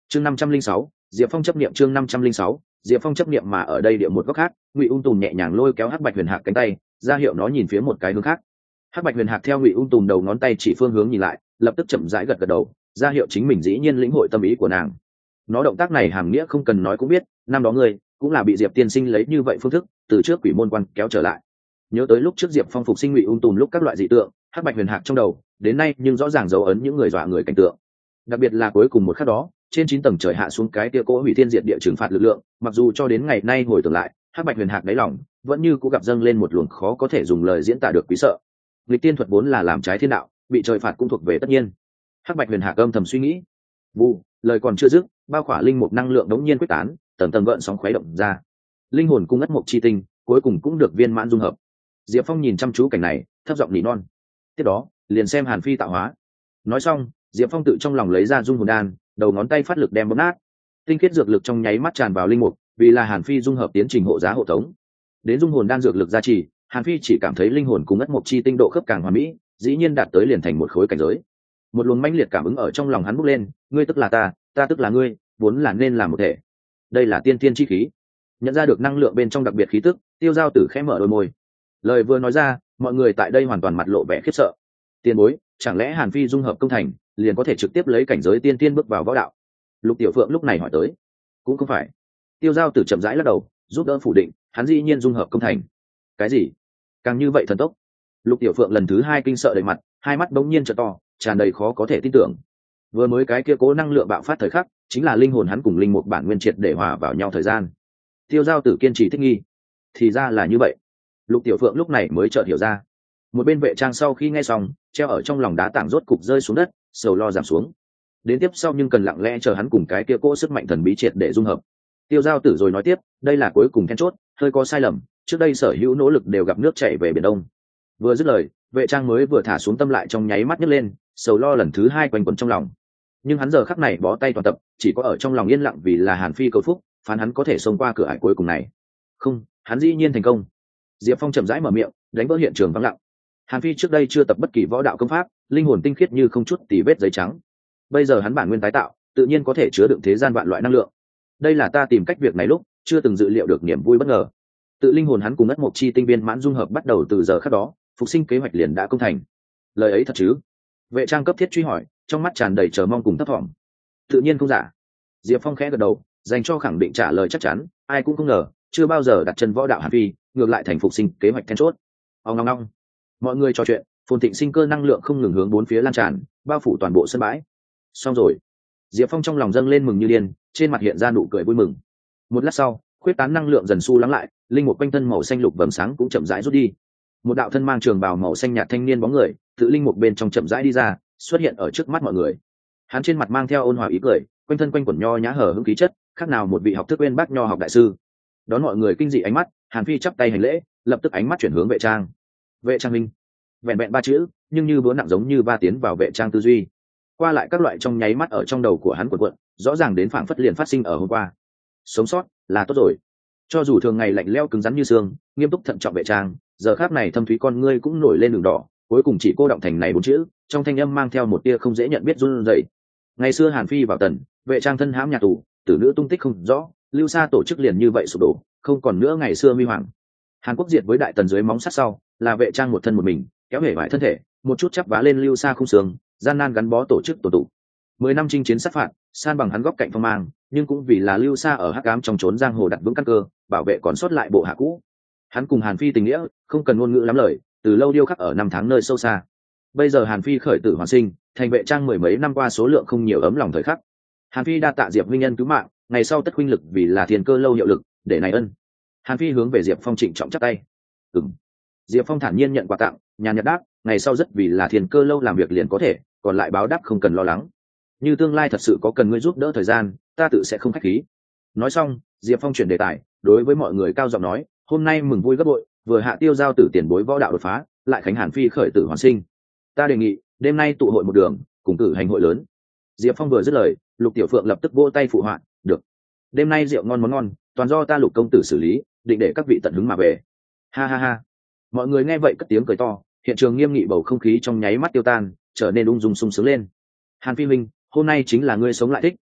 chương 506, Diệp Phong chấp niệm. chương 506, Diệp Phong chấp niệm. Mà ở đây địa một góc khác, Ngụy Ung Tùm nhẹ nhàng lôi kéo Hắc Bạch Huyền Hạc cánh tay, ra hiệu nó nhìn phía một cái hướng khác. Hắc Bạch Huyền Hạc theo Ngụy Ung Tùm đầu ngón tay chỉ phương hướng nhìn lại, lập tức chậm rãi gật gật đầu, ra hiệu chính mình dĩ nhiên lĩnh hội tâm ý của nàng. Nó động tác này hàm nghĩa không cần nói cũng biết, năm đó ngươi cũng là bị Diệp tiên sinh lấy như vậy phương thức từ trước quỷ môn quan kéo trở lại. Nhớ tới lúc trước Diệp Phong phục sinh Ngụy Ung Tùm lúc các loại dị tượng, Hắc Bạch Huyền Hạc trong đầu đến nay nhưng rõ ràng dấu ấn những người dọa người cảnh tượng. Đặc biệt là cuối cùng một khắc đó, trên 9 tầng trời hạ xuống cái tia cỗ hủy thiên diệt địa trừng phạt lực lượng, mặc dù cho đến ngày nay hồi tưởng lại, Hắc Bạch Huyền Hạc đáy lòng vẫn như cũng gặp dâng lên một luồng khó có thể dùng lời diễn tả được quý sợ. Nghịch tiên thuật vốn là làm trái thiên đạo, bị trời phạt cũng thuộc về tất nhiên. Hắc Bạch Huyền Hạc âm thầm suy nghĩ. Vụ, lời còn chưa dứt, bao khỏa linh mục năng lượng đống nhiên quyết tán, tầng tầng gợn sóng khuấy động ra. Linh hồn cung ất mộc chi tinh, cuối cùng cũng được viên mãn dung hợp. Diệp Phong nhìn chăm chú cảnh này, thấp giọng nỉ non. Tiếp đó, liền xem Hàn Phi tạo hóa. Nói xong, Diệp Phong tự trong lòng lấy ra dung hồn đan, đầu ngón tay phát lực đem bóp nát. Tinh khiết dược lực trong nháy mắt tràn vào linh mục, vì là Hàn Phi dung hợp tiến trình hộ giá hộ tống. Đến dung hồn đan dược lực gia trì, Hàn Phi chỉ cảm thấy linh hồn cùng ất mộc chi tinh độ khớp càng hoàn mỹ, dĩ nhiên đạt tới liền thành một khối cảnh giới. Một luồng mãnh liệt cảm ứng ở trong lòng hắn bốc lên, ngươi tức là ta, ta tức là ngươi, vốn là nên là một thể. Đây là tiên tiên chi khí. Nhận ra được năng lượng bên trong đặc biệt khí tức, Tiêu Giao Tử khẽ mở đôi môi. Lời vừa nói ra, mọi người tại đây hoàn toàn mặt lộ vẻ khiếp sợ. Tiền bối, chẳng lẽ Hàn Phi dung hợp công thành, liền có thể trực tiếp lấy cảnh giới tiên tiên bước vào võ đạo? Lục Tiểu Phượng lúc này hỏi tới. Cũng không phải. Tiêu Giao Tử chậm rãi lắc đầu, giúp đỡ phủ định, hắn dĩ nhiên dung hợp công thành. Cái gì? Càng như vậy thần tốc. Lục Tiểu Phượng lần thứ hai kinh sợ đầy mặt, hai mắt bỗng nhiên trợ to, tràn đầy khó có thể tin tưởng. Vừa mới cái kia cố năng lượng bạo phát thời khắc, chính là linh hồn hắn cùng linh mục bản nguyên triệt để hòa vào nhau thời gian. Tiêu Giao Tử kiên trì thích nghi. Thì ra là như vậy. Lục Tiểu Phượng lúc này mới chợt hiểu ra. Một bên vệ trang sau khi nghe xong, treo ở trong lòng đá tảng rốt cục rơi xuống đất, sầu lo giảm xuống. Đến tiếp sau nhưng cần lặng lẽ chờ hắn cùng cái kia cỗ sức mạnh thần bí triệt để dung hợp. Tiêu Giao Tử rồi nói tiếp, đây là cuối cùng then chốt, hơi có sai lầm, trước đây sở hữu nỗ lực đều gặp nước chảy về biển đông. Vừa dứt lời, vệ trang mới vừa thả xuống tâm lại trong nháy mắt nhấc lên, sầu lo lần thứ hai quanh quẩn trong lòng. Nhưng hắn giờ khắc này bó tay toàn tập, chỉ có ở trong lòng yên lặng vì là Hàn Phi cầu phúc, phán hắn có thể xông qua cửa ải cuối cùng này. Không, hắn dĩ nhiên thành công. Diệp Phong chậm rãi mở miệng, đánh vỡ hiện trường vắng lặng. Hàn Phi trước đây chưa tập bất kỳ võ đạo công pháp, linh hồn tinh khiết như không chút tì vết giấy trắng. Bây giờ hắn bản nguyên tái tạo, tự nhiên có thể chứa đựng thế gian vạn loại năng lượng. Đây là ta tìm cách việc này lúc chưa từng dự liệu được niềm vui bất ngờ. Tự linh hồn hắn cùng ất mộc chi tinh viên mãn dung hợp bắt đầu từ giờ khắc đó, phục sinh kế hoạch liền đã công thành. Lời ấy thật chứ? Vệ trang cấp thiết truy hỏi, trong mắt tràn đầy chờ mong cùng thấp thỏm. Tự nhiên không giả. Diệp Phong khẽ gật đầu, dành cho khẳng định trả lời chắc chắn, ai cũng không ngờ, chưa bao giờ đặt chân võ đạo Hàn Phi, ngược lại thành phục sinh kế hoạch then chốt. Ong ong ong. Mọi người trò chuyện, phồn thịnh sinh cơ năng lượng không ngừng hướng bốn phía lan tràn, bao phủ toàn bộ sân bãi. Xong rồi. Diệp Phong trong lòng dâng lên mừng như điên, trên mặt hiện ra nụ cười vui mừng. Một lát sau, khuyết tán năng lượng dần su lắng lại, linh mục quanh thân màu xanh lục vầng sáng cũng chậm rãi rút đi. Một đạo thân mang trường bào màu xanh nhạt thanh niên bóng người, tự linh mục bên trong chậm rãi đi ra, xuất hiện ở trước mắt mọi người. Hắn trên mặt mang theo ôn hòa ý cười, quanh thân quanh quẩn nho nhã hở hững khí chất, khác nào một vị học thức uyên bác nho học đại sư. Đón mọi người kinh dị ánh mắt, Hàn Phi chắp tay hành lễ, lập tức ánh mắt chuyển hướng vệ trang. Vệ trang minh. Vẹn vẹn ba chữ, nhưng như búa nặng giống như va tiến vào vệ trang tư duy. Qua lại các loại trong nháy mắt ở trong đầu của hắn cuộn, rõ ràng đến phảng phất liền phát sinh ở hôm qua. Sống sót là tốt rồi. Cho dù thường ngày lạnh lẽo cứng rắn như xương, nghiêm túc thận trọng vệ trang, giờ khắc này thâm thúy con ngươi cũng nổi lên đường đỏ, cuối cùng chỉ cô động thành này bốn chữ, trong thanh âm mang theo một tia không dễ nhận biết run rẩy. Ngày xưa Hàn Phi vào tần, vệ trang thân hãm nhà tù, tử nữ tung tích không rõ, lưu xa tổ chức liền như vậy sụp đổ, không còn nữa ngày xưa huy hoàng. Hàn Quốc diệt với đại tần dưới móng sắt sau, là vệ trang một thân một mình, kéo hể vải thân thể, một chút chắp vá lên lưu xa không sướng, gian nan gắn bó tổ chức tổ tụ. 10 năm chinh chiến sát phạt, san bằng hắn góc cạnh phong mang, nhưng cũng vì là lưu xa ở hắc ám trong trốn giang hồ đặt vững căn cơ, bảo vệ còn sót lại bộ hạ cũ. Hắn cùng Hàn Phi tình nghĩa, không cần ngôn ngữ lắm lời, từ lâu điêu khắc ở năm tháng nơi sâu xa. Bây giờ Hàn Phi khởi tử hoàn sinh, thành vệ trang mười mấy năm qua số lượng không nhiều ấm lòng thời khắc. Hàn Phi đa tạ Diệp huynh nhân cứu mạng, ngày sau tất huynh lực vì là Thiên Cơ lâu hiệu lực, để này ân. Hàn Phi hướng về Diệp Phong trịnh trọng chắp tay. Ừm. Diệp Phong thản nhiên nhận quà tặng, nhàn nhạt đáp, ngày sau rất vì là Thiên Cơ lâu làm việc liền có thể, còn lại báo đáp không cần lo lắng. Như tương lai thật sự có cần ngươi giúp đỡ thời gian, ta tự sẽ không khách khí. Nói xong, Diệp Phong chuyển đề tài, đối với mọi người cao giọng nói, hôm nay mừng vui gấp bội, vừa hạ Tiêu Giao Tử tiền bối võ đạo đột phá, lại khánh Hàn Phi khởi tử hoàn sinh. Ta đề nghị, đêm nay tụ hội một đường, cùng cử hành hội lớn. Diệp Phong vừa dứt lời, Lục Tiểu Phượng lập tức vỗ tay phụ họa, được. Đêm nay rượu ngon món ngon, toàn do ta Lục công tử xử lý, định để các vị tận hứng mà về. Ha ha ha. Mọi người nghe vậy cất tiếng cười to, hiện trường nghiêm nghị bầu không khí trong nháy mắt tiêu tan, trở nên ung dung sung sướng lên. Hàn Phi minh, hôm nay chính là ngươi sống lại thích,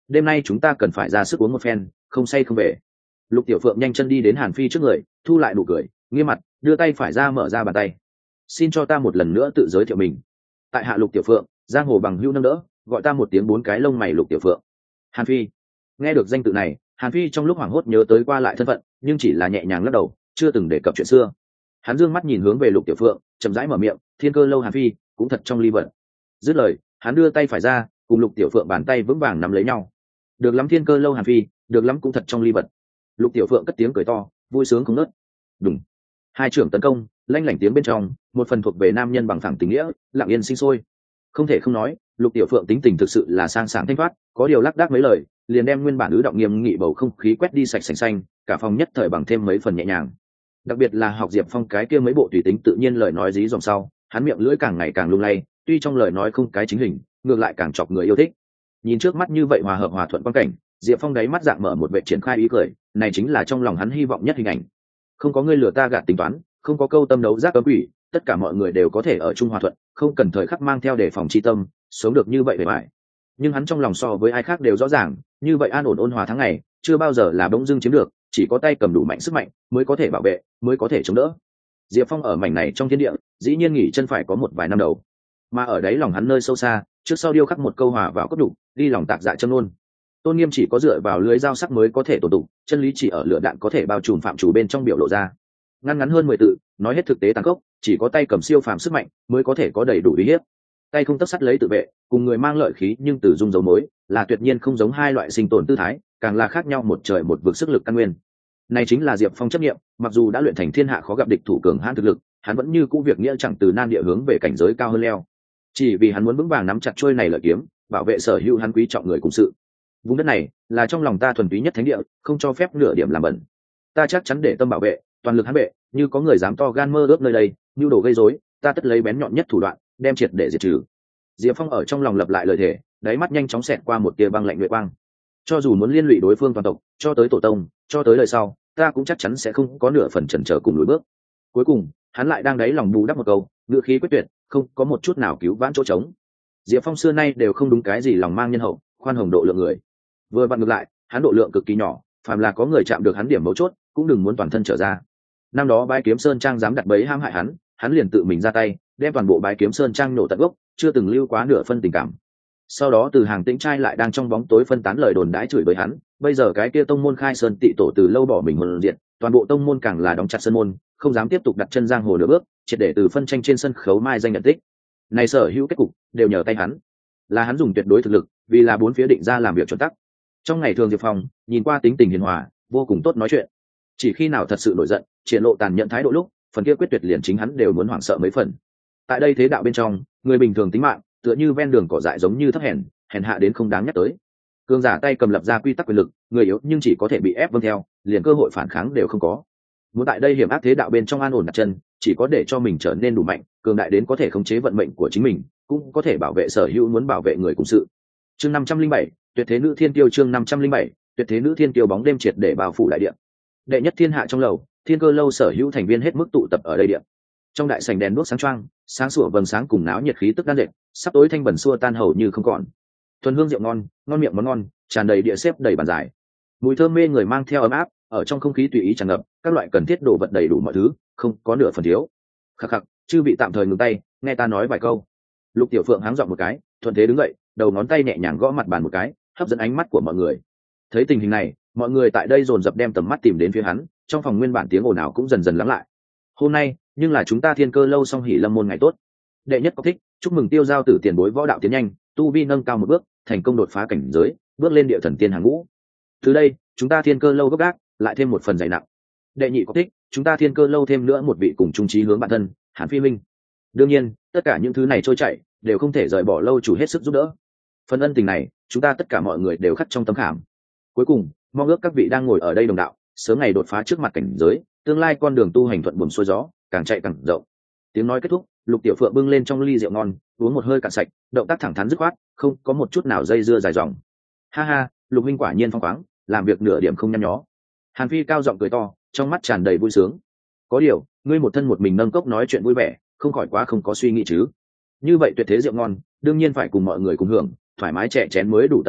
đêm nay chúng ta cần phải ra sức uống một phen, không say không về. Lục Tiểu Phượng nhanh chân đi đến Hàn Phi trước người, thu lại nụ cười, nghiêm mặt, đưa tay phải ra mở ra bàn tay. Xin cho ta một lần nữa tự giới thiệu mình. Tại hạ Lục Tiểu Phượng, giang hồ bằng hữu nâng đỡ, gọi ta một tiếng bốn cái lông mày Lục Tiểu Phượng. Hàn Phi. Nghe được danh tự này, Hàn Phi trong lúc hoảng hốt nhớ tới qua lại thân phận, nhưng chỉ là nhẹ nhàng lắc đầu, chưa từng đề cập chuyện xưa. Hắn dương mắt nhìn hướng về Lục Tiểu Phượng, chậm rãi mở miệng, Thiên Cơ lâu Hàn Phi, cũng thật trong ly vận. Dứt lời, hắn đưa tay phải ra, cùng Lục Tiểu Phượng bàn tay vững vàng nắm lấy nhau. Được lắm Thiên Cơ lâu Hàn Phi, được lắm cũng thật trong ly vận. Lục Tiểu Phượng cất tiếng cười to, vui sướng không ngớt. Đùng. Hai trưởng tấn công, lanh lảnh tiếng bên trong, một phần thuộc về nam nhân bằng phẳng tình nghĩa, lặng yên sinh sôi. Không thể không nói, Lục Tiểu Phượng tính tình thực sự là sang sảng thanh thoát, có điều lác đác mấy lời, liền đem nguyên bản ứ động nghiêm nghị bầu không khí quét đi sạch sành xanh, cả phòng nhất thời bằng thêm mấy phần nhẹ nhàng. Đặc biệt là học Diệp Phong cái kia mấy bộ tùy tính tự nhiên lời nói dí dòng sau, hắn miệng lưỡi càng ngày càng lung lay, tuy trong lời nói không cái chính hình, ngược lại càng chọc người yêu thích. Nhìn trước mắt như vậy hòa hợp hòa thuận quan cảnh, Diệp Phong đáy mắt dạng mở một vệ triển khai ý cười, này chính là trong lòng hắn hy vọng nhất hình ảnh. Không có ngươi lừa ta gạt tính toán, không có câu tâm đấu giác cấm quỷ, tất cả mọi người đều có thể ở chung hòa thuận, không cần thời khắc mang theo đề phòng chi tâm, sống được như vậy bề bại. Nhưng hắn trong lòng so với ai khác đều rõ ràng, như vậy an ổn ôn hòa tháng ngày, chưa bao giờ là bỗng dưng chiếm được, chỉ có tay cầm đủ mạnh sức mạnh mới có thể bảo vệ, mới có thể chống đỡ. Diệp Phong ở mảnh này trong thiên địa, dĩ nhiên nghỉ chân phải có một vài năm đầu, mà ở đấy lòng hắn nơi sâu xa, trước sau điêu khắc một câu hòa vào cốt đủ, đi lòng tạc dạ châm luôn. Tôn nghiêm chỉ có dựa vào lưới dao sắc mới có thể tồn tụ, chân lý chỉ ở lửa đạn có thể bao trùm phạm chủ bên trong biểu lộ ra. Ngắn ngắn hơn 10 tự, nói hết thực tế tàn khốc, chỉ có tay cầm siêu phàm sức mạnh mới có thể có đầy đủ uy hiếp. Tay không tấc sắt lấy tự vệ, cùng người mang lợi khí nhưng từ dung dấu mối, là tuyệt nhiên không giống hai loại sinh tồn tư thái, càng là khác nhau một trời một vực sức lực căn nguyên. Này chính là Diệp Phong chấp niệm, mặc dù đã luyện thành thiên hạ khó gặp địch thủ cường hãn thực lực, hắn vẫn như cũ việc nghĩa chẳng từ nan địa hướng về cảnh giới cao hơn leo. Chỉ vì hắn muốn vững vàng nắm chặt trôi này lợi kiếm, bảo vệ sở hữu hắn quý trọng người cùng sự. Vùng đất này là trong lòng ta thuần túy nhất thánh địa, không cho phép nửa điểm làm bẩn. Ta chắc chắn để tâm bảo vệ, toàn lực hắn vệ, như có người dám to gan mơ ước nơi đây, nhu đồ gây rối, ta tất lấy bén nhọn nhất thủ đoạn, đem triệt để diệt trừ. Diệp Phong ở trong lòng lập lại lời thề, đáy mắt nhanh chóng xẹt qua một tia băng lạnh nguyệt quang. Cho dù muốn liên lụy đối phương toàn tộc, cho tới tổ tông, cho tới lời sau, ta cũng chắc chắn sẽ không có nửa phần chần chờ cùng lùi bước. Cuối cùng, hắn lại đang đáy lòng bù đắp một câu, ngữ khí quyết tuyệt, không có một chút nào cứu vãn chỗ trống. Diệp Phong xưa nay đều không đúng cái gì lòng mang nhân hậu, khoan hồng độ lượng người. Vừa vặn ngược lại, hắn độ lượng cực kỳ nhỏ, phàm là có người chạm được hắn điểm mấu chốt, cũng đừng muốn toàn thân trở ra. Năm đó Bái Kiếm Sơn Trang dám đặt bẫy hãm hại hắn liền tự mình ra tay, đem toàn bộ Bái Kiếm Sơn Trang nổ tận gốc, chưa từng lưu quá nửa phân tình cảm. Sau đó từ Hàng Tĩnh trai lại đang trong bóng tối phân tán lời đồn đãi chửi bới hắn, bây giờ cái kia tông môn khai sơn tị tổ từ lâu bỏ mình hồn diện, toàn bộ tông môn càng là đóng chặt sơn môn, không dám tiếp tục đặt chân giang hồ nửa bước, triệt để từ phân tranh trên sân khấu mai danh nhận tích. Này sở hữu kết cục đều nhờ tay hắn, là hắn dùng tuyệt đối thực lực, vì là bốn phía định ra làm việc chuẩn tắc. Trong ngày thường Diệp Phong nhìn qua tính tình hiền hòa, vô cùng tốt nói chuyện, chỉ khi nào thật sự nổi giận, triển lộ tàn nhẫn thái độ lúc, phần kia quyết tuyệt liền chính hắn đều muốn hoảng sợ mấy phần. Tại đây thế đạo bên trong, người bình thường tính mạng tựa như ven đường cỏ dại giống như thấp hèn hạ đến không đáng nhắc tới. Cường giả tay cầm lập ra quy tắc quyền lực, người yếu nhưng chỉ có thể bị ép vâng theo, liền cơ hội phản kháng đều không có. Muốn tại đây hiểm ác thế đạo bên trong an ổn đặt chân, chỉ có để cho mình trở nên đủ mạnh, cường đại đến có thể khống chế vận mệnh của chính mình, cũng có thể bảo vệ sở hữu muốn bảo vệ người cùng sự. Chương 507, tuyệt thế nữ thiên tiêu. Chương 507, tuyệt thế nữ thiên tiêu. Bóng đêm triệt để bao phủ đại địa. Đệ nhất thiên hạ trong lầu, Thiên Cơ lâu sở hữu thành viên hết mức tụ tập ở đây điện. Trong đại sảnh đèn đuốc sáng choang, sáng sủa vầng sáng cùng náo nhiệt khí tức đan dệt, sắp tối thanh bẩn xua tan hầu như không còn. Thuần hương rượu ngon, ngon miệng món ngon, tràn đầy địa xếp đầy bàn dài. Mùi thơm mê người mang theo ấm áp, ở trong không khí tùy ý tràn ngập, các loại cần thiết đồ vật đầy đủ mọi thứ, không có nửa phần thiếu. Khắc khắc, chư vị tạm thời ngừng tay, nghe ta nói vài câu. Lục Tiểu Phượng háng giọng một cái, thuận thế đứng dậy, đầu ngón tay nhẹ nhàng gõ mặt bàn một cái, hấp dẫn ánh mắt của mọi người. Thấy tình hình này, mọi người tại đây dồn dập đem tầm mắt tìm đến phía hắn, trong phòng nguyên bản tiếng ồn ào cũng dần dần lắng lại. Hôm nay, nhưng là chúng ta Thiên Cơ lâu song hỷ lâm môn ngày tốt. Đệ nhất có thích, chúc mừng Tiêu Giao tử tiền bối võ đạo tiến nhanh, tu vi nâng cao một bước, thành công đột phá cảnh giới, bước lên địa thần tiên hàng ngũ. Từ đây, chúng ta Thiên Cơ lâu gấp gáp, lại thêm một phần dày nặng. Đệ nhị có thích, chúng ta Thiên Cơ lâu thêm nữa một vị cùng chung chí hướng bản thân, Hàn Phi Minh. Đương nhiên, tất cả những thứ này trôi chảy, đều không thể rời bỏ lâu chủ hết sức giúp đỡ. Phần ân tình này, chúng ta tất cả mọi người đều khắc trong tấm khảm. Cuối cùng, mong ước các vị đang ngồi ở đây đồng đạo, sớm ngày đột phá trước mặt cảnh giới, tương lai con đường tu hành thuận buồm xuôi gió, càng chạy càng rộng. Tiếng nói kết thúc, Lục Tiểu Phượng bưng lên trong ly rượu ngon, uống một hơi cạn sạch, động tác thẳng thắn dứt khoát, không có một chút nào dây dưa dài dòng. Ha ha, Lục huynh quả nhiên phong khoáng, làm việc nửa điểm không nhăn nhó. Hàn Phi cao giọng cười to, trong mắt tràn đầy vui sướng. Có điều, ngươi một thân một mình nâng cốc nói chuyện vui vẻ, không khỏi quá không có suy nghĩ chứ? Như vậy tuyệt thế rượu ngon, đương nhiên phải cùng mọi người cùng hưởng, thoải mái chè chén mới đủ tận hứng,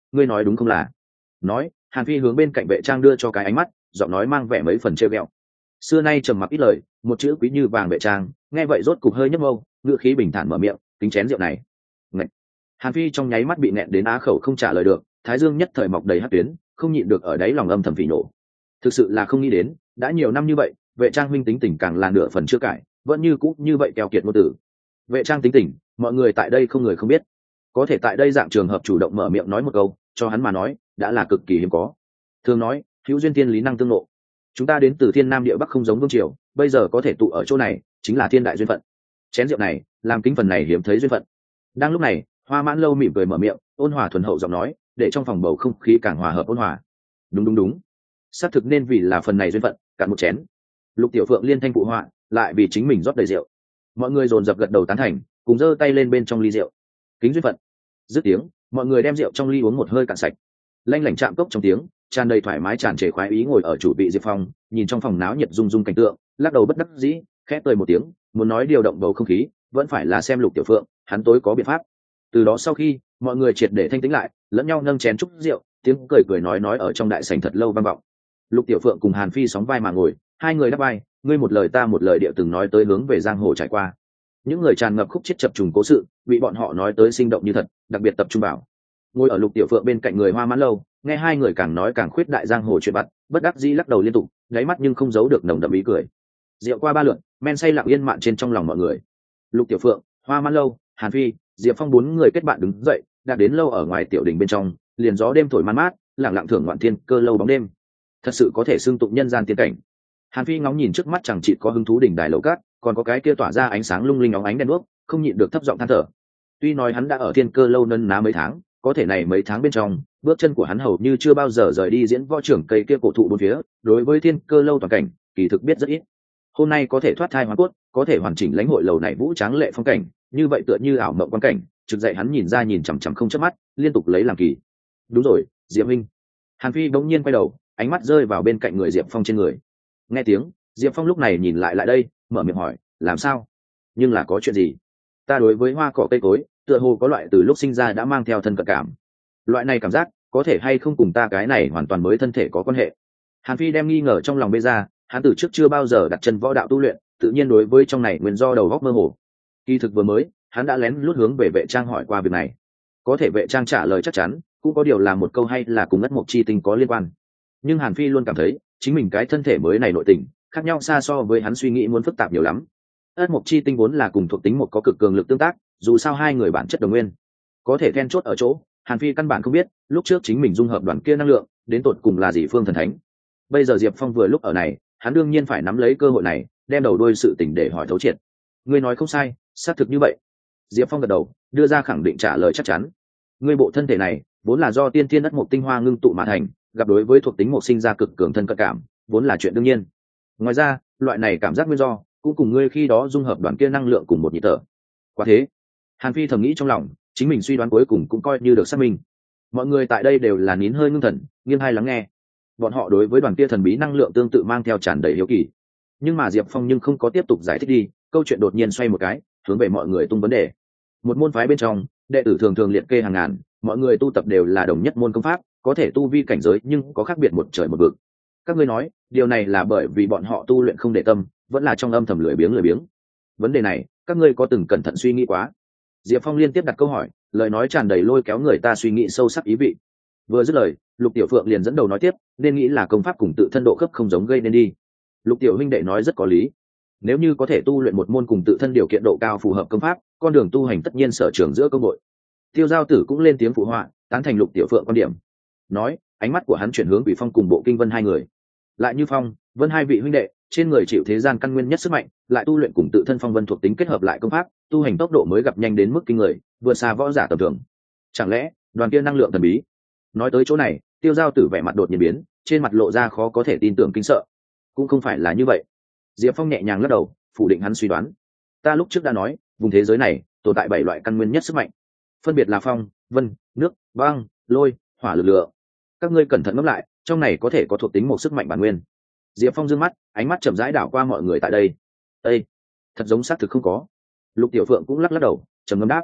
ngươi nói đúng không là? Nói, Hàn Phi hướng bên cạnh vệ trang đưa cho cái ánh mắt, giọng nói mang vẻ mấy phần trêu ghẹo. Xưa nay trầm mặc ít lời, một chữ quý như vàng vệ trang, nghe vậy rốt cục hơi nhấp mâu, ngựa khí bình thản mở miệng, kính chén rượu này. Ngậy. Hàn Phi trong nháy mắt bị nẹn đến á khẩu không trả lời được, thái dương nhất thời mọc đầy hắc tuyến, không nhịn được ở đáy lòng âm thầm phỉ nổ. Thực sự là không nghĩ đến, đã nhiều năm như vậy, vệ trang huynh tính tình càng là nửa phần chưa cải, vẫn như cũ như vậy keo kiệt ngôn tử. Vệ trang tính tình, mọi người tại đây không người không biết, có thể tại đây dạng trường hợp chủ động mở miệng nói một câu, cho hắn mà nói, đã là cực kỳ hiếm có. Thường nói, hữu duyên thiên lý năng tương nộ. Chúng ta đến từ thiên nam địa bắc không giống vương triều, bây giờ có thể tụ ở chỗ này, chính là thiên đại duyên phận. Chén rượu này, làm kính phần này hiếm thấy duyên phận. Đang lúc này, Hoa Mãn Lâu mỉm cười mở miệng, ôn hòa thuần hậu giọng nói, để trong phòng bầu không khí càng hòa hợp ôn hòa. Đúng, xác thực nên vì là phần này duyên phận, cạn một chén. Lục Tiểu Phượng liên thanh phụ họa, lại vì chính mình rót đầy rượu. Mọi người dồn dập gật đầu tán thành, cùng giơ tay lên bên trong ly rượu. Kính duyên phận. Dứt tiếng, mọi người đem rượu trong ly uống một hơi cạn sạch. Lanh lảnh chạm cốc trong tiếng, tràn đầy thoải mái tràn trề khoái ý ngồi ở chủ vị Diệp Phong, nhìn trong phòng náo nhiệt rung rung cảnh tượng, lắc đầu bất đắc dĩ, khẽ cười một tiếng, muốn nói điều động bầu không khí, vẫn phải là xem Lục Tiểu Phượng, hắn tối có biện pháp. Từ đó sau khi, mọi người triệt để thanh tĩnh lại, lẫn nhau nâng chén chúc rượu, tiếng cười nói ở trong đại sảnh thật lâu vang vọng. Lục Tiểu Phượng cùng Hàn Phi sóng vai mà ngồi, hai người đáp vai, ngươi một lời ta một lời địa từng nói tới hướng về giang hồ trải qua. Những người tràn ngập khúc chiết chập trùng cố sự, bị bọn họ nói tới sinh động như thật, đặc biệt tập trung vào. Ngồi ở Lục Tiểu Phượng bên cạnh người Hoa Mãn Lâu, nghe hai người càng nói càng khuyết đại giang hồ chuyện vặt, bất đắc dĩ lắc đầu liên tục, đáy mắt nhưng không giấu được nồng đậm ý cười. Rượu qua ba lượt, men say lặng yên mạn trên trong lòng mọi người. Lục Tiểu Phượng, Hoa Mãn Lâu, Hàn Phi, Diệp Phong bốn người kết bạn đứng dậy, đã đến lâu ở ngoài tiểu đình bên trong, liền gió đêm thổi man mát, lặng lặng thưởng ngoạn thiên cơ lâu bóng đêm. Thật sự có thể xưng tụng nhân gian tiên cảnh. Hàn Phi ngóng nhìn trước mắt chẳng chỉ có hứng thú đỉnh đài lầu cát, còn có cái kia tỏa ra ánh sáng lung linh óng ánh đèn đuốc, không nhịn được thấp giọng than thở. Tuy nói hắn đã ở thiên cơ lâu nân ná mấy tháng, có thể này mấy tháng bên trong, bước chân của hắn hầu như chưa bao giờ rời đi diễn võ trưởng cây kia cổ thụ bốn phía, đối với thiên cơ lâu toàn cảnh, kỳ thực biết rất ít. Hôm nay có thể thoát thai hóa cốt, có thể hoàn chỉnh lãnh hội lầu này vũ tráng lệ phong cảnh, như vậy tựa như ảo mộng quan cảnh, trực dậy hắn nhìn ra nhìn chằm chằm không chớp mắt, liên tục lấy làm kỳ. Đúng rồi, Diệp Minh. Hàn Phi bỗng nhiên quay đầu, ánh mắt rơi vào bên cạnh người Diệp Phong trên người. Nghe tiếng, Diệp Phong lúc này nhìn lại đây, mở miệng hỏi, làm sao? Nhưng là có chuyện gì? Ta đối với hoa cỏ cây cối, tựa hồ có loại từ lúc sinh ra đã mang theo thân cận cảm. Loại này cảm giác, có thể hay không cùng ta cái này hoàn toàn mới thân thể có quan hệ? Hàn Phi đem nghi ngờ trong lòng bê ra, hắn từ trước chưa bao giờ đặt chân võ đạo tu luyện, tự nhiên đối với trong này nguyên do đầu góc mơ hồ. Kỳ thực vừa mới, hắn đã lén lút hướng về vệ trang hỏi qua việc này. Có thể vệ trang trả lời chắc chắn, cũng có điều là một câu hay là cùng ất mộc chi tinh có liên quan. Nhưng Hàn Phi luôn cảm thấy, chính mình cái thân thể mới này nội tình, khác nhau xa so với hắn suy nghĩ muốn phức tạp nhiều lắm. Ất mộc chi tinh vốn là cùng thuộc tính một có cực cường lực tương tác, dù sao hai người bản chất đồng nguyên. Có thể then chốt ở chỗ, Hàn Phi căn bản không biết, lúc trước chính mình dung hợp đoàn kia năng lượng, đến tột cùng là gì phương thần thánh. Bây giờ Diệp Phong vừa lúc ở này, hắn đương nhiên phải nắm lấy cơ hội này, đem đầu đuôi sự tình để hỏi thấu triệt. Ngươi nói không sai, xác thực như vậy. Diệp Phong gật đầu, đưa ra khẳng định trả lời chắc chắn. Ngươi bộ thân thể này, vốn là do tiên thiên đất mộc tinh hoa ngưng tụ mà thành, gặp đối với thuộc tính mộc sinh ra cực cường thân cận cảm, vốn là chuyện đương nhiên. Ngoài ra, loại này cảm giác nguyên do, cũng cùng ngươi khi đó dung hợp đoàn kia năng lượng cùng một nhịp thở. Quả thế, Hàn Phi thầm nghĩ trong lòng, chính mình suy đoán cuối cùng cũng coi như được xác minh. Mọi người tại đây đều là nín hơi ngưng thần, nghiêng tai lắng nghe. Bọn họ đối với đoàn kia thần bí năng lượng tương tự mang theo tràn đầy hiếu kỳ. Nhưng mà Diệp Phong nhưng không có tiếp tục giải thích đi, câu chuyện đột nhiên xoay một cái, hướng về mọi người tung vấn đề. Một môn phái bên trong, đệ tử thường thường liệt kê hàng ngàn, mọi người tu tập đều là đồng nhất môn công pháp, có thể tu vi cảnh giới nhưng có khác biệt một trời một vực. Các ngươi nói, điều này là bởi vì bọn họ tu luyện không để tâm, vẫn là trong âm thầm lười biếng. Vấn đề này, các ngươi có từng cẩn thận suy nghĩ quá? Diệp Phong liên tiếp đặt câu hỏi, lời nói tràn đầy lôi kéo người ta suy nghĩ sâu sắc ý vị. Vừa dứt lời, Lục Tiểu Phượng liền dẫn đầu nói tiếp, nên nghĩ là công pháp cùng tự thân độ cấp không giống gây nên đi. Lục Tiểu huynh đệ nói rất có lý. Nếu như có thể tu luyện một môn cùng tự thân điều kiện độ cao phù hợp công pháp, con đường tu hành tất nhiên sở trường giữa công đội. Tiêu Giao Tử cũng lên tiếng phụ họa, tán thành Lục Tiểu Phượng quan điểm. Nói, ánh mắt của hắn chuyển hướng Vị Phong cùng Bộ Kinh Vân hai người. Lại như Phong, Vân hai vị huynh đệ, trên người chịu thế gian căn nguyên nhất sức mạnh, lại tu luyện cùng tự thân phong vân thuộc tính kết hợp lại công pháp, tu hành tốc độ mới gặp nhanh đến mức kinh người, vượt xa võ giả tầm thường. Chẳng lẽ, đoàn kia năng lượng thần bí? Nói tới chỗ này, Tiêu Giao Tử vẻ mặt đột nhiên biến, trên mặt lộ ra khó có thể tin tưởng kinh sợ. Cũng không phải là như vậy. Diệp Phong nhẹ nhàng lắc đầu, phủ định hắn suy đoán. Ta lúc trước đã nói, vùng thế giới này tồn tại 7 loại căn nguyên nhất sức mạnh, phân biệt là phong, vân, nước, băng, lôi, hỏa lực lượng. Các ngươi cẩn thận ngẫm lại, trong này có thể có thuộc tính một sức mạnh bản nguyên. Diệp Phong dương mắt, ánh mắt chậm rãi đảo qua mọi người tại đây. Ê, thật giống xác thực không có. Lục Tiểu Phượng cũng lắc lắc đầu, trầm ngâm đáp.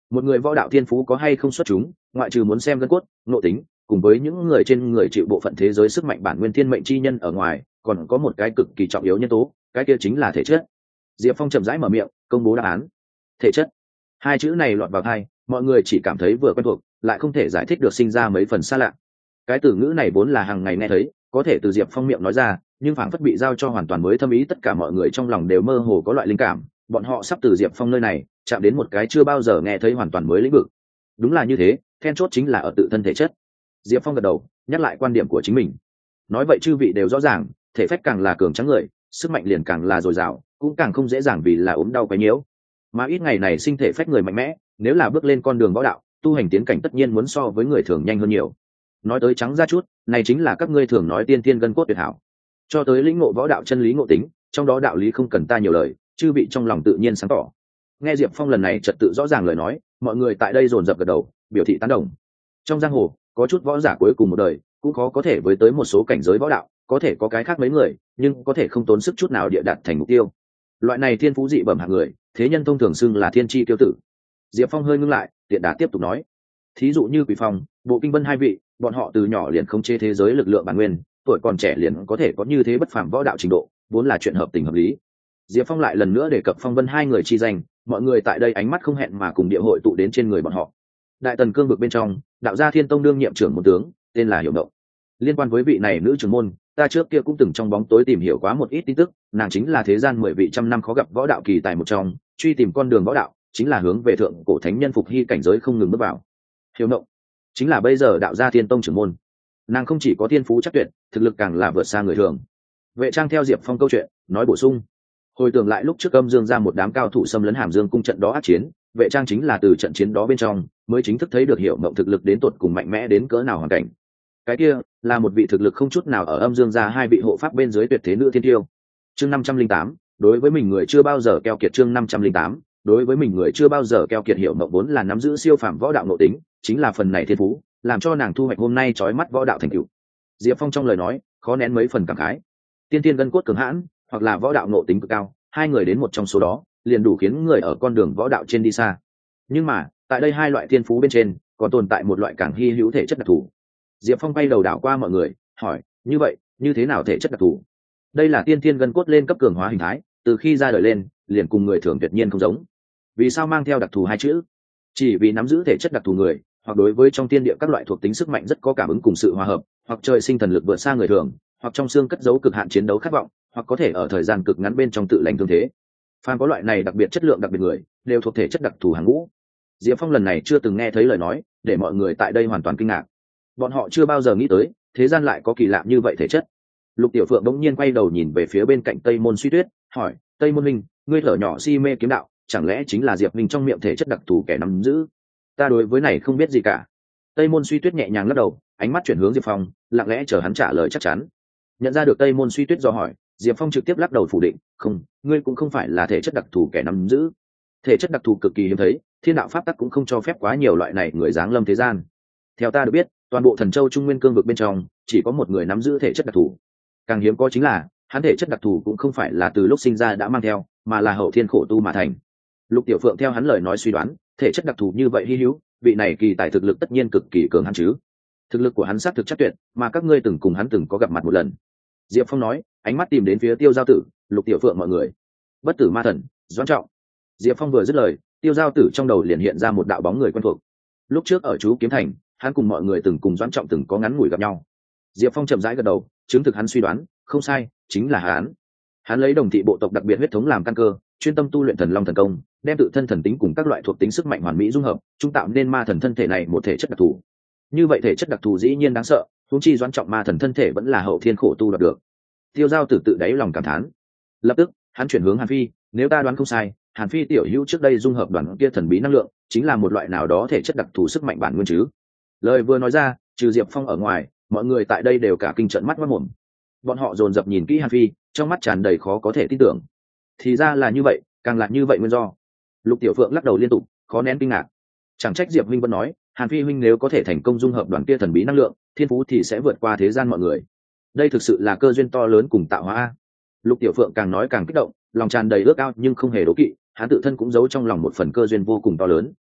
Một người võ đạo thiên phú có hay không xuất chúng, ngoại trừ muốn xem gân cốt, nội tính, cùng với những người trên người chịu bộ phận thế giới sức mạnh bản nguyên thiên mệnh chi nhân ở ngoài, còn có một cái cực kỳ trọng yếu nhân tố, cái kia chính là thể chất. Diệp Phong chậm rãi mở miệng, công bố đáp án. Thể chất. Hai chữ này lọt vào tai, mọi người chỉ cảm thấy vừa quen thuộc, lại không thể giải thích được, sinh ra mấy phần xa lạ. Cái từ ngữ này vốn là hàng ngày nghe thấy, có thể từ Diệp Phong miệng nói ra, nhưng phảng phất bị giao cho hoàn toàn mới thâm ý, tất cả mọi người trong lòng đều mơ hồ có loại linh cảm, bọn họ sắp từ Diệp Phong nơi này chạm đến một cái chưa bao giờ nghe thấy hoàn toàn mới lĩnh vực. Đúng là như thế, then chốt chính là ở tự thân thể chất. Diệp Phong gật đầu, nhắc lại quan điểm của chính mình. Nói vậy chư vị đều rõ ràng, thể phách càng là cường tráng người, sức mạnh liền càng là dồi dào, cũng càng không dễ dàng vì là ốm đau quấy nhiễu. Mà ít ngày này sinh thể phách người mạnh mẽ, nếu là bước lên con đường võ đạo, tu hành tiến cảnh tất nhiên muốn so với người thường nhanh hơn nhiều. Nói tới trắng ra chút, này chính là các ngươi thường nói tiên tiên gân cốt tuyệt hảo. Cho tới lĩnh ngộ võ đạo chân lý ngộ tính, trong đó đạo lý không cần ta nhiều lời, chư vị trong lòng tự nhiên sáng tỏ. Nghe Diệp Phong lần này trật tự rõ ràng lời nói, mọi người tại đây dồn dập gật đầu, biểu thị tán đồng. Trong giang hồ, có chút võ giả cuối cùng một đời, cũng khó có thể với tới một số cảnh giới võ đạo, có thể có cái khác mấy người, nhưng có thể không tốn sức chút nào địa đạt thành mục tiêu. Loại này thiên phú dị bẩm hạng người, thế nhân thông thường xưng là thiên chi tiêu tử. Diệp Phong hơi ngưng lại, tiện đà tiếp tục nói: thí dụ như Quỷ Phong, Bộ Kinh Vân hai vị, bọn họ từ nhỏ liền khống chế thế giới lực lượng bản nguyên, tuổi còn trẻ liền có thể có như thế bất phàm võ đạo trình độ, vốn là chuyện hợp tình hợp lý. Diệp Phong lại lần nữa đề cập Phong Vân hai người chi danh, mọi người tại đây ánh mắt không hẹn mà cùng địa hội tụ đến trên người bọn họ. Đại Tần cương vực bên trong, đạo gia Thiên Tông đương nhiệm trưởng môn tướng, tên là Hiểu Ngộng. Liên quan với vị này nữ trưởng môn, ta trước kia cũng từng trong bóng tối tìm hiểu quá một ít tin tức, nàng chính là thế gian 10 vị trăm năm khó gặp võ đạo kỳ tài một trong, truy tìm con đường võ đạo, chính là hướng về thượng cổ thánh nhân phục hy cảnh giới không ngừng bước vào. Hiểu Ngộng chính là bây giờ đạo gia Thiên Tông trưởng môn. Nàng không chỉ có thiên phú chắc tuyệt, thực lực càng là vượt xa người thường. Vệ Trang theo Diệp Phong câu chuyện nói bổ sung: hồi tưởng lại lúc trước Âm Dương ra một đám cao thủ xâm lấn Hàm Dương cung trận đó ác chiến, Vệ Trang chính là từ trận chiến đó bên trong mới chính thức thấy được Hiểu Ngộng thực lực đến tột cùng mạnh mẽ đến cỡ nào hoàn cảnh. Cái kia là một vị thực lực không chút nào ở Âm Dương ra hai vị hộ pháp bên dưới tuyệt thế nữ thiên tiêu. Chương 508, đối với mình người chưa bao giờ keo kiệt. Chương 508, đối với mình người chưa bao giờ keo kiệt. Hiểu Ngộng vốn là nắm giữ siêu phàm võ đạo nội tính, chính là phần này thiên phú làm cho nàng thu hoạch hôm nay chói mắt võ đạo thành tựu. Diệp Phong trong lời nói khó nén mấy phần cảm khái. Tiên tiên gân cốt cường hãn, hoặc là võ đạo nội tính cực cao, hai người đến một trong số đó liền đủ khiến người ở con đường võ đạo trên đi xa. Nhưng mà tại đây hai loại thiên phú bên trên còn tồn tại một loại càng hy hữu thể chất đặc thù. Diệp Phong bay đầu đảo qua mọi người, hỏi: như vậy như thế nào thể chất đặc thù? Đây là tiên tiên gân cốt lên cấp cường hóa hình thái, từ khi ra đời lên liền cùng người thường tuyệt nhiên không giống. Vì sao mang theo đặc thù hai chữ? Chỉ vì nắm giữ thể chất đặc thù người, hoặc đối với trong tiên địa các loại thuộc tính sức mạnh rất có cảm ứng cùng sự hòa hợp, hoặc trời sinh thần lực vượt xa người thường, hoặc trong xương cất giấu cực hạn chiến đấu khát vọng, hoặc có thể ở thời gian cực ngắn bên trong tự lành thương thế. Phan có loại này đặc biệt chất lượng đặc biệt người, đều thuộc thể chất đặc thù hàng ngũ. Diệp Phong lần này chưa từng nghe thấy lời nói, để mọi người tại đây hoàn toàn kinh ngạc. Bọn họ chưa bao giờ nghĩ tới, thế gian lại có kỳ lạ như vậy thể chất. Lục Tiểu Phượng bỗng nhiên quay đầu nhìn về phía bên cạnh Tây Môn Suy Tuyết, hỏi: Tây Môn Minh, ngươi thở nhỏ si mê kiếm đạo, chẳng lẽ chính là Diệp Minh trong miệng thể chất đặc thù kẻ nắm giữ? Ta đối với này không biết gì cả. Tây Môn Suy Tuyết nhẹ nhàng lắc đầu, ánh mắt chuyển hướng Diệp Phong, lặng lẽ chờ hắn trả lời chắc chắn. Nhận ra được Tây Môn Suy Tuyết do hỏi, Diệp Phong trực tiếp lắc đầu phủ định: không, ngươi cũng không phải là thể chất đặc thù kẻ nắm giữ. Thể chất đặc thù cực kỳ hiếm thấy, thiên đạo pháp tắc cũng không cho phép quá nhiều loại này người giáng lâm thế gian. Theo ta được biết, toàn bộ Thần Châu Trung Nguyên cương vực bên trong chỉ có một người nắm giữ thể chất đặc thù. Càng hiếm có chính là hắn thể chất đặc thù cũng không phải là từ lúc sinh ra đã mang theo, mà là hậu thiên khổ tu mà thành. Lục Tiểu Phượng theo hắn lời nói suy đoán, thể chất đặc thù như vậy hy hữu, vị này kỳ tài thực lực tất nhiên cực kỳ cường hắn chứ. Thực lực của hắn xác thực chắc tuyệt, mà các ngươi từng cùng hắn từng có gặp mặt một lần. Diệp Phong nói, ánh mắt tìm đến phía Tiêu Giao Tử, Lục Tiểu Phượng mọi người. Bất tử ma thần, Doãn Trọng. Diệp Phong vừa dứt lời, Tiêu Giao Tử trong đầu liền hiện ra một đạo bóng người quen thuộc. Lúc trước ở chú Kiếm Thành, hắn cùng mọi người từng cùng Doãn Trọng từng có ngắn ngủi gặp nhau. Diệp Phong chậm rãi gật đầu, chứng thực hắn suy đoán, không sai, chính là hắn. Hắn lấy Đồng thị bộ tộc đặc biệt huyết thống làm căn cơ, chuyên tâm tu luyện Thần Long thần công, đem tự thân thần tính cùng các loại thuộc tính sức mạnh hoàn mỹ dung hợp, trung tạo nên ma thần thân thể này một thể chất đặc thù. Như vậy thể chất đặc thù dĩ nhiên đáng sợ, huống chi Doãn Trọng ma thần thân thể vẫn là hậu thiên khổ tu đạt được. Tiêu Giao Tử tự đáy lòng cảm thán. Lập tức, hắn chuyển hướng Hàn Phi, nếu ta đoán không sai, Hàn Phi tiểu hữu trước đây dung hợp đoàn kia thần bí năng lượng, chính là một loại nào đó thể chất đặc thù sức mạnh bản nguyên chứ? Lời vừa nói ra, trừ Diệp Phong ở ngoài, mọi người tại đây đều cả kinh trợn mắt ngoác mồm. Bọn họ dồn dập nhìn kỹ Hàn Phi, trong mắt tràn đầy khó có thể tin tưởng. Thì ra là như vậy, càng là như vậy nguyên do. Lục Tiểu Phượng lắc đầu liên tục, khó nén kinh ngạc. Chẳng trách Diệp huynh vẫn nói, Hàn Phi huynh nếu có thể thành công dung hợp đoàn kia thần bí năng lượng, thiên phú thì sẽ vượt qua thế gian mọi người. Đây thực sự là cơ duyên to lớn cùng tạo hóa. Lục Tiểu Phượng càng nói càng kích động, lòng tràn đầy ước ao nhưng không hề đố kỵ, hắn tự thân cũng giấu trong lòng một phần cơ duyên vô cùng to lớn.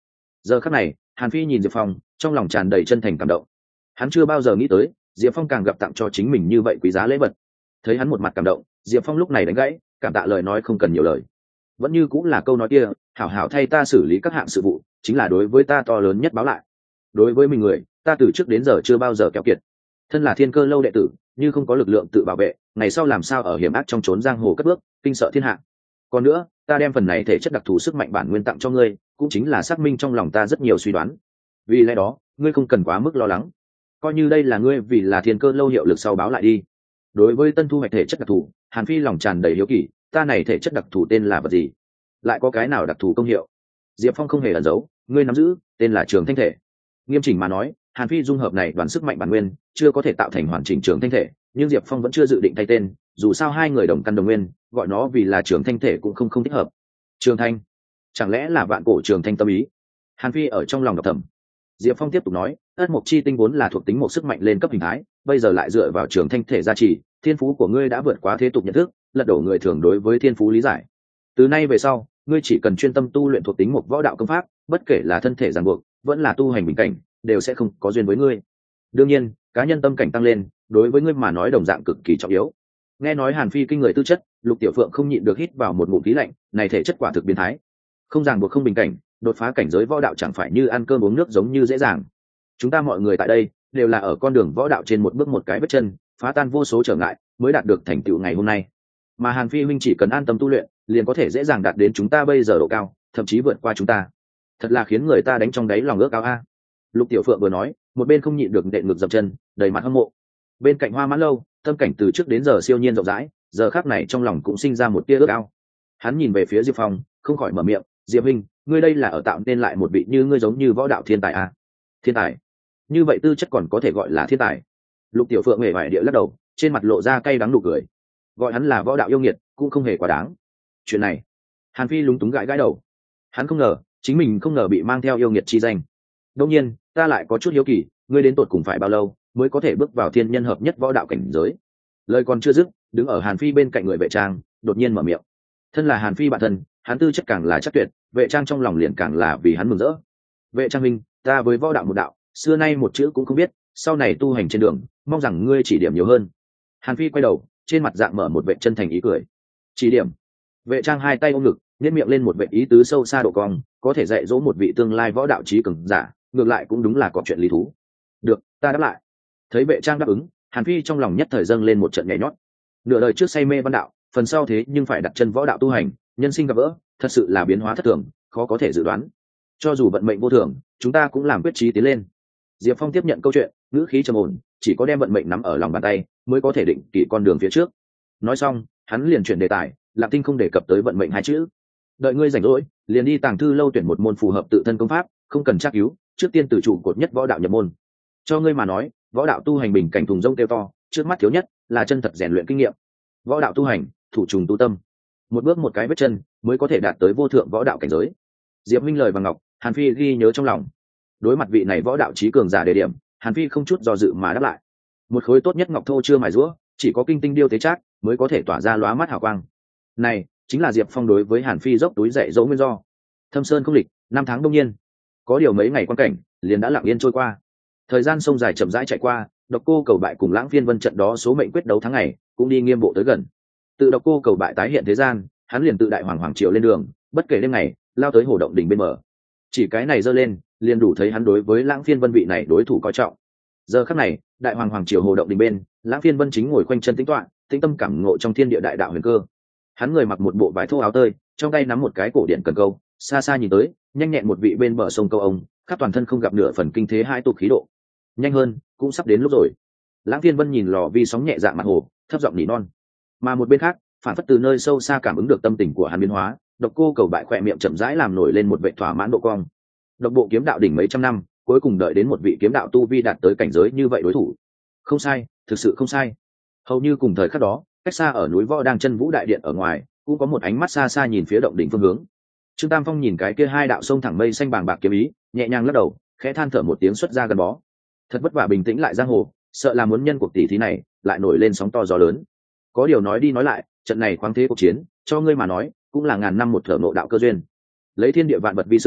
Giờ khắc này Hàn Phi nhìn Diệp Phong trong lòng tràn đầy chân thành cảm động. Hắn chưa bao giờ nghĩ tới Diệp Phong càng gặp tặng cho chính mình như vậy quý giá lễ vật. Thấy hắn một mặt cảm động, Diệp Phong lúc này đánh gãy, cảm tạ lời nói không cần nhiều lời, vẫn như cũng là câu nói kia, hảo hảo thay ta xử lý các hạng sự vụ chính là đối với ta to lớn nhất báo lại. Đối với mình người, ta từ trước đến giờ chưa bao giờ keo kiệt. Thân là Thiên Cơ lâu đệ tử, như không có lực lượng tự bảo vệ, ngày sau làm sao ở hiểm ác trong chốn giang hồ cất bước, kinh sợ thiên hạ. Còn nữa, ta đem phần này thể chất đặc thù sức mạnh bản nguyên tặng cho ngươi, cũng chính là xác minh trong lòng ta rất nhiều suy đoán. Vì lẽ đó, ngươi không cần quá mức lo lắng, coi như đây là ngươi vì là Thiên Cơ lâu hiệu lực sau báo lại đi. Đối với tân thu hoạch thể chất đặc thù, Hàn Phi lòng tràn đầy hiếu kỳ, ta này thể chất đặc thù tên là vật gì, lại có cái nào đặc thù công hiệu? Diệp Phong không hề ẩn giấu, ngươi nắm giữ tên là trường thanh thể. Nghiêm chỉnh mà nói, Hàn Phi dung hợp này đoàn sức mạnh bản nguyên chưa có thể tạo thành hoàn chỉnh trường thanh thể, nhưng Diệp Phong vẫn chưa dự định thay tên, dù sao hai người đồng căn đồng nguyên, gọi nó vì là trường thanh thể cũng không thích hợp. Trường thanh, chẳng lẽ là vạn cổ trường thanh tâm ý? Hàn Phi ở trong lòng đọc thầm. Diệp Phong tiếp tục nói, ất mộc chi tinh vốn là thuộc tính một sức mạnh lên cấp hình thái, bây giờ lại dựa vào trường thanh thể gia trì, thiên phú của ngươi đã vượt quá thế tục nhận thức, lật đổ người thường đối với thiên phú lý giải. Từ nay về sau, ngươi chỉ cần chuyên tâm tu luyện thuộc tính một võ đạo công pháp, bất kể là thân thể ràng buộc, vẫn là tu hành bình cảnh, đều sẽ không có duyên với ngươi. Đương nhiên, cá nhân tâm cảnh tăng lên, đối với ngươi mà nói đồng dạng cực kỳ trọng yếu. Nghe nói Hàn Phi kinh người tư chất, Lục Tiểu Phượng không nhịn được hít vào một ngụm khí lạnh, này thể chất quả thực biến thái. Không ràng buộc không bình cảnh, đột phá cảnh giới võ đạo chẳng phải như ăn cơm uống nước giống như dễ dàng. Chúng ta mọi người tại đây đều là ở con đường võ đạo trên một bước một cái vết chân, phá tan vô số trở ngại, mới đạt được thành tựu ngày hôm nay. Mà Hàn Phi huynh chỉ cần an tâm tu luyện, liền có thể dễ dàng đạt đến chúng ta bây giờ độ cao, thậm chí vượt qua chúng ta. Thật là khiến người ta đánh trong đáy lòng ước ao a. Lục Tiểu Phượng vừa nói, một bên không nhịn được nện ngực dậm chân, đầy mặt hâm mộ. Bên cạnh Hoa Mãn Lâu, tâm cảnh từ trước đến giờ siêu nhiên rộng rãi, giờ khắc này trong lòng cũng sinh ra một tia ước ao. Hắn nhìn về phía Diệp Phong, không khỏi mở miệng, "Diệp huynh, ngươi đây là ở tạo nên lại một vị như ngươi giống như võ đạo thiên tài a?" "Thiên tài? Như vậy tư chất còn có thể gọi là thiên tài?" Lục Tiểu Phượng hề vải địa lắc đầu, trên mặt lộ ra cay đắng nụ cười. Gọi hắn là võ đạo yêu nghiệt, cũng không hề quá đáng. Chuyện này, Hàn Phi lúng túng gãi gãi đầu. Hắn không ngờ, chính mình không ngờ bị mang theo yêu nghiệt chi danh. Đương nhiên, ta lại có chút hiếu kỳ, ngươi đến tột cùng phải bao lâu mới có thể bước vào thiên nhân hợp nhất võ đạo cảnh giới? Lời còn chưa dứt, đứng ở Hàn Phi bên cạnh người vệ trang đột nhiên mở miệng. Thân là Hàn Phi bạn thân, hắn tư chất càng là chắc tuyệt, vệ trang trong lòng liền càng là vì hắn mừng rỡ. Vệ trang minh, ta với võ đạo một đạo, xưa nay một chữ cũng không biết, sau này tu hành trên đường, mong rằng ngươi chỉ điểm nhiều hơn. Hàn Phi quay đầu, trên mặt dạng mở một vệ chân thành ý cười. Chỉ điểm? Vệ trang hai tay ôm ngực, nhếch miệng lên một vệ ý tứ sâu xa độ cong, có thể dạy dỗ một vị tương lai võ đạo chí cường giả, ngược lại cũng đúng là có chuyện lý thú. Được, ta đáp lại. Thấy vệ trang đáp ứng, Hàn Phi trong lòng nhất thời dâng lên một trận nhảy nhót. Nửa đời trước say mê văn đạo, phần sau thế nhưng phải đặt chân võ đạo tu hành, nhân sinh gặp gỡ, thật sự là biến hóa thất thường, khó có thể dự đoán. Cho dù vận mệnh vô thường, chúng ta cũng làm quyết chí tiến lên. Diệp Phong tiếp nhận câu chuyện, ngữ khí trầm ổn, chỉ có đem vận mệnh nắm ở lòng bàn tay, mới có thể định kỵ con đường phía trước. Nói xong, hắn liền chuyển đề tài, Lạc Tinh không đề cập tới vận mệnh hai chữ. Đợi ngươi rảnh rỗi, liền đi Tàng Thư lâu tuyển một môn phù hợp tự thân công pháp, không cần tra cứu, trước tiên từ trụ cột nhất võ đạo nhập môn. Cho ngươi mà nói, võ đạo tu hành bình cảnh thùng rông kêu to, trước mắt thiếu nhất là chân thật rèn luyện kinh nghiệm. Võ đạo tu hành, thủ trùng tu tâm, một bước một cái vết chân, mới có thể đạt tới vô thượng võ đạo cảnh giới. Diệp Minh lời và ngọc, Hàn Phi ghi nhớ trong lòng. Đối mặt vị này võ đạo chí cường giả đề điểm, Hàn Phi không chút do dự mà đáp lại. Một khối tốt nhất ngọc thô chưa mài rũa, chỉ có kinh tinh điêu tế trác mới có thể tỏa ra lóa mắt hào quang. Này chính là Diệp Phong đối với Hàn Phi dốc túi dạy dỗ nguyên do. Thâm Sơn không lịch, năm tháng đông nhiên, có điều mấy ngày quan cảnh liền đã lặng yên trôi qua. Thời gian sông dài chậm rãi chạy qua, Độc Cô Cầu Bại cùng Lãng Phiên Vân trận đó số mệnh quyết đấu tháng ngày cũng đi nghiêm bộ tới gần. Tự Độc Cô Cầu Bại tái hiện thế gian, hắn liền tự đại hoàng triều lên đường, bất kể đêm ngày lao tới hồ động đỉnh bên bờ. Chỉ cái này giơ lên, liền đủ thấy hắn đối với Lãng Phiên Vân vị này đối thủ coi trọng. Giờ khắc này, đại hoàng triều hồ động đỉnh bên, Lãng Phiên Vân chính ngồi khoanh chân tĩnh tọa, tĩnh tâm cảm ngộ trong thiên địa đại đạo huyền cơ. Hắn người mặc một bộ vải thô áo tơi, trong tay nắm một cái cổ điện cần câu, xa xa nhìn tới, nhanh nhẹn một vị bên bờ sông câu ông, khắp toàn thân không gặp nửa phần kinh thế hai tục khí độ. Nhanh hơn, cũng sắp đến lúc rồi. Lãng Phiên Vân nhìn lò vi sóng nhẹ dạng mặt hồ, thấp giọng nỉ non. Mà một bên khác, phản phất từ nơi sâu xa cảm ứng được tâm tình của hắn biến hóa, Độc Cô Cầu Bại khỏe miệng chậm rãi làm nổi lên một vệ thỏa mãn độ cong. Độc bộ kiếm đạo đỉnh mấy trăm năm, cuối cùng đợi đến một vị kiếm đạo tu vi đạt tới cảnh giới như vậy đối thủ. Không sai, thực sự không sai. Hầu như cùng thời khắc đó, cách xa ở núi Võ đang chân vũ đại điện ở ngoài, cũng có một ánh mắt xa xa nhìn phía động đỉnh phương hướng. Trương Tam Phong nhìn cái kia hai đạo sông thẳng mây xanh bàng bạc kiếm ý, nhẹ nhàng lắc đầu, khẽ than thở một tiếng xuất ra gần bó. Thật vất vả bình tĩnh lại giang hồ, sợ là muốn nhân cuộc tỷ thí này lại nổi lên sóng to gió lớn. Có điều nói đi nói lại, trận này khoáng thế cuộc chiến, cho ngươi mà nói, cũng là ngàn năm một thở ngộ đạo cơ duyên. Lấy thiên địa vạn vật vi sư,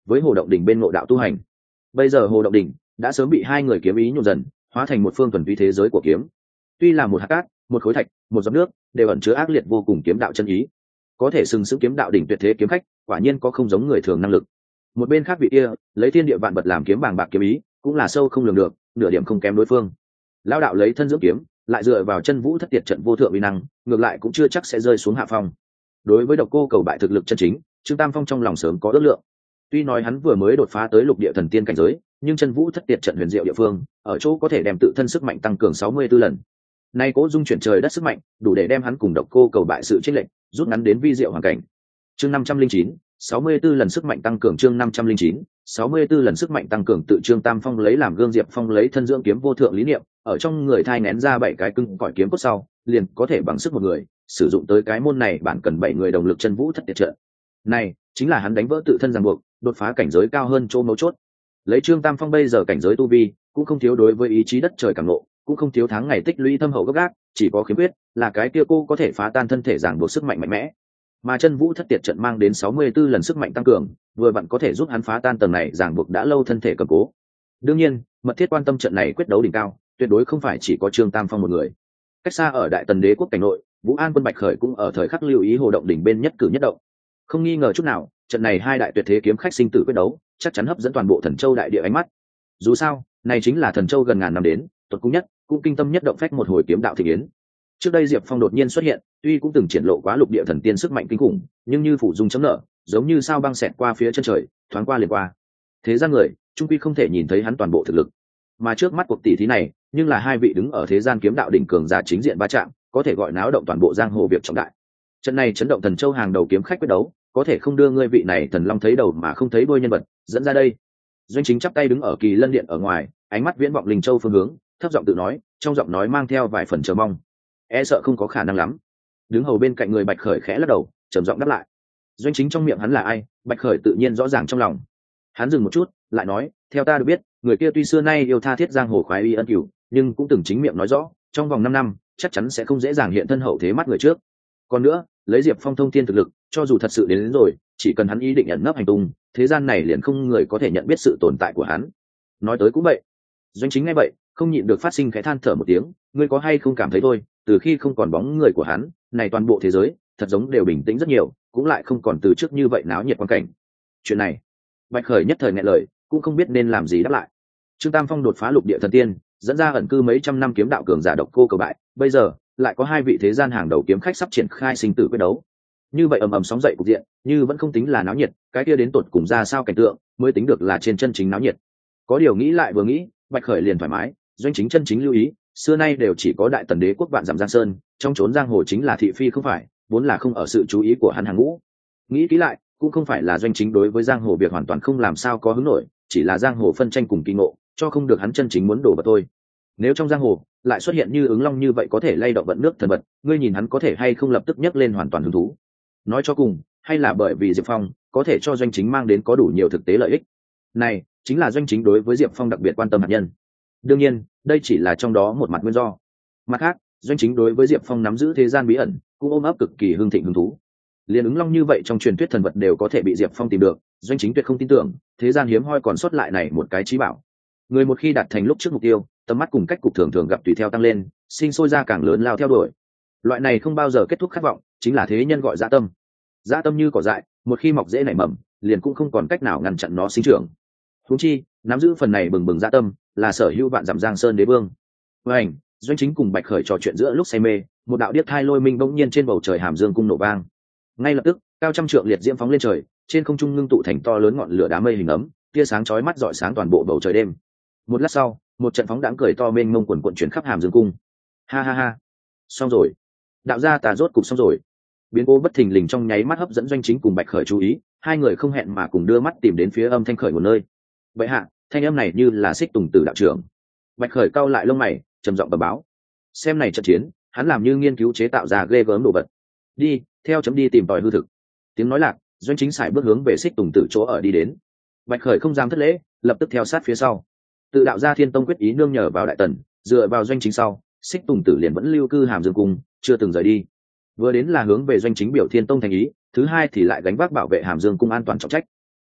với Hồ Động Đình bên ngộ đạo tu hành. Bây giờ Hồ Động Đình đã sớm bị hai người kiếm ý nhuộm dần, hóa thành một phương thuần túy thế giới của kiếm. Tuy là một hạt cát, một khối thạch, một giọt nước, đều ẩn chứa ác liệt vô cùng kiếm đạo chân ý. Có thể sừng sững kiếm đạo đỉnh tuyệt thế kiếm khách, quả nhiên có không giống người thường năng lực. Một bên khác vị kia, lấy thiên địa vạn vật làm kiếm bàng bạc kiếm ý, cũng là sâu không lường được, nửa điểm không kém đối phương. Lão đạo lấy thân dưỡng kiếm, lại dựa vào chân vũ thất tiệt trận vô thượng uy năng, ngược lại cũng chưa chắc sẽ rơi xuống hạ phong. Đối với độc cô cầu bại thực lực chân chính, Trương Tam Phong trong lòng sớm có ước lượng. Tuy nói hắn vừa mới đột phá tới lục địa thần tiên cảnh giới, nhưng chân vũ thất tiệt trận huyền diệu địa phương, ở chỗ có thể đem tự thân sức mạnh tăng cường 64 lần. Nay cố dung chuyển trời đất sức mạnh, đủ để đem hắn cùng độc cô cầu bại sự chênh lệch, rút ngắn đến vi diệu hoàn cảnh. Chương 509, 64 lần sức mạnh tăng cường. Chương 509, 64 lần sức mạnh tăng cường. Tự Trương Tam Phong lấy làm gương, Diệp Phong lấy thân dưỡng kiếm vô thượng lý niệm, ở trong người thai nén ra 7 cái cưng cõi kiếm cốt sau, liền có thể bằng sức một người, sử dụng tới cái môn này bản cần 7 người đồng lực chân vũ thất tiệt trận. Này, chính là hắn đánh vỡ tự thân ràng buộc, đột phá cảnh giới cao hơn chỗ mấu chốt. Lấy Trương Tam Phong bây giờ cảnh giới tu vi, cũng không thiếu đối với ý chí đất trời cảm ngộ, cũng không thiếu tháng ngày tích lũy thâm hậu gốc gác, chỉ có khiếm khuyết là cái kia cô có thể phá tan thân thể ràng buộc sức mạnh mạnh mẽ. Mà chân vũ thất tiệt trận mang đến 64 lần sức mạnh tăng cường, vừa vặn có thể giúp hắn phá tan tầng này ràng buộc đã lâu thân thể cầm cố. Đương nhiên, mật thiết quan tâm trận này quyết đấu đỉnh cao, tuyệt đối không phải chỉ có Trương Tam Phong một người. Cách xa ở Đại Tần Đế quốc cảnh nội, Vũ An quân Bạch Khởi cũng ở thời khắc lưu ý Hồ Động đỉnh bên nhất cử nhất động. Không nghi ngờ chút nào, trận này hai đại tuyệt thế kiếm khách sinh tử quyết đấu, chắc chắn hấp dẫn toàn bộ Thần Châu đại địa ánh mắt. Dù sao, này chính là Thần Châu gần ngàn năm đến, tuột cung nhất, cũng kinh tâm nhất động phách một hồi kiếm đạo thị yến. Trước đây Diệp Phong đột nhiên xuất hiện, tuy cũng từng triển lộ quá lục địa thần tiên sức mạnh kinh khủng, nhưng như phủ dung chấm nợ, giống như sao băng xẹt qua phía chân trời, thoáng qua liền qua. Thế gian người, trung quy không thể nhìn thấy hắn toàn bộ thực lực. Mà trước mắt cuộc tỷ thí này, nhưng là hai vị đứng ở thế gian kiếm đạo đỉnh cường giả chính diện va chạm, có thể gọi náo động toàn bộ giang hồ việc trọng đại. Trận này chấn động Thần Châu hàng đầu kiếm khách quyết đấu, có thể không đưa ngươi vị này thần long thấy đầu mà không thấy đuôi nhân vật dẫn ra đây. Doanh Chính chắp tay đứng ở Kỳ Lân điện ở ngoài, ánh mắt viễn vọng Linh Châu phương hướng, thấp giọng tự nói, trong giọng nói mang theo vài phần chờ mong. E sợ không có khả năng lắm. Đứng hầu bên cạnh người Bạch Khởi khẽ lắc đầu, trầm giọng đáp lại. Doanh Chính trong miệng hắn là ai, Bạch Khởi tự nhiên rõ ràng trong lòng. Hắn dừng một chút, lại nói, theo ta được biết, người kia tuy xưa nay yêu tha thiết giang hồ khoái y ân cửu, nhưng cũng từng chính miệng nói rõ, trong vòng 5 năm, chắc chắn sẽ không dễ dàng hiện thân hậu thế mắt người trước. Còn nữa, lấy Diệp Phong thông thiên thực lực, cho dù thật sự đến rồi, chỉ cần hắn ý định ẩn nấp hành tung, thế gian này liền không người có thể nhận biết sự tồn tại của hắn. Nói tới cũng vậy. Doanh Chính nghe vậy, không nhịn được phát sinh khẽ than thở một tiếng, ngươi có hay không cảm thấy thôi, từ khi không còn bóng người của hắn, này toàn bộ thế giới, thật giống đều bình tĩnh rất nhiều, cũng lại không còn từ trước như vậy náo nhiệt quan cảnh. Chuyện này, Bạch Khởi nhất thời nghẹn lời, cũng không biết nên làm gì đáp lại. Trương Tam Phong đột phá lục địa thần tiên, dẫn ra ẩn cư mấy trăm năm kiếm đạo cường giả độc cô cầu bại, bây giờ lại có hai vị thế gian hàng đầu kiếm khách sắp triển khai sinh tử quyết đấu. Như vậy ầm ầm sóng dậy cục diện, như vẫn không tính là náo nhiệt, cái kia đến tột cùng ra sao cảnh tượng, mới tính được là trên chân chính náo nhiệt. Có điều nghĩ lại vừa nghĩ, Bạch Khởi liền thoải mái, Doanh Chính chân chính lưu ý, xưa nay đều chỉ có Đại Tần Đế quốc vạn dặm giang sơn, trong chốn giang hồ chính là thị phi không phải, vốn là không ở sự chú ý của hắn hàng ngũ. Nghĩ kỹ lại, cũng không phải là Doanh Chính đối với giang hồ việc hoàn toàn không làm sao có hứng nổi, chỉ là giang hồ phân tranh cùng kỳ ngộ, cho không được hắn chân chính muốn đổ vào thôi. Nếu trong giang hồ lại xuất hiện như ứng long như vậy có thể lay động vận nước thần vật, ngươi nhìn hắn có thể hay không lập tức nhấc lên hoàn toàn hứng thú. Nói cho cùng, hay là bởi vì Diệp Phong có thể cho Doanh Chính mang đến có đủ nhiều thực tế lợi ích. Này chính là Doanh Chính đối với Diệp Phong đặc biệt quan tâm hạt nhân. Đương nhiên, đây chỉ là trong đó một mặt nguyên do. Mặt khác, Doanh Chính đối với Diệp Phong nắm giữ thế gian bí ẩn, cũng ôm ấp cực kỳ hưng thịnh hứng thú. Liên ứng long như vậy trong truyền thuyết thần vật đều có thể bị Diệp Phong tìm được, Doanh Chính tuyệt không tin tưởng, thế gian hiếm hoi còn sót lại này một cái chí bảo. Người một khi đạt thành lúc trước mục tiêu, tầm mắt cùng cách cục thường thường gặp tùy theo tăng lên, sinh sôi ra càng lớn lao theo đuổi. Loại này không bao giờ kết thúc khát vọng, chính là thế nhân gọi dã tâm. Dã tâm như cỏ dại, một khi mọc rễ nảy mầm, liền cũng không còn cách nào ngăn chặn nó sinh trưởng. Huống chi, nắm giữ phần này bừng bừng dã tâm, là sở hữu vạn dặm giang sơn đế vương. Vành, Doanh Chính cùng Bạch Khởi trò chuyện giữa lúc say mê, một đạo điếc thai lôi minh bỗng nhiên trên bầu trời Hàm Dương cung nổ vang. Ngay lập tức, cao trăm trượng liệt diễm phóng lên trời, trên không trung ngưng tụ thành to lớn ngọn lửa đám mây hình ấm, tia sáng chói mắt rọi sáng toàn bộ bầu trời đêm. Một lát sau, một trận phóng đãng cười to mênh mông quần quần chuyển khắp Hàm Dương cung. Ha ha ha, xong rồi, đạo gia tà rốt cục xong rồi. Biến cố bất thình lình trong nháy mắt hấp dẫn Doanh Chính cùng Bạch Khởi chú ý, hai người không hẹn mà cùng đưa mắt tìm đến phía âm thanh khởi một nơi. Vậy hạ, thanh âm này như là Xích Tùng Tử đạo trưởng. Bạch Khởi cau lại lông mày, trầm giọng bẩm báo. Xem này trận chiến, hắn làm như nghiên cứu chế tạo ra ghê gớm đồ vật. Đi, theo chấm đi tìm tòi hư thực. Tiếng nói lạc, Doanh Chính sải bước hướng về Xích Tùng Tử chỗ ở đi đến. Bạch Khởi không dám thất lễ, lập tức theo sát phía sau. Tự đạo ra Thiên Tông quyết ý nương nhờ vào Đại Tần, dựa vào Doanh Chính sau, Xích Tùng Tử liền vẫn lưu cư Hàm Dương cung, chưa từng rời đi. Vừa đến là hướng về Doanh Chính biểu Thiên Tông thành ý, thứ hai thì lại gánh vác bảo vệ Hàm Dương cung an toàn trọng trách.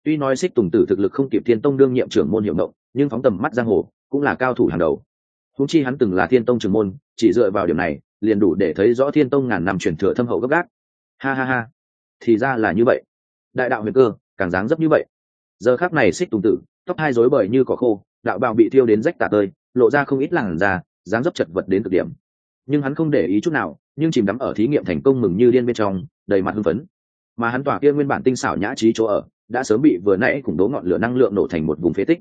Tuy nói Xích Tùng Tử thực lực không kịp Thiên Tông đương nhiệm trưởng môn Hiểu Mộng, nhưng phóng tầm mắt giang hồ, cũng là cao thủ hàng đầu. Huống chi hắn từng là Thiên Tông trưởng môn, chỉ dựa vào điểm này, liền đủ để thấy rõ Thiên Tông ngàn năm truyền thừa thâm hậu gấp gáp. Ha ha ha, thì ra là như vậy. Đại đạo huyền cơ, càng dáng dấp như vậy. Giờ khắc này Xích Tùng Tử, tóc hai rối bời như cỏ khô, đạo bào bị thiêu đến rách tả tơi, lộ ra không ít làn da, dáng dấp chật vật đến cực điểm. Nhưng hắn không để ý chút nào, nhưng chìm đắm ở thí nghiệm thành công mừng như điên bên trong, đầy mặt hưng phấn. Mà hắn tỏa kia nguyên bản tinh xảo nhã trí chỗ ở, đã sớm bị vừa nãy khủng bố ngọn lửa năng lượng nổ thành một vùng phế tích.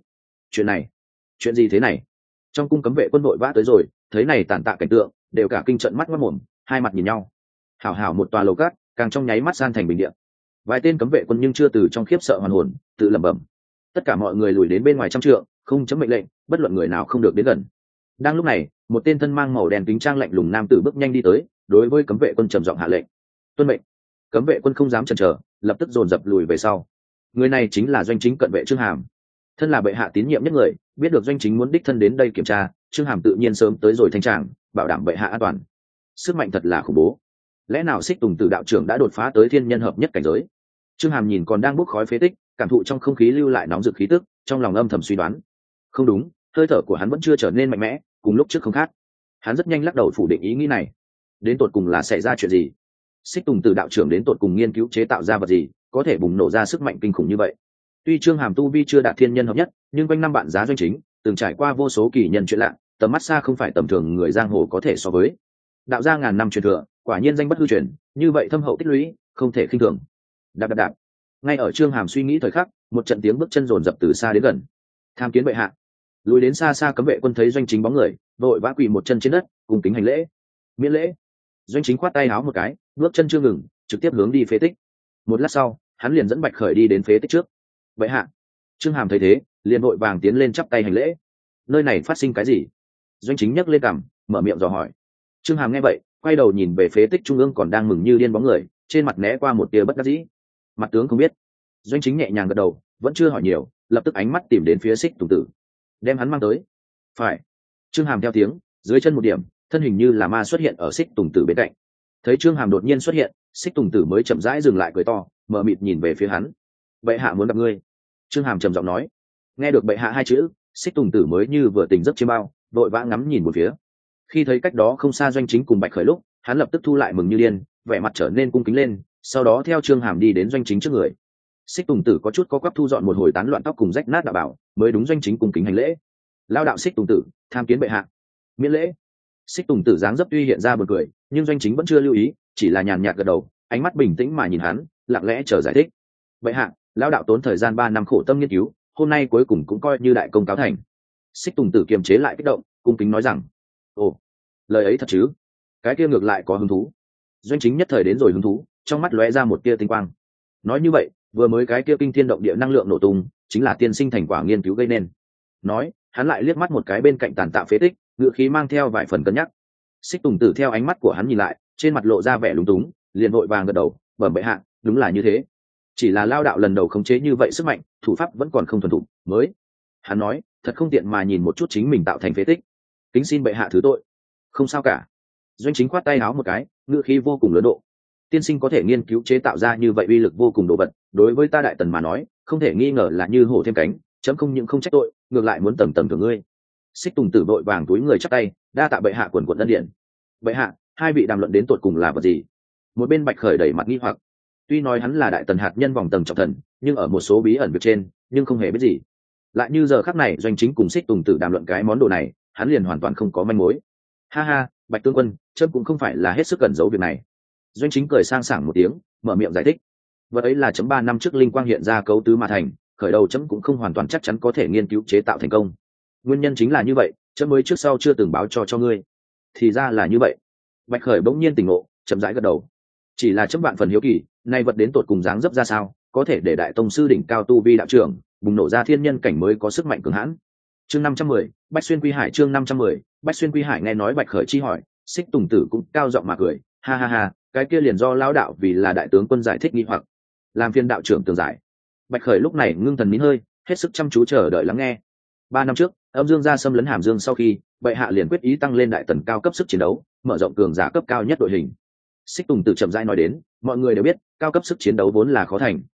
Chuyện gì thế này? Trong cung cấm vệ quân đội vã tới rồi, thấy này tàn tạ cảnh tượng, đều cả kinh trận mắt ngoác mồm, hai mặt nhìn nhau. Hảo hảo một tòa lầu cát, càng trong nháy mắt san thành bình địa. Vài tên cấm vệ quân nhưng chưa từ trong khiếp sợ hoàn hồn, tự lẩm bẩm. Tất cả mọi người lùi đến bên ngoài trăm trượng, không chấm mệnh lệnh, bất luận người nào không được đến gần. Đang lúc này, một tên thân mang màu đen kính trang lạnh lùng nam tử bước nhanh đi tới, đối với cấm vệ quân trầm giọng hạ lệnh. Tuân mệnh. Cấm vệ quân không dám chần chờ, lập tức dồn dập lùi về sau. Người này chính là doanh chính cận vệ Trương Hàm. Thân là bệ hạ tín nhiệm nhất người, biết được doanh chính muốn đích thân đến đây kiểm tra, Trương Hàm tự nhiên sớm tới rồi thanh tràng, bảo đảm bệ hạ an toàn. Sức mạnh thật là khủng bố. Lẽ nào Xích Tùng Tử đạo trưởng đã đột phá tới thiên nhân hợp nhất cảnh giới? Trương Hàm nhìn còn đang bốc khói phế tích, cảm thụ trong không khí lưu lại nóng rực khí tức, trong lòng âm thầm suy đoán. Không đúng, hơi thở của hắn vẫn chưa trở nên mạnh mẽ, cùng lúc trước không khác. Hắn rất nhanh lắc đầu phủ định ý nghĩ này. Đến tột cùng là xảy ra chuyện gì? Xích Tùng Tử đạo trưởng đến tột cùng nghiên cứu chế tạo ra vật gì, có thể bùng nổ ra sức mạnh kinh khủng như vậy? Tuy Trương Hàm tu vi chưa đạt thiên nhân hợp nhất, nhưng quanh năm bạn giá doanh chính, từng trải qua vô số kỳ nhân chuyện lạ, tầm mắt xa không phải tầm thường người giang hồ có thể so với. Đạo gia ngàn năm truyền thừa, quả nhiên danh bất hư truyền, như vậy thâm hậu tích lũy, không thể khinh thường. Đạp đạp đạp. Ngay ở Trương Hàm suy nghĩ thời khắc, một trận tiếng bước chân rồn rập từ xa đến gần. Tham kiến bệ hạ. Lùi đến xa xa cấm vệ quân thấy doanh chính bóng người, vội vã quỳ một chân trên đất, cùng kính hành lễ. Miễn lễ. Doanh chính khoát tay áo một cái, bước chân chưa ngừng, trực tiếp hướng đi phế tích. Một lát sau, hắn liền dẫn Bạch Khởi đi đến phế tích trước. Bệ hạ. Trương Hàm thấy thế, liền vội vàng tiến lên chắp tay hành lễ. Nơi này phát sinh cái gì? Doanh chính nhấc lên cằm, mở miệng dò hỏi. Trương Hàm nghe vậy, quay đầu nhìn về phế tích trung ương còn đang mừng như điên bóng người, trên mặt né qua một tia bất đắc dĩ. Mặt tướng không biết. Doanh chính nhẹ nhàng gật đầu, vẫn chưa hỏi nhiều, lập tức ánh mắt tìm đến phía Xích Tùng Tử, đem hắn mang tới. Phải. Trương Hàm theo tiếng, dưới chân một điểm, thân hình như là ma xuất hiện ở Xích Tùng Tử bên cạnh. Thấy Trương Hàm đột nhiên xuất hiện, Xích Tùng Tử mới chậm rãi dừng lại cười to, mở mịt nhìn về phía hắn. Bệ hạ muốn gặp ngươi. Trương Hàm trầm giọng nói. Nghe được bệ hạ hai chữ, Xích Tùng Tử mới như vừa tỉnh giấc chiêm bao, vội vã ngắm nhìn một phía. Khi thấy cách đó không xa doanh chính cùng Bạch Khởi lúc, hắn lập tức thu lại mừng như điên, vẻ mặt trở nên cung kính lên, sau đó theo Trương Hàm đi đến doanh chính trước người. Xích Tùng Tử có chút có quắp thu dọn một hồi tán loạn tóc cùng rách nát đạo bảo, mới đúng doanh chính cung kính hành lễ. Lao đạo Xích Tùng Tử, tham kiến bệ hạ. Miễn lễ. Xích Tùng Tử dáng dấp tuy hiện ra buồn cười, nhưng doanh chính vẫn chưa lưu ý, chỉ là nhàn nhạt gật đầu, ánh mắt bình tĩnh mà nhìn hắn, lặng lẽ chờ giải thích. Bệ hạ, lão đạo tốn thời gian 3 năm khổ tâm nghiên cứu, hôm nay cuối cùng cũng coi như đại công cáo thành. Xích Tùng Tử kiềm chế lại kích động, cung kính nói rằng. Ồ, lời ấy thật chứ? Cái kia ngược lại có hứng thú. Doanh chính nhất thời đến rồi hứng thú, trong mắt lóe ra một tia tinh quang. Nói như vậy, vừa mới cái kia kinh thiên động địa năng lượng nổ tung, chính là tiên sinh thành quả nghiên cứu gây nên. Nói, hắn lại liếc mắt một cái bên cạnh tàn tạ phế tích, ngựa khí mang theo vài phần cân nhắc. Xích Tùng Tử theo ánh mắt của hắn nhìn lại, trên mặt lộ ra vẻ lúng túng, liền vội vàng gật đầu, bẩm bệ hạ, đúng là như thế. Chỉ là lao đạo lần đầu khống chế như vậy sức mạnh, thủ pháp vẫn còn không thuần thục, mới. Hắn nói, thật không tiện mà nhìn một chút chính mình tạo thành phế tích. Kính xin bệ hạ thứ tội. Không sao cả. Doanh chính khoát tay áo một cái, ngựa khí vô cùng lớn độ. Tiên sinh có thể nghiên cứu chế tạo ra như vậy uy lực vô cùng đồ vật, đối với ta Đại Tần mà nói, không thể nghi ngờ là như hổ thêm cánh, chấm không những không trách tội, ngược lại muốn tầm tầm thưởng ngươi. Xích Tùng Tử vội vàng túi người chắp tay, đa tạ bệ hạ quần quận ân điển. Bệ hạ, hai vị đàm luận đến tột cùng là vật gì? Một bên Bạch Khởi đẩy mặt nghi hoặc. Tuy nói hắn là Đại Tần hạt nhân vòng tầng trọng thần, nhưng ở một số bí ẩn việc trên, nhưng không hề biết gì. Lại như giờ khắc này doanh chính cùng Xích Tùng Tử đàm luận cái món đồ này, hắn liền hoàn toàn không có manh mối. Ha ha, Bạch tướng quân, chấm cũng không phải là hết sức cẩn giấu việc này. Doanh chính cười sang sảng một tiếng, mở miệng giải thích. Vật ấy là chấm 3 năm trước linh quang hiện ra cấu tứ mà thành, khởi đầu chấm cũng không hoàn toàn chắc chắn có thể nghiên cứu chế tạo thành công. Nguyên nhân chính là như vậy, chấm mới trước sau chưa từng báo cho ngươi. Thì ra là như vậy. Bạch Khởi bỗng nhiên tỉnh ngộ, chậm rãi gật đầu. Chỉ là chấm vạn phần hiếu kỳ, nay vật đến tột cùng dáng dấp ra sao, có thể để đại tông sư đỉnh cao tu vi đạo trưởng bùng nổ ra thiên nhân cảnh mới có sức mạnh cường hãn. Chương 510, Bách xuyên quy hải. Chương 510, Bách xuyên quy hải. Nghe nói Bạch Khởi chi hỏi, Xích Tùng Tử cũng cao giọng mà cười, ha ha ha, cái kia liền do lão đạo vì là đại tướng quân giải thích nghi hoặc, làm phiên đạo trưởng tường giải. Bạch Khởi lúc này ngưng thần nín hơi, hết sức chăm chú chờ đợi lắng nghe. 3 năm trước, Âm Dương gia xâm lấn Hàm Dương sau khi, bệ hạ liền quyết ý tăng lên Đại Tần cao cấp sức chiến đấu, mở rộng cường giả cấp cao nhất đội hình. Xích Tùng Tử chậm rãi nói đến, mọi người đều biết, cao cấp sức chiến đấu vốn là khó thành,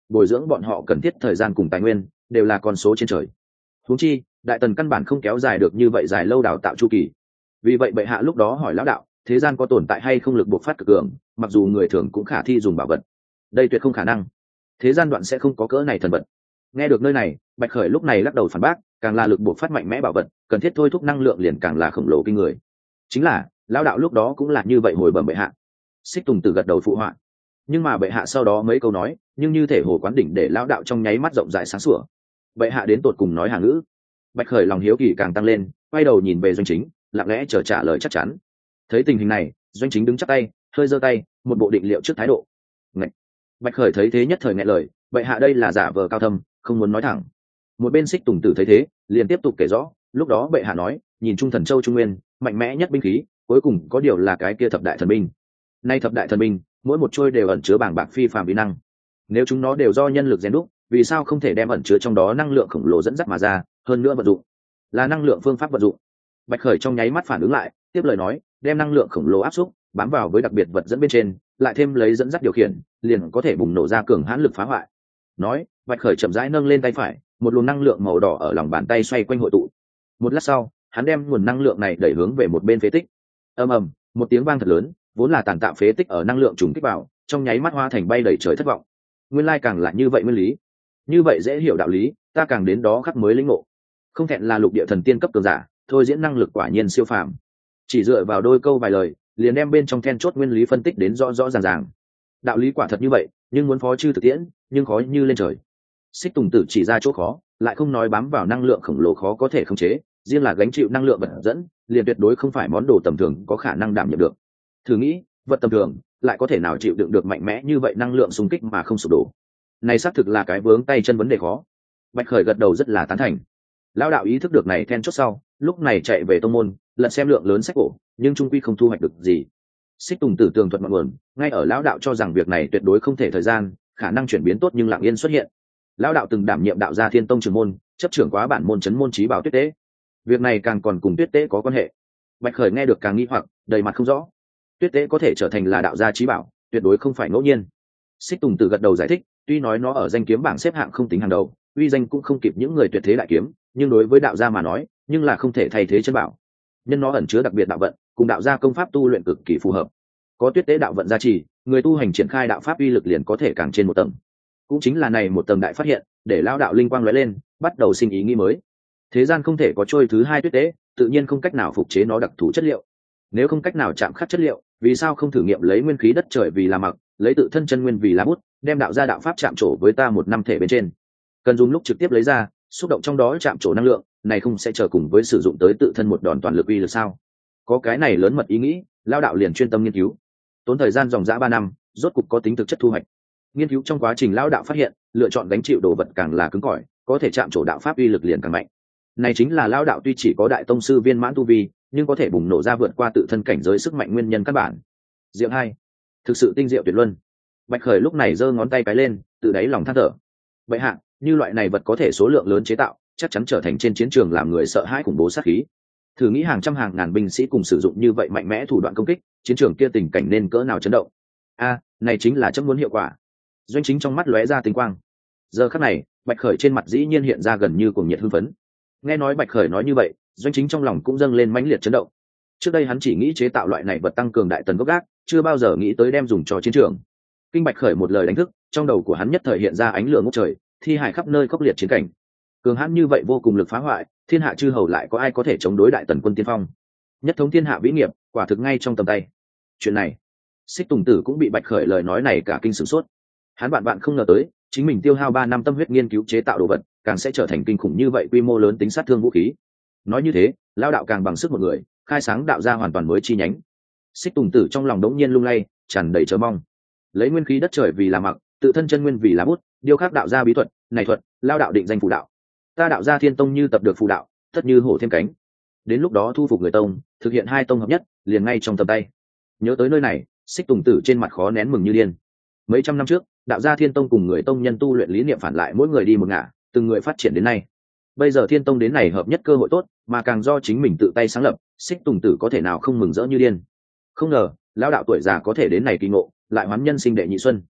bồi dưỡng bọn họ cần thiết thời gian cùng tài nguyên đều là con số trên trời. Huống chi đại tần căn bản không kéo dài được như vậy dài lâu đào tạo chu kỳ. Vì vậy bệ hạ lúc đó hỏi lão đạo, thế gian có tồn tại hay không lực buộc phát cực cường, mặc dù người thường cũng khả thi dùng bảo vật. Đây tuyệt không khả năng, thế gian đoạn sẽ không có cỡ này thần vật. Nghe được nơi này, Bạch Khởi lúc này lắc đầu phản bác, càng là lực buộc phát mạnh mẽ bảo vật, cần thiết thôi thúc năng lượng liền càng là khổng lồ kinh người. Chính là lão đạo lúc đó cũng là như vậy hồi bẩm bệ hạ. Xích Tùng Tử gật đầu phụ họa. Nhưng mà bệ hạ sau đó mấy câu nói, nhưng như thể hồ quán đỉnh để lão đạo trong nháy mắt rộng rãi sáng sủa. Bệ hạ đến tột cùng nói hàng ngữ. Bạch Khởi lòng hiếu kỳ càng tăng lên, quay đầu nhìn về Doanh Chính, lặng lẽ chờ trả lời chắc chắn. Thấy tình hình này, Doanh Chính đứng chắp tay, hơi giơ tay, một bộ định liệu trước thái độ. Ngậy. Bạch Khởi thấy thế nhất thời nghẹn lời, bệ hạ đây là giả vờ cao thâm, không muốn nói thẳng. Một bên Xích Tùng Tử thấy thế, liền tiếp tục kể rõ, lúc đó bệ hạ nói, nhìn Trung Thần Châu Trung Nguyên, mạnh mẽ nhất binh khí, cuối cùng có điều là cái kia thập đại thần binh. Nay thập đại thần binh, mỗi một trôi đều ẩn chứa bảng bạc phi phàm uy năng. Nếu chúng nó đều do nhân lực rèn đúc, vì sao không thể đem ẩn chứa trong đó năng lượng khổng lồ dẫn dắt mà ra, hơn nữa vận dụng là năng lượng phương pháp vận dụng. Bạch Khởi trong nháy mắt phản ứng lại, tiếp lời nói, đem năng lượng khổng lồ áp xúc, bám vào với đặc biệt vật dẫn bên trên, lại thêm lấy dẫn dắt điều khiển, liền có thể bùng nổ ra cường hãn lực phá hoại. Nói, Bạch Khởi chậm rãi nâng lên tay phải, một luồng năng lượng màu đỏ ở lòng bàn tay xoay quanh hội tụ. Một lát sau, hắn đem nguồn năng lượng này đẩy hướng về một bên phế tích. Ầm ầm, một tiếng vang thật lớn, vốn là tàn tạ phế tích ở năng lượng trùng kích vào, trong nháy mắt hóa thành bay đầy trời thất vọng. Nguyên lai càng là như vậy nguyên lý. Như vậy dễ hiểu đạo lý, ta càng đến đó khắc mới lĩnh ngộ. Không thẹn là lục địa thần tiên cấp cường giả, thôi diễn năng lực quả nhiên siêu phàm. Chỉ dựa vào đôi câu vài lời, liền đem bên trong then chốt nguyên lý phân tích đến rõ rõ ràng ràng. Đạo lý quả thật như vậy, nhưng muốn phó chư thực tiễn, nhưng khó như lên trời. Xích Tùng Tử chỉ ra chỗ khó, lại không nói bám vào năng lượng khổng lồ khó có thể khống chế, riêng là gánh chịu năng lượng vật dẫn, liền tuyệt đối không phải món đồ tầm thường có khả năng đảm nhiệm được. Thử nghĩ, vật tầm thường lại có thể nào chịu đựng được mạnh mẽ như vậy năng lượng xung kích mà không sụp đổ. Này xác thực là cái vướng tay chân vấn đề khó. Bạch Khởi gật đầu rất là tán thành. Lão đạo ý thức được này then chốt sau, lúc này chạy về tông môn, lật xem lượng lớn sách cổ, nhưng trung quy không thu hoạch được gì. Xích Tùng Tử tường thuật ngọn nguồn, ngay ở lão đạo cho rằng việc này tuyệt đối không thể thời gian, khả năng chuyển biến tốt nhưng lặng yên xuất hiện. Lão đạo từng đảm nhiệm đạo gia Thiên Tông trưởng môn, chấp trưởng quá bản môn trấn môn trí bảo Tuyết Tế. Việc này càng còn cùng Tuyết Tế có quan hệ. Bạch Khởi nghe được càng nghi hoặc, đầy mặt không rõ. Tuyết Tế có thể trở thành là đạo gia trí bảo, tuyệt đối không phải ngẫu nhiên. Xích Tùng Tử gật đầu giải thích, tuy nói nó ở danh kiếm bảng xếp hạng không tính hàng đầu, uy danh cũng không kịp những người tuyệt thế đại kiếm, nhưng đối với đạo gia mà nói, nhưng là không thể thay thế chân bảo. Nhân nó ẩn chứa đặc biệt đạo vận, cùng đạo gia công pháp tu luyện cực kỳ phù hợp. Có Tuyết Tế đạo vận gia trì, người tu hành triển khai đạo pháp uy lực liền có thể càng trên một tầng. Cũng chính là này một tầng đại phát hiện, để lao đạo linh quang lóe lên, bắt đầu sinh ý nghĩ mới. Thế gian không thể có trôi thứ hai Tuyết Tế, tự nhiên không cách nào phục chế nó đặc thù chất liệu. Nếu không cách nào chạm khắc chất liệu, vì sao không thử nghiệm lấy nguyên khí đất trời vì là mặc, lấy tự thân chân nguyên vì là bút, đem đạo gia đạo pháp chạm trổ với ta một năm thể bên trên. Cần dùng lúc trực tiếp lấy ra, xúc động trong đó chạm trổ năng lượng, này không sẽ chờ cùng với sử dụng tới tự thân một đòn toàn lực uy lực sao? Có cái này lớn mật ý nghĩ, lao đạo liền chuyên tâm nghiên cứu. Tốn thời gian dòng dã 3 năm, rốt cục có tính thực chất thu hoạch. Nghiên cứu trong quá trình lao đạo phát hiện, lựa chọn gánh chịu đồ vật càng là cứng cỏi, có thể chạm trổ đạo pháp uy lực liền càng mạnh. Này chính là lao đạo tuy chỉ có đại tông sư viên mãn tu vi, nhưng có thể bùng nổ ra vượt qua tự thân cảnh giới sức mạnh nguyên nhân căn bản. Diệu hai, thực sự tinh diệu tuyệt luân. Bạch Khởi lúc này giơ ngón tay cái lên, tự đáy lòng than thở. Bệ hạ, như loại này vật có thể số lượng lớn chế tạo, chắc chắn trở thành trên chiến trường làm người sợ hãi khủng bố sát khí. Thử nghĩ hàng trăm hàng ngàn binh sĩ cùng sử dụng như vậy mạnh mẽ thủ đoạn công kích, chiến trường kia tình cảnh nên cỡ nào chấn động. Này chính là chấm muốn hiệu quả. Doanh Chính trong mắt lóe ra tinh quang. Giờ khắc này, Bạch Khởi trên mặt dĩ nhiên hiện ra gần như cuồng nhiệt hưng phấn. Nghe nói Bạch Khởi nói như vậy, Doanh Chính trong lòng cũng dâng lên mãnh liệt chấn động. Trước đây hắn chỉ nghĩ chế tạo loại này vật tăng cường đại tần gốc gác, chưa bao giờ nghĩ tới đem dùng cho chiến trường. Kinh Bạch Khởi một lời đánh thức, trong đầu của hắn nhất thời hiện ra ánh lửa ngút trời, thi hải khắp nơi khốc liệt chiến cảnh. Cường hãn như vậy vô cùng lực phá hoại, thiên hạ chư hầu lại có ai có thể chống đối đại tần quân tiên phong? Nhất thống thiên hạ vĩ nghiệp, quả thực ngay trong tầm tay. Chuyện này, Xích Tùng Tử cũng bị Bạch Khởi lời nói này cả kinh sửng sốt. Hắn bạn không ngờ tới, chính mình tiêu hao 3 năm tâm huyết nghiên cứu chế tạo đồ vật, càng sẽ trở thành kinh khủng như vậy quy mô lớn tính sát thương vũ khí. Nói như thế, lao đạo càng bằng sức một người, khai sáng đạo ra hoàn toàn mới chi nhánh. Xích Tùng Tử trong lòng đống nhiên lung lay, tràn đầy chờ mong. Lấy nguyên khí đất trời vì là mặc, tự thân chân nguyên vì là bút, điêu khắc đạo gia bí thuật, này thuật, lao đạo định danh phù đạo. Ta đạo gia Thiên Tông như tập được phù đạo, tất như hổ thêm cánh. Đến lúc đó thu phục người tông, thực hiện 2 tông hợp nhất, liền ngay trong tầm tay. Nhớ tới nơi này, Xích Tùng Tử trên mặt khó nén mừng như điên. Mấy trăm năm trước, đạo gia Thiên Tông cùng người tông nhân tu luyện lý niệm phản lại mỗi người đi một ngả, từng người phát triển đến nay. Bây giờ Thiên Tông đến này hợp nhất cơ hội tốt, mà càng do chính mình tự tay sáng lập, Xích Tùng Tử có thể nào không mừng rỡ như điên. Không ngờ, lão đạo tuổi già có thể đến này kỳ ngộ, lại hoán nhân sinh đệ nhị xuân.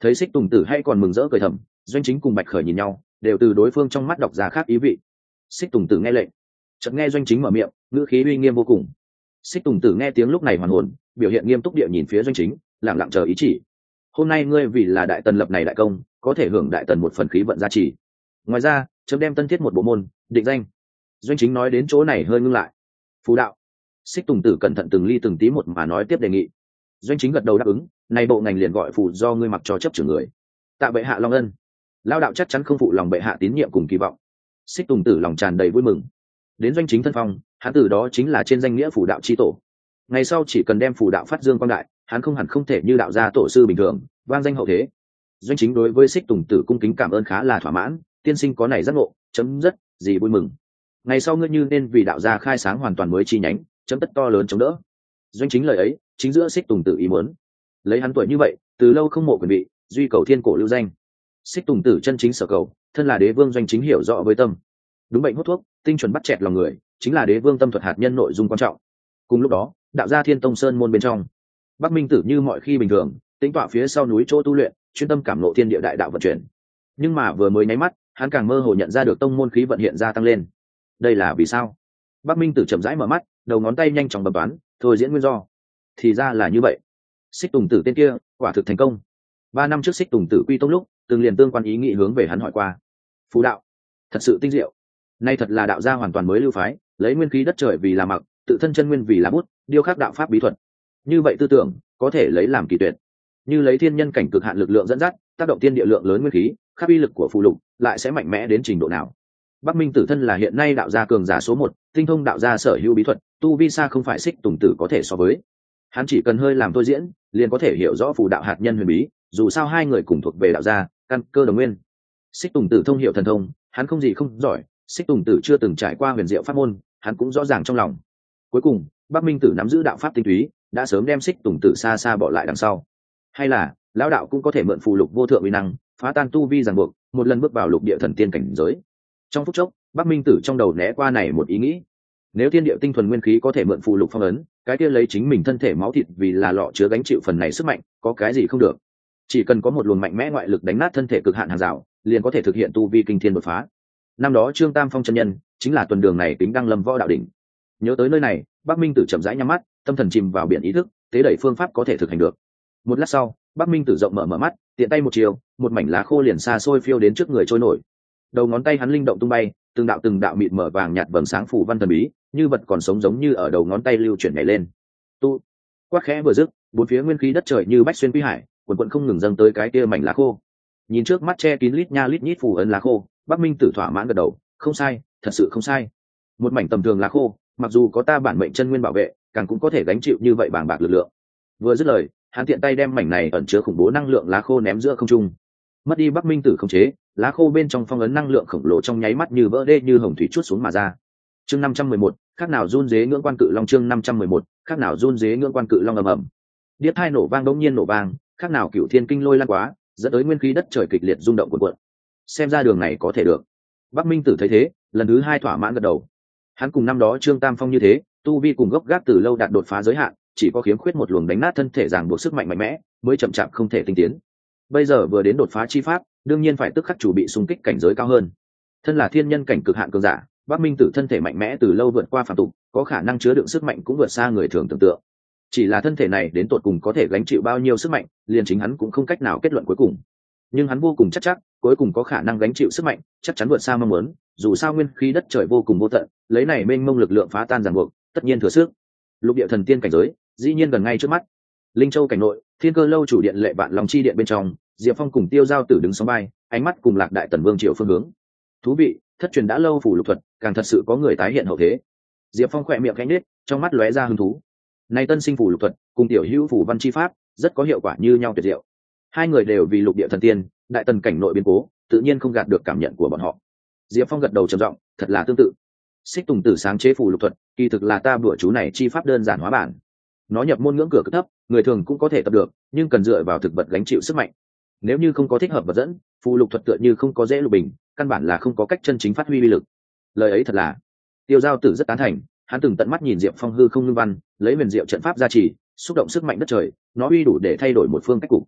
Thấy Xích Tùng Tử hay còn mừng rỡ cười thầm, Doanh Chính cùng Bạch Khởi nhìn nhau, đều từ đối phương trong mắt đọc ra khác ý vị. Xích Tùng Tử nghe lệnh, chợt nghe Doanh Chính mở miệng, ngữ khí uy nghiêm vô cùng. Xích Tùng Tử nghe tiếng lúc này hoàn hồn, biểu hiện nghiêm túc địa nhìn phía Doanh Chính, lặng lặng chờ ý chỉ. Hôm nay ngươi vì là đại tần lập này đại công, có thể hưởng đại tần một phần khí vận gia trì. Ngoài ra, chấm đem tân thiết một bộ môn, định danh. Doanh Chính nói đến chỗ này hơi ngưng lại. Phù đạo. Xích Tùng Tử cẩn thận từng ly từng tí một mà nói tiếp đề nghị. Doanh Chính gật đầu đáp ứng, này bộ ngành liền gọi phù do ngươi mặc cho chấp trưởng người. Tạ bệ hạ long ân. Lao đạo chắc chắn không phụ lòng bệ hạ tín nhiệm cùng kỳ vọng. Xích Tùng Tử lòng tràn đầy vui mừng. Đến Doanh Chính thân phong, hắn từ đó chính là trên danh nghĩa phù đạo chi tổ. Ngày sau chỉ cần đem phù đạo phát dương quang đại, hắn không hẳn không thể như đạo gia tổ sư bình thường, vang danh hậu thế. Doanh Chính đối với Xích Tùng Tử cung kính cảm ơn khá là thỏa mãn, tiên sinh có này giác ngộ, chấm dứt, gì vui mừng. Ngày sau ngươi như nên vì đạo gia khai sáng hoàn toàn mới chi nhánh, chấm tất to lớn chống đỡ. Doanh Chính lời ấy, chính giữa Xích Tùng Tử ý muốn. Lấy hắn tuổi như vậy, từ lâu không mộ quyền vị, duy cầu thiên cổ lưu danh. Xích Tùng Tử chân chính sở cầu, thân là đế vương Doanh Chính hiểu rõ với tâm. Đúng bệnh hút thuốc, tinh chuẩn bắt chẹt lòng người, chính là đế vương tâm thuật hạt nhân nội dung quan trọng. Cùng lúc đó, đạo gia Thiên Tông Sơn môn bên trong, Bắc Minh Tử như mọi khi bình thường, tĩnh tọa phía sau núi chỗ tu luyện, chuyên tâm cảm ngộ thiên địa đại đạo vận chuyển. Nhưng mà vừa mới nháy mắt, hắn càng mơ hồ nhận ra được tông môn khí vận hiện ra tăng lên. Đây là vì sao? Bắc Minh Tử chậm rãi mở mắt, đầu ngón tay nhanh chóng bấm toán, thôi diễn nguyên do. Thì ra là như vậy. Xích Tùng Tử tên kia, quả thực thành công. 3 năm trước Xích Tùng Tử quy tông lúc, từng liền tương quan ý nghĩ hướng về hắn hỏi qua. Phù đạo, thật sự tinh diệu. Nay thật là đạo gia hoàn toàn mới lưu phái, lấy nguyên khí đất trời vì là mặc, tự thân chân nguyên vì là bút, điêu khắc đạo pháp bí thuật. Như vậy tư tưởng có thể lấy làm kỳ tuyệt. Như lấy thiên nhân cảnh cực hạn lực lượng dẫn dắt, tác động thiên địa lượng lớn nguyên khí, khắp uy lực của phù lục lại sẽ mạnh mẽ đến trình độ nào? Bắc Minh Tử thân là hiện nay đạo gia cường giả số 1, tinh thông đạo gia sở hữu bí thuật, tu vi xa không phải Xích Tùng Tử có thể so với. Hắn chỉ cần hơi làm tôi diễn, liền có thể hiểu rõ phù đạo hạt nhân huyền bí, dù sao hai người cùng thuộc về đạo gia, căn cơ đồng nguyên. Xích Tùng Tử thông hiểu thần thông, hắn không gì không giỏi, Xích Tùng Tử chưa từng trải qua huyền diệu pháp môn, hắn cũng rõ ràng trong lòng. Cuối cùng, Bắc Minh Tử nắm giữ đạo pháp tinh túy, đã sớm đem Xích Tùng Tử xa xa bỏ lại đằng sau. Hay là, lão đạo cũng có thể mượn phù lục vô thượng uy năng, phá tan tu vi ràng buộc, một lần bước vào lục địa thần tiên cảnh giới. Trong phút chốc, Bắc Minh Tử trong đầu né qua này một ý nghĩ. Nếu thiên địa tinh thuần nguyên khí có thể mượn phù lục phong ấn, cái kia lấy chính mình thân thể máu thịt vì là lọ chứa gánh chịu phần này sức mạnh, có cái gì không được? Chỉ cần có một luồng mạnh mẽ ngoại lực đánh nát thân thể cực hạn hàng rào, liền có thể thực hiện tu vi kinh thiên đột phá. Năm đó Trương Tam Phong chân nhân chính là tuần đường này tính đăng lâm võ đạo đỉnh. Nhớ tới nơi này, Bắc Minh Tử chậm rãi nhắm mắt, tâm thần chìm vào biển ý thức, tế đẩy phương pháp có thể thực hành được. Một lát sau, Bắc Minh Tử rộng mở mắt, tiện tay một chiều, một mảnh lá khô liền xa xôi phiêu đến trước người trôi nổi. Đầu ngón tay hắn linh động tung bay, từng đạo mịt mở vàng nhạt vầng sáng phủ văn thần bí, như vật còn sống giống như ở đầu ngón tay lưu chuyển nhảy lên. Tu, quát khẽ vừa dứt, bốn phía nguyên khí đất trời như bách xuyên quy hải, quần quần không ngừng dâng tới cái kia mảnh lá khô. Nhìn trước mắt che kín lít nha lít nhít phủ ấn lá khô, Bắc Minh Tử thỏa mãn gật đầu, không sai, thật sự không sai. Một mảnh tầm thường lá khô, mặc dù có ta bản mệnh chân nguyên bảo vệ, càng cũng có thể gánh chịu như vậy bàng bạc lực lượng. Vừa dứt lời, hắn tiện tay đem mảnh này ẩn chứa khủng bố năng lượng lá khô ném giữa không trung. Mất đi Bắc Minh Tử khống chế, lá khô bên trong phong ấn năng lượng khổng lồ trong nháy mắt như vỡ đê như hồng thủy chuốt xuống mà ra. Chương 511, khác nào run dế ngưỡng quan cự long. Chương 511, khác nào run dế ngưỡng quan cự long. Ầm ầm. Điếc hai nổ vang đống nhiên nổ vang, khác nào cửu thiên kinh lôi lan quá, dẫn tới nguyên khí đất trời kịch liệt rung động cuộn cuộn. Xem ra đường này có thể được. Bắc Minh Tử thấy thế, lần thứ 2 thỏa mãn gật đầu. Hắn cùng năm đó Trương Tam Phong như thế, tu vi cùng gốc gác từ lâu đạt đột phá giới hạn, chỉ có khiếm khuyết một luồng đánh nát thân thể ràng buộc sức mạnh mạnh mẽ, mới chậm chạp không thể tinh tiến. Bây giờ vừa đến đột phá chi pháp, đương nhiên phải tức khắc chủ bị xung kích cảnh giới cao hơn. Thân là thiên nhân cảnh cực hạn cường giả, Bắc Minh Tử thân thể mạnh mẽ từ lâu vượt qua phàm tục, có khả năng chứa đựng sức mạnh cũng vượt xa người thường tưởng tượng. Chỉ là thân thể này đến tột cùng có thể gánh chịu bao nhiêu sức mạnh, liền chính hắn cũng không cách nào kết luận cuối cùng. Nhưng hắn vô cùng chắc cuối cùng có khả năng gánh chịu sức mạnh, chắc chắn vượt xa mong muốn, dù sao nguyên khí đất trời vô cùng vô tận, lấy này mênh mông lực lượng phá tan ràng buộc, tất nhiên thừa sức. Lục địa thần tiên cảnh giới, dĩ nhiên gần ngay trước mắt. Linh Châu cảnh nội, Thiên Cơ lâu chủ điện lệ vạn long chi điện bên trong, Diệp Phong cùng Tiêu Giao Tử đứng sóng vai, ánh mắt cùng Lạc Đại Tần Vương triều phương hướng. Thú vị, thất truyền đã lâu phủ lục thuật, càng thật sự có người tái hiện hậu thế. Diệp Phong khỏe miệng khẽ nhếch, trong mắt lóe ra hứng thú. Nay tân sinh phủ lục thuật, cùng tiểu hữu phủ văn chi pháp, rất có hiệu quả như nhau tuyệt diệu. Hai người đều vì lục địa thần tiên, đại tần cảnh nội biến cố, tự nhiên không gạt được cảm nhận của bọn họ. Diệp Phong gật đầu trầm giọng, thật là tương tự. Xích Tùng Tử sáng chế phủ lục thuật, kỳ thực là ta bữa chú này chi pháp đơn giản hóa bản. Nó nhập môn ngưỡng cửa cực thấp, người thường cũng có thể tập được, nhưng cần dựa vào thực vật gánh chịu sức mạnh. Nếu như không có thích hợp vật dẫn, phù lục thuật tựa như không có dễ lục bình, căn bản là không có cách chân chính phát huy uy lực. Lời ấy thật là. Tiêu Giao Tử rất tán thành, hắn từng tận mắt nhìn Diệp Phong hư không ngưng văn, lấy huyền diệu trận pháp gia trì, xúc động sức mạnh đất trời, nó uy đủ để thay đổi một phương cách cục.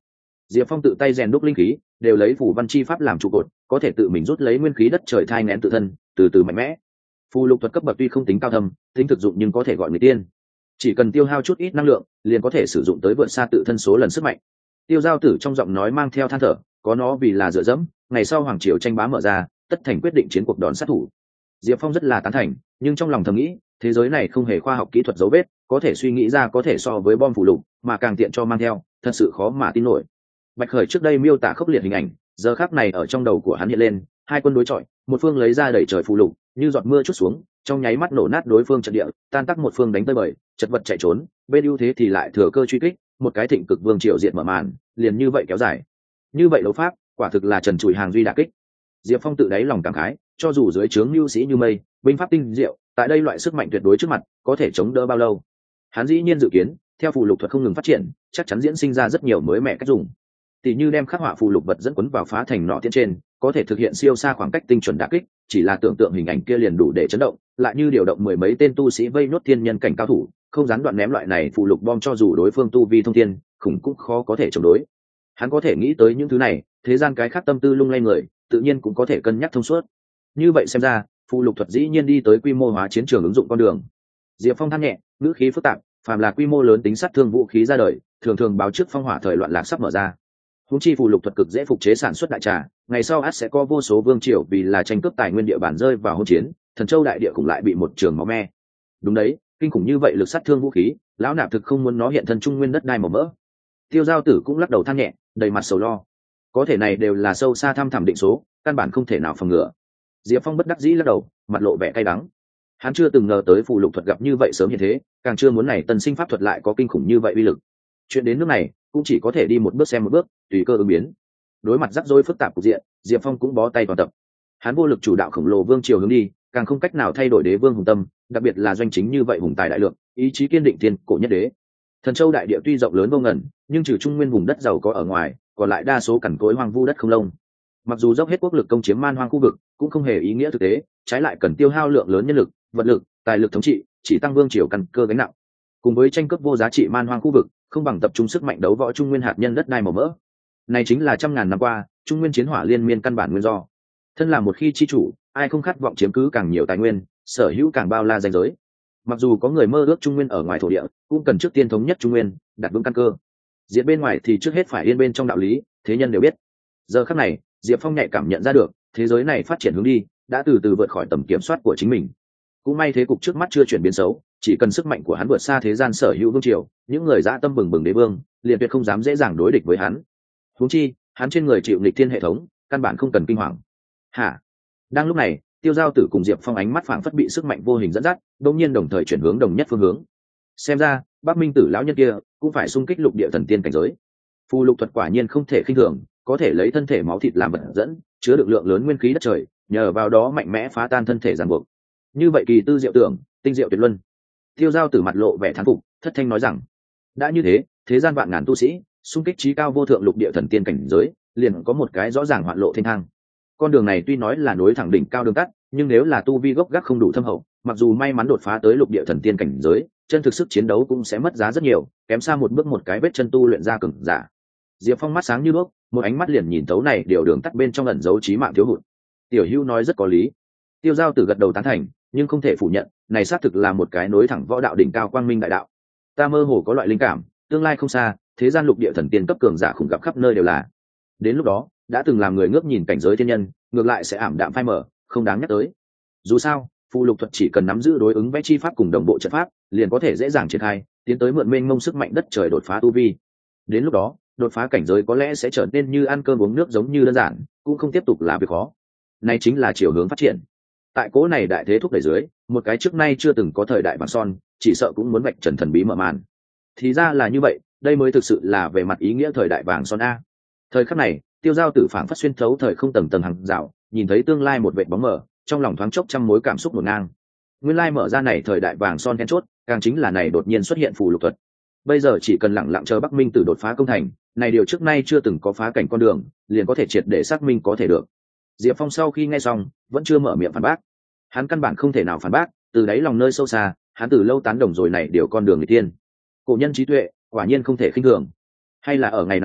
Diệp Phong tự tay rèn đúc linh khí, đều lấy phù văn chi pháp làm trụ cột, có thể tự mình rút lấy nguyên khí đất trời thai nghén tự thân, từ từ mạnh mẽ. Phù lục thuật cấp bậc tuy không tính cao thâm, tính thực dụng nhưng có thể gọi người tiên. Chỉ cần tiêu hao chút ít năng lượng, liền có thể sử dụng tới vượt xa tự thân số lần sức mạnh. Tiêu Giao Tử trong giọng nói mang theo than thở, có nó vì là dựa dẫm, ngày sau hoàng triều tranh bá mở ra, tất thành quyết định chiến cuộc đòn sát thủ. Diệp Phong rất là tán thành, nhưng trong lòng thầm nghĩ, thế giới này không hề khoa học kỹ thuật dấu vết, có thể suy nghĩ ra có thể so với bom phù lục, mà càng tiện cho mang theo, thật sự khó mà tin nổi. Bạch Khởi trước đây miêu tả khốc liệt hình ảnh, giờ khắc này ở trong đầu của hắn hiện lên, hai quân đối chọi, một phương lấy ra đẩy trời phù lục, như giọt mưa chút xuống, trong nháy mắt nổ nát đối phương trận địa, tan tác một phương đánh tới bời, chật vật chạy trốn, bên ưu thế thì lại thừa cơ truy kích, một cái thịnh cực vương triều diện mở màn, liền như vậy kéo dài. Như vậy đấu pháp, quả thực là trần trụi hàng duy đả kích. Diệp Phong tự đáy lòng cảm khái, cho dù dưới trướng lưu sĩ như mây, binh pháp tinh diệu, tại đây loại sức mạnh tuyệt đối trước mặt, có thể chống đỡ bao lâu? Hắn dĩ nhiên dự kiến, theo phù lục thuật không ngừng phát triển, chắc chắn diễn sinh ra rất nhiều mới mẻ cách dùng. Tỷ như đem khắc họa phù lục vật dẫn quấn vào phá thành nọ tiên trên, có thể thực hiện siêu xa khoảng cách tinh chuẩn đả kích, chỉ là tưởng tượng hình ảnh kia liền đủ để chấn động, lại như điều động mười mấy tên tu sĩ vây nốt thiên nhân cảnh cao thủ, không gián đoạn ném loại này phù lục bom cho dù đối phương tu vi thông thiên, khủng cũng khó có thể chống đối. Hắn có thể nghĩ tới những thứ này, thế gian cái khác tâm tư lung lay người, tự nhiên cũng có thể cân nhắc thông suốt. Như vậy xem ra, phù lục thuật dĩ nhiên đi tới quy mô hóa chiến trường ứng dụng con đường. Diệp Phong than nhẹ, ngữ khí phức tạp, phàm là quy mô lớn tính sát thương vũ khí ra đời, thường thường báo trước phong hỏa thời loạn lạc sắp mở ra. Húng chi phù lục thuật cực dễ phục chế sản xuất đại trà, ngày sau ắt sẽ có vô số vương triều vì là tranh cướp tài nguyên địa bàn rơi vào hỗn chiến, Thần Châu đại địa cũng lại bị một trường máu me. Đúng đấy, kinh khủng như vậy lực sát thương vũ khí, lão nạp thực không muốn nó hiện thân trung nguyên đất đai màu mỡ. Tiêu Giao Tử cũng lắc đầu than nhẹ, đầy mặt sầu lo. Có thể này đều là sâu xa thăm thẳm định số, căn bản không thể nào phòng ngừa. Diệp Phong bất đắc dĩ lắc đầu, mặt lộ vẻ cay đắng. Hắn chưa từng ngờ tới phù lục thuật gặp như vậy sớm như thế, càng chưa muốn này tân sinh pháp thuật lại có kinh khủng như vậy uy lực. Chuyện đến nước này, cũng chỉ có thể đi một bước xem một bước, tùy cơ ứng biến. Đối mặt rắc rối phức tạp cục diện, Diệp Phong cũng bó tay toàn tập. Hắn vô lực chủ đạo khổng lồ vương triều hướng đi, càng không cách nào thay đổi đế vương hùng tâm, đặc biệt là doanh chính như vậy hùng tài đại lượng, ý chí kiên định thiên cổ nhất đế. Thần Châu đại địa tuy rộng lớn vô ngần, nhưng trừ trung nguyên vùng đất giàu có ở ngoài, còn lại đa số cằn cỗi hoang vu đất không lông. Mặc dù dốc hết quốc lực công chiếm man hoang khu vực, cũng không hề ý nghĩa thực tế, trái lại cần tiêu hao lượng lớn nhân lực, vật lực, tài lực thống trị, chỉ tăng vương triều căn cơ gánh nặng. Cùng với tranh cướp vô giá trị man hoang khu vực, không bằng tập trung sức mạnh đấu võ trung nguyên hạt nhân đất đai màu mỡ. Này chính là trăm ngàn năm qua, trung nguyên chiến hỏa liên miên căn bản nguyên do. Thân là một khi chi chủ, ai không khát vọng chiếm cứ càng nhiều tài nguyên, sở hữu càng bao la danh giới. Mặc dù có người mơ ước trung nguyên ở ngoài thổ địa, cũng cần trước tiên thống nhất trung nguyên, đặt vững căn cơ. Diệt bên ngoài thì trước hết phải yên bên trong đạo lý, thế nhân đều biết. Giờ khắc này, Diệp Phong nhạy cảm nhận ra được, thế giới này phát triển hướng đi, đã từ từ vượt khỏi tầm kiểm soát của chính mình. Cũng may thế cục trước mắt chưa chuyển biến xấu, chỉ cần sức mạnh của hắn vượt xa thế gian sở hữu vương triều, những người dã tâm bừng bừng đế vương, liền tuyệt không dám dễ dàng đối địch với hắn. Huống chi, hắn trên người chịu nghịch thiên hệ thống, căn bản không cần kinh hoàng. Hả? Đang lúc này, Tiêu Giao Tử cùng Diệp Phong ánh mắt phảng phất bị sức mạnh vô hình dẫn dắt, đột nhiên đồng thời chuyển hướng đồng nhất phương hướng. Xem ra, Bắc Minh Tử lão nhân kia cũng phải xung kích lục địa thần tiên cảnh giới. Phù lục thuật quả nhiên không thể khinh thường, có thể lấy thân thể máu thịt làm vật dẫn, chứa được lượng lớn nguyên khí đất trời, nhờ vào đó mạnh mẽ phá tan thân thể ràng buộc. Như vậy kỳ tư diệu tưởng, tinh diệu tuyệt luân. Tiêu Giao Tử mặt lộ vẻ thán phục, thất thanh nói rằng: đã như thế, thế gian vạn ngàn tu sĩ, xung kích trí cao vô thượng lục địa thần tiên cảnh giới, liền có một cái rõ ràng hoạn lộ thiên thang. Con đường này tuy nói là nối thẳng đỉnh cao đường tắt, nhưng nếu là tu vi gốc gác không đủ thâm hậu, mặc dù may mắn đột phá tới lục địa thần tiên cảnh giới, chân thực sức chiến đấu cũng sẽ mất giá rất nhiều, kém xa một bước một cái vết chân tu luyện ra cường giả. Diệp Phong mắt sáng như đuốc, một ánh mắt liền nhìn thấu này điều đường tắt bên trong ẩn dấu chí mạng thiếu hụt. Tiểu Hữu nói rất có lý. Tiêu Giao Tử gật đầu tán thành, nhưng không thể phủ nhận, này xác thực là một cái nối thẳng võ đạo đỉnh cao quang minh đại đạo. Ta mơ hồ có loại linh cảm, tương lai không xa, thế gian lục địa thần tiên cấp cường giả khủng gặp khắp nơi đều là. Đến lúc đó, đã từng làm người ngước nhìn cảnh giới thiên nhân, ngược lại sẽ ảm đạm phai mờ, không đáng nhắc tới. Dù sao, phù lục thuật chỉ cần nắm giữ đối ứng vẽ chi pháp cùng đồng bộ trận pháp, liền có thể dễ dàng triển khai, tiến tới mượn mênh mông sức mạnh đất trời đột phá tu vi. Đến lúc đó, đột phá cảnh giới có lẽ sẽ trở nên như ăn cơm uống nước giống như đơn giản, cũng không tiếp tục là việc khó. Này chính là chiều hướng phát triển. Tại cố này đại thế thúc đẩy dưới, một cái trước nay chưa từng có thời đại vàng son, chỉ sợ cũng muốn vạch trần thần bí mở màn. Thì ra là như vậy, đây mới thực sự là về mặt ý nghĩa thời đại vàng son a. Thời khắc này, Tiêu Giao Tử phảng phất xuyên thấu thời không tầng tầng hàng rào, nhìn thấy tương lai một vệt bóng mờ, trong lòng thoáng chốc trăm mối cảm xúc ngổn ngang. Nguyên lai mở ra này thời đại vàng son then chốt, càng chính là này đột nhiên xuất hiện phù lục thuật. Bây giờ chỉ cần lặng lặng chờ Bắc Minh Tử đột phá công thành, này điều trước nay chưa từng có phá cảnh con đường, liền có thể triệt để xác minh có thể được. Diệp Phong sau khi nghe xong, vẫn chưa mở miệng phản bác. Hắn căn bản không thể nào phản bác, từ đáy lòng nơi sâu xa, hắn từ lâu tán đồng rồi này điều con đường người tiên. Cổ nhân trí tuệ, quả nhiên không thể khinh thường. Hay là ở ngày nào đó,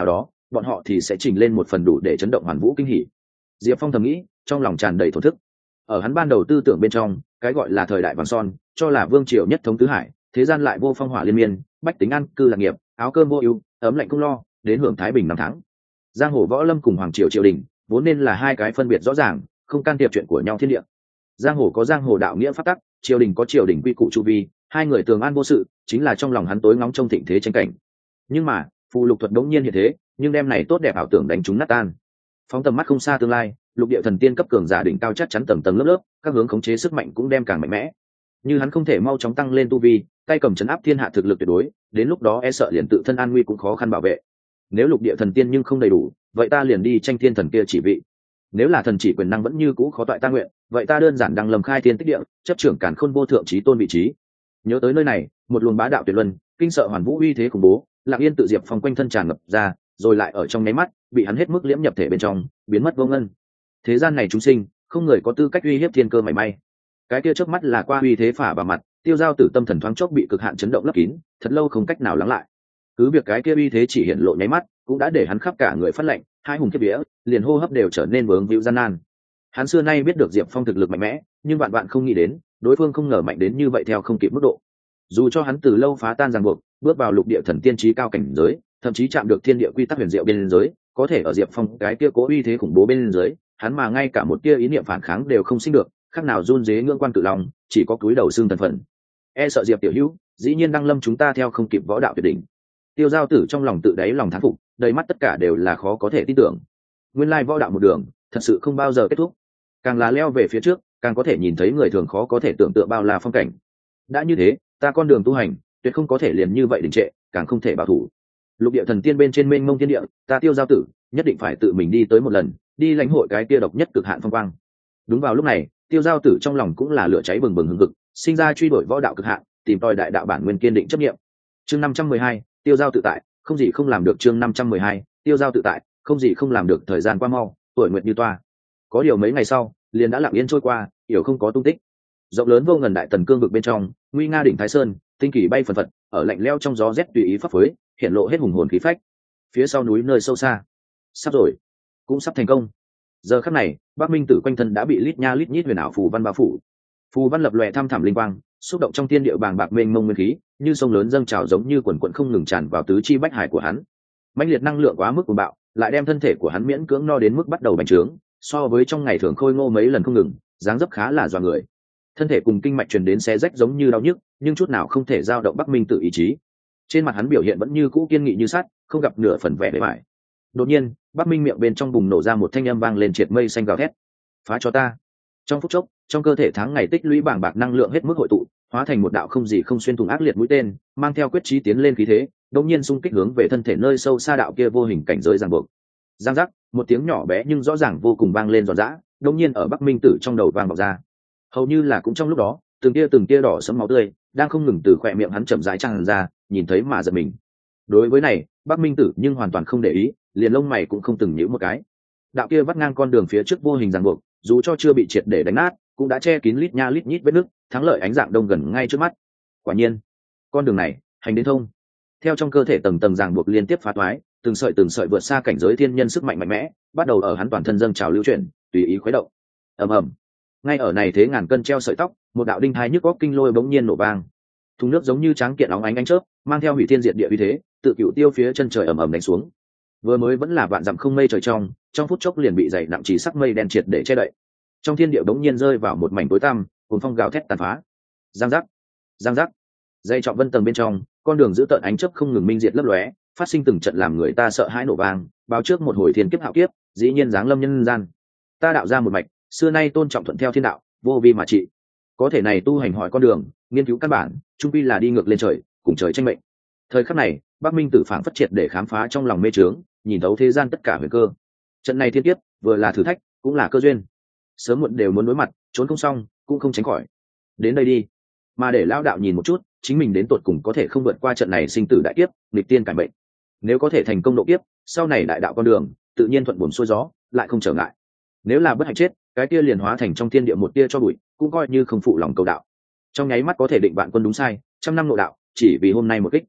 bọn họ thì sẽ trình lên một phần đủ để chấn động hoàn vũ kinh hỉ. Diệp Phong thầm nghĩ, trong lòng tràn đầy thổ thức. Ở hắn ban đầu tư tưởng bên trong, cái gọi là thời đại vàng son, cho là vương triều nhất thống tứ hải, thế gian lại vô phong hỏa liên miên, bách tính ăn cư lạc nghiệp, áo cơm vô ưu, ấm lạnh không lo, đến hưởng thái bình năm tháng. Giang hồ võ lâm cùng hoàng triều triều đình, vốn nên là hai cái phân biệt rõ ràng, không can thiệp chuyện của nhau thiên địa. Giang hồ có giang hồ đạo nghĩa pháp tắc, triều đình có triều đình quy củ chu vi, hai người tường an vô sự, chính là trong lòng hắn tối ngóng trông thịnh thế tranh cảnh. Nhưng mà, phù lục thuật đống nhiên hiện thế, nhưng đêm này tốt đẹp ảo tưởng đánh chúng nát tan. Phóng tầm mắt không xa tương lai, lục địa thần tiên cấp cường giả đỉnh cao chắc chắn tầng tầng lớp lớp, các hướng khống chế sức mạnh cũng đem càng mạnh mẽ. Như hắn không thể mau chóng tăng lên tu vi, tay cầm chấn áp thiên hạ thực lực tuyệt đối, đến lúc đó e sợ liền tự thân an nguy cũng khó khăn bảo vệ. Nếu lục địa thần tiên nhưng không đầy đủ, vậy ta liền đi tranh thiên thần kia chỉ vị. Nếu là thần chỉ quyền năng vẫn như cũ khó toại ta nguyện, vậy ta đơn giản đăng lâm khai thiên tích địa, chấp trưởng càn khôn vô thượng chí tôn vị trí. Nhớ tới nơi này, một luồng bá đạo tuyệt luân, kinh sợ hoàn vũ uy thế khủng bố, lặng yên tự Diệp Phong quanh thân tràn ngập ra, rồi lại ở trong nháy mắt bị hắn hết mức liễm nhập thể bên trong, biến mất vô ngân. Thế gian này chúng sinh, không người có tư cách uy hiếp thiên cơ mảy may. Cái kia chớp mắt là qua uy thế phả vào mặt, Tiêu Giao Tử tâm thần thoáng chốc bị cực hạn chấn động lấp kín, thật lâu không cách nào lắng lại. Cứ việc cái kia uy thế chỉ hiện lộ nháy mắt, cũng đã để hắn khắp cả người phát lạnh, hai hùng kiếp vía, liền hô hấp đều trở nên vướng víu gian nan. Hắn xưa nay biết được Diệp Phong thực lực mạnh mẽ, nhưng vạn vạn không nghĩ đến, đối phương không ngờ mạnh đến như vậy theo không kịp mức độ. Dù cho hắn từ lâu phá tan ràng buộc, bước vào lục địa thần tiên trí cao cảnh giới, thậm chí chạm được thiên địa quy tắc huyền diệu bên giới, có thể ở Diệp Phong cái kia cố uy thế khủng bố bên dưới, hắn mà ngay cả một tia ý niệm phản kháng đều không sinh được, khác nào run rế ngưỡng quan cự lòng, chỉ có cúi đầu xương thần phận. E sợ Diệp tiểu hữu, dĩ nhiên đăng lâm chúng ta theo không kịp võ đạo tuyệt đỉnh. Tiêu Giao Tử trong lòng tự đáy lòng thán phục, đầy mắt tất cả đều là khó có thể tin tưởng. Nguyên lai võ đạo một đường, thật sự không bao giờ kết thúc. Càng là leo về phía trước, càng có thể nhìn thấy người thường khó có thể tưởng tượng bao la phong cảnh. Đã như thế, ta con đường tu hành, tuyệt không có thể liền như vậy đình trệ, càng không thể bảo thủ. Lục địa thần tiên bên trên mênh mông thiên địa, ta Tiêu Giao Tử, nhất định phải tự mình đi tới một lần, đi lãnh hội cái kia độc nhất cực hạn phong quang. Đúng vào lúc này, Tiêu Giao Tử trong lòng cũng là lửa cháy bừng bừng hừng hực, sinh ra truy đuổi võ đạo cực hạn, tìm tòi đại đạo bản nguyên kiên định chấp niệm. Chương 512, Tiêu Giao tự tại, không gì không làm được. Chương 512, Tiêu Giao tự tại, không gì không làm được. Thời gian qua mau, tuổi nguyệt như toa. Có điều mấy ngày sau, liền đã lặng yên trôi qua, hiểu không có tung tích. Rộng lớn vô ngần đại tần cương vực bên trong, nguy nga đỉnh Thái Sơn, tinh kỳ bay phần phật, ở lạnh lẽo trong gió rét tùy ý phấp phới, hiện lộ hết hùng hồn khí phách. Phía sau núi nơi sâu xa, sắp rồi, cũng sắp thành công. Giờ khắc này, Bắc Minh Tử quanh thân đã bị lít nha lít nhít huyền ảo phù văn bao phủ. Phù văn lập lòe thăm thẳm linh quang, xúc động trong thiên địa bàng bạc mênh mông nguyên khí, như sông lớn dâng trào giống như quần quần không ngừng tràn vào tứ chi bách hải của hắn. Mãnh liệt năng lượng quá mức cuồng bạo, lại đem thân thể của hắn miễn cưỡng no đến mức bắt đầu bành trướng, so với trong ngày thường khôi ngô mấy lần không ngừng, dáng dấp khá là dọa người. Thân thể cùng kinh mạch truyền đến xé rách giống như đau nhức, nhưng chút nào không thể dao động Bắc Minh Tử ý chí. Trên mặt hắn biểu hiện vẫn như cũ kiên nghị như sắt, không gặp nửa phần vẻ bề bại. Đột nhiên, Bắc Minh miệng bên trong bùng nổ ra một thanh âm vang lên triệt mây xanh gào thét: "Phá cho ta!" Trong phút chốc, trong cơ thể tháng ngày tích lũy bàng bạc năng lượng hết mức hội tụ, hóa thành một đạo không gì không xuyên thủng ác liệt mũi tên, mang theo quyết chí tiến lên khí thế, đột nhiên xung kích hướng về thân thể nơi sâu xa đạo kia vô hình cảnh giới ràng buộc. Giang giác, một tiếng nhỏ bé nhưng rõ ràng vô cùng vang lên giòn giã, đột nhiên ở Bắc Minh Tử trong đầu vang vọng ra. Hầu như là cũng trong lúc đó, từng tia đỏ sẫm máu tươi đang không ngừng từ khóe miệng hắn chậm rãi tràn ra, nhìn thấy mà giật mình. Đối với này, Bắc Minh Tử nhưng hoàn toàn không để ý, liền lông mày cũng không từng nhíu một cái. Đạo kia vắt ngang con đường phía trước vô hình ràng buộc, dù cho chưa bị triệt để đánh nát, cũng đã che kín lít nha lít nhít vết nứt, thắng lợi ánh dạng đông gần ngay trước mắt. Quả nhiên, con đường này hành đến thông. Theo trong cơ thể tầng tầng ràng buộc liên tiếp phá toái, từng sợi vượt xa cảnh giới thiên nhân sức mạnh mạnh mẽ, bắt đầu ở hắn toàn thân dâng trào lưu chuyển, tùy ý khuấy động. Ầm ầm. Ngay ở này thế ngàn cân treo sợi tóc, một đạo đinh thái nhức óc kinh lôi bỗng nhiên nổ vang. Thùng nước giống như tráng kiện óng ánh chớp, mang theo hủy thiên diệt địa uy thế, tự cựu tiêu phía chân trời ầm ầm đánh xuống. Vừa mới vẫn là vạn dặm không mây trời trong phút chốc liền bị dày nặng chỉ sắc mây đen triệt để che đậy. Trong thiên địa bỗng nhiên rơi vào một mảnh tối tăm, cuồng phong gào thét tàn phá. Giang giác, giang giác. Dây trọng vân tầng bên trong, con đường giữ tợn ánh chớp không ngừng minh diệt lấp lóe, phát sinh từng trận làm người ta sợ hãi nổ vang, báo trước một hồi thiên kiếp hạo kiếp, dĩ nhiên giáng lâm nhân gian. Ta đạo ra một mạch, xưa nay tôn trọng thuận theo thiên đạo, vô vi mà trị. Có thể này tu hành hỏi con đường, nghiên cứu căn bản, chung quy là đi ngược lên trời, cùng trời tranh mệnh. Thời khắc này, Bắc Minh Tử phảng phất triệt để khám phá trong lòng mê trướng, nhìn thấu thế gian tất cả huyền cơ. Trận này thiên kiếp, vừa là thử thách, cũng là cơ duyên. Sớm muộn đều muốn đối mặt, trốn không xong, cũng không tránh khỏi. Đến đây đi, mà để lão đạo nhìn một chút, chính mình đến tột cùng có thể không vượt qua trận này sinh tử đại kiếp, nghịch tiên cải mệnh. Nếu có thể thành công độ kiếp, sau này đại đạo con đường, tự nhiên thuận buồm xuôi gió, lại không trở ngại. Nếu là bất hạnh chết, cái kia liền hóa thành trong thiên địa một tia cho bụi, cũng coi như không phụ lòng cầu đạo. Trong nháy mắt có thể định vạn quân đúng sai, trăm năm nội đạo, chỉ vì hôm nay một kích.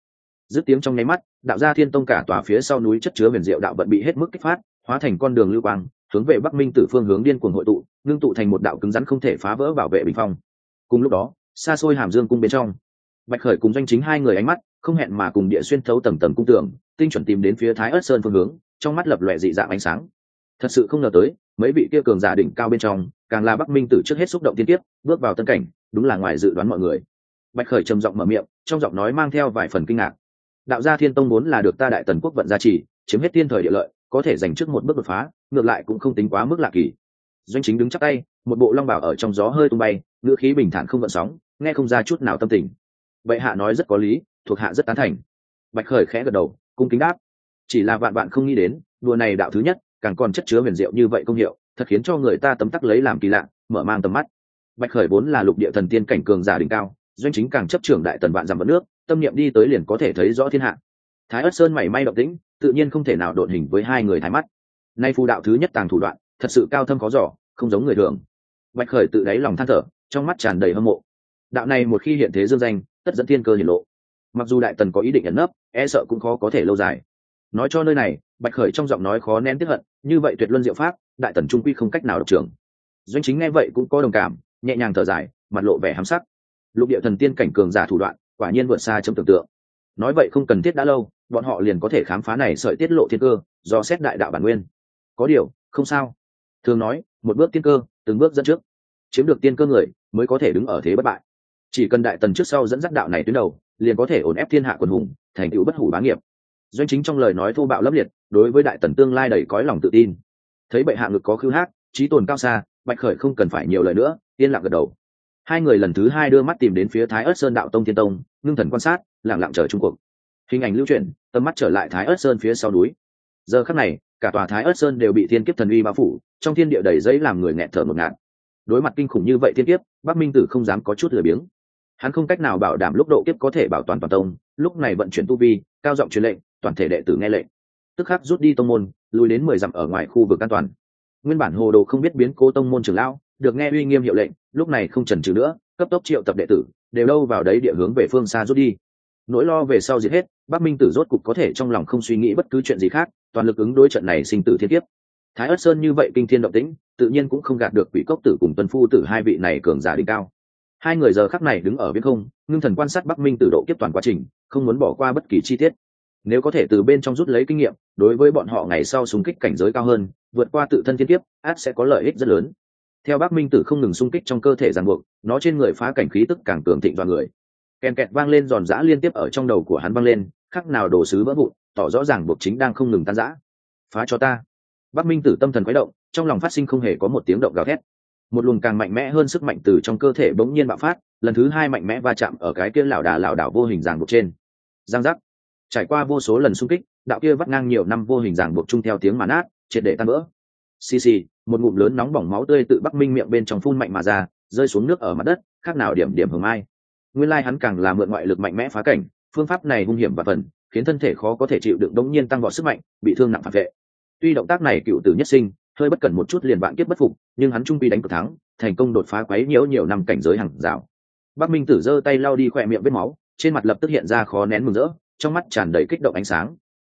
dứt tiếng trong nháy mắt, đạo gia thiên tông cả tòa phía sau núi chất chứa huyền diệu đạo vận bị hết mức kích phát, hóa thành con đường lưu quang, hướng về Bắc Minh Tử phương hướng điên cuồng hội tụ, ngưng tụ thành một đạo cứng rắn không thể phá vỡ bảo vệ bình phong. Cùng lúc đó, xa xôi Hàm Dương cung bên trong, Bạch Khởi cùng Doanh Chính hai người ánh mắt không hẹn mà cùng địa xuyên thấu tầng tầng cung tường, tinh chuẩn tìm đến phía Thái Ức Sơn phương hướng, trong mắt lập lòe dị dạng ánh sáng. Thật sự không ngờ tới, mấy vị kia cường giả đỉnh cao bên trong, càng là Bắc Minh Tử trước hết xúc động tiên tiếp, bước vào tân cảnh, đúng là ngoài dự đoán mọi người. Bạch Khởi trầm giọng mở miệng, trong giọng nói mang theo vài phần kinh ngạc. Đạo gia Thiên Tông muốn là được ta Đại Tần quốc vận gia trì, chiếm hết thiên thời địa lợi, có thể giành trước một bước đột phá, ngược lại cũng không tính quá mức lạ kỳ. Doanh Chính đứng chắp tay, một bộ long bào ở trong gió hơi tung bay, ngữ khí bình thản không gợn sóng, nghe không ra chút nào tâm tình. Bệ hạ nói rất có lý, thuộc hạ rất tán thành. Bạch Khởi khẽ gật đầu, cung kính đáp. Chỉ là vạn bạn không nghĩ đến, đùa này đạo thứ nhất, càng còn chất chứa huyền diệu như vậy công hiệu, thật khiến cho người ta tấm tắc lấy làm kỳ lạ, mở mang tầm mắt. Bạch Khởi vốn là lục địa thần tiên cảnh cường giả đỉnh cao, Doanh Chính càng chấp trưởng Đại Tần vạn dặm vận nước, tâm niệm đi tới liền có thể thấy rõ thiên hạ. Thái Ức Sơn mảy may động tĩnh, tự nhiên không thể nào độn hình với hai người thái mắt. Nay phù đạo thứ nhất tàng thủ đoạn, thật sự cao thâm khó dò, không giống người thường. Bạch Khởi tự đáy lòng than thở, trong mắt tràn đầy hâm mộ. Đạo này một khi hiện thế dương danh, tất dẫn thiên cơ hiển lộ. Mặc dù Đại Tần có ý định ẩn nấp, e sợ cũng khó có thể lâu dài. Nói cho nơi này, Bạch Khởi trong giọng nói khó nén tiếc hận, như vậy tuyệt luân diệu pháp, Đại Tần trung quy không cách nào độc trưởng. Doanh Chính nghe vậy cũng có đồng cảm, nhẹ nhàng thở dài, mặt lộ vẻ hám sắc. Lục địa thần tiên cảnh cường giả thủ đoạn, quả nhiên vượt xa trong tưởng tượng. Nói vậy không cần thiết đã lâu, bọn họ liền có thể khám phá này sợi tiết lộ thiên cơ, do xét đại đạo bản nguyên. Có điều, không sao. Thường nói, một bước tiên cơ, từng bước dẫn trước. Chiếm được tiên cơ người, mới có thể đứng ở thế bất bại. Chỉ cần Đại Tần trước sau dẫn dắt đạo này tuyến đầu, liền có thể ổn ép thiên hạ quần hùng, thành tựu bất hủ bá nghiệp. Doanh Chính trong lời nói thô bạo lẫm liệt, đối với Đại Tần tương lai đầy cõi lòng tự tin. Thấy bệ hạ ngực có khư hát, trí tồn cao xa, Bạch Khởi không cần phải nhiều lời nữa, yên lặng gật đầu. Hai người lần thứ hai đưa mắt tìm đến phía Thái Ức Sơn đạo tông thiên tông, ngưng thần quan sát, lặng lặng chờ chung cuộc. Hình ảnh lưu chuyển, tầm mắt trở lại Thái Ức Sơn phía sau núi. Giờ khắc này, cả tòa Thái Ức Sơn đều bị thiên kiếp thần uy bao phủ, trong thiên địa đầy giấy làm người nghẹt thở ngột ngạt. Đối mặt kinh khủng như vậy thiên kiếp, Bắc Minh Tử không dám có chút lười biếng. Hắn không cách nào bảo đảm lúc độ kiếp có thể bảo toàn toàn tông, lúc này vận chuyển tu vi, cao giọng truyền lệnh, toàn thể đệ tử nghe lệnh. Tức khắc rút đi tông môn, lùi đến 10 dặm ở ngoài khu vực an toàn. Nguyên bản Hồ Đồ không biết biến cố tông môn trưởng lão, được nghe uy nghiêm hiệu lệnh, lúc này không chần chừ nữa, cấp tốc triệu tập đệ tử, đều đâu vào đấy địa hướng về phương xa rút đi. Nỗi lo về sau diệt hết, Bắc Minh Tử rốt cục có thể trong lòng không suy nghĩ bất cứ chuyện gì khác, toàn lực ứng đối trận này sinh tử thiên kiếp. Thái Ức Sơn như vậy kinh thiên động tĩnh, tự nhiên cũng không gạt được Quỷ Cốc Tử cùng Tuân Phu Tử hai vị này cường giả đỉnh cao. Hai người giờ khắc này đứng ở viễn không, ngưng thần quan sát Bắc Minh Tử độ kiếp toàn quá trình, không muốn bỏ qua bất kỳ chi tiết. Nếu có thể từ bên trong rút lấy kinh nghiệm, đối với bọn họ ngày sau xung kích cảnh giới cao hơn, vượt qua tự thân thiên kiếp, ắt sẽ có lợi ích rất lớn. Theo Bắc Minh Tử không ngừng xung kích trong cơ thể ràng buộc, nó trên người phá cảnh khí tức càng cường thịnh vào người. Kèn kẹt vang lên giòn giã liên tiếp ở trong đầu của hắn vang lên, khắc nào đồ sứ vỡ vụn, tỏ rõ ràng buộc chính đang không ngừng tan rã. Phá cho ta! Bắc Minh Tử tâm thần quấy động, trong lòng phát sinh không hề có một tiếng động gào thét. Một luồng càng mạnh mẽ hơn sức mạnh từ trong cơ thể bỗng nhiên bạo phát, lần thứ hai mạnh mẽ va chạm ở cái kia lảo đảo vô hình ràng buộc trên. Giang giác! Trải qua vô số lần xung kích, đạo kia vắt ngang nhiều năm vô hình ràng buộc chung theo tiếng mà nát, triệt để tan vỡ. Xì xì, một ngụm lớn nóng bỏng máu tươi tự Bắc Minh miệng bên trong phun mạnh mà ra, rơi xuống nước ở mặt đất, khác nào điểm điểm hồng mai. Nguyên lai hắn càng là mượn ngoại lực mạnh mẽ phá cảnh, phương pháp này hung hiểm và phần, khiến thân thể khó có thể chịu đựng, đống nhiên tăng vọt sức mạnh, bị thương nặng phản vệ. Tuy động tác này cựu tử nhất sinh, hơi bất cẩn một chút liền vạn kiếp bất phục, nhưng hắn trung quy đánh cược thắng, thành công đột phá quấy nhiễu nhiều năm cảnh giới hàng rào. Bắc Minh Tử giơ tay lau đi khỏe miệng vết máu, trên mặt lập tức hiện ra khó nén mừng rỡ, trong mắt tràn đầy kích động ánh sáng.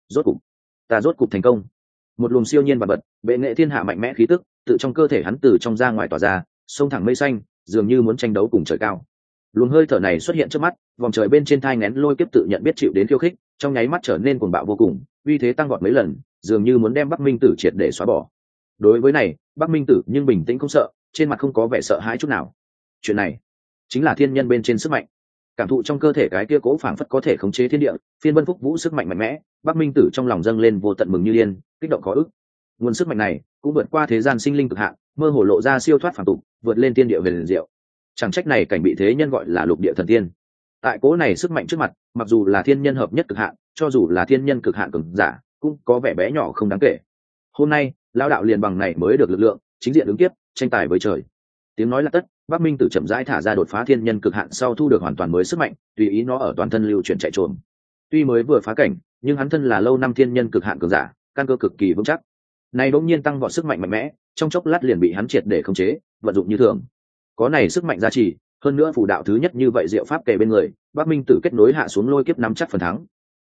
Rốt cục thành công. Một luồng siêu nhiên và bật, bệ nghệ thiên hạ mạnh mẽ khí tức, tự trong cơ thể hắn từ trong ra ngoài tỏa ra, xông thẳng mây xanh, dường như muốn tranh đấu cùng trời cao. Luồng hơi thở này xuất hiện trước mắt, vòng trời bên trên thai nghén lôi kiếp tự nhận biết chịu đến khiêu khích, trong nháy mắt trở nên cuồng bạo vô cùng, uy thế tăng vọt mấy lần, dường như muốn đem Bắc Minh Tử triệt để xóa bỏ. Đối với này, Bắc Minh Tử nhưng bình tĩnh không sợ, trên mặt không có vẻ sợ hãi chút nào. Chuyện này chính là thiên nhân bên trên sức mạnh. Cảm thụ trong cơ thể cái kia cố phảng phất có thể khống chế thiên địa, phiên vân phúc vũ sức mạnh mạnh mẽ, Bắc Minh Tử trong lòng dâng lên vô tận mừng như điên, kích động khó ức. Nguồn sức mạnh này cũng vượt qua thế gian sinh linh cực hạn, mơ hồ lộ ra siêu thoát phàm tục, vượt lên thiên địa huyền diệu. Chẳng trách này cảnh bị thế nhân gọi là lục địa thần tiên. Tại cố này sức mạnh trước mặt, mặc dù là thiên nhân hợp nhất cực hạn, cho dù là thiên nhân cực hạn cường giả, cũng có vẻ bé nhỏ không đáng kể. Hôm nay, lão đạo liền bằng này mới được lực lượng, chính diện ứng tiếp, tranh tài với trời. Tiếng nói là tất, Bắc Minh Tử chậm rãi thả ra đột phá thiên nhân cực hạn sau thu được hoàn toàn mới sức mạnh, tùy ý nó ở toàn thân lưu chuyển chạy trồm. Tuy mới vừa phá cảnh, nhưng hắn thân là lâu năm thiên nhân cực hạn cường giả, căn cơ cực kỳ vững chắc. Này bỗng nhiên tăng vọt sức mạnh mạnh mẽ, trong chốc lát liền bị hắn triệt để khống chế, vận dụng như thường. Có này sức mạnh gia trì, hơn nữa phù đạo thứ nhất như vậy diệu pháp kề bên người, Bắc Minh Tử kết nối hạ xuống lôi kiếp nắm chắc phần thắng.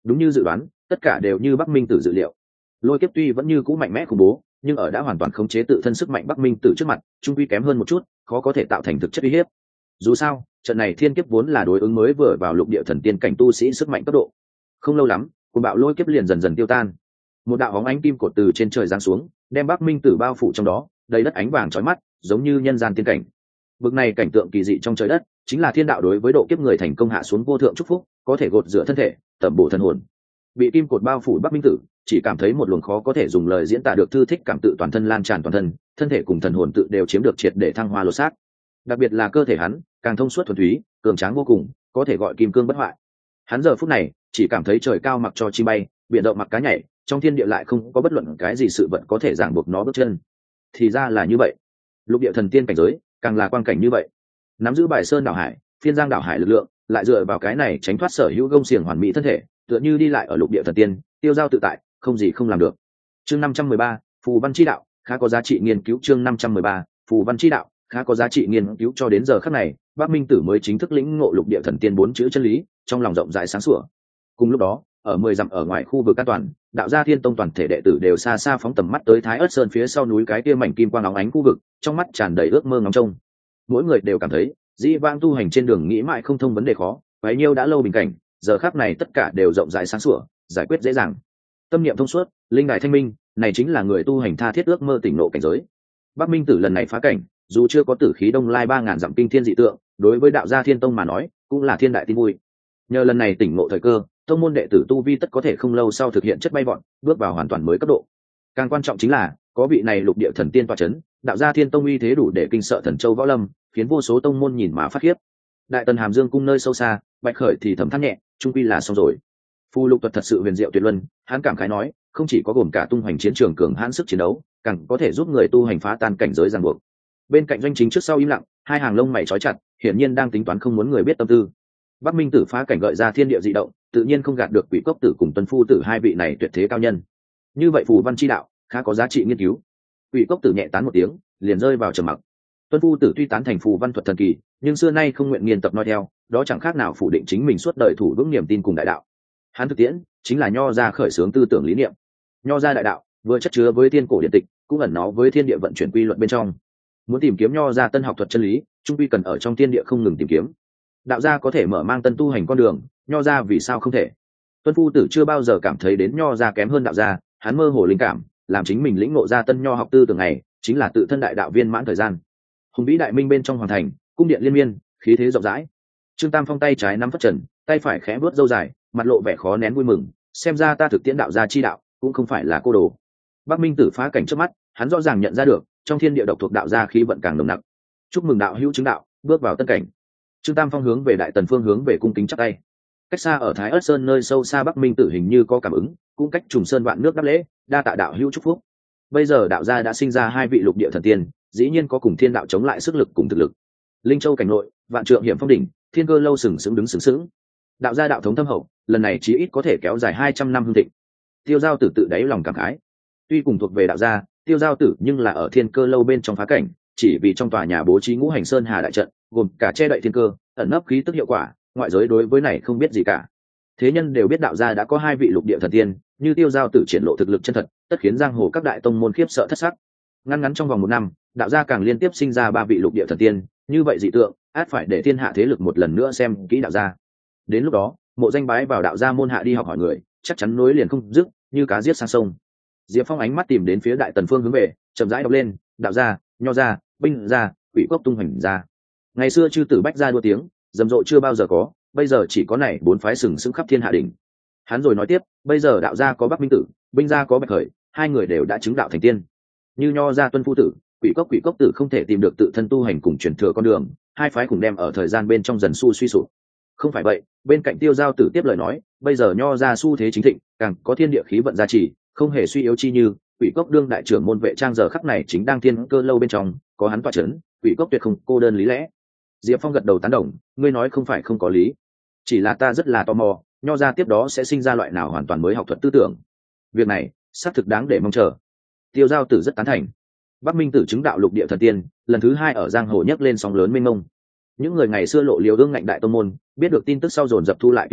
Đúng như dự đoán, tất cả đều như Bắc Minh Tử dự liệu. Lôi kiếp tuy vẫn như cũ mạnh mẽ khủng bố, nhưng ở đã hoàn toàn khống chế tự thân sức mạnh Bắc Minh Tử trước mặt, trung quy kém hơn một chút, khó có thể tạo thành thực chất uy hiếp. Dù sao, trận này thiên kiếp vốn là đối ứng mới vừa vào lục địa thần tiên cảnh tu sĩ sức mạnh cấp độ. Không lâu lắm, cuồng bạo lôi kiếp liền dần dần tiêu tan. Một đạo bóng ánh kim cột từ trên trời giáng xuống, đem Bắc Minh Tử bao phủ trong đó, đầy đất ánh vàng chói mắt, giống như nhân gian tiên cảnh. Bực này cảnh tượng kỳ dị trong trời đất, chính là thiên đạo đối với độ kiếp người thành công hạ xuống vô thượng chúc phúc, có thể gột rửa thân thể, tẩm bổ thần hồn. Bị kim cột bao phủ Bắc Minh Tử, chỉ cảm thấy một luồng khó có thể dùng lời diễn tả được thư thích cảm tự toàn thân lan tràn toàn thân, thân thể cùng thần hồn tự đều chiếm được triệt để thăng hoa lột xác. Đặc biệt là cơ thể hắn, càng thông suốt thuần túy, cường tráng vô cùng, có thể gọi kim cương bất hoại. Hắn giờ phút này chỉ cảm thấy trời cao mặc cho chim bay, biển rộng mặc cá nhảy, trong thiên địa lại không có bất luận cái gì sự vật có thể ràng buộc nó bước chân. Thì ra là như vậy, lục địa thần tiên cảnh giới càng là quang cảnh như vậy. Nắm giữ bài sơn đảo hải, phiên giang đảo hải lực lượng, lại dựa vào cái này tránh thoát sở hữu gông xiềng hoàn mỹ thân thể, tựa như đi lại ở lục địa thần tiên, tiêu dao tự tại, không gì không làm được. Chương 513, phù văn chi đạo, khá có giá trị nghiên cứu. Chương 513, phù văn chi đạo, khá có giá trị nghiên cứu. Cho đến giờ khắc này, Bắc Minh Tử mới chính thức lĩnh ngộ lục địa thần tiên 4 chữ chân lý, trong lòng rộng rãi sáng sủa. Cùng lúc đó, ở 10 dặm ở ngoài khu vực an toàn, đạo gia Thiên Tông toàn thể đệ tử đều xa xa phóng tầm mắt tới Thái Ức Sơn phía sau núi cái kia mảnh kim quang óng ánh khu vực, trong mắt tràn đầy ước mơ ngóng trông. Mỗi người đều cảm thấy, dĩ vãng tu hành trên đường nghĩ mãi không thông vấn đề khó, bấy nhiêu đã lâu bình cảnh, giờ khắc này tất cả đều rộng rãi sáng sủa, giải quyết dễ dàng. Tâm niệm thông suốt, linh đài thanh minh, này chính là người tu hành tha thiết ước mơ tỉnh ngộ cảnh giới. Bắc Minh Tử lần này phá cảnh, dù chưa có tử khí đông lai 3000 dặm kinh thiên dị tượng, đối với đạo gia Thiên Tông mà nói, cũng là thiên đại tin vui. Nhờ lần này tỉnh ngộ thời cơ, tông môn đệ tử tu vi tất có thể không lâu sau thực hiện chất bay vọt, bước vào hoàn toàn mới cấp độ. Càng quan trọng chính là, có vị này lục địa thần tiên tọa chấn, đạo gia Thiên Tông uy thế đủ để kinh sợ thần châu võ lâm, khiến vô số tông môn nhìn mà phát khiếp. Đại tần Hàm Dương cung nơi sâu xa, Bạch Khởi thì thầm than nhẹ, trung quy là xong rồi. Phù lục thuật thật sự huyền diệu tuyệt luân, hắn cảm khái nói, không chỉ có gồm cả tung hoành chiến trường cường hãn sức chiến đấu, càng có thể giúp người tu hành phá tan cảnh giới ràng buộc. Bên cạnh doanh chính trước sau im lặng, hai hàng lông mày trói chặt, hiển nhiên đang tính toán không muốn người biết tâm tư. Bắc Minh Tử phá cảnh gợi ra thiên địa dị động, tự nhiên không gạt được Quỷ Cốc Tử cùng Tuân Phu Tử hai vị này tuyệt thế cao nhân. Như vậy phù văn chi đạo khá có giá trị nghiên cứu. Quỷ Cốc Tử nhẹ tán một tiếng, liền rơi vào trầm mặc. Tuân Phu Tử tuy tán thành phù văn thuật thần kỳ, nhưng xưa nay không nguyện nghiên tập noi theo, đó chẳng khác nào phủ định chính mình suốt đời thủ vững niềm tin cùng đại đạo. Hắn thực tiễn chính là nho gia khởi xướng tư tưởng lý niệm. Nho gia đại đạo vừa chất chứa với thiên cổ điện tịch, cũng ẩn nó với thiên địa vận chuyển quy luật bên trong. Muốn tìm kiếm nho gia tân học thuật chân lý, trung quy cần ở trong thiên địa không ngừng tìm kiếm. Đạo gia có thể mở mang tân tu hành con đường, nho gia vì sao không thể? Tuân Phu Tử chưa bao giờ cảm thấy đến nho gia kém hơn đạo gia, hắn mơ hồ linh cảm, làm chính mình lĩnh ngộ ra tân nho học tư tưởng này, chính là tự thân đại đạo viên mãn thời gian. Hùng vĩ đại minh bên trong hoàng thành, cung điện liên miên, khí thế rộng rãi. Trương Tam Phong tay trái nắm phất trần, tay phải khẽ vuốt râu dài, mặt lộ vẻ khó nén vui mừng, xem ra ta thực tiễn đạo gia chi đạo, cũng không phải là cô đồ. Bắc Minh Tử phá cảnh trước mắt, hắn rõ ràng nhận ra được, trong thiên địa độc thuộc đạo gia khí vận càng nồng nặc. Chúc mừng đạo hữu chứng đạo, bước vào tân cảnh. Trương Tam Phong hướng về Đại Tần phương hướng về cung kính chắp tay. Cách xa ở Thái Ức Sơn nơi sâu xa Bắc Minh Tử hình như có cảm ứng, cũng cách trùng sơn vạn nước đáp lễ, đa tạ đạo hữu chúc phúc. Bây giờ đạo gia đã sinh ra hai vị lục địa thần tiên, dĩ nhiên có cùng thiên đạo chống lại sức lực cùng thực lực. Linh Châu cảnh nội, vạn trượng hiểm phong đỉnh, thiên cơ lâu sừng sững đứng sừng sững. Đạo gia đạo thống thâm hậu, lần này chí ít có thể kéo dài 200 năm hưng thịnh. Tiêu Giao Tử tự đáy lòng cảm khái. Tuy cùng thuộc về đạo gia, Tiêu Giao Tử nhưng là ở thiên cơ lâu bên trong phá cảnh, chỉ vì trong tòa nhà bố trí ngũ hành sơn hà đại trận, gồm cả che đậy thiên cơ, ẩn nấp khí tức hiệu quả, ngoại giới đối với này không biết gì cả. Thế nhân đều biết đạo gia đã có hai vị lục địa thần tiên, như Tiêu Giao Tử triển lộ thực lực chân thật, tất khiến giang hồ các đại tông môn khiếp sợ thất sắc. Ngắn trong vòng 1 năm, đạo gia càng liên tiếp sinh ra 3 vị lục địa thần tiên, như vậy dị tượng, át phải để thiên hạ thế lực một lần nữa xem kỹ đạo gia. Đến lúc đó, mộ danh bái vào đạo gia môn hạ đi học hỏi người, chắc chắn nối liền không dứt, như cá giết sang sông. Diệp Phong ánh mắt tìm đến phía Đại Tần phương hướng về, chậm rãi đọc lên, đạo gia, nho gia, binh gia, quỷ cốc tung hành gia. Ngày xưa chư tử bách gia đua tiếng, rầm rộ chưa bao giờ có, bây giờ chỉ có này 4 phái sừng sững khắp thiên hạ đỉnh. Hắn rồi nói tiếp, bây giờ đạo gia có Bắc Minh Tử, binh gia có Bạch Khởi, hai người đều đã chứng đạo thành tiên. Như nho gia Tuân Phu Tử, quỷ cốc tử không thể tìm được tự thân tu hành cùng truyền thừa con đường, hai phái cùng đem ở thời gian bên trong dần suy sụp. Không phải vậy, bên cạnh Tiêu Giao Tử tiếp lời nói, bây giờ nho gia xu thế chính thịnh, càng có thiên địa khí vận gia trì, không hề suy yếu chi như quỷ cốc đương đại trưởng môn vệ trang giờ khắc này chính đang thiên cơ lâu bên trong, có hắn tọa chấn, quỷ cốc tuyệt không cô đơn lý lẽ. Diệp Phong gật đầu tán đồng, ngươi nói không phải không có lý, chỉ là ta rất là tò mò, nho gia tiếp đó sẽ sinh ra loại nào hoàn toàn mới học thuật tư tưởng. Việc này xác thực đáng để mong chờ. Tiêu Giao Tử rất tán thành. Bắc Minh Tử chứng đạo lục địa thần tiên, lần thứ 2 ở giang hồ nhấc lên sóng lớn mênh mông. Những người ngày xưa lộ liều ương ngạnh đại tông môn, biết được tin tức sau dồn dập thu lại kiêu ngạo,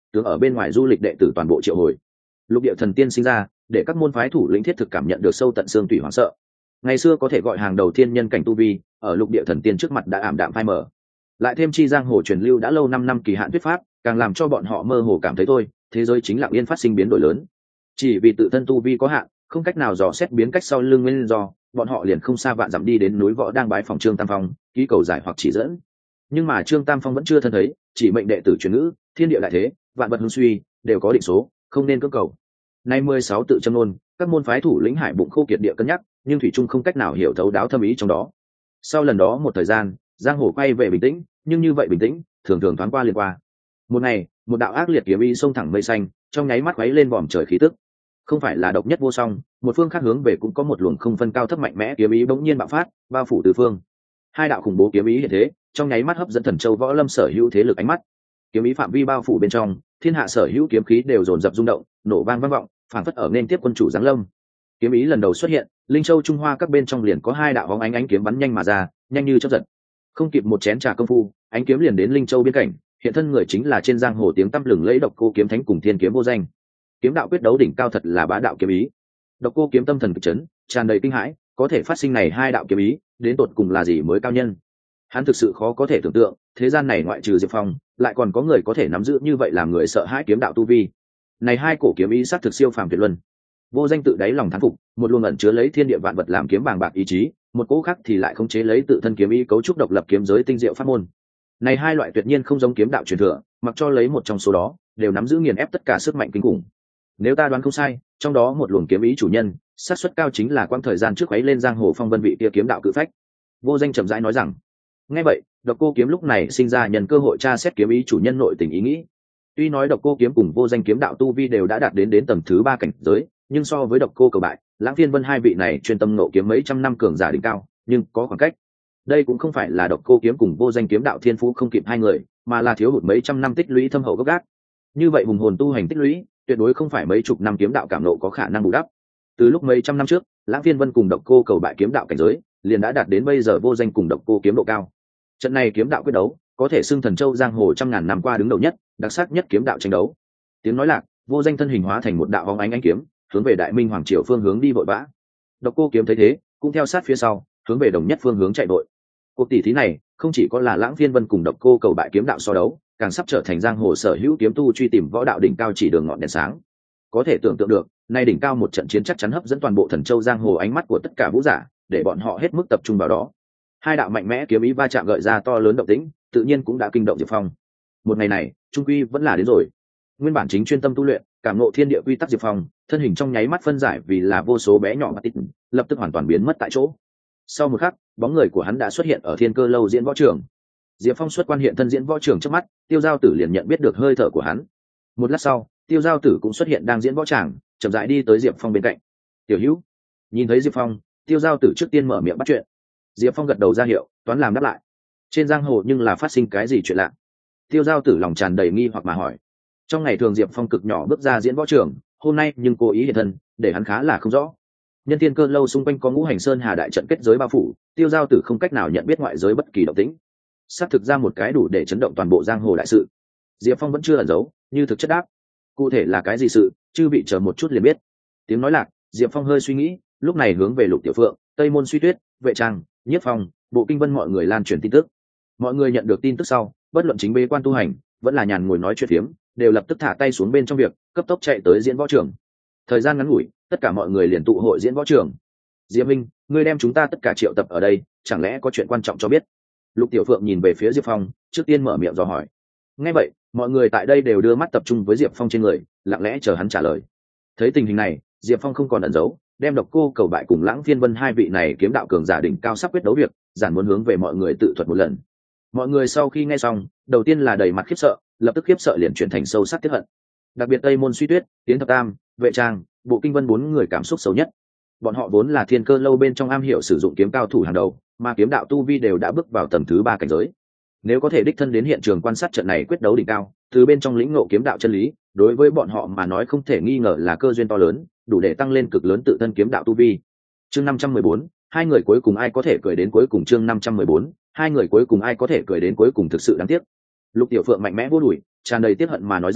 tướng ở bên ngoài du lịch đệ tử toàn bộ triệu hồi. Lục địa thần tiên sinh ra, để các môn phái thủ lĩnh thiết thực cảm nhận được sâu tận xương tủy hoảng sợ. Ngày xưa có thể gọi hàng đầu thiên nhân cảnh tu vi, ở lục địa thần tiên trước mặt đã ảm đạm phai mờ. Lại thêm chi giang hồ truyền lưu đã lâu 5 năm kỳ hạn thuyết pháp, càng làm cho bọn họ mơ hồ cảm thấy thôi, thế giới chính lặng yên phát sinh biến đổi lớn. Chỉ vì tự thân tu vi có hạn, không cách nào dò xét biến cách sau lưng nguyên do, bọn họ liền không xa vạn dặm đi đến núi Võ đang bái phòng Trương Tam Phong, ký cầu giải hoặc chỉ dẫn. Nhưng mà Trương Tam Phong vẫn chưa thân thấy, chỉ mệnh đệ tử truyền ngữ, thiên địa đại thế, vạn vật hưng suy, đều có định số, không nên cưỡng cầu. Nay 16 tự châm ngôn, các môn phái thủ lĩnh hải bụng khô kiệt địa cân nhắc, nhưng thủy trung không cách nào hiểu thấu đáo thâm ý trong đó. Sau lần đó một thời gian, giang hồ quay về bình tĩnh, nhưng như vậy bình tĩnh, thường thường thoáng qua liền qua. Một ngày, một đạo ác liệt kiếm ý xông thẳng mây xanh, trong nháy mắt quấy lên vòm trời khí tức. Không phải là độc nhất vô song, một phương khác hướng về cũng có một luồng không phân cao thấp mạnh mẽ kiếm ý bỗng nhiên bạo phát, bao phủ tứ phương. Hai đạo khủng bố kiếm ý hiện thế, trong nháy mắt hấp dẫn Thần Châu Võ Lâm sở hữu thế lực ánh mắt. Kiếm ý phạm vi bao phủ bên trong, thiên hạ sở hữu kiếm khí đều dồn dập rung động, nổ vang vang vọng, phảng phất ở nên tiếp quân chủ giáng lâm. Kiếm ý lần đầu xuất hiện, Linh Châu Trung Hoa các bên trong liền có hai đạo bóng ánh kiếm bắn nhanh mà ra, nhanh như chớp giật. Không kịp một chén trà công phu, ánh kiếm liền đến Linh Châu biên cảnh, hiện thân người chính là trên giang hồ tiếng tăm lừng lẫy Độc Cô Kiếm Thánh cùng Thiên Kiếm Vô Danh. Kiếm đạo quyết đấu đỉnh cao thật là bá đạo kiếm ý. Độc Cô Kiếm tâm thần cực chấn, tràn đầy kinh hãi, có thể phát sinh này hai đạo kiếm ý, đến tột cùng là gì mới cao nhân. Hắn thực sự khó có thể tưởng tượng, thế gian này ngoại trừ Diệp Phong, lại còn có người có thể nắm giữ như vậy làm người sợ hãi kiếm đạo tu vi. Này hai cổ kiếm ý sát thực siêu phàm tuyệt luân. Vô Danh tự đáy lòng thán phục, một luồng ẩn chứa lấy thiên địa vạn vật làm kiếm bàng bạc ý chí, một cỗ khác thì lại khống chế lấy tự thân kiếm ý cấu trúc độc lập kiếm giới tinh diệu pháp môn. Này hai loại tuyệt nhiên không giống kiếm đạo truyền thừa, mặc cho lấy một trong số đó, đều nắm giữ nghiền ép tất cả sức mạnh kinh khủng. Nếu ta đoán không sai, trong đó một luồng kiếm ý chủ nhân, xác suất cao chính là quãng thời gian trước ấy lên giang hồ phong vân vị kia kiếm đạo cự phách. Vô Danh chậm rãi nói rằng. Nghe vậy, Độc Cô Kiếm lúc này sinh ra nhân cơ hội tra xét kiếm ý chủ nhân nội tình ý nghĩ. Tuy nói Độc Cô Kiếm cùng Vô Danh kiếm đạo tu vi đều đã đạt đến tầng thứ 3 cảnh giới, nhưng so với Độc Cô Cầu Bại, Lãng Phiên Vân hai vị này chuyên tâm nộ kiếm mấy trăm năm cường giả đỉnh cao, nhưng có khoảng cách. Đây cũng không phải là Độc Cô Kiếm cùng Vô Danh kiếm đạo thiên phú không kịp hai người, mà là thiếu hụt mấy trăm năm tích lũy thâm hậu gốc gác. Như vậy hùng hồn tu hành tích lũy, tuyệt đối không phải mấy chục năm kiếm đạo cảm nộ có khả năng bù đắp. Từ lúc mấy trăm năm trước, Lãng Phiên Vân cùng Độc Cô Cầu Bại kiếm đạo cảnh giới, liền đã đạt đến bây giờ Vô Danh cùng Độc Cô kiếm độ cao. Trận này kiếm đạo quyết đấu, có thể xưng Thần Châu giang hồ trăm ngàn năm qua đứng đầu nhất, đặc sắc nhất kiếm đạo tranh đấu. Tiếng nói lạc, Vô Danh thân hình hóa thành một đạo bóng ánh kiếm, hướng về Đại Minh hoàng triều phương hướng đi vội vã. Độc Cô Kiếm thấy thế, cũng theo sát phía sau, hướng về đồng nhất phương hướng chạy vội. Cuộc tỷ thí này, không chỉ có là Lãng Phiên Vân cùng Độc Cô Cầu Bại kiếm đạo so đấu, càng sắp trở thành giang hồ sở hữu kiếm tu truy tìm võ đạo đỉnh cao chỉ đường ngọn đèn sáng. Có thể tưởng tượng được, nay đỉnh cao một trận chiến chắc chắn hấp dẫn toàn bộ Thần Châu giang hồ ánh mắt của tất cả vũ giả, để bọn họ hết mức tập trung vào đó. Hai đạo mạnh mẽ kiếm ý va chạm gợi ra to lớn động tĩnh, tự nhiên cũng đã kinh động Diệp Phong. Một ngày này, trung quy vẫn là đến rồi. Nguyên bản chính chuyên tâm tu luyện, cảm ngộ thiên địa quy tắc Diệp Phong, thân hình trong nháy mắt phân giải vì là vô số bé nhỏ mà tích, lập tức hoàn toàn biến mất tại chỗ. Sau một khắc, bóng người của hắn đã xuất hiện ở Thiên Cơ lâu diễn võ trường. Diệp Phong xuất quan hiện thân diễn võ trường trước mắt, Tiêu Giao Tử liền nhận biết được hơi thở của hắn. Một lát sau, Tiêu Giao Tử cũng xuất hiện đang diễn võ tràng, chậm rãi đi tới Diệp Phong bên cạnh. "Tiểu Hữu." Nhìn thấy Diệp Phong, Tiêu Giao Tử trước tiên mở miệng bắt chuyện. Diệp Phong gật đầu ra hiệu, toán làm đáp lại. Trên giang hồ nhưng là phát sinh cái gì chuyện lạ? Tiêu Giao Tử lòng tràn đầy nghi hoặc mà hỏi. Trong ngày thường Diệp Phong cực nhỏ bước ra diễn võ trường, hôm nay nhưng cố ý hiện thân, để hắn khá là không rõ. Nhân Thiên Cơ lâu xung quanh có Ngũ Hành Sơn Hà đại trận kết giới bao phủ, Tiêu Giao Tử không cách nào nhận biết ngoại giới bất kỳ động tĩnh. Sắp thực ra một cái đủ để chấn động toàn bộ giang hồ đại sự. Diệp Phong vẫn chưa ẩn giấu, như thực chất đáp. Cụ thể là cái gì sự, chư bị chờ một chút liền biết. Tiếng nói lạc, Diệp Phong hơi suy nghĩ, lúc này hướng về Lục Tiểu Phượng, Tây Môn Suy Tuyết, Vệ Trang, Nhiếp Phong, Bộ Kinh Vân mọi người lan truyền tin tức. Mọi người nhận được tin tức sau, bất luận chính bế quan tu hành, vẫn là nhàn ngồi nói chuyện phiếm, đều lập tức thả tay xuống bên trong việc, cấp tốc chạy tới diễn võ trường. Thời gian ngắn ngủi, tất cả mọi người liền tụ hội diễn võ trường. Diệp Minh, ngươi đem chúng ta tất cả triệu tập ở đây, chẳng lẽ có chuyện quan trọng cho biết? Lục Tiểu Phượng nhìn về phía Diệp Phong, trước tiên mở miệng dò hỏi. Nghe vậy, mọi người tại đây đều đưa mắt tập trung với Diệp Phong trên người, lặng lẽ chờ hắn trả lời. Thấy tình hình này, Diệp Phong không còn ẩn giấu, đem Độc Cô Cầu Bại cùng Lãng Phiên Vân hai vị này kiếm đạo cường giả đỉnh cao sắp quyết đấu việc, giản muốn hướng về mọi người tự thuật một lần. Mọi người sau khi nghe xong, đầu tiên là đầy mặt khiếp sợ, lập tức khiếp sợ liền chuyển thành sâu sắc tiếc hận. Đặc biệt Tây Môn Suy Tuyết, Tiến Thập Tam, Vệ Trang, Bộ Kinh Vân bốn người cảm xúc xấu nhất. Bọn họ vốn là Thiên Cơ lâu bên trong am hiểu sử dụng kiếm cao thủ hàng đầu, mà kiếm đạo tu vi đều đã bước vào tầng thứ 3 cảnh giới. Nếu có thể đích thân đến hiện trường quan sát trận này quyết đấu đỉnh cao, từ bên trong lĩnh ngộ kiếm đạo chân lý, đối với bọn họ mà nói không thể nghi ngờ là cơ duyên to lớn, đủ để tăng lên cực lớn tự thân kiếm đạo tu vi. Chương 514, hai người cuối cùng ai có thể cười đến cuối cùng. Chương 514, hai người cuối cùng ai có thể cười đến cuối cùng thực sự đáng tiếc. Lục Tiểu Phượng mạnh mẽ vô đuổi, tràn đầy tiếc hận mà nói rằng,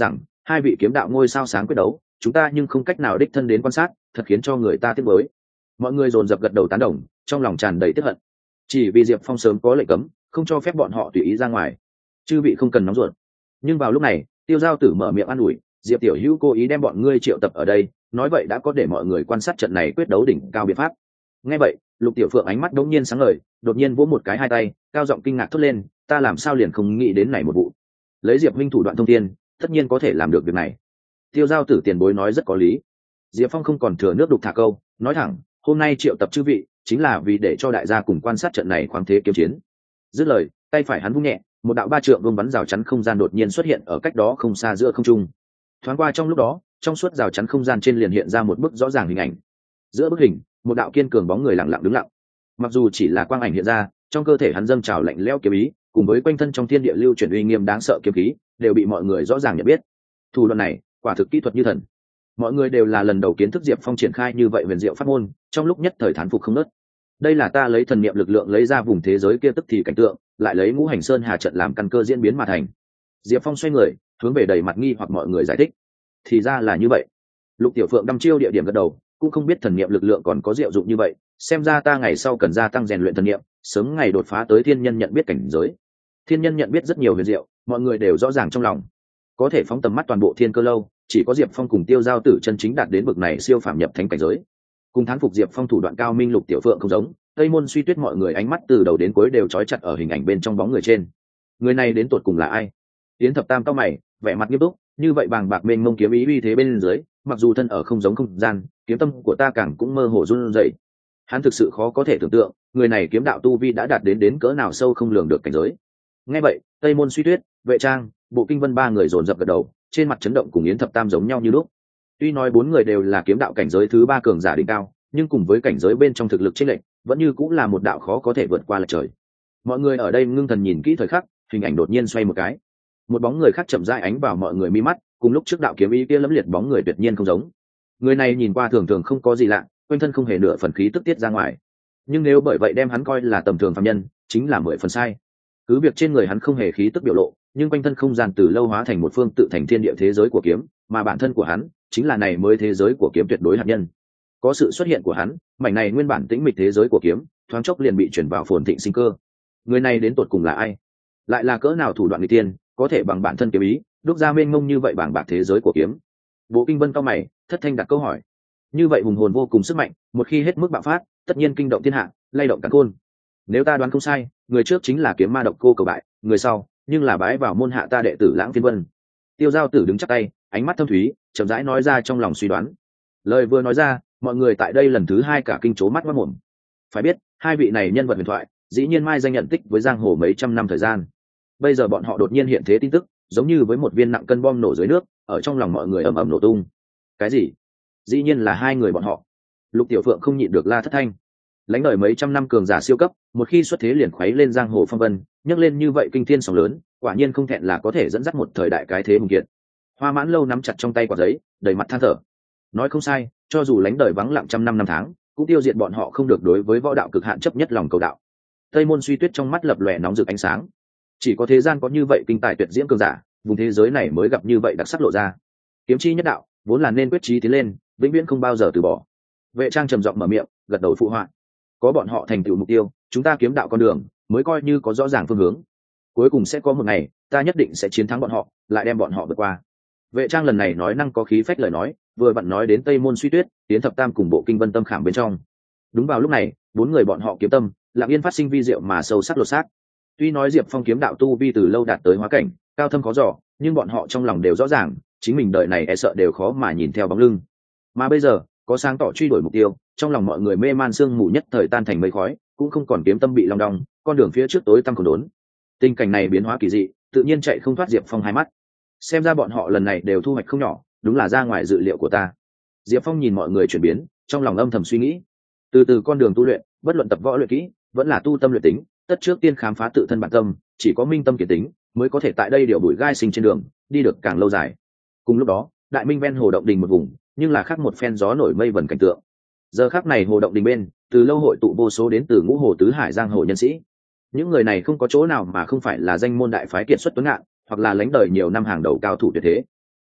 hai vị kiếm đạo ngôi sao sáng quyết đấu chúng ta nhưng không cách nào đích thân đến quan sát, thật khiến cho người ta tiếc mới. Mọi người dồn dập gật đầu tán đồng, trong lòng tràn đầy tiếc hận. Chỉ vì Diệp Phong sớm có lệnh cấm, không cho phép bọn họ tùy ý ra ngoài. Chư vị không cần nóng ruột. Nhưng vào lúc này, Tiêu Giao Tử mở miệng an ủi, Diệp tiểu hữu cố ý đem bọn ngươi triệu tập ở đây, nói vậy đã có để mọi người quan sát trận này quyết đấu đỉnh cao biện pháp. Nghe vậy, Lục Tiểu Phượng ánh mắt đống nhiên sáng ngời, đột nhiên vỗ một cái hai tay, cao giọng kinh ngạc thốt lên, ta làm sao liền không nghĩ đến này một vụ. Lấy Diệp huynh thủ đoạn thông thiên, tất nhiên có thể làm được việc này. Tiêu Giao Tử tiền bối nói rất có lý. Diệp Phong không còn thừa nước đục thả câu, nói thẳng, hôm nay triệu tập chư vị chính là vì để cho đại gia cùng quan sát trận này khoáng thế kiếm chiến. Dứt lời, tay phải hắn vung nhẹ, một đạo ba trượng vương bắn rào chắn không gian đột nhiên xuất hiện ở cách đó không xa giữa không trung. Thoáng qua trong lúc đó, trong suốt rào chắn không gian trên liền hiện ra một bức rõ ràng hình ảnh. Giữa bức hình, một đạo kiên cường bóng người lặng lặng đứng lặng. Mặc dù chỉ là quang ảnh hiện ra, trong cơ thể hắn dâng trào lạnh lẽo kiếm ý, cùng với quanh thân trong thiên địa lưu chuyển uy nghiêm đáng sợ kiếm khí, đều bị mọi người rõ ràng nhận biết. Thủ đoạn này, quả thực kỹ thuật như thần. Mọi người đều là lần đầu kiến thức Diệp Phong triển khai như vậy huyền diệu pháp môn, trong lúc nhất thời thán phục không nớt. Đây là ta lấy thần niệm lực lượng lấy ra vùng thế giới kia tức thì cảnh tượng, lại lấy ngũ hành sơn hà trận làm căn cơ diễn biến mà thành. Diệp Phong xoay người, hướng về đầy mặt nghi hoặc mọi người giải thích. Thì ra là như vậy. Lục Tiểu Phượng đăm chiêu địa điểm gật đầu, cũng không biết thần niệm lực lượng còn có diệu dụng như vậy, xem ra ta ngày sau cần gia tăng rèn luyện thần niệm, sớm ngày đột phá tới thiên nhân nhận biết cảnh giới. Thiên nhân nhận biết rất nhiều huyền diệu, mọi người đều rõ ràng trong lòng. Có thể phóng tầm mắt toàn bộ thiên cơ lâu, chỉ có Diệp Phong cùng Tiêu Giao Tử chân chính đạt đến bậc này siêu phàm nhập thánh cảnh giới. Cùng thán phục Diệp Phong thủ đoạn cao minh, Lục Tiểu Phượng không giống, Tây Môn Suy Tuyết mọi người ánh mắt từ đầu đến cuối đều trói chặt ở hình ảnh bên trong bóng người trên. Người này đến tột cùng là ai? Yến Thập Tam cau mày, vẻ mặt nghiêm túc, như vậy bàng bạc mênh mông kiếm ý uy thế bên dưới, mặc dù thân ở không giống không gian, kiếm tâm của ta càng cũng mơ hồ run rẩy. Hắn thực sự khó có thể tưởng tượng, người này kiếm đạo tu vi đã đạt đến cỡ nào sâu không lường được cảnh giới. Nghe vậy, Tây Môn Suy Tuyết, Vệ Trang, Bộ Kinh Vân ba người dồn dập gật đầu, trên mặt chấn động cùng Yến Thập Tam giống nhau như lúc. Tuy nói bốn người đều là kiếm đạo cảnh giới thứ ba cường giả đỉnh cao, nhưng cùng với cảnh giới bên trong thực lực chênh lệch, vẫn như cũng là một đạo khó có thể vượt qua lệch trời. Mọi người ở đây ngưng thần nhìn kỹ thời khắc, hình ảnh đột nhiên xoay một cái, một bóng người khác chậm rãi ánh vào mọi người mi mắt, cùng lúc trước đạo kiếm ý kia lẫm liệt bóng người tuyệt nhiên không giống. Người này nhìn qua thường thường không có gì lạ, quanh thân không hề nửa phần khí tức tiết ra ngoài, nhưng nếu bởi vậy đem hắn coi là tầm thường phàm nhân, chính là 10 phần sai. Cứ việc trên người hắn không hề khí tức biểu lộ, nhưng quanh thân không gian từ lâu hóa thành một phương tự thành thiên địa thế giới của kiếm, mà bản thân của hắn chính là này mới thế giới của kiếm tuyệt đối hạt nhân. Có sự xuất hiện của hắn, mảnh này nguyên bản tĩnh mịch thế giới của kiếm, thoáng chốc liền bị chuyển vào phồn thịnh sinh cơ. Người này đến tột cùng là ai? Lại là cỡ nào thủ đoạn nghịch tiên, có thể bằng bản thân kiếm ý, đúc ra mênh mông như vậy bảng bạc thế giới của kiếm. Bộ Kinh Vân cao mày, thất thanh đặt câu hỏi. Như vậy hùng hồn vô cùng sức mạnh, một khi hết mức bạo phát, tất nhiên kinh động thiên hạ, lay động cả côn. Nếu ta đoán không sai, người trước chính là kiếm ma độc cô cầu bại, người sau nhưng là bái vào môn hạ ta đệ tử Lãng Phiên Vân. Tiêu Giao Tử đứng chắp tay, ánh mắt thâm thúy, chậm rãi nói ra trong lòng suy đoán. Lời vừa nói ra, mọi người tại đây lần thứ hai cả kinh chố mắt mất mồm. Phải biết, hai vị này nhân vật huyền thoại, dĩ nhiên mai danh nhận tích với giang hồ mấy trăm năm thời gian. Bây giờ bọn họ đột nhiên hiện thế tin tức, giống như với một viên nặng cân bom nổ dưới nước, ở trong lòng mọi người ầm ầm nổ tung. Cái gì? Dĩ nhiên là hai người bọn họ. Lục Tiểu Phượng không nhịn được la thất thanh. Lãnh đời mấy trăm năm cường giả siêu cấp, một khi xuất thế liền khuấy lên giang hồ phong vân, nhấc lên như vậy kinh thiên sóng lớn, quả nhiên không thẹn là có thể dẫn dắt một thời đại cái thế hùng kiệt. Hoa Mãn Lâu nắm chặt trong tay quả giấy, đầy mặt than thở. Nói không sai, cho dù lãnh đời vắng lặng trăm năm năm tháng, cũng tiêu diệt bọn họ không được đối với võ đạo cực hạn chấp nhất lòng cầu đạo. Tây Môn Suy Tuyết trong mắt lập lòe nóng rực ánh sáng. Chỉ có thế gian có như vậy kinh tài tuyệt diễm cường giả, vùng thế giới này mới gặp như vậy đặc sắc lộ ra. Kiếm chi nhất đạo, vốn là nên quyết chí tiến lên, vĩnh viễn không bao giờ từ bỏ. Vệ Trang trầm giọng mở miệng, gật đầu phụ họa. Có bọn họ thành tựu mục tiêu, chúng ta kiếm đạo con đường mới coi như có rõ ràng phương hướng. Cuối cùng sẽ có một ngày, ta nhất định sẽ chiến thắng bọn họ, lại đem bọn họ vượt qua. Vệ Trang lần này nói năng có khí phách lời nói, vừa vặn nói đến Tây Môn Suy Tuyết, Tiến Thập Tam cùng Bộ Kinh Vân tâm khảm bên trong. Đúng vào lúc này, bốn người bọn họ kiếm tâm, lặng yên phát sinh vi diệu mà sâu sắc lột xác. Tuy nói Diệp Phong kiếm đạo tu vi từ lâu đạt tới hóa cảnh, cao thâm khó dò, nhưng bọn họ trong lòng đều rõ ràng, chính mình đời này e sợ đều khó mà nhìn theo bóng lưng. Mà bây giờ, có sáng tỏ truy đuổi mục tiêu, trong lòng mọi người mê man sương mù nhất thời tan thành mây khói, cũng không còn kiếm tâm bị long đong, con đường phía trước tối tăm còn đốn. Tình cảnh này biến hóa kỳ dị, tự nhiên chạy không thoát Diệp Phong hai mắt. Xem ra bọn họ lần này đều thu hoạch không nhỏ, đúng là ra ngoài dự liệu của ta. Diệp Phong nhìn mọi người chuyển biến, trong lòng âm thầm suy nghĩ. Từ từ con đường tu luyện, bất luận tập võ luyện kỹ, vẫn là tu tâm luyện tính, tất trước tiên khám phá tự thân bản tâm, chỉ có minh tâm kiệt tính, mới có thể tại đây điều bụi gai sinh trên đường, đi được càng lâu dài. Cùng lúc đó, Đại Minh ven hồ động đình một vùng, nhưng là khác một phen gió nổi mây vần cảnh tượng. Giờ khắc này hồ động đình bên, từ lâu hội tụ vô số đến từ ngũ hồ tứ hải giang hồ nhân sĩ. Những người này không có chỗ nào mà không phải là danh môn đại phái kiệt xuất tuấn ngạn, hoặc là lãnh đời nhiều năm hàng đầu cao thủ tuyệt thế.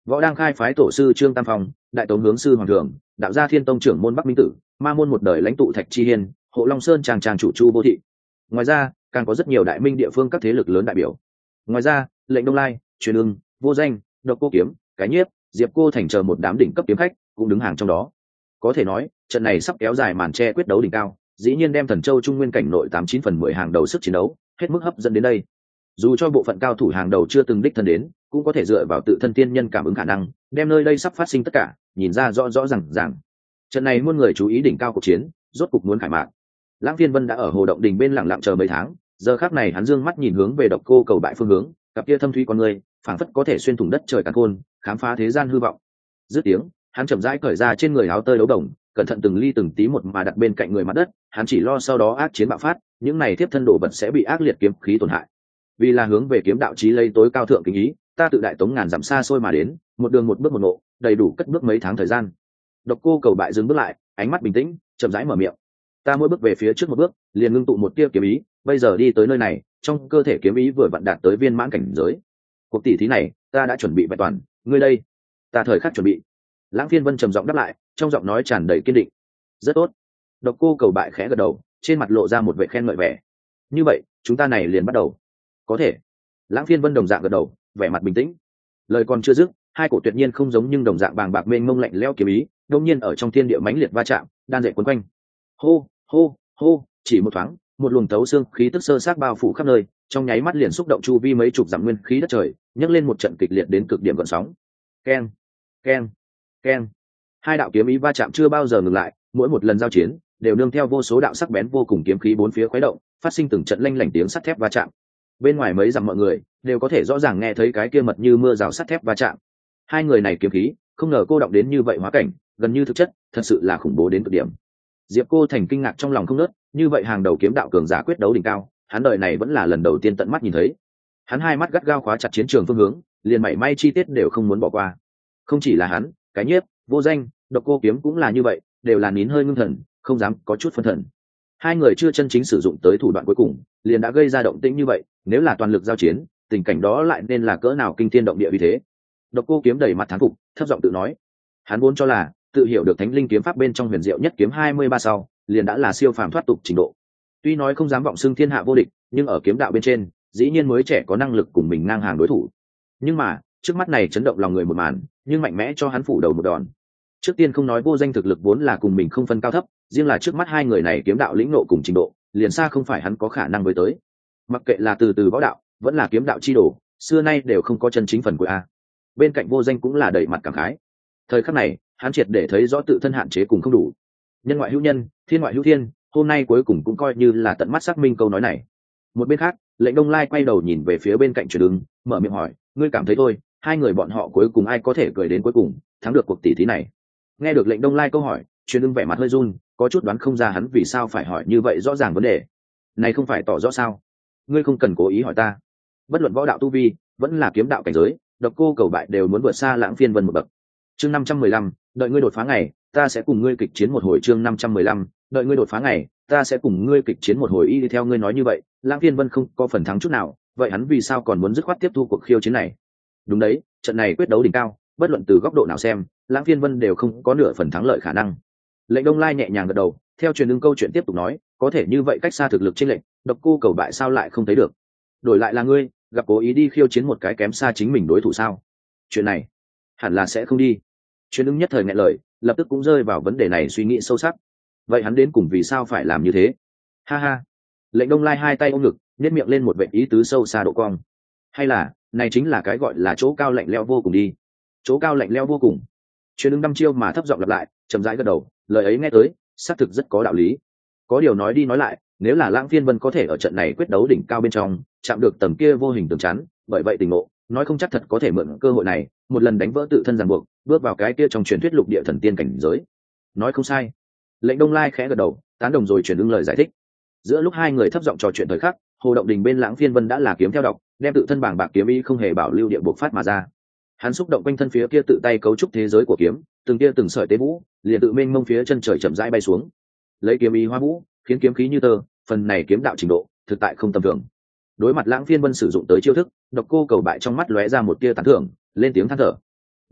Võ đang khai phái tổ sư Trương Tam Phong, đại tống hướng sư hoàng thượng, đạo gia Thiên Tông trưởng môn Bắc Minh Tử, ma môn một đời lãnh tụ Thạch Chi Hiên, Hộ Long Sơn tràng chủ Chu Vô Thị. Ngoài ra càng có rất nhiều đại minh địa phương các thế lực lớn đại biểu. Ngoài ra Lệnh Đông Lai, Truyền Ưng, Vô Danh, Độc Cô Kiếm, Cái Nhiếp, Diệp Cô Thành chờ một đám đỉnh cấp kiếm khách cũng đứng hàng trong đó. Có thể nói trận này sắp kéo dài màn che quyết đấu đỉnh cao, dĩ nhiên đem Thần Châu Trung Nguyên cảnh nội 89/10 hàng đầu sức chiến đấu hết mức hấp dẫn đến đây. Dù cho bộ phận cao thủ hàng đầu chưa từng đích thân đến, cũng có thể dựa vào tự thân tiên nhân cảm ứng khả năng, đem nơi đây sắp phát sinh tất cả nhìn ra rõ rõ ràng. Trận này muôn người chú ý đỉnh cao cuộc chiến, rốt cục muốn khai mạc. Lãng Phiên Vân đã ở hồ động đình bên lặng lặng chờ mấy tháng, giờ khắc này hắn dương mắt nhìn hướng về Độc Cô Cầu Bại phương hướng, cặp kia thâm thúy con người phảng phất có thể xuyên thủng đất trời càn khôn, khám phá thế gian hư vọng. Dứt tiếng, hắn chậm rãi cởi ra trên người áo tơi đấu đồng, cẩn thận từng ly từng tí một mà đặt bên cạnh người mặt đất, hắn chỉ lo sau đó ác chiến bạo phát, những này tiếp thân đổ bật sẽ bị ác liệt kiếm khí tổn hại. Vì là hướng về kiếm đạo chí lấy tối cao thượng kính ý, ta tự đại tống ngàn dặm xa xôi mà đến, một đường một bước một ngộ, đầy đủ cất bước mấy tháng thời gian. Độc Cô Cầu Bại dừng bước lại, ánh mắt bình tĩnh, chậm rãi mở miệng. Ta mỗi bước về phía trước một bước, liền ngưng tụ một tia kiếm ý, bây giờ đi tới nơi này, trong cơ thể kiếm ý vừa vặn đạt tới viên mãn cảnh giới. Cuộc tỷ thí này, ta đã chuẩn bị vẹn toàn, ngươi đây, ta thời khắc chuẩn bị. Lãng Phiên Vân trầm giọng đáp lại, trong giọng nói tràn đầy kiên định. Rất tốt. Độc Cô Cầu Bại khẽ gật đầu, trên mặt lộ ra một vẻ khen ngợi vẻ. Như vậy, chúng ta này liền bắt đầu. Có thể. Lãng Phiên Vân đồng dạng gật đầu, vẻ mặt bình tĩnh. Lời còn chưa dứt, hai cổ tuyệt nhiên không giống nhưng đồng dạng bàng bạc mênh mông lạnh lẽo kiếm ý, đột nhiên ở trong thiên địa mãnh liệt va chạm, đan dệt quấn quanh. Hô, hô, hô, chỉ một thoáng, một luồng tấu xương khí tức sơ sát bao phủ khắp nơi, trong nháy mắt liền xúc động chu vi mấy chục dặm nguyên khí đất trời, nhấc lên một trận kịch liệt đến cực điểm gợn sóng. Keng, keng, keng. Hai đạo kiếm ý va chạm chưa bao giờ ngừng lại, mỗi một lần giao chiến đều nương theo vô số đạo sắc bén vô cùng kiếm khí bốn phía khuấy động, phát sinh từng trận lanh lảnh tiếng sắt thép va chạm. Bên ngoài mấy dặm mọi người đều có thể rõ ràng nghe thấy cái kia mật như mưa rào sắt thép va chạm. Hai người này kiếm khí không ngờ cô động đến như vậy hóa cảnh, gần như thực chất, thật sự là khủng bố đến cực điểm. Diệp Cô Thành kinh ngạc trong lòng không nớt, như vậy hàng đầu kiếm đạo cường giả quyết đấu đỉnh cao, hắn đời này vẫn là lần đầu tiên tận mắt nhìn thấy. Hắn hai mắt gắt gao khóa chặt chiến trường phương hướng, liền mảy may chi tiết đều không muốn bỏ qua. Không chỉ là hắn, Cái Nhiếp, Vô Danh, Độc Cô Kiếm cũng là như vậy, đều là nín hơi ngưng thần, không dám có chút phân thần. Hai người chưa chân chính sử dụng tới thủ đoạn cuối cùng, liền đã gây ra động tĩnh như vậy, nếu là toàn lực giao chiến, tình cảnh đó lại nên là cỡ nào kinh thiên động địa vì thế. Độc Cô Kiếm đầy mặt thán phục, thấp giọng tự nói, hắn vốn cho là tự hiểu được thánh linh kiếm pháp bên trong huyền diệu nhất kiếm 23 sau, liền đã là siêu phàm thoát tục trình độ. Tuy nói không dám vọng xưng thiên hạ vô địch, nhưng ở kiếm đạo bên trên, dĩ nhiên mới trẻ có năng lực cùng mình ngang hàng đối thủ. Nhưng mà, trước mắt này chấn động lòng người một màn, nhưng mạnh mẽ cho hắn phủ đầu một đòn. Trước tiên không nói Vô Danh thực lực vốn là cùng mình không phân cao thấp, riêng là trước mắt hai người này kiếm đạo lĩnh nộ cùng trình độ, liền xa không phải hắn có khả năng với tới. Mặc kệ là từ võ đạo, vẫn là kiếm đạo chi đồ, xưa nay đều không có chân chính phần của a. Bên cạnh Vô Danh cũng là đầy mặt cảm khái. Thời khắc này, hắn triệt để thấy rõ tự thân hạn chế cùng không đủ. Nhân ngoại hữu nhân, thiên ngoại hữu thiên, hôm nay cuối cùng cũng coi như là tận mắt xác minh câu nói này. Một bên khác, Lệnh Đông Lai quay đầu nhìn về phía bên cạnh Truyền Ưng, mở miệng hỏi, ngươi cảm thấy thôi, hai người bọn họ cuối cùng ai có thể cười đến cuối cùng, thắng được cuộc tỷ thí này? Nghe được Lệnh Đông Lai câu hỏi, Truyền Ưng vẻ mặt hơi run, có chút đoán không ra hắn vì sao phải hỏi như vậy rõ ràng vấn đề. Này không phải tỏ rõ sao? Ngươi không cần cố ý hỏi ta. Bất luận võ đạo tu vi, vẫn là kiếm đạo cảnh giới, Độc Cô Cầu Bại đều muốn vượt xa Lãng Phiên Vân một bậc. Chương 515, đợi ngươi đột phá ngày, ta sẽ cùng ngươi kịch chiến một hồi. Chương 515, đợi ngươi đột phá ngày, ta sẽ cùng ngươi kịch chiến một hồi. Y theo ngươi nói như vậy, Lãng Phiên Vân không có phần thắng chút nào, vậy hắn vì sao còn muốn dứt khoát tiếp thu cuộc khiêu chiến này? Đúng đấy, trận này quyết đấu đỉnh cao, bất luận từ góc độ nào xem, Lãng Phiên Vân đều không có nửa phần thắng lợi khả năng. Lệnh Đông Lai nhẹ nhàng gật đầu, theo Truyền Ưng câu chuyện tiếp tục nói, có thể như vậy cách xa thực lực trên lệnh, Độc Cô Cầu Bại sao lại không thấy được? Đổi lại là ngươi, gặp cố ý đi khiêu chiến một cái kém xa chính mình đối thủ sao? Chuyện này, hẳn là sẽ không đi. Truyền Ưng nhất thời nghẹn lời, lập tức cũng rơi vào vấn đề này suy nghĩ sâu sắc. Vậy hắn đến cùng vì sao phải làm như thế? Ha ha. Lệnh Đông Lai hai tay ôm ngực, nhếch miệng lên một vệt ý tứ sâu xa độ cong. Hay là, này chính là cái gọi là chỗ cao lạnh lẽo vô cùng đi. Chỗ cao lạnh lẽo vô cùng. Truyền Ưng đăm chiêu mà thấp giọng lặp lại, chậm rãi gật đầu, lời ấy nghe tới, xác thực rất có đạo lý. Có điều nói đi nói lại, nếu là Lãng Phiên Vân có thể ở trận này quyết đấu đỉnh cao bên trong, chạm được tầm kia vô hình tường chắn, bởi vậy tình ngộ, nói không chắc thật có thể mượn cơ hội này, một lần đánh vỡ tự thân ràng buộc, bước vào cái kia trong truyền thuyết lục địa thần tiên cảnh giới. Nói không sai. Lệnh Đông Lai khẽ gật đầu, tán đồng rồi Truyền Ưng lời giải thích. Giữa lúc hai người thấp giọng trò chuyện thời khắc, hồ động đình bên Lãng Phiên Vân đã là kiếm theo đọc, đem tự thân bảng bạc kiếm ý không hề bảo lưu địa bộc phát mà ra. Hắn xúc động quanh thân phía kia tự tay cấu trúc thế giới của kiếm, từng tia từng sợi tế vũ, liền tự mênh mông phía chân trời chậm rãi bay xuống. Lấy kiếm ý hóa vũ, khiến kiếm khí như tơ, phần này kiếm đạo trình độ, thực tại không tầm thường. Đối mặt Lãng Phiên Vân sử dụng tới chiêu thức, Độc Cô Cầu Bại trong mắt lóe ra một tia tán thưởng, lên tiếng than thở.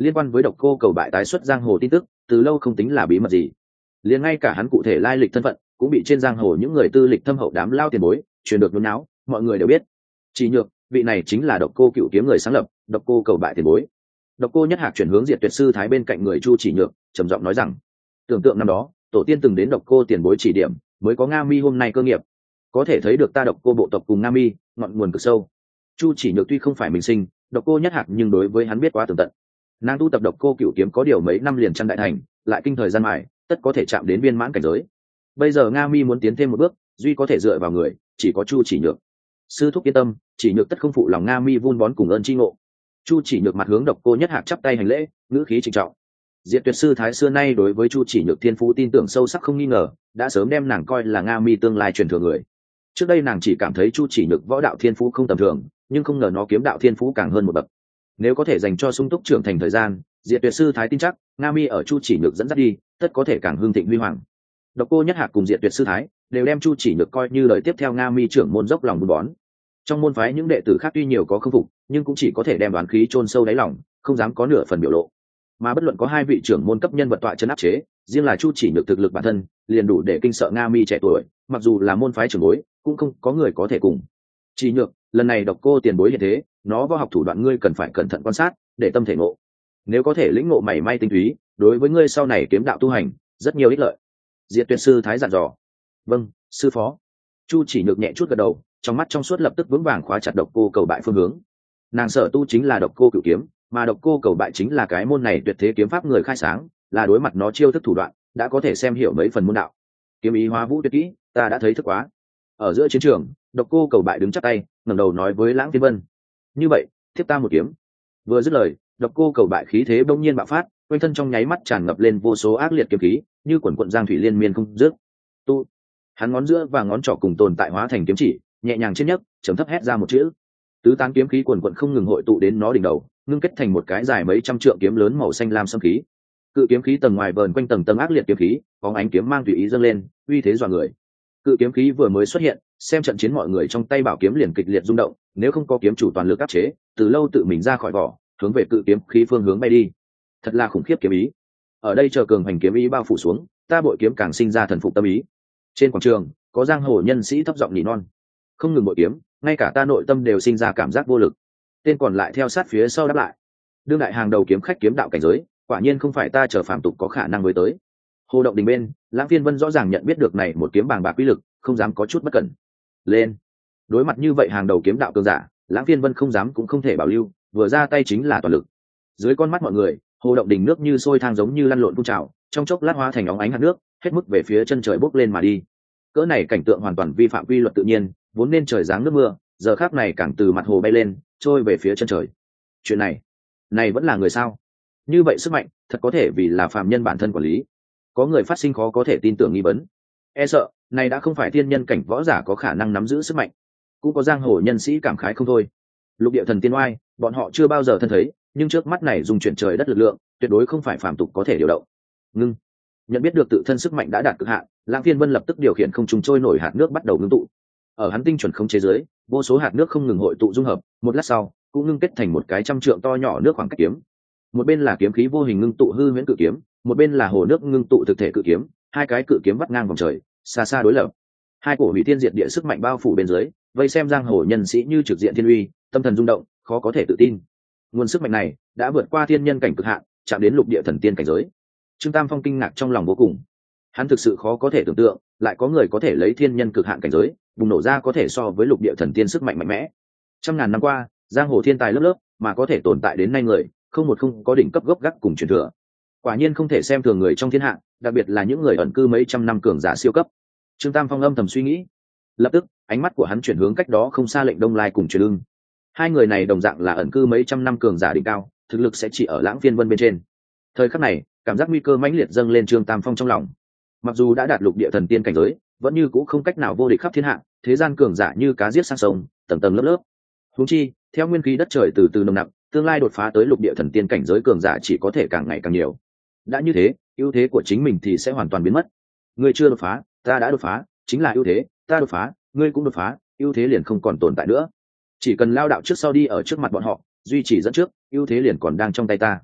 liên quan với độc cô cầu bại tái xuất giang hồ tin tức từ lâu không tính là bí mật gì, liền ngay cả hắn cụ thể lai lịch thân phận cũng bị trên giang hồ những người tư lịch thâm hậu đám lao tiền bối truyền được nôn náo, mọi người đều biết. Chỉ nhược, vị này chính là độc cô cựu kiếm người sáng lập, độc cô cầu bại tiền bối. Độc cô nhất hạc chuyển hướng Diệt Tuyệt sư thái bên cạnh người Chu Chỉ Nhược, trầm giọng nói rằng, tưởng tượng năm đó tổ tiên từng đến độc cô tiền bối chỉ điểm, mới có Nga Mi hôm nay cơ nghiệp, có thể thấy được ta độc cô bộ tộc cùng Nga Mi ngọn nguồn cực sâu. Chu Chỉ Nhược tuy không phải mình sinh độc cô nhất hạc, nhưng đối với hắn biết quá tường tận. Nàng tu tập độc cô cựu kiếm có điều mấy năm liền trăm đại thành, lại kinh thời gian mài, tất có thể chạm đến viên mãn cảnh giới. Bây giờ Nga Mi muốn tiến thêm một bước, duy có thể dựa vào người chỉ có Chu Chỉ Nhược. Sư thúc yên tâm, Chỉ Nhược tất không phụ lòng Nga Mi vun bón cùng ơn chi ngộ. Chu Chỉ Nhược mặt hướng độc cô nhất hạc chắp tay hành lễ, ngữ khí trịnh trọng. Diệt Tuyệt sư thái xưa nay đối với Chu Chỉ Nhược thiên phú tin tưởng sâu sắc không nghi ngờ, đã sớm đem nàng coi là Nga Mi tương lai truyền thừa người. Trước đây nàng chỉ cảm thấy Chu Chỉ Nhược võ đạo thiên phú không tầm thường, nhưng không ngờ nó kiếm đạo thiên phú càng hơn một bậc. Nếu có thể dành cho sung túc trưởng thành thời gian, Diệt Tuyệt sư thái tin chắc Nga Mi ở Chu Chỉ Nhược dẫn dắt đi, tất có thể càng hưng thịnh huy hoàng. Độc cô nhất hạc cùng Diệt Tuyệt sư thái đều đem Chu Chỉ Nhược coi như lời tiếp theo Nga Mi trưởng môn dốc lòng buôn bón. Trong môn phái những đệ tử khác tuy nhiều có không phục, nhưng cũng chỉ có thể đem đoán khí chôn sâu đáy lòng, không dám có nửa phần biểu lộ. Mà bất luận có hai vị trưởng môn cấp nhân vật tọa chân áp chế, riêng là Chu Chỉ Nhược thực lực bản thân liền đủ để kinh sợ Nga Mi trẻ tuổi, mặc dù là môn phái trưởng bối cũng không có người có thể cùng. Chỉ Nhược, lần này độc cô tiền bối hiện thế, nó võ học thủ đoạn ngươi cần phải cẩn thận quan sát, để tâm thể ngộ. Nếu có thể lĩnh ngộ mảy may tinh túy, đối với ngươi sau này kiếm đạo tu hành rất nhiều ích lợi. Diệt Tuyệt sư thái dặn dò. Vâng, sư phó. Chu Chỉ Nhược nhẹ chút gật đầu, trong mắt trong suốt lập tức vững vàng khóa chặt độc cô cầu bại phương hướng. Nàng sở tu chính là độc cô cửu kiếm, mà độc cô cầu bại chính là cái môn này tuyệt thế kiếm pháp người khai sáng, là đối mặt nó chiêu thức thủ đoạn đã có thể xem hiểu mấy phần môn đạo. Kiếm ý hóa vũ tuyệt kỹ, ta đã thấy thức quá. Ở giữa chiến trường, độc cô cầu bại đứng chắp tay, ngẩng đầu nói với Lãng Phiên Vân, như vậy tiếp ta một kiếm. Vừa dứt lời, độc cô cầu bại khí thế bỗng nhiên bạo phát, quanh thân trong nháy mắt tràn ngập lên vô số ác liệt kiếm khí, như quần quận giang thủy liên miên không dứt. Tu, hắn ngón giữa và ngón trỏ cùng tồn tại hóa thành kiếm chỉ, nhẹ nhàng trên nhấc, chấm thấp hét ra một chữ. Tứ tán kiếm khí quần quận không ngừng hội tụ đến nó đỉnh đầu, ngưng kết thành một cái dài mấy trăm trượng kiếm lớn màu xanh lam sâm khí. Cự kiếm khí tầng ngoài vờn quanh tầng tầng ác liệt kiếm khí, bóng ánh kiếm mang tùy ý dâng lên, uy thế dọa người. Cự kiếm khí vừa mới xuất hiện, xem trận chiến mọi người trong tay bảo kiếm liền kịch liệt rung động, nếu không có kiếm chủ toàn lực áp chế, từ lâu tự mình ra khỏi vỏ, hướng về cự kiếm khí phương hướng bay đi. Thật là khủng khiếp kiếm ý. Ở đây chờ cường hành kiếm ý bao phủ xuống, ta bội kiếm càng sinh ra thần phục tâm ý. Trên quảng trường, có giang hồ nhân sĩ thấp giọng nỉ non. Không ngừng bội kiếm, ngay cả ta nội tâm đều sinh ra cảm giác vô lực. Tên còn lại theo sát phía sau đáp lại. Đương đại hàng đầu kiếm khách kiếm đạo cảnh giới, quả nhiên không phải ta chờ phàm tục có khả năng với tới. Hồ động đình bên, Lãng Phiên Vân rõ ràng nhận biết được này một kiếm bàng bạc uy lực, không dám có chút bất cẩn. Lên. Đối mặt như vậy hàng đầu kiếm đạo cường giả, Lãng Phiên Vân không dám cũng không thể bảo lưu, vừa ra tay chính là toàn lực. Dưới con mắt mọi người, hồ động đình nước như sôi thang giống như lăn lộn phun trào, trong chốc lát hóa thành óng ánh hạt nước, hết mức về phía chân trời bốc lên mà đi. Cỡ này cảnh tượng hoàn toàn vi phạm quy luật tự nhiên, vốn nên trời giáng nước mưa, giờ khắc này càng từ mặt hồ bay lên, trôi về phía chân trời. Chuyện này vẫn là người sao? Như vậy sức mạnh, thật có thể vì là phàm nhân bản thân quản lý. Có người phát sinh khó có thể tin tưởng nghi vấn. E sợ, này đã không phải thiên nhân cảnh võ giả có khả năng nắm giữ sức mạnh. Cũng có giang hồ nhân sĩ cảm khái không thôi. Lục địa thần tiên oai, bọn họ chưa bao giờ thân thấy, nhưng trước mắt này dùng chuyển trời đất lực lượng, tuyệt đối không phải phàm tục có thể điều động. Ngưng. Nhận biết được tự thân sức mạnh đã đạt cực hạn, Lãng Phiên Vân lập tức điều khiển không trung trôi nổi hạt nước bắt đầu ngưng tụ. Ở hắn tinh chuẩn không chế giới, vô số hạt nước không ngừng hội tụ dung hợp, một lát sau, cũng ngưng kết thành một cái trăm trượng to nhỏ nước khoảng cách kiếm. Một bên là kiếm khí vô hình ngưng tụ hư huyễn cự kiếm, một bên là hồ nước ngưng tụ thực thể cự kiếm, hai cái cự kiếm vắt ngang vòng trời, xa xa đối lập. Hai cổ hủy thiên diệt địa sức mạnh bao phủ bên dưới, vây xem giang hồ nhân sĩ như trực diện thiên uy, tâm thần rung động, khó có thể tự tin. Nguồn sức mạnh này đã vượt qua thiên nhân cảnh cực hạn, chạm đến lục địa thần tiên cảnh giới. Trương Tam Phong kinh ngạc trong lòng vô cùng. Hắn thực sự khó có thể tưởng tượng, lại có người có thể lấy thiên nhân cực hạn cảnh giới, bùng nổ ra có thể so với lục địa thần tiên sức mạnh mạnh mẽ. Trăm ngàn năm qua, giang hồ thiên tài lớp lớp, mà có thể tồn tại đến nay người, không có đỉnh cấp gốc gác cùng truyền thừa. Quả nhiên không thể xem thường người trong thiên hạ, đặc biệt là những người ẩn cư mấy trăm năm cường giả siêu cấp. Trương Tam Phong âm thầm suy nghĩ. Lập tức, ánh mắt của hắn chuyển hướng cách đó không xa Lệnh Đông Lai cùng Truyền Ưng. Hai người này đồng dạng là ẩn cư mấy trăm năm cường giả đỉnh cao, thực lực sẽ chỉ ở Lãng Phiên Vân bên trên. Thời khắc này, cảm giác nguy cơ mãnh liệt dâng lên Trương Tam Phong trong lòng. Mặc dù đã đạt lục địa thần tiên cảnh giới, vẫn như cũ không cách nào vô địch khắp thiên hạ, thế gian cường giả như cá giết sang sông, tầng tầng lớp lớp. Huống chi, theo nguyên khí đất trời từ từ nồng nặc, tương lai đột phá tới lục địa thần tiên cảnh giới cường giả chỉ có thể càng ngày càng nhiều. Đã như thế, ưu thế của chính mình thì sẽ hoàn toàn biến mất. Ngươi chưa đột phá, ta đã đột phá, chính là ưu thế, ta đột phá, ngươi cũng đột phá, ưu thế liền không còn tồn tại nữa. Chỉ cần lao đạo trước sau đi ở trước mặt bọn họ, duy trì dẫn trước, ưu thế liền còn đang trong tay ta.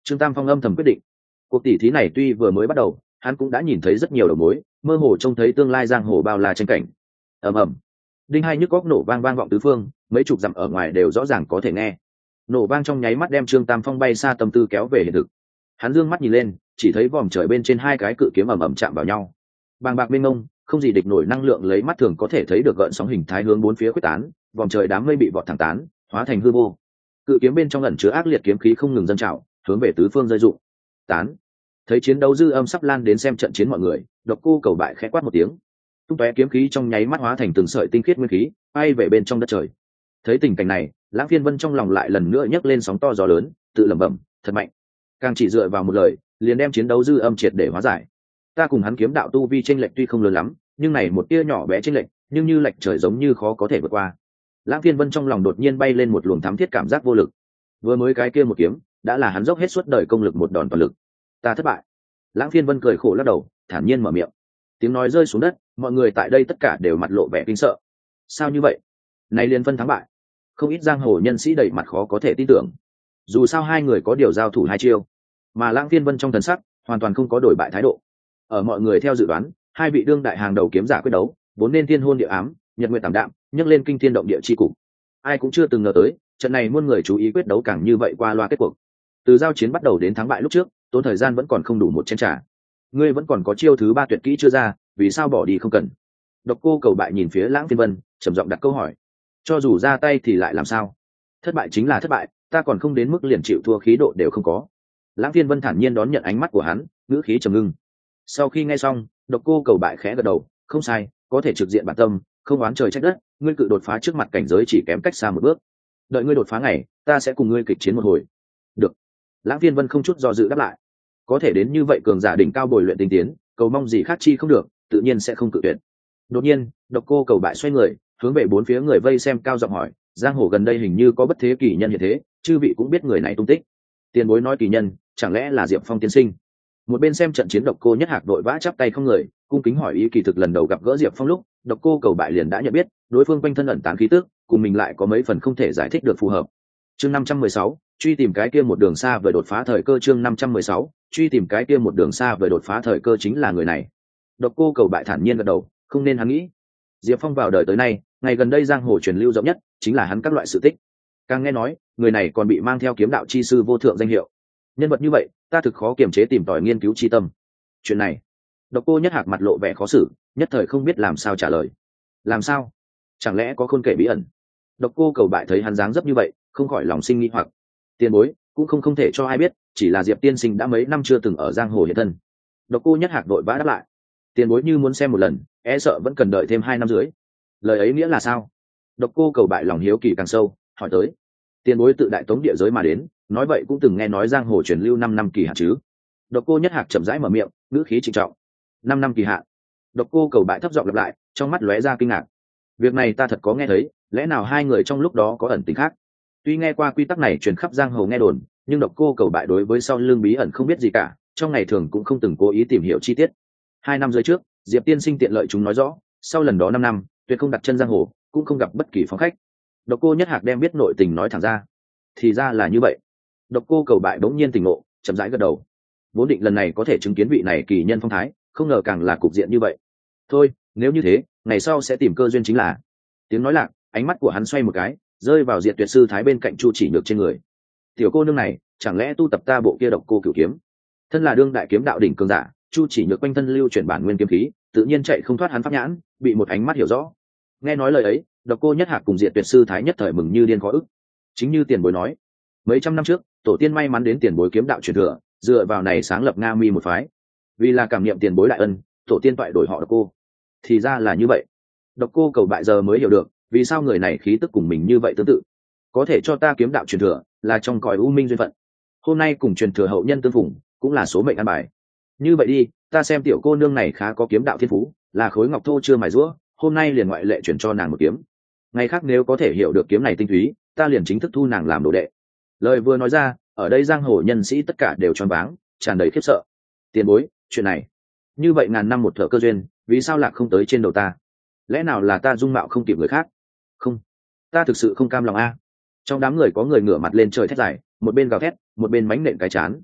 Trương Tam Phong âm thầm quyết định, cuộc tỷ thí này tuy vừa mới bắt đầu, hắn cũng đã nhìn thấy rất nhiều đầu mối, mơ hồ trông thấy tương lai giang hồ bao la tranh cảnh. Ầm ầm, đinh hai nhức góc nổ vang vang vọng tứ phương, mấy chục dặm ở ngoài đều rõ ràng có thể nghe. Nổ vang trong nháy mắt đem Trương Tam Phong bay xa tâm tư kéo về hiện thực. Hắn dương mắt nhìn lên, chỉ thấy vòm trời bên trên hai cái cự kiếm ầm ầm chạm vào nhau. Bàng bạc mênh mông, không gì địch nổi năng lượng lấy mắt thường có thể thấy được gợn sóng hình thái hướng bốn phía quyết tán, vòm trời đám mây bị vọt thẳng tán, hóa thành hư vô. Cự kiếm bên trong ẩn chứa ác liệt kiếm khí không ngừng dâng trào, hướng về tứ phương rơi rụng. Tán. Thấy chiến đấu dư âm sắp lan đến xem trận chiến mọi người, Độc Cô Cầu Bại khẽ quát một tiếng, tung tóe kiếm khí trong nháy mắt hóa thành từng sợi tinh khiết nguyên khí, bay về bên trong đất trời. Thấy tình cảnh này, Lãng Phiên Vân trong lòng lại lần nữa nhấc lên sóng to gió lớn, tự lẩm bẩm, thật mạnh. Càng chỉ dựa vào một lời, liền đem chiến đấu dư âm triệt để hóa giải. Ta cùng hắn kiếm đạo tu vi chênh lệch tuy không lớn lắm, nhưng này một tia nhỏ bé chênh lệch, nhưng như lệch trời giống như khó có thể vượt qua. Lãng Phiên Vân trong lòng đột nhiên bay lên một luồng thám thiết cảm giác vô lực. Vừa mới cái kia một kiếm, đã là hắn dốc hết suốt đời công lực một đòn toàn lực. Ta thất bại. Lãng Phiên Vân cười khổ lắc đầu, thản nhiên mở miệng. Tiếng nói rơi xuống đất, mọi người tại đây tất cả đều mặt lộ vẻ kinh sợ. Sao như vậy? Này liên phân thắng bại. Không ít giang hồ nhân sĩ đầy mặt khó có thể tin tưởng. Dù sao hai người có điều giao thủ hai chiêu, mà Lãng Phiên Vân trong thần sắc hoàn toàn không có đổi bại thái độ. Ở mọi người theo dự đoán, hai vị đương đại hàng đầu kiếm giả quyết đấu, vốn nên thiên hôn địa ám, nhật nguyện tạm đạm, nhấc lên kinh thiên động địa chi cục. Ai cũng chưa từng ngờ tới, trận này muôn người chú ý quyết đấu càng như vậy qua loa kết cuộc. Từ giao chiến bắt đầu đến thắng bại lúc trước, tốn thời gian vẫn còn không đủ một chén trà. Ngươi vẫn còn có chiêu thứ ba tuyệt kỹ chưa ra, vì sao bỏ đi không cần? Độc Cô Cầu Bại nhìn phía Lãng Phiên Vân, trầm giọng đặt câu hỏi. Cho dù ra tay thì lại làm sao? Thất bại chính là thất bại, ta còn không đến mức liền chịu thua khí độ đều không có. Lãng Phiên Vân thản nhiên đón nhận ánh mắt của hắn, ngữ khí trầm ngưng. Sau khi nghe xong, Độc Cô Cầu Bại khẽ gật đầu, không sai, có thể trực diện bản tâm, không oán trời trách đất, ngươi cự đột phá trước mặt cảnh giới chỉ kém cách xa một bước. Đợi ngươi đột phá ngày, ta sẽ cùng ngươi kịch chiến một hồi. Được. Lãng Phiên Vân không chút do dự đáp lại. Có thể đến như vậy cường giả đỉnh cao bồi luyện tinh tiến, cầu mong gì khác chi không được, tự nhiên sẽ không cự tuyệt. Đột nhiên, Độc Cô Cầu Bại xoay người, hướng về bốn phía người vây xem cao giọng hỏi, giang hồ gần đây hình như có bất thế kỳ nhân hiện thế, chư vị cũng biết người này tung tích. Tiền bối nói kỳ nhân, chẳng lẽ là Diệp Phong tiên sinh? Một bên xem trận chiến Độc Cô Nhất Hạc đội vã chắp tay không người, cung kính hỏi ý. Kỳ thực lần đầu gặp gỡ Diệp Phong lúc, Độc Cô Cầu Bại liền đã nhận biết, đối phương quanh thân ẩn tàng khí tức, cùng mình lại có mấy phần không thể giải thích được phù hợp. Chương 516, truy tìm cái kia một đường xa về đột phá thời cơ. Chương 516, truy tìm cái kia một đường xa về đột phá thời cơ chính là người này. Độc Cô Cầu Bại thản nhiên gật đầu, không nên hắn nghĩ. Diệp Phong vào đời tới nay, ngày gần đây giang hồ truyền lưu rộng nhất chính là hắn các loại sự tích. Càng nghe nói, người này còn bị mang theo kiếm đạo chi sư vô thượng danh hiệu. Nhân vật như vậy, ta thực khó kiềm chế tìm tòi nghiên cứu chi tâm. Chuyện này, Độc Cô Nhất Hạc mặt lộ vẻ khó xử, nhất thời không biết làm sao trả lời. Làm sao? Chẳng lẽ có khôn kể bí ẩn? Độc Cô Cầu Bại thấy hắn dáng dấp như vậy, không khỏi lòng sinh nghi hoặc. Tiền bối cũng không thể cho ai biết, chỉ là Diệp tiên sinh đã mấy năm chưa từng ở giang hồ hiện thân. Độc Cô Nhất Hạc vội vã đáp lại. Tiền bối như muốn xem một lần, e sợ vẫn cần đợi thêm 2 năm dưới. Lời ấy nghĩa là sao? Độc Cô Cầu Bại lòng hiếu kỳ càng sâu, hỏi tới. Tiền bối tự đại tống địa giới mà đến, nói vậy cũng từng nghe nói giang hồ truyền lưu 5 năm kỳ hạn chứ? Độc Cô Nhất Hạc chậm rãi mở miệng, ngữ khí trịnh trọng. 5 năm kỳ hạn? Độc Cô Cầu Bại thấp giọng lặp lại, trong mắt lóe ra kinh ngạc. Việc này ta thật có nghe thấy, lẽ nào hai người trong lúc đó có ẩn tình khác? Tuy nghe qua quy tắc này truyền khắp giang hồ nghe đồn, nhưng Độc Cô Cầu Bại đối với sau lưng bí ẩn không biết gì cả, trong ngày thường cũng không từng cố ý tìm hiểu chi tiết. 2 năm dưới trước, Diệp tiên sinh tiện lợi chúng nói rõ, sau lần đó 5 năm, tuyệt không đặt chân giang hồ, cũng không gặp bất kỳ phóng khách. Độc Cô Nhất Hạc đem biết nội tình nói thẳng ra. Thì ra là như vậy. Độc Cô Cầu Bại bỗng nhiên tỉnh ngộ, chậm rãi gật đầu. Vốn định lần này có thể chứng kiến vị này kỳ nhân phong thái, không ngờ càng là cục diện như vậy. Thôi, nếu như thế, ngày sau sẽ tìm cơ duyên chính là. Tiếng nói lạc, ánh mắt của hắn xoay một cái, rơi vào Diệt Tuyệt sư thái bên cạnh Chu Chỉ Nhược trên người. Tiểu cô nương này, chẳng lẽ tu tập ta bộ kia Độc Cô Cửu kiếm? Thân là đương đại kiếm đạo đỉnh cường giả, Chu Chỉ Nhược quanh thân lưu chuyển bản nguyên kiếm khí, tự nhiên chạy không thoát hắn pháp nhãn, bị một ánh mắt hiểu rõ. Nghe nói lời ấy, Độc Cô Nhất Hạc cùng Diệt Tuyệt sư thái nhất thời mừng như điên có ức. Chính như tiền bối nói, mấy trăm năm trước, tổ tiên may mắn đến tiền bối kiếm đạo truyền thừa, dựa vào này sáng lập Nga Mi một phái. Vì là cảm niệm tiền bối đại ân, tổ tiên toại đổi họ Độc Cô. Thì ra là như vậy. Độc Cô Cầu Bại giờ mới hiểu được, vì sao người này khí tức cùng mình như vậy tương tự. Có thể cho ta kiếm đạo truyền thừa, là trong cõi u minh duyên phận. Hôm nay cùng truyền thừa hậu nhân tương phùng, cũng là số mệnh ăn bài. Như vậy đi, ta xem tiểu cô nương này khá có kiếm đạo thiên phú, là khối ngọc thô chưa mài rũa, hôm nay liền ngoại lệ chuyển cho nàng một kiếm. Ngày khác nếu có thể hiểu được kiếm này tinh túy, ta liền chính thức thu nàng làm đồ đệ. Lời vừa nói ra, ở đây giang hồ nhân sĩ tất cả đều choáng váng, tràn đầy khiếp sợ. Tiền bối, chuyện này, như vậy ngàn năm một thợ cơ duyên, vì sao lạc không tới trên đầu ta? Lẽ nào là ta dung mạo không kịp người khác? Không, ta thực sự không cam lòng a. Trong đám người có người ngửa mặt lên trời thét dài, một bên gào thét, một bên mánh nện cái chán.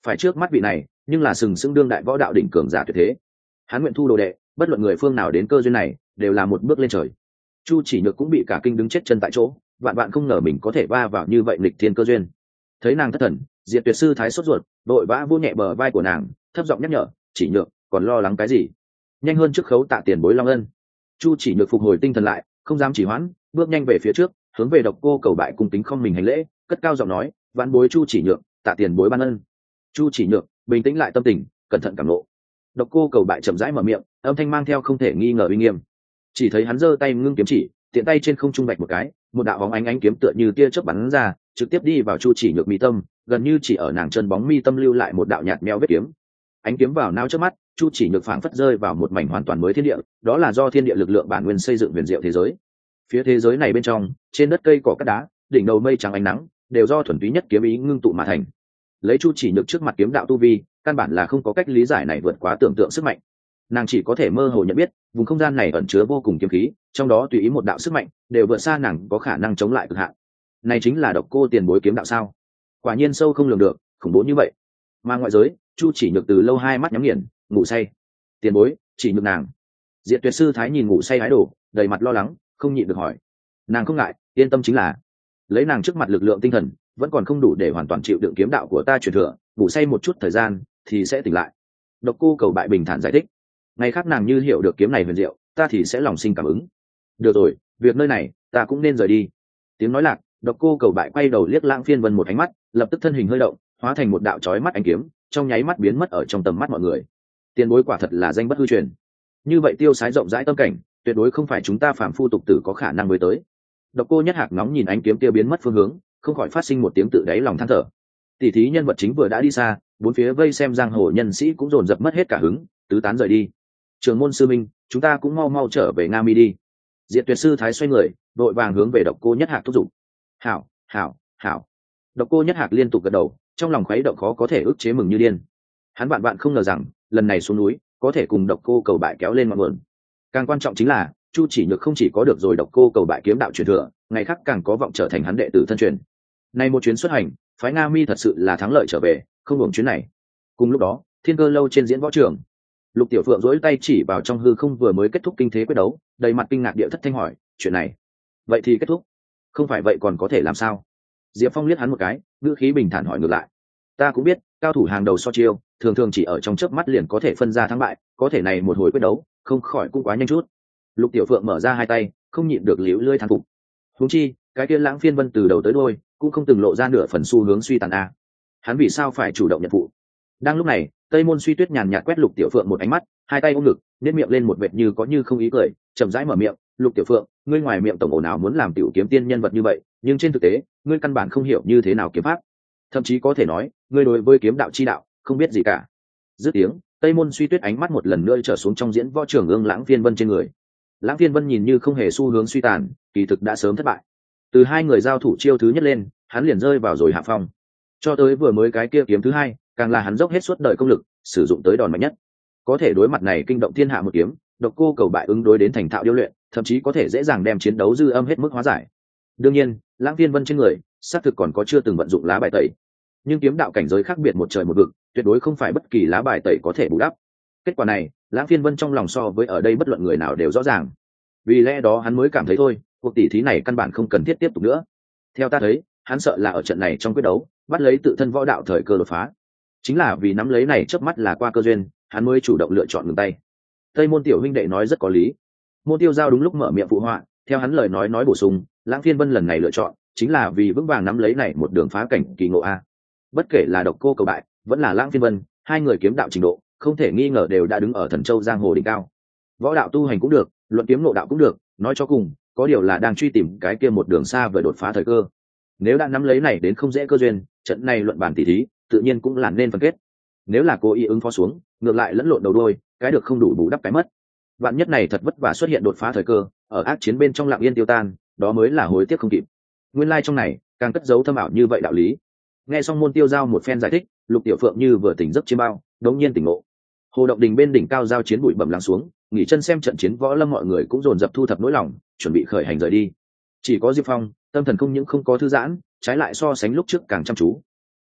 phải trước mắt vị này nhưng là sừng sững đương đại võ đạo đỉnh cường giả tuyệt thế. Hắn nguyện thu đồ đệ, bất luận người phương nào đến cơ duyên này đều là một bước lên trời. Chu Chỉ Nhược cũng bị cả kinh đứng chết chân tại chỗ, vạn vạn không ngờ mình có thể va vào như vậy nghịch thiên cơ duyên. Thấy nàng thất thần, Diệt Tuyệt sư thái sốt ruột, vội vã vô nhẹ bờ vai của nàng, thấp giọng nhắc nhở, Chỉ Nhược, còn lo lắng cái gì? Nhanh hơn trước khấu tạ tiền bối long ân. Chu Chỉ Nhược phục hồi tinh thần lại, không dám chỉ hoãn, bước nhanh về phía trước, hướng về Độc Cô Cầu Bại cung kính không mình hành lễ, cất cao giọng nói, vãn bối Chu Chỉ Nhược, tạ tiền bối ban ân. Chu Chỉ Nhược bình tĩnh lại tâm tình, cẩn thận cảm ngộ. Độc Cô Cầu Bại chậm rãi mở miệng, âm thanh mang theo không thể nghi ngờ uy nghiêm. Chỉ thấy hắn giơ tay ngưng kiếm chỉ, tiện tay trên không trung bạch một cái, một đạo bóng ánh kiếm tựa như tia chớp bắn ra, trực tiếp đi vào Chu Chỉ Nhược mi tâm, gần như chỉ ở nàng chân bóng mi tâm lưu lại một đạo nhạt mèo vết kiếm. Ánh kiếm vào não trước mắt, Chu Chỉ Nhược phảng phất rơi vào một mảnh hoàn toàn mới thiên địa, đó là do thiên địa lực lượng bản nguyên xây dựng huyền diệu thế giới. Phía thế giới này bên trong, trên đất cây cỏ cát đá, đỉnh đầu mây trắng ánh nắng, đều do thuần túy nhất kiếm ý ngưng tụ mà thành. Lấy Chu Chỉ Nhược trước mặt kiếm đạo tu vi, căn bản là không có cách lý giải này vượt quá tưởng tượng sức mạnh. Nàng chỉ có thể mơ hồ nhận biết, vùng không gian này ẩn chứa vô cùng kiếm khí, trong đó tùy ý một đạo sức mạnh, đều vượt xa nàng có khả năng chống lại cực hạn. Này chính là Độc Cô tiền bối kiếm đạo sao? Quả nhiên sâu không lường được, khủng bố như vậy. Mà ngoại giới, Chu Chỉ Nhược từ lâu hai mắt nhắm nghiền, ngủ say. Tiền bối, chỉ nhược nàng. Diệt Tuyệt sư thái nhìn ngủ say hái đổ, đầy mặt lo lắng, không nhịn được hỏi. Nàng không ngại, yên tâm chính là. Lấy nàng trước mặt lực lượng tinh thần, vẫn còn không đủ để hoàn toàn chịu đựng kiếm đạo của ta truyền thừa, ngủ say một chút thời gian thì sẽ tỉnh lại. Độc Cô Cầu Bại bình thản giải thích. Ngày khác nàng như hiểu được kiếm này huyền diệu, ta thì sẽ lòng sinh cảm ứng. Được rồi, việc nơi này ta cũng nên rời đi. Tiếng nói lạc, Độc Cô Cầu Bại quay đầu liếc Lãng Phiên Vân một ánh mắt, lập tức thân hình hơi động, hóa thành một đạo chói mắt ánh kiếm, trong nháy mắt biến mất ở trong tầm mắt mọi người. Tiền bối quả thật là danh bất hư truyền. Như vậy tiêu sái rộng rãi tâm cảnh, tuyệt đối không phải chúng ta phàm phu tục tử có khả năng với tới. Độc Cô Nhất Hạc nóng nhìn ánh kiếm kia biến mất phương hướng, không khỏi phát sinh một tiếng tự đáy lòng than thở. Tỷ thí nhân vật chính vừa đã đi xa, bốn phía vây xem giang hồ nhân sĩ cũng dồn dập mất hết cả hứng, tứ tán rời đi. Trường môn sư minh, chúng ta cũng mau mau trở về Nga Mi đi. Diệt Tuyệt sư thái xoay người, đội vàng hướng về Độc Cô Nhất Hạc thúc giục. Hảo, hảo, hảo. Độc Cô Nhất Hạc liên tục gật đầu, trong lòng khuấy động khó có thể ức chế mừng như điên. Hắn vạn vạn không ngờ rằng lần này xuống núi có thể cùng Độc Cô Cầu Bại kéo lên ngọn nguồn. Càng quan trọng chính là Chu Chỉ Nhược không chỉ có được rồi Độc Cô Cầu Bại kiếm đạo truyền thừa, ngày khác càng có vọng trở thành hắn đệ tử thân truyền. Nay một chuyến xuất hành, phái Nga Mi thật sự là thắng lợi trở về, không hưởng chuyến này. Cùng lúc đó, Thiên Cơ lâu trên diễn võ trường, Lục Tiểu Phượng duỗi tay chỉ vào trong hư không vừa mới kết thúc kinh thế quyết đấu, đầy mặt kinh ngạc địa thất thanh hỏi, chuyện này, vậy thì kết thúc? Không phải vậy còn có thể làm sao? Diệp Phong liếc hắn một cái, ngữ khí bình thản hỏi ngược lại. Ta cũng biết, cao thủ hàng đầu so chiêu, thường thường chỉ ở trong chớp mắt liền có thể phân ra thắng bại, có thể này một hồi quyết đấu, không khỏi cũng quá nhanh chút. Lục Tiểu Phượng mở ra hai tay, không nhịn được liễu lưỡi thán phục. Huống chi, cái kia Lãng Phiên Vân từ đầu tới đuôi cũng không từng lộ ra nửa phần xu hướng suy tàn a. Hắn vì sao phải chủ động nhận phụ? Đang lúc này, Tây Môn Suy Tuyết nhàn nhạt quét Lục Tiểu Phượng một ánh mắt, hai tay ôm ngực, nhếch miệng lên một vệt như có như không ý cười, chậm rãi mở miệng, "Lục Tiểu Phượng, ngươi ngoài miệng tổng ồn ào muốn làm tiểu kiếm tiên nhân vật như vậy, nhưng trên thực tế, ngươi căn bản không hiểu như thế nào kiếm pháp. Thậm chí có thể nói, ngươi đối với kiếm đạo chi đạo không biết gì cả." Dứt tiếng, Tây Môn Suy Tuyết ánh mắt một lần nữa trở xuống trong diễn võ trường ương Lãng Phiên Vân trên người. Lãng Phiên Vân nhìn như không hề xu hướng suy tàn, kỳ thực đã sớm thất bại. Từ hai người giao thủ chiêu thứ nhất lên, hắn liền rơi vào rồi hạ phong. Cho tới vừa mới cái kia kiếm thứ hai, càng là hắn dốc hết suốt đời công lực, sử dụng tới đòn mạnh nhất. Có thể đối mặt này kinh động thiên hạ một kiếm, Độc Cô Cầu Bại ứng đối đến thành thạo điêu luyện, thậm chí có thể dễ dàng đem chiến đấu dư âm hết mức hóa giải. Đương nhiên, Lãng Phiên Vân trên người, xác thực còn có chưa từng vận dụng lá bài tẩy. Nhưng kiếm đạo cảnh giới khác biệt một trời một vực, tuyệt đối không phải bất kỳ lá bài tẩy có thể bù đắp. Kết quả này, Lãng Phiên Vân trong lòng so với ở đây bất luận người nào đều rõ ràng. Vì lẽ đó hắn mới cảm thấy thôi, cuộc tỷ thí này căn bản không cần thiết tiếp tục nữa. Theo ta thấy, hắn sợ là ở trận này trong quyết đấu, bắt lấy tự thân võ đạo thời cơ đột phá. Chính là vì nắm lấy này chớp mắt là qua cơ duyên, hắn mới chủ động lựa chọn ngừng tay. Tây Môn tiểu huynh đệ nói rất có lý. Môn Tiêu Giao đúng lúc mở miệng phụ họa, theo hắn lời nói bổ sung, Lãng Phiên Vân lần này lựa chọn chính là vì vững vàng nắm lấy này một đường phá cảnh kỳ ngộ a. Bất kể là Độc Cô Cầu Bại, vẫn là Lãng Phiên Vân, hai người kiếm đạo trình độ, không thể nghi ngờ đều đã đứng ở Thần Châu giang hồ đỉnh cao. Võ đạo tu hành cũng được, luận kiếm ngộ đạo cũng được, nói cho cùng, có điều là đang truy tìm cái kia một đường xa vời đột phá thời cơ. Nếu đã nắm lấy này đến không dễ cơ duyên, trận này luận bàn tỷ thí, tự nhiên cũng là nên phân kết. Nếu là cố ý ứng phó xuống, ngược lại lẫn lộn đầu đuôi, cái được không đủ bù đắp cái mất. Vạn nhất này thật vất vả xuất hiện đột phá thời cơ, ở ác chiến bên trong lặng yên tiêu tan, đó mới là hối tiếc không kịp. Nguyên lai trong này, càng cất giấu thâm ảo như vậy đạo lý. Nghe xong Môn Tiêu Giao một phen giải thích, Lục Tiểu Phượng như vừa tỉnh giấc chiêm bao, đống nhiên tỉnh ngộ. Hồ Động Đình bên đỉnh cao giao chiến bụi bẩm lắng xuống, nghỉ chân xem trận chiến võ lâm mọi người cũng dồn dập thu thập nỗi lòng, chuẩn bị khởi hành rời đi. Chỉ có Diệp Phong, tâm thần không những không có thư giãn, trái lại so sánh lúc trước càng chăm chú.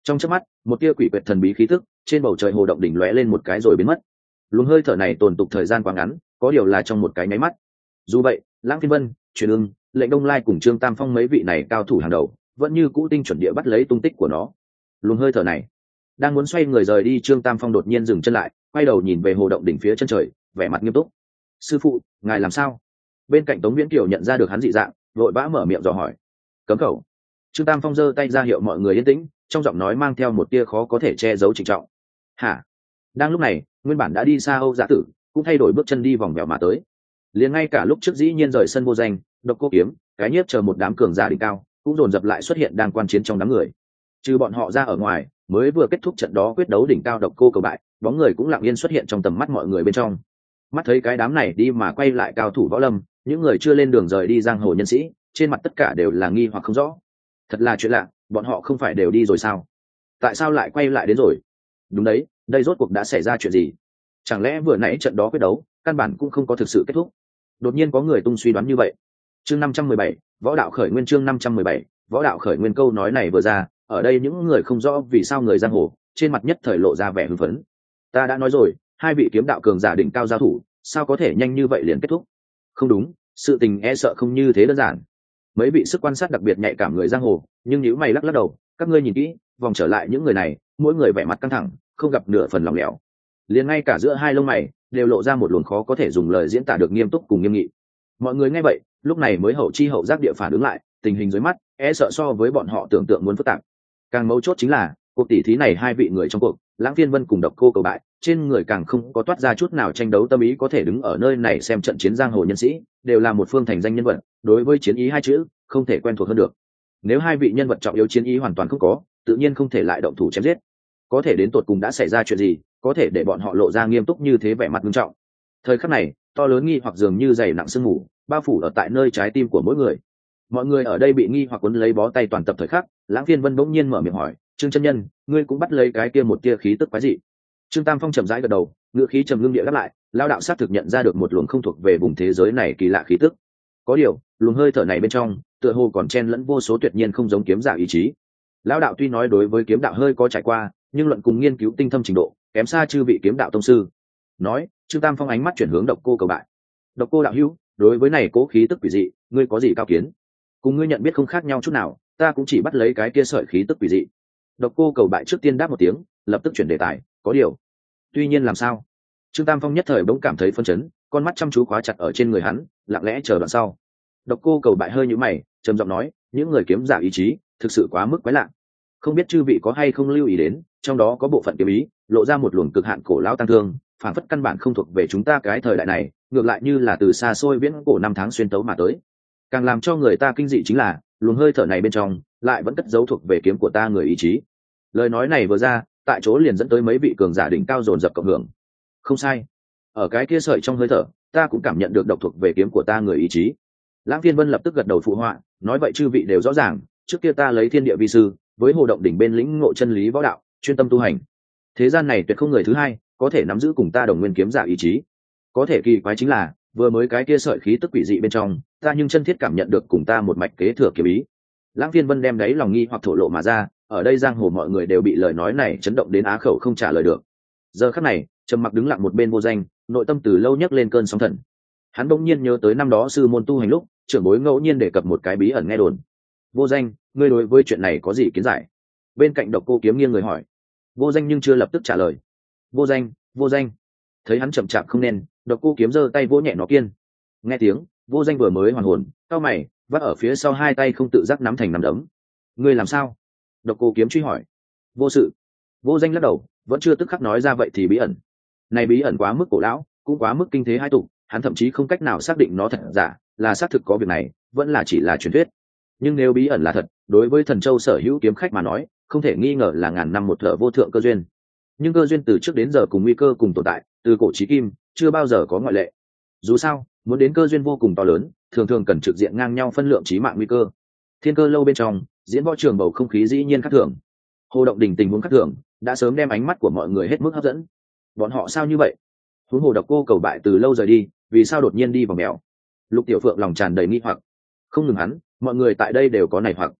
Trong chớp mắt, một tia quỷ quyệt thần bí khí tức trên bầu trời hồ động đỉnh lóe lên một cái rồi biến mất. Luồng hơi thở này tồn tục thời gian quá ngắn, có điều là trong một cái nháy mắt. Dù vậy, Lãng Phiên Vân, Truyền Ưng, Lệnh Đông Lai cùng Trương Tam Phong mấy vị này cao thủ hàng đầu vẫn như cũ tinh chuẩn địa bắt lấy tung tích của nó. Luồng hơi thở này đang muốn xoay người rời đi, Trương Tam Phong đột nhiên dừng chân lại, quay đầu nhìn về hồ động đỉnh phía chân trời, vẻ mặt nghiêm túc. Sư phụ, ngài làm sao? Bên cạnh Tống Viễn Kiều nhận ra được hắn dị dạng, vội vã mở miệng dò hỏi. Cấm khẩu. Trương Tam Phong giơ tay ra hiệu mọi người yên tĩnh, trong giọng nói mang theo một tia khó có thể che giấu trịnh trọng. Hả? Đang lúc này, nguyên bản đã đi xa Âu Giá Tử cũng thay đổi bước chân đi vòng vèo mà tới. Liền ngay cả lúc trước dĩ nhiên rời sân Vô Danh, Độc Cô Kiếm, cái nhiếp chờ một đám cường giả đỉnh cao cũng dồn dập lại xuất hiện đang quan chiến trong đám người. Trừ bọn họ ra ở ngoài, mới vừa kết thúc trận đó quyết đấu đỉnh cao Độc Cô cầu bại, bóng người cũng lặng yên xuất hiện trong tầm mắt mọi người bên trong. Mắt thấy cái đám này đi mà quay lại cao thủ võ lâm, những người chưa lên đường rời đi giang hồ nhân sĩ, trên mặt tất cả đều là nghi hoặc không rõ. Thật là chuyện lạ, bọn họ không phải đều đi rồi sao? Tại sao lại quay lại đến rồi? Đúng đấy, đây rốt cuộc đã xảy ra chuyện gì? Chẳng lẽ vừa nãy trận đó quyết đấu căn bản cũng không có thực sự kết thúc? Đột nhiên có người tung suy đoán như vậy. Chương 517, võ đạo khởi nguyên. Chương 517, võ đạo khởi nguyên. Câu nói này vừa ra, ở đây những người không rõ vì sao người giang hồ trên mặt nhất thời lộ ra vẻ hưng phấn. Ta đã nói rồi, hai vị kiếm đạo cường giả đỉnh cao giao thủ, sao có thể nhanh như vậy liền kết thúc? Không đúng, sự tình e sợ không như thế đơn giản. Mấy vị sức quan sát đặc biệt nhạy cảm người giang hồ, nhưng nếu mày lắc lắc đầu, các ngươi nhìn kỹ, vòng trở lại những người này, mỗi người vẻ mặt căng thẳng, không gặp nửa phần lòng lẻo. Liền ngay cả giữa hai lông mày đều lộ ra một luồng khó có thể dùng lời diễn tả được nghiêm túc cùng nghiêm nghị. Mọi người nghe vậy, lúc này mới hậu chi hậu giác địa phản ứng lại, tình hình dưới mắt e sợ so với bọn họ tưởng tượng muốn phức tạp. Càng mấu chốt chính là cuộc tỷ thí này hai vị người trong cuộc, Lãng Phiên Vân cùng Độc Cô cầu bại, trên người càng không có toát ra chút nào tranh đấu tâm ý, có thể đứng ở nơi này xem trận chiến giang hồ nhân sĩ đều là một phương thành danh nhân vật, đối với chiến ý hai chữ không thể quen thuộc hơn được. Nếu hai vị nhân vật trọng yếu chiến ý hoàn toàn không có, tự nhiên không thể lại động thủ chém giết. Có thể đến tột cùng đã xảy ra chuyện gì, có thể để bọn họ lộ ra nghiêm túc như thế, vẻ mặt nghiêm trọng. Thời khắc này, to lớn nghi hoặc dường như dày nặng sương mù bao phủ ở tại nơi trái tim của mỗi người. Mọi người ở đây bị nghi hoặc cuốn lấy bó tay toàn tập. Thời khắc, Lãng Phiên Vân bỗng nhiên mở miệng hỏi, Trương chân nhân, ngươi cũng bắt lấy cái kia một tia khí tức quái dị? Trương Tam Phong chậm rãi gật đầu, ngữ khí trầm ngưng địa đáp lại, lao đạo sát thực nhận ra được một luồng không thuộc về vùng thế giới này kỳ lạ khí tức. Có điều, luồng hơi thở này bên trong tựa hồ còn chen lẫn vô số tuyệt nhiên không giống kiếm giả ý chí. Lão đạo tuy nói đối với kiếm đạo hơi có trải qua, nhưng luận cùng nghiên cứu tinh thâm trình độ kém xa chư vị kiếm đạo tông sư. Nói, Trương Tam Phong ánh mắt chuyển hướng Độc Cô cầu bại. Độc Cô đạo hữu, đối với này cố khí tức quỷ dị, ngươi có gì cao kiến? Cùng ngươi nhận biết không khác nhau chút nào, ta cũng chỉ bắt lấy cái kia sợi khí tức quỷ dị. Độc Cô cầu bại trước tiên đáp một tiếng, lập tức chuyển đề tài, có điều. Tuy nhiên làm sao? Trương Tam Phong nhất thời bỗng cảm thấy phân chấn, con mắt chăm chú khóa chặt ở trên người hắn, lặng lẽ chờ đoạn sau. Độc Cô cầu bại hơi nhíu mày, trầm giọng nói, những người kiếm giả ý chí thực sự quá mức quái lạ. Không biết chư vị có hay không lưu ý đến, trong đó có bộ phận kiếm ý lộ ra một luồng cực hạn cổ lão tăng thương, phản phất căn bản không thuộc về chúng ta cái thời đại này, ngược lại như là từ xa xôi viễn cổ năm tháng xuyên tấu mà tới. Càng làm cho người ta kinh dị chính là, luồng hơi thở này bên trong lại vẫn cất giấu thuộc về kiếm của ta người ý chí. Lời nói này vừa ra, tại chỗ liền dẫn tới mấy vị cường giả đỉnh cao dồn dập cộng hưởng. Không sai, ở cái kia sợi trong hơi thở, ta cũng cảm nhận được độc thuộc về kiếm của ta người ý chí. Lãng Phiên Vân lập tức gật đầu phụ họa, nói vậy chư vị đều rõ ràng, trước kia ta lấy thiên địa vi sư, với hồ động đỉnh bên lĩnh ngộ chân lý võ đạo, chuyên tâm tu hành. Thế gian này tuyệt không người thứ hai có thể nắm giữ cùng ta đồng nguyên kiếm giả ý chí. Có thể kỳ quái chính là, vừa mới cái kia sợi khí tức quỷ dị bên trong, ta nhưng chân thiết cảm nhận được cùng ta một mạch kế thừa kiếm ý. Lãng Phiên Vân đem đấy lòng nghi hoặc thổ lộ mà ra, ở đây giang hồ mọi người đều bị lời nói này chấn động đến á khẩu không trả lời được. Giờ khắc này, trầm mặc đứng lặng một bên Vô Danh, nội tâm từ lâu nhấc lên cơn sóng thần. Hắn bỗng nhiên nhớ tới năm đó sư môn tu hành lúc, trưởng bối ngẫu nhiên đề cập một cái bí ẩn nghe đồn. Vô Danh, ngươi đối với chuyện này có gì kiến giải? Bên cạnh Độc Cô Kiếm nghiêng người hỏi. Vô Danh nhưng chưa lập tức trả lời. Vô Danh, Vô Danh. Thấy hắn chậm chạp không nên, Độc Cô Kiếm giơ tay vỗ nhẹ nó kiên. Nghe tiếng, Vô Danh vừa mới hoàn hồn, cau mày, vắt ở phía sau hai tay không tự giác nắm thành nắm đấm. Ngươi làm sao? Độc Cô Kiếm truy hỏi. Vô sự. Vô Danh lắc đầu, vẫn chưa tức khắc nói ra vậy thì bí ẩn. Này bí ẩn quá mức cổ lão, cũng quá mức kinh thế hai tục, hắn thậm chí không cách nào xác định nó thật giả, là xác thực có việc này, vẫn là chỉ là truyền thuyết. Nhưng nếu bí ẩn là thật, đối với Thần Châu sở hữu kiếm khách mà nói, không thể nghi ngờ là ngàn năm một thở vô thượng cơ duyên. Nhưng cơ duyên từ trước đến giờ cùng nguy cơ cùng tồn tại, từ cổ chí kim, chưa bao giờ có ngoại lệ. Dù sao, muốn đến cơ duyên vô cùng to lớn, thường thường cần trực diện ngang nhau phân lượng chí mạng nguy cơ. Thiên Cơ lâu bên trong, diễn võ trường bầu không khí dĩ nhiên khác thường. Hồ động đỉnh tình huống khác thường, đã sớm đem ánh mắt của mọi người hết mức hấp dẫn. Bọn họ sao như vậy? Huống hồ Độc Cô cầu bại từ lâu rời đi, vì sao đột nhiên đi vào mèo? Lục Tiểu Phượng lòng tràn đầy nghi hoặc. Không ngừng hắn, mọi người tại đây đều có này hoặc.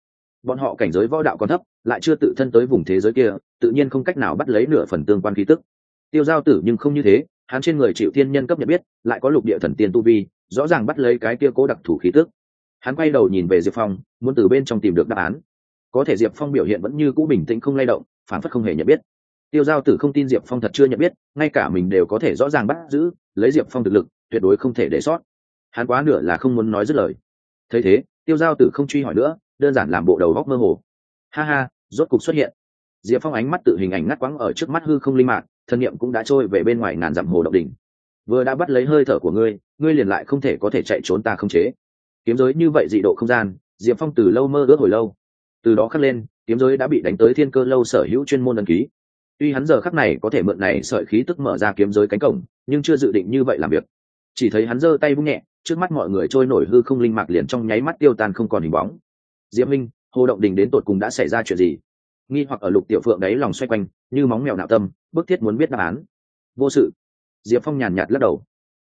bọn họ cảnh giới võ đạo còn thấp, lại chưa tự thân tới vùng thế giới kia, tự nhiên không cách nào bắt lấy nửa phần tương quan khí tức. Tiêu Giao Tử nhưng không như thế, hắn trên người chịu thiên nhân cấp nhận biết, lại có lục địa thần tiên tu vi, rõ ràng bắt lấy cái kia cố đặc thủ khí tức. Hắn quay đầu nhìn về Diệp Phong, muốn từ bên trong tìm được đáp án. Có thể Diệp Phong biểu hiện vẫn như cũ bình tĩnh không lay động, phản phất không hề nhận biết. Tiêu Giao Tử không tin Diệp Phong thật chưa nhận biết, ngay cả mình đều có thể rõ ràng bắt giữ, lấy Diệp Phong thực lực, tuyệt đối không thể để sót. Hắn quá nửa là không muốn nói dứt lời. Thấy thế, Tiêu Giao Tử không truy hỏi nữa, đơn giản làm bộ đầu góc mơ hồ. Ha ha, rốt cục xuất hiện. Diệp Phong ánh mắt tự hình ảnh ngắt quãng ở trước mắt hư không linh mạc, thân niệm cũng đã trôi về bên ngoài ngàn dặm hồ động đỉnh. Vừa đã bắt lấy hơi thở của ngươi, ngươi liền lại không thể có thể chạy trốn ta không chế. Kiếm giới như vậy dị độ không gian, Diệp Phong từ lâu mơ ước hồi lâu. Từ đó khắc lên, kiếm giới đã bị đánh tới Thiên Cơ lâu sở hữu chuyên môn đăng ký. Tuy hắn giờ khắc này có thể mượn này sợi khí tức mở ra kiếm giới cánh cổng, nhưng chưa dự định như vậy làm việc. Chỉ thấy hắn giơ tay vung nhẹ, trước mắt mọi người trôi nổi hư không linh mạc liền trong nháy mắt tiêu tan không còn hình bóng. Diệp Minh, hồ động đình đến tột cùng đã xảy ra chuyện gì? Nghi hoặc ở Lục Tiểu Phượng đấy lòng xoay quanh, như móng mèo nạo tâm, bức thiết muốn biết đáp án. Vô sự. Diệp Phong nhàn nhạt lắc đầu.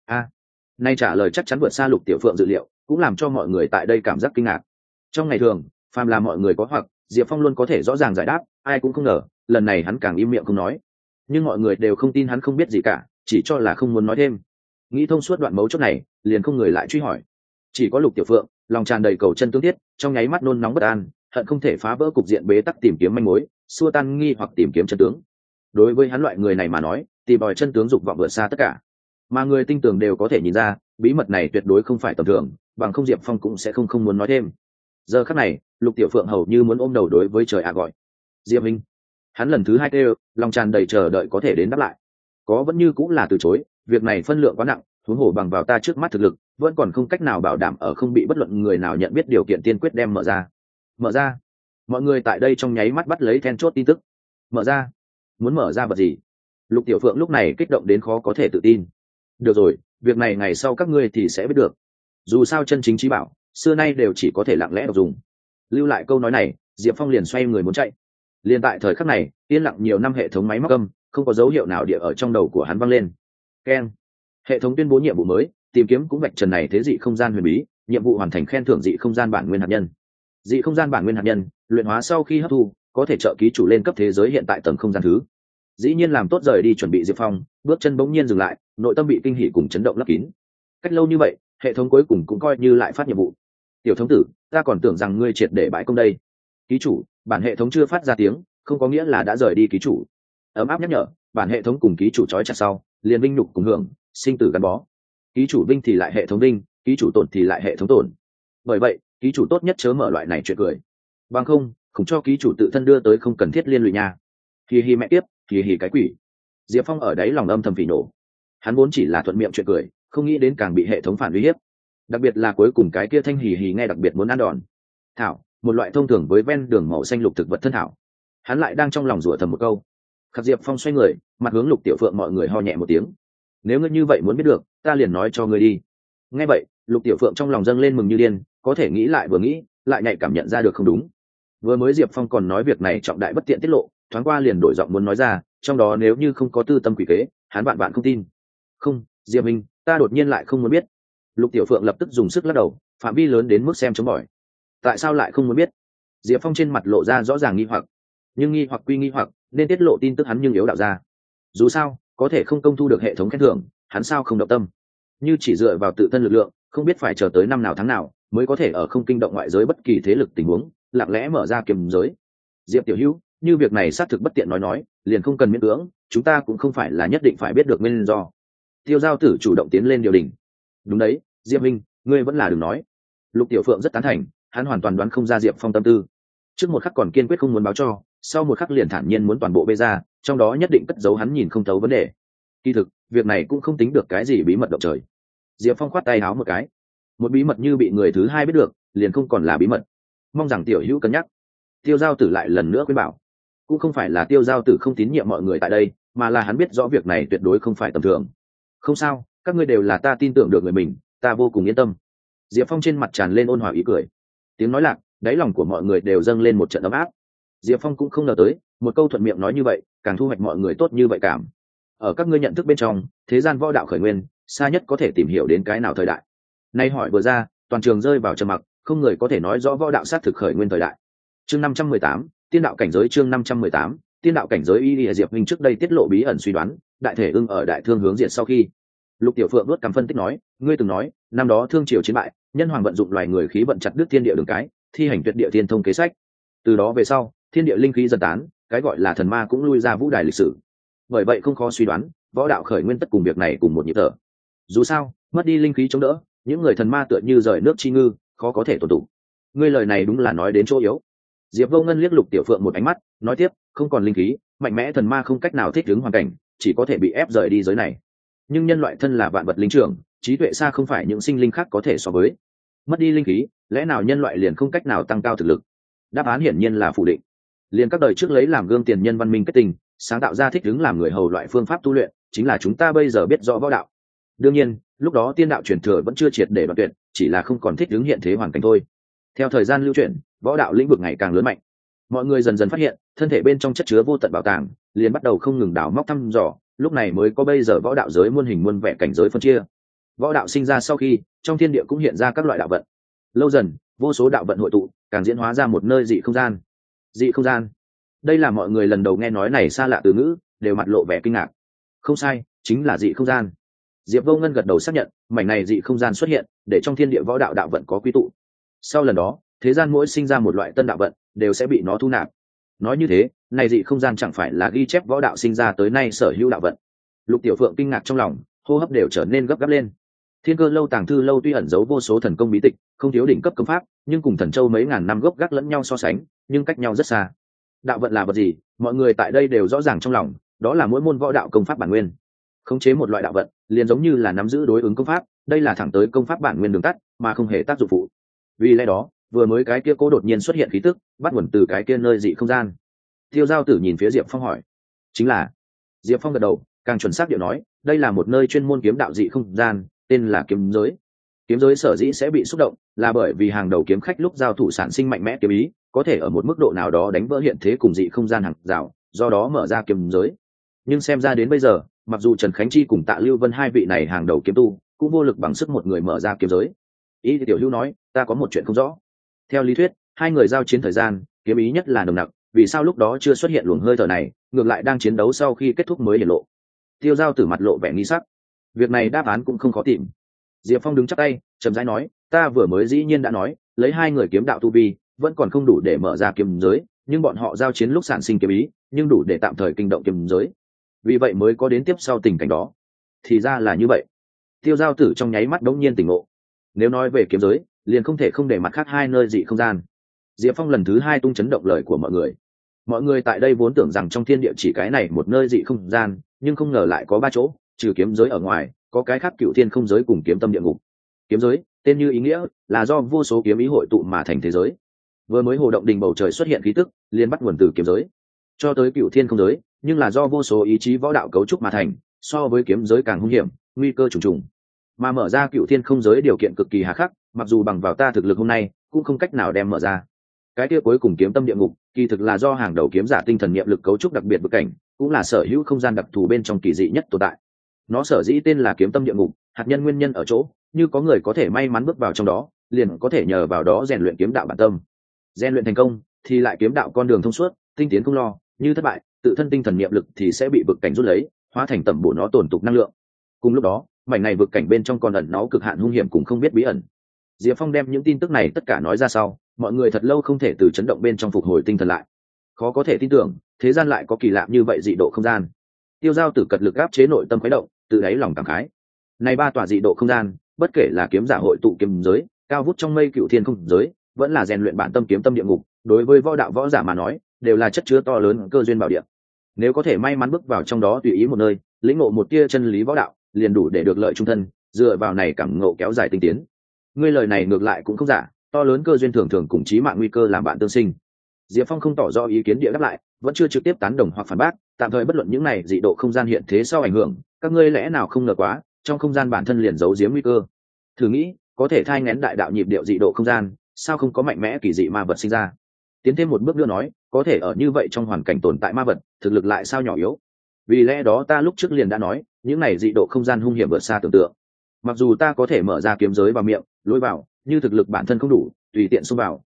Nay trả lời chắc chắn vượt xa Lục Tiểu Phượng dự liệu, cũng làm cho mọi người tại đây cảm giác kinh ngạc. Trong ngày thường, phàm là mọi người có hoặc, Diệp Phong luôn có thể rõ ràng giải đáp, ai cũng không ngờ, lần này hắn càng im miệng không nói. Nhưng mọi người đều không tin hắn không biết gì cả, chỉ cho là không muốn nói thêm. Nghĩ thông suốt đoạn mấu chốt này, liền không người lại truy hỏi. Chỉ có Lục Tiểu Phượng, lòng tràn đầy cầu chân tương thiết, trong nháy mắt nôn nóng bất an, hận không thể phá vỡ cục diện bế tắc tìm kiếm manh mối, xua tan nghi hoặc tìm kiếm chân tướng. Đối với hắn loại người này mà nói, tìm bòi chân tướng dục vọng vượt xa tất cả. Mà người tinh tường đều có thể nhìn ra, bí mật này tuyệt đối không phải tầm thường, bằng không Diệp Phong cũng sẽ không muốn nói thêm. Giờ khắc này, Lục Tiểu Phượng hầu như muốn ôm đầu đối với trời gọi. Diệp Minh. Hắn lần thứ hai kêu, lòng tràn đầy chờ đợi có thể đến đáp lại. Có vẫn như cũng là từ chối, việc này phân lượng quá nặng, huống hồ bằng vào ta trước mắt thực lực, vẫn còn không cách nào bảo đảm ở không bị bất luận người nào nhận biết điều kiện tiên quyết đem mở ra. Mở ra? Mọi người tại đây trong nháy mắt bắt lấy then chốt tin tức. Mở ra? Muốn mở ra vật gì? Lục Tiểu Phượng lúc này kích động đến khó có thể tự tin. Được rồi, việc này ngày sau các ngươi thì sẽ biết được. Dù sao chân chính trí bảo, xưa nay đều chỉ có thể lặng lẽ đọc dùng. Lưu lại câu nói này, Diệp Phong liền xoay người muốn chạy. Liền tại thời khắc này, yên lặng nhiều năm hệ thống máy móc âm, không có dấu hiệu nào địa ở trong đầu của hắn vang lên. Keng. Hệ thống tuyên bố nhiệm vụ mới, tìm kiếm cũng vạch trần này thế dị không gian huyền bí, nhiệm vụ hoàn thành khen thưởng dị không gian bản nguyên hạt nhân. Dị không gian bản nguyên hạt nhân, luyện hóa sau khi hấp thu, có thể trợ ký chủ lên cấp thế giới hiện tại tầng không gian thứ. Dĩ nhiên làm tốt rời đi chuẩn bị Diệp Phong, bước chân bỗng nhiên dừng lại, nội tâm bị kinh hỉ cùng chấn động lấp kín. Cách lâu như vậy, hệ thống cuối cùng cũng coi như lại phát nhiệm vụ. Tiểu thống tử, ta còn tưởng rằng ngươi triệt để bãi công đây. Ký chủ, bản hệ thống chưa phát ra tiếng, không có nghĩa là đã rời đi ký chủ. Ấm áp nhắc nhở, bản hệ thống cùng ký chủ trói chặt sau, liền vinh nhục cùng hưởng, sinh tử gắn bó. Ký chủ vinh thì lại hệ thống vinh, ký chủ tổn thì lại hệ thống tổn. Bởi vậy, ký chủ tốt nhất chớ mở loại này chuyện cười. Bằng không, không cho ký chủ tự thân đưa tới không cần thiết liên lụy nha. Hì hì mẹ tiếp, hì hì cái quỷ. Diệp Phong ở đấy lòng âm thầm phỉ nổ. Hắn vốn chỉ là thuận miệng chuyện cười, không nghĩ đến càng bị hệ thống phản uy hiếp. Đặc biệt là cuối cùng cái kia thanh hì hì nghe đặc biệt muốn ăn đòn. Thảo, một loại thông thường với ven đường màu xanh lục thực vật thân thảo. Hắn lại đang trong lòng rủa thầm một câu. Khắc Diệp Phong xoay người, mặt hướng Lục Tiểu Phượng mọi người ho nhẹ một tiếng. Nếu ngươi như vậy muốn biết được, ta liền nói cho ngươi đi. Nghe vậy, Lục Tiểu Phượng trong lòng dâng lên mừng như điên, có thể nghĩ lại vừa nghĩ, lại nhạy cảm nhận ra được không đúng. Vừa mới Diệp Phong còn nói việc này trọng đại bất tiện tiết lộ, thoáng qua liền đổi giọng muốn nói ra, trong đó nếu như không có tư tâm quỷ kế, hắn bạn không tin. Không, Diệp Minh, ta đột nhiên lại không muốn biết. Lục Tiểu Phượng lập tức dùng sức lắc đầu, phạm vi lớn đến mức xem chống bỏi. Tại sao lại không muốn biết? Diệp Phong trên mặt lộ ra rõ ràng nghi hoặc, nhưng nghi hoặc quy nghi hoặc, nên tiết lộ tin tức hắn nhưng yếu đạo ra. Dù sao, có thể không công thu được hệ thống khen thưởng, hắn sao không động tâm? Như chỉ dựa vào tự thân lực lượng, không biết phải chờ tới năm nào tháng nào mới có thể ở không kinh động ngoại giới bất kỳ thế lực tình huống, lặng lẽ mở ra kiềm giới. Diệp tiểu hữu, như việc này xác thực bất tiện nói, liền không cần miễn cưỡng, chúng ta cũng không phải là nhất định phải biết được nguyên do. Tiêu Giao Tử chủ động tiến lên điều đình. Đúng đấy, Diệp Minh, ngươi vẫn là đừng nói. Lục Tiểu Phượng rất tán thành, hắn hoàn toàn đoán không ra Diệp Phong tâm tư. Trước một khắc còn kiên quyết không muốn báo cho, sau một khắc liền thản nhiên muốn toàn bộ bê ra, trong đó nhất định cất giấu hắn nhìn không thấu vấn đề. Kỳ thực, việc này cũng không tính được cái gì bí mật động trời. Diệp Phong khoát tay áo một cái. Một bí mật như bị người thứ hai biết được, liền không còn là bí mật. Mong rằng tiểu hữu cân nhắc. Tiêu Giao Tử lại lần nữa khuyên bảo. Cũng không phải là Tiêu Giao Tử không tín nhiệm mọi người tại đây, mà là hắn biết rõ việc này tuyệt đối không phải tầm thường. Không sao, các ngươi đều là ta tin tưởng được người mình, ta vô cùng yên tâm. Diệp Phong trên mặt tràn lên ôn hòa ý cười. Tiếng nói lạc, đáy lòng của mọi người đều dâng lên một trận ấm áp. Diệp Phong cũng không ngờ tới, một câu thuận miệng nói như vậy, càng thu hoạch mọi người tốt như vậy cảm. Ở các ngươi nhận thức bên trong, thế gian võ đạo khởi nguyên, xa nhất có thể tìm hiểu đến cái nào thời đại. Nay hỏi vừa ra, toàn trường rơi vào trầm mặc, không người có thể nói rõ võ đạo sát thực khởi nguyên thời đại. chương 518, tiên đạo cảnh giới. chương 518, tiên đạo cảnh giới. Y Diệp Minh trước đây tiết lộ bí ẩn suy đoán đại thể ưng ở đại thương hướng diện sau khi, Lục Tiểu Phượng đốt cằm phân tích nói, ngươi từng nói năm đó thương triều chiến bại, nhân hoàng vận dụng loài người khí vận chặt đứt thiên địa đường cái, thi hành tuyệt địa thiên thông kế sách, từ đó về sau thiên địa linh khí dần tán, cái gọi là thần ma cũng lui ra vũ đài lịch sử. Bởi vậy không khó suy đoán võ đạo khởi nguyên tất cùng việc này cùng một nhịp thở. Dù sao mất đi linh khí chống đỡ, những người thần ma tựa như rời nước chi ngư, khó có thể tồn tụ. Ngươi lời này đúng là nói đến chỗ yếu. Diệp Vô Ngân liếc Lục Tiểu Phượng một ánh mắt, nói tiếp, không còn linh khí, mạnh mẽ thần ma không cách nào thích ứng hoàn cảnh, chỉ có thể bị ép rời đi giới này. Nhưng nhân loại thân là vạn vật linh trưởng, trí tuệ xa không phải những sinh linh khác có thể so với. Mất đi linh khí, lẽ nào nhân loại liền không cách nào tăng cao thực lực? Đáp án hiển nhiên là phủ định. Liền các đời trước lấy làm gương tiền nhân văn minh kết tình, sáng tạo ra thích ứng làm người hầu loại phương pháp tu luyện, chính là chúng ta bây giờ biết rõ võ đạo. Đương nhiên, lúc đó tiên đạo truyền thừa vẫn chưa triệt để đoạn tuyệt, chỉ là không còn thích ứng hiện thế hoàn cảnh thôi. Theo thời gian lưu chuyển, võ đạo lĩnh vực ngày càng lớn mạnh. Mọi người dần dần phát hiện, thân thể bên trong chất chứa vô tận bảo tàng, liền bắt đầu không ngừng đào móc thăm dò, lúc này mới có bây giờ võ đạo giới muôn hình muôn vẻ cảnh giới phân chia. Võ đạo sinh ra sau khi, trong thiên địa cũng hiện ra các loại đạo vận. Lâu dần, vô số đạo vận hội tụ, càng diễn hóa ra một nơi dị không gian. Dị không gian. Đây là mọi người lần đầu nghe nói này xa lạ từ ngữ, đều mặt lộ vẻ kinh ngạc. Không sai, chính là dị không gian. Diệp Vô Ngân gật đầu xác nhận, mảnh này dị không gian xuất hiện, để trong thiên địa võ đạo đạo vận có quy tụ. Sau lần đó, thế gian mỗi sinh ra một loại tân đạo vận, đều sẽ bị nó thu nạp. Nói như thế, này dị không gian chẳng phải là ghi chép võ đạo sinh ra tới nay sở hữu đạo vận. Lục Tiểu Phượng kinh ngạc trong lòng, hô hấp đều trở nên gấp gáp lên. Thiên Cơ lâu tàng thư lâu tuy ẩn giấu vô số thần công bí tịch, không thiếu đỉnh cấp công pháp, nhưng cùng Thần Châu mấy ngàn năm gốc gác lẫn nhau so sánh, nhưng cách nhau rất xa. Đạo vận là vật gì, mọi người tại đây đều rõ ràng trong lòng, đó là mỗi môn võ đạo công pháp bản nguyên. Khống chế một loại đạo vận, liền giống như là nắm giữ đối ứng công pháp, đây là thẳng tới công pháp bản nguyên đường tắt, mà không hề tác dụng phụ. Vì lẽ đó, vừa mới cái kia cố đột nhiên xuất hiện khí tức, bắt nguồn từ cái kia nơi dị không gian. Tiêu Giao Tử nhìn phía Diệp Phong hỏi, chính là. Diệp Phong gật đầu, càng chuẩn xác điệu nói, đây là một nơi chuyên môn kiếm đạo dị không gian, tên là kiếm giới. Kiếm giới sở dĩ sẽ bị xúc động, là bởi vì hàng đầu kiếm khách lúc giao thủ sản sinh mạnh mẽ kiếm ý, có thể ở một mức độ nào đó đánh vỡ hiện thế cùng dị không gian hàng rào, do đó mở ra kiếm giới. Nhưng xem ra đến bây giờ, mặc dù Trần Khánh Chi cùng Tạ Lưu Vân hai vị này hàng đầu kiếm tu, cũng vô lực bằng sức một người mở ra kiếm giới. Ý thì Tiểu Hữu nói, ta có một chuyện không rõ. Theo lý thuyết, hai người giao chiến thời gian, kiếm ý nhất là nồng nặc, vì sao lúc đó chưa xuất hiện luồng hơi thở này, ngược lại đang chiến đấu sau khi kết thúc mới hiển lộ. Tiêu Giao Tử mặt lộ vẻ nghi sắc. Việc này đáp án cũng không khó tìm. Diệp Phong đứng chắp tay, chậm rãi nói, ta vừa mới dĩ nhiên đã nói, lấy hai người kiếm đạo tu vi, vẫn còn không đủ để mở ra kiếm giới, nhưng bọn họ giao chiến lúc sản sinh kiếm ý, nhưng đủ để tạm thời kinh động kiếm giới. Vì vậy mới có đến tiếp sau tình cảnh đó. Thì ra là như vậy. Tiêu Giao Tử trong nháy mắt đống nhiên tỉnh ngộ. Nếu nói về kiếm giới, liền không thể không để mặt khác hai nơi dị không gian. Diệp Phong lần thứ hai tung chấn động lời của mọi người. Mọi người tại đây vốn tưởng rằng trong thiên địa chỉ cái này một nơi dị không gian, nhưng không ngờ lại có ba chỗ, trừ kiếm giới ở ngoài, có cái khác cựu thiên không giới cùng kiếm tâm địa ngục. Kiếm giới, tên như ý nghĩa, là do vô số kiếm ý hội tụ mà thành thế giới. Vừa mới hồ động đình bầu trời xuất hiện khí tức, liền bắt nguồn từ kiếm giới. Cho tới cựu thiên không giới, nhưng là do vô số ý chí võ đạo cấu trúc mà thành, so với kiếm giới càng hung hiểm, nguy cơ trùng trùng. Mà mở ra cựu thiên không giới điều kiện cực kỳ hà khắc, mặc dù bằng vào ta thực lực hôm nay, cũng không cách nào đem mở ra. Cái kia cuối cùng kiếm tâm địa ngục, kỳ thực là do hàng đầu kiếm giả tinh thần niệm lực cấu trúc đặc biệt bực cảnh, cũng là sở hữu không gian đặc thù bên trong kỳ dị nhất tồn tại. Nó sở dĩ tên là kiếm tâm địa ngục, hạt nhân nguyên nhân ở chỗ, như có người có thể may mắn bước vào trong đó, liền có thể nhờ vào đó rèn luyện kiếm đạo bản tâm. Rèn luyện thành công, thì lại kiếm đạo con đường thông suốt, tinh tiến không lo, như thất bại, tự thân tinh thần niệm lực thì sẽ bị bực cảnh rút lấy, hóa thành tẩm bổ nó tổn tục năng lượng. Cùng lúc đó, mảnh này vực cảnh bên trong còn ẩn nó cực hạn hung hiểm cũng không biết bí ẩn. Diệp Phong đem những tin tức này tất cả nói ra sau, mọi người thật lâu không thể từ chấn động bên trong phục hồi tinh thần lại. Khó có thể tin tưởng, thế gian lại có kỳ lạ như vậy dị độ không gian. Tiêu Giao Tử cật lực áp chế nội tâm khuấy động, tự đáy lòng cảm khái. Này ba tòa dị độ không gian, bất kể là kiếm giả hội tụ kiếm giới, cao vút trong mây cựu thiên không giới, vẫn là rèn luyện bản tâm kiếm tâm địa ngục, đối với võ đạo võ giả mà nói, đều là chất chứa to lớn cơ duyên bảo địa. Nếu có thể may mắn bước vào trong đó tùy ý một nơi, lĩnh ngộ một tia chân lý võ đạo, liền đủ để được lợi trung thân, dựa vào này cảm ngộ kéo dài tinh tiến. Ngươi lời này ngược lại cũng không giả, to lớn cơ duyên thường thường cùng chí mạng nguy cơ làm bạn tương sinh. Diệp Phong không tỏ rõ ý kiến địa đáp lại, vẫn chưa trực tiếp tán đồng hoặc phản bác, tạm thời bất luận những này dị độ không gian hiện thế sau ảnh hưởng, các ngươi lẽ nào không ngờ quá, trong không gian bản thân liền giấu giếm nguy cơ. Thử nghĩ, có thể thai nghén đại đạo nhịp điệu dị độ không gian, sao không có mạnh mẽ kỳ dị ma vật sinh ra? Tiến thêm một bước nữa nói, có thể ở như vậy trong hoàn cảnh tồn tại ma vật, thực lực lại sao nhỏ yếu? Vì lẽ đó ta lúc trước liền đã nói, những này dị độ không gian hung hiểm vượt xa tưởng tượng. Mặc dù ta có thể mở ra kiếm giới vào miệng, lối vào, như thực lực bản thân không đủ, tùy tiện xông vào,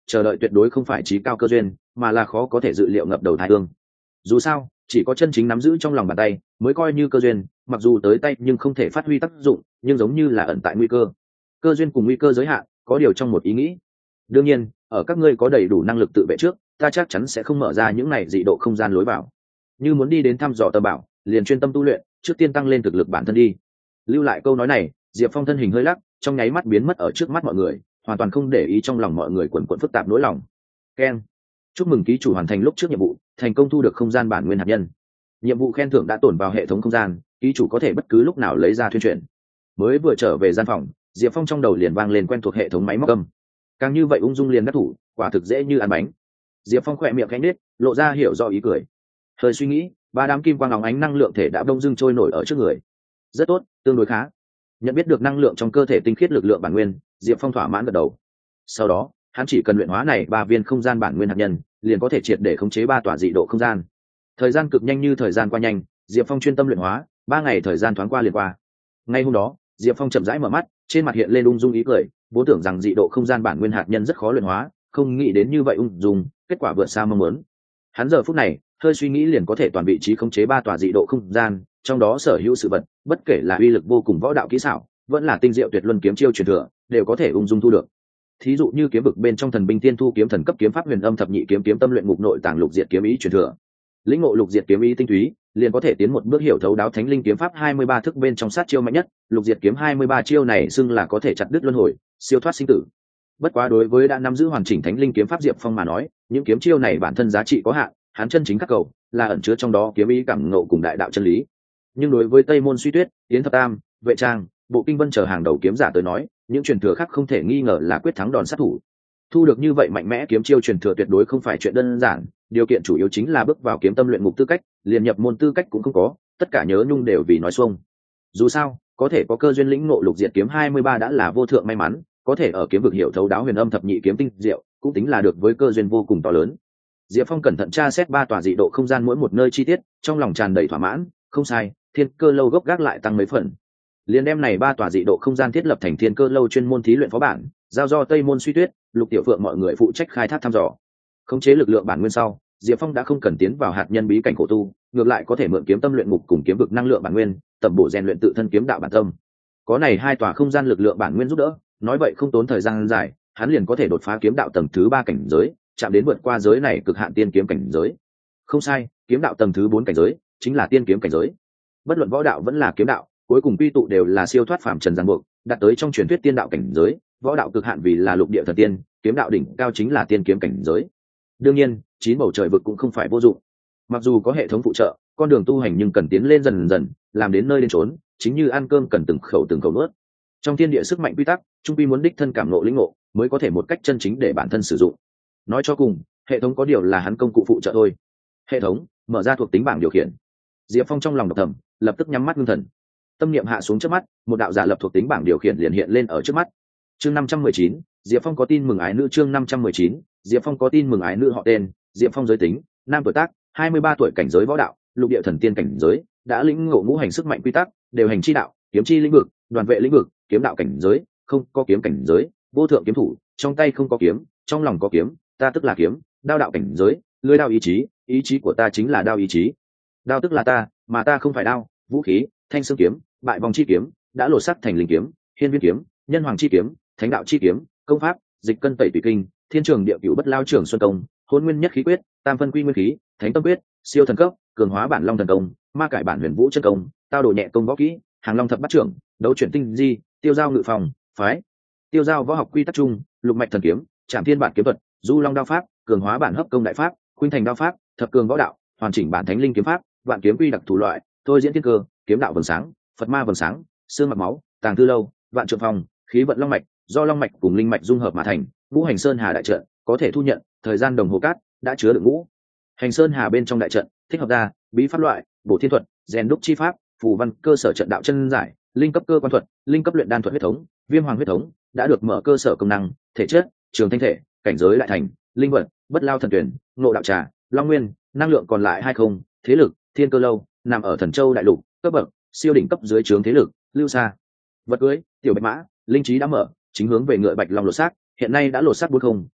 chờ đợi tuyệt đối không phải trí cao cơ duyên, mà là khó có thể dự liệu ngập đầu thái hương. Dù sao, chỉ có chân chính nắm giữ trong lòng bàn tay mới coi như cơ duyên, mặc dù tới tay nhưng không thể phát huy tác dụng, nhưng giống như là ẩn tại nguy cơ. Cơ duyên cùng nguy cơ giới hạn, có điều trong một ý nghĩ. Đương nhiên, ở các ngươi có đầy đủ năng lực tự vệ trước, ta chắc chắn sẽ không mở ra những này dị độ không gian lối vào. Như muốn đi đến thăm dò tầm bảo, liền chuyên tâm tu luyện, trước tiên tăng lên thực lực bản thân đi. Lưu lại câu nói này, Diệp Phong thân hình hơi lắc, trong nháy mắt biến mất ở trước mắt mọi người, hoàn toàn không để ý trong lòng mọi người quần quẫn phức tạp nỗi lòng. Keng, chúc mừng ký chủ hoàn thành lúc trước nhiệm vụ, thành công thu được không gian bản nguyên hạt nhân. Nhiệm vụ khen thưởng đã tồn vào hệ thống không gian, ký chủ có thể bất cứ lúc nào lấy ra thuyên chuyển. Mới vừa trở về gian phòng, Diệp Phong trong đầu liền vang lên quen thuộc hệ thống máy móc âm. Càng như vậy ung dung liền đắc thủ, quả thực dễ như ăn bánh. Diệp Phong khỏe miệng khẽ nết, lộ ra hiểu rõ ý cười. Hơi suy nghĩ, ba đám kim quang óng ánh năng lượng thể đã đông dưng trôi nổi ở trước người. Rất tốt, tương đối khá. Nhận biết được năng lượng trong cơ thể tinh khiết lực lượng bản nguyên, Diệp Phong thỏa mãn gật đầu. Sau đó, hắn chỉ cần luyện hóa này 3 viên không gian bản nguyên hạt nhân, liền có thể triệt để khống chế 3 tòa dị độ không gian. Thời gian cực nhanh như thời gian qua nhanh, Diệp Phong chuyên tâm luyện hóa, 3 ngày thời gian thoáng qua liền qua. Ngay hôm đó, Diệp Phong chậm rãi mở mắt, trên mặt hiện lên ung dung ý cười, vốn tưởng rằng dị độ không gian bản nguyên hạt nhân rất khó luyện hóa, không nghĩ đến như vậy ung dung, kết quả vượt xa mong muốn. Hắn giờ phút này, hơi suy nghĩ liền có thể toàn vị trí khống chế 3 tòa dị độ không gian, trong đó sở hữu sự vật, bất kể là uy lực vô cùng võ đạo kỹ xảo, vẫn là tinh diệu tuyệt luân kiếm chiêu truyền thừa, đều có thể ung dung thu được. Thí dụ như kiếm vực bên trong thần binh tiên thu kiếm thần cấp kiếm pháp huyền âm thập nhị kiếm kiếm tâm luyện ngục nội tàng lục diệt kiếm ý truyền thừa. Lĩnh ngộ lục diệt kiếm ý tinh túy, liền có thể tiến một bước hiểu thấu đáo thánh linh kiếm pháp 23 thức bên trong sát chiêu mạnh nhất, lục diệt kiếm 23 chiêu này xưng là có thể chặt đứt luân hồi, siêu thoát sinh tử. Bất quá đối với đã nắm giữ hoàn chỉnh thánh linh kiếm pháp Diệp Phong mà nói, những kiếm chiêu này bản thân giá trị có hạn, hắn chân chính các cầu là ẩn chứa trong đó kiếm ý cảm ngộ cùng đại đạo chân lý. Nhưng đối với Tây Môn Suy Tuyết, Yến Thập Tam, Vệ Trang, Bộ Kinh Vân chờ hàng đầu kiếm giả tới nói, những truyền thừa khác không thể nghi ngờ là quyết thắng đòn sát thủ. Thu được như vậy mạnh mẽ kiếm chiêu truyền thừa tuyệt đối không phải chuyện đơn giản, điều kiện chủ yếu chính là bước vào kiếm tâm luyện ngục tư cách, liền nhập môn tư cách cũng không có, tất cả nhớ nhung đều vì nói xuông. Dù sao, có thể có cơ duyên lĩnh ngộ lục diệt kiếm 23 đã là vô thượng may mắn, có thể ở kiếm vực hiểu thấu đáo huyền âm thập nhị kiếm tinh diệu, cũng tính là được với cơ duyên vô cùng to lớn. Diệp Phong cẩn thận tra xét 3 tòa dị độ không gian mỗi một nơi chi tiết, trong lòng tràn đầy thỏa mãn, không sai, thiên cơ lâu gốc gác lại tăng mấy phần. Liên đem này 3 tòa dị độ không gian thiết lập thành thiên cơ lâu chuyên môn thí luyện phó bản, giao do Tây Môn Suy Tuyết, Lục Tiểu Phượng mọi người phụ trách khai thác thăm dò. Khống chế lực lượng bản nguyên sau, Diệp Phong đã không cần tiến vào hạt nhân bí cảnh cổ tu, ngược lại có thể mượn kiếm tâm luyện ngục cùng kiếm vực năng lượng bản nguyên, tầm bổ rèn luyện tự thân kiếm đạo bản tâm. Có này 2 tòa không gian lực lượng bản nguyên giúp đỡ, nói vậy không tốn thời gian dài, hắn liền có thể đột phá kiếm đạo tầng thứ 3 cảnh giới, chạm đến vượt qua giới này cực hạn tiên kiếm cảnh giới. Không sai, kiếm đạo tầng thứ 4 cảnh giới chính là tiên kiếm cảnh giới. Bất luận võ đạo vẫn là kiếm đạo, cuối cùng quy tụ đều là siêu thoát phàm trần giang buộc, đạt tới trong truyền thuyết tiên đạo cảnh giới, võ đạo cực hạn vì là lục địa thần tiên, kiếm đạo đỉnh cao chính là tiên kiếm cảnh giới. Đương nhiên, 9 bầu trời vực cũng không phải vô dụng. Mặc dù có hệ thống phụ trợ, con đường tu hành nhưng cần tiến lên dần dần, làm đến nơi đến chốn, chính như ăn cơm cần từng khẩu nuốt. Trong thiên địa sức mạnh quy tắc, trung quy muốn đích thân cảm ngộ lĩnh ngộ, mới có thể một cách chân chính để bản thân sử dụng. Nói cho cùng, hệ thống có điều là hắn công cụ phụ trợ thôi. Hệ thống, mở ra thuộc tính bảng điều khiển. Diệp Phong trong lòng độc thầm, lập tức nhắm mắt ngưng thần. Tâm niệm hạ xuống trước mắt, một đạo giả lập thuộc tính bảng điều khiển liền hiện lên ở trước mắt. Chương 519, Diệp Phong có tin mừng ái nữ. Chương 519, Diệp Phong có tin mừng ái nữ. Họ tên: Diệp Phong, giới tính: nam, tuổi tác: 23 tuổi, cảnh giới võ đạo: lục địa thần tiên cảnh giới, đã lĩnh ngộ ngũ hành sức mạnh quy tắc, đều hành chi đạo, kiếm chi lĩnh vực, đoàn vệ lĩnh vực, kiếm đạo cảnh giới, không có kiếm cảnh giới, vô thượng kiếm thủ, trong tay không có kiếm, trong lòng có kiếm, ta tức là kiếm, đao đạo cảnh giới, lưỡi đao ý chí, ý chí của ta chính là đao ý chí. Đao tức là ta, mà ta không phải đao, vũ khí: thanh xương kiếm, bại vòng chi kiếm, đã lột sắc thành linh kiếm, hiên viên kiếm, nhân hoàng chi kiếm, thánh đạo chi kiếm, công pháp: dịch cân tẩy tùy kinh, thiên trường địa cửu bất lao trưởng xuân công, hôn nguyên nhất khí quyết, tam phân quy nguyên khí, thánh tâm quyết, siêu thần cấp, cường hóa bản long thần công, ma cải bản huyền vũ chân công, tao đồ nhẹ công võ kỹ, hàng long thập bát trưởng, đấu chuyển tinh di, tiêu giao ngự phòng, phái, tiêu giao võ học quy tắc chung, lục mạch thần kiếm, trảm thiên bản kiếm thuật, du long đao pháp, cường hóa bản hấp công đại pháp, khuynh thành đao pháp, thập cường võ đạo, hoàn chỉnh bản thánh linh kiếm pháp, vạn kiếm quy đặc thủ loại, thôi diễn thiên cơ, kiếm đạo vầng sáng, phật ma vầng sáng, xương mặc máu, tàng thư lâu, vạn trượng phòng, khí vận long mạch, do long mạch cùng linh mạch dung hợp mà thành, ngũ hành sơn hà đại trận, có thể thu nhận thời gian đồng hồ cát, đã chứa đựng ngũ hành sơn hà bên trong đại trận, thích hợp ra bí pháp loại, bổ thiên thuật, rèn đúc chi pháp, phù văn cơ sở trận đạo chân giải, linh cấp cơ quan thuật, linh cấp luyện đan thuật huyết thống, viêm hoàng huyết thống, đã được mở cơ sở công năng, thể chất, trường thanh thể, cảnh giới đại thành, linh vật, bất lao thần tuyển, ngộ đạo trà, long nguyên, năng lượng còn lại 20, thế lực, thiên cơ lâu, nằm ở thần châu đại lục, cấp bậc siêu đỉnh cấp dưới trướng thế lực, lưu xa. Vật cưới, tiểu bạch mã, linh trí đã mở, chính hướng về ngựa bạch long lột xác, hiện nay đã lột xác 40,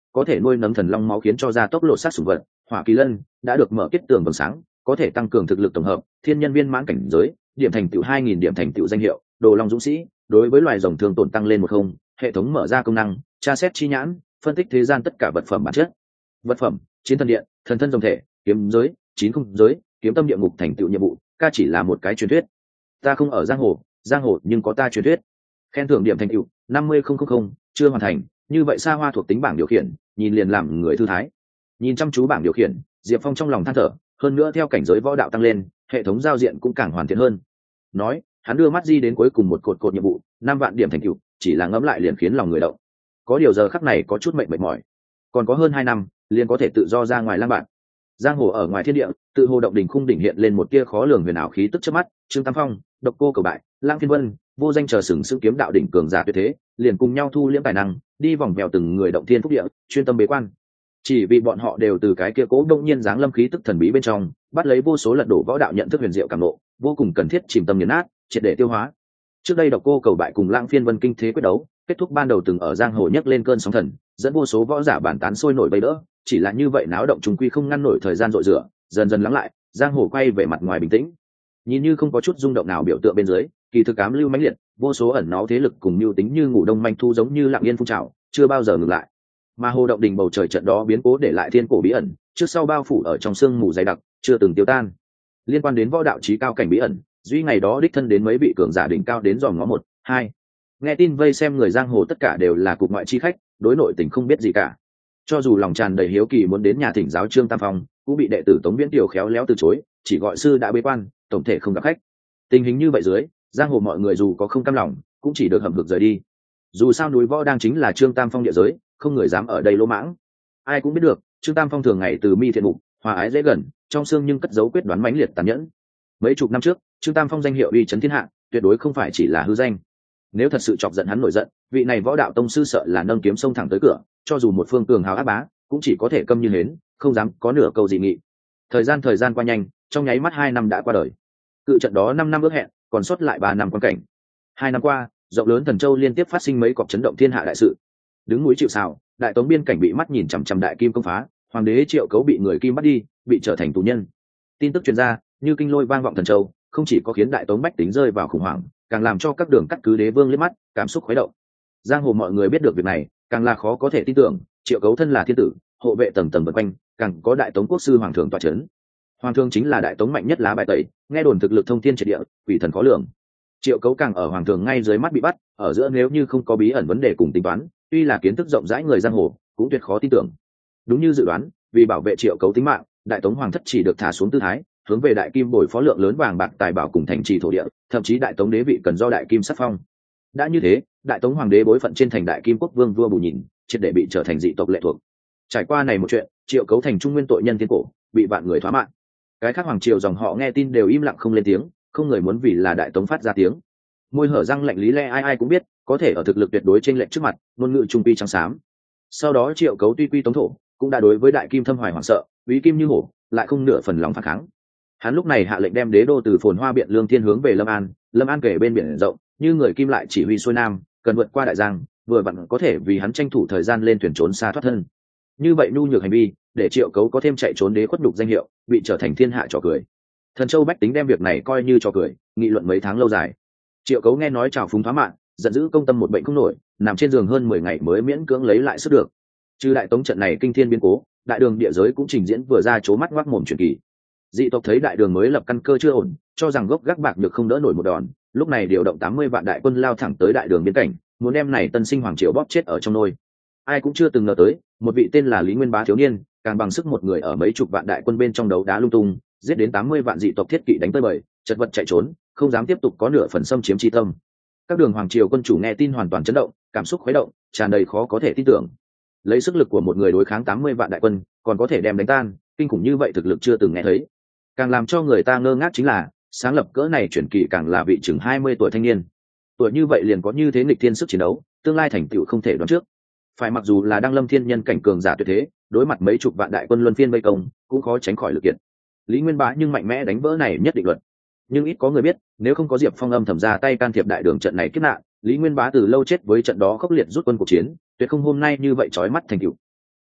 có thể nuôi nấng thần long máu khiến cho gia tốc lột xác sủng vật. Hỏa kỳ lân đã được mở kết tường vầng sáng, có thể tăng cường thực lực tổng hợp. Thiên nhân viên mãn cảnh giới, điểm thành tựu 2000 điểm thành tựu danh hiệu. Đồ long dũng sĩ, đối với loài rồng thường tổn tăng lên 10. Hệ thống mở ra công năng tra xét chi nhãn, phân tích thế gian tất cả vật phẩm bản chất. Vật phẩm: chiến thần điện, thần thân rồng thể, kiếm giới, 9 không giới, kiếm tâm địa ngục thành tựu nhiệm vụ. Ca chỉ là một cái truyền thuyết, ta không ở giang hồ nhưng có ta truyền thuyết. Khen thưởng điểm thành tựu 50,000, chưa hoàn thành. Như vậy xa hoa thuộc tính bảng điều khiển, nhìn liền làm người thư thái. Nhìn chăm chú bảng điều khiển, Diệp Phong trong lòng than thở, hơn nữa theo cảnh giới võ đạo tăng lên, hệ thống giao diện cũng càng hoàn thiện hơn. Nói, hắn đưa mắt di đến cuối cùng một cột nhiệm vụ, 5 vạn điểm thành tựu, chỉ là ngẫm lại liền khiến lòng người động. Có điều giờ khắc này có chút mệt mỏi, còn có hơn 2 năm liền có thể tự do ra ngoài lang bạt. Giang hồ ở ngoài thiên địa, tự hồ động đỉnh khung đỉnh hiện lên một tia khó lường huyền ảo khí tức trước mắt. Trương Tam Phong, Độc Cô Cầu Bại, Lang Phiên Vân, vô danh chờ sừng sững kiếm đạo đỉnh cường giả tuyệt thế, liền cùng nhau thu liễm tài năng, đi vòng vèo từng người động thiên phúc địa, chuyên tâm bế quan. Chỉ vì bọn họ đều từ cái kia cố đông nhiên dáng lâm khí tức thần bí bên trong, bắt lấy vô số lật đổ võ đạo nhận thức huyền diệu cảm ngộ, vô cùng cần thiết chìm tâm nghiền nát, triệt để tiêu hóa. Trước đây Độc Cô Cầu Bại cùng Lang Phiên Vân kinh thế quyết đấu, kết thúc ban đầu từng ở giang hồ nhấc lên cơn sóng thần, dẫn vô số võ giả bản tán sôi nổi vây đỡ, chỉ là như vậy náo động trùng quy không ngăn nổi thời gian rội rửa, dần dần lắng lại, giang hồ quay về mặt ngoài bình tĩnh. Nhìn như không có chút rung động nào biểu tượng bên dưới, kỳ thực ám lưu mãnh liệt, vô số ẩn náu thế lực cùng mưu tính như ngủ đông manh thu giống như lặng yên phun trào, chưa bao giờ ngừng lại. Mà hồ động đỉnh bầu trời trận đó biến cố để lại thiên cổ bí ẩn, trước sau bao phủ ở trong sương mù dày đặc, chưa từng tiêu tan. Liên quan đến võ đạo chí cao cảnh bí ẩn, duy ngày đó đích thân đến mấy vị cường giả đỉnh cao đến dòm ngó 1, 2. Nghe tin vây xem người giang hồ tất cả đều là cục ngoại chi khách, đối nội tình không biết gì cả. Cho dù lòng tràn đầy hiếu kỳ muốn đến nhà thỉnh giáo Trương Tam Phong, cũng bị đệ tử Tống Viễn Tiểu khéo léo từ chối, chỉ gọi sư đã bế quan, tổng thể không gặp khách. Tình hình như vậy dưới, giang hồ mọi người dù có không cam lòng, cũng chỉ được hậm hực rời đi. Dù sao núi võ đang chính là Trương Tam Phong địa giới, không người dám ở đây lỗ mãng. Ai cũng biết được, Trương Tam Phong thường ngày từ mi thiện mục, hòa ái dễ gần, trong xương nhưng cất giấu quyết đoán mãnh liệt tàn nhẫn. Mấy chục năm trước, Trương Tam Phong danh hiệu uy chấn thiên hạ, tuyệt đối không phải chỉ là hư danh. Nếu thật sự chọc giận hắn nổi giận, vị này võ đạo tông sư sợ là nâng kiếm xông thẳng tới cửa, cho dù một phương cường hào áp bá, cũng chỉ có thể câm như hến, không dám có nửa câu dị nghị. Thời gian qua nhanh, trong nháy mắt 2 năm đã qua đời. Cự trận đó 5 năm ước hẹn, còn sót lại 3 năm quan cảnh. 2 năm qua, rộng lớn Thần Châu liên tiếp phát sinh mấy cọc chấn động thiên hạ đại sự. Đứng núi chịu sào, đại tống biên cảnh bị mắt nhìn chằm chằm đại kim công phá, hoàng đế Triệu Cấu bị người kim bắt đi, bị trở thành tù nhân. Tin tức truyền ra, như kinh lôi vang vọng Thần Châu, không chỉ có khiến đại tống bách tính rơi vào khủng hoảng, càng làm cho các đường cắt cứ đế vương liếc mắt, cảm xúc khuấy động. Giang hồ mọi người biết được việc này, càng là khó có thể tin tưởng. Triệu Cấu thân là thiên tử, hộ vệ tầng tầng vần quanh, càng có đại tống quốc sư hoàng thượng tọa chấn. Hoàng thượng chính là đại tống mạnh nhất lá bài tẩy, nghe đồn thực lực thông thiên triệt địa, quỷ thần khó lường. Triệu Cấu càng ở hoàng thượng ngay dưới mắt bị bắt, ở giữa nếu như không có bí ẩn vấn đề cùng tính toán, tuy là kiến thức rộng rãi người giang hồ, cũng tuyệt khó tin tưởng. Đúng như dự đoán, vì bảo vệ Triệu Cấu tính mạng, đại tống hoàng thất chỉ được thả xuống tư thái, hướng về đại kim bồi phó lượng lớn vàng bạc tài bảo cùng thành trì thổ địa, thậm chí đại tống đế vị cần do đại kim sắc phong. Đã như thế, đại tống hoàng đế bối phận trên thành đại kim quốc vương vua Bù Nhìn, triệt để bị trở thành dị tộc lệ thuộc. Trải qua này một chuyện, Triệu Cấu thành trung nguyên tội nhân thiên cổ, bị vạn người thoá mạng. Cái khác hoàng triều dòng họ nghe tin đều im lặng không lên tiếng, không người muốn vì là đại tống phát ra tiếng. Môi hở răng lạnh lý lẽ ai ai cũng biết, có thể ở thực lực tuyệt đối trên lệnh trước mặt, ngôn ngữ trung quy trắng xám. Sau đó Triệu Cấu tuy quy tống thổ, cũng đã đối với đại kim thâm hoài hoảng sợ, úy kim như hổ, lại không nửa phần lòng phản kháng. Hắn lúc này hạ lệnh đem đế đô từ phồn hoa biện lương thiên hướng về Lâm An kể bên biển rộng, như người kim lại chỉ huy xuôi nam, cần vượt qua đại giang, vừa vặn có thể vì hắn tranh thủ thời gian lên thuyền trốn xa thoát thân. Như vậy nhu nhược hành vi, để Triệu Cấu có thêm chạy trốn đế khuất nhục danh hiệu, bị trở thành thiên hạ trò cười. Thần Châu bách tính đem việc này coi như trò cười, nghị luận mấy tháng lâu dài. Triệu Cấu nghe nói trào phúng thoá mạng, giận dữ công tâm một bệnh không nổi, nằm trên giường hơn 10 ngày mới miễn cưỡng lấy lại sức được. Trừ đại tống trận này kinh thiên biến cố, đại đường địa giới cũng trình diễn vừa ra chố mắt ngoác mồm truyền kỳ. Dị tộc thấy đại đường mới lập căn cơ chưa ổn, cho rằng gốc gác bạc được không đỡ nổi một đòn, lúc này điều động 80 vạn đại quân lao thẳng tới đại đường biên cảnh, muốn đem này tân sinh hoàng triều bóp chết ở trong nôi. Ai cũng chưa từng ngờ tới, một vị tên là Lý Nguyên Bá thiếu niên, càng bằng sức một người ở mấy chục vạn đại quân bên trong đấu đá lung tung, giết đến 80 vạn dị tộc thiết kỵ đánh tới bời, chật vật chạy trốn, không dám tiếp tục có nửa phần xâm chiếm chi tâm. Các đường hoàng triều quân chủ nghe tin hoàn toàn chấn động, cảm xúc khuấy động, tràn đầy khó có thể tin tưởng. Lấy sức lực của một người đối kháng 80 vạn đại quân, còn có thể đem đánh tan, kinh khủng như vậy thực lực chưa từng nghe thấy. Càng làm cho người ta ngơ ngác chính là, sáng lập cỡ này chuyển kỳ càng là vị chừng 20 tuổi thanh niên. Tuổi như vậy liền có như thế nghịch thiên sức chiến đấu, tương lai thành tựu không thể đoán trước. Phải mặc dù là đăng lâm thiên nhân cảnh cường giả tuyệt thế, đối mặt mấy chục vạn đại quân luân phiên vây công, cũng khó tránh khỏi lực kiện. Lý Nguyên Bá nhưng mạnh mẽ đánh vỡ này nhất định luật. Nhưng ít có người biết, nếu không có Diệp Phong âm thầm ra tay can thiệp đại đường trận này kiếp nạn, Lý Nguyên Bá từ lâu chết với trận đó khốc liệt rút quân cuộc chiến, tuyệt không hôm nay như vậy chói mắt thành tựu.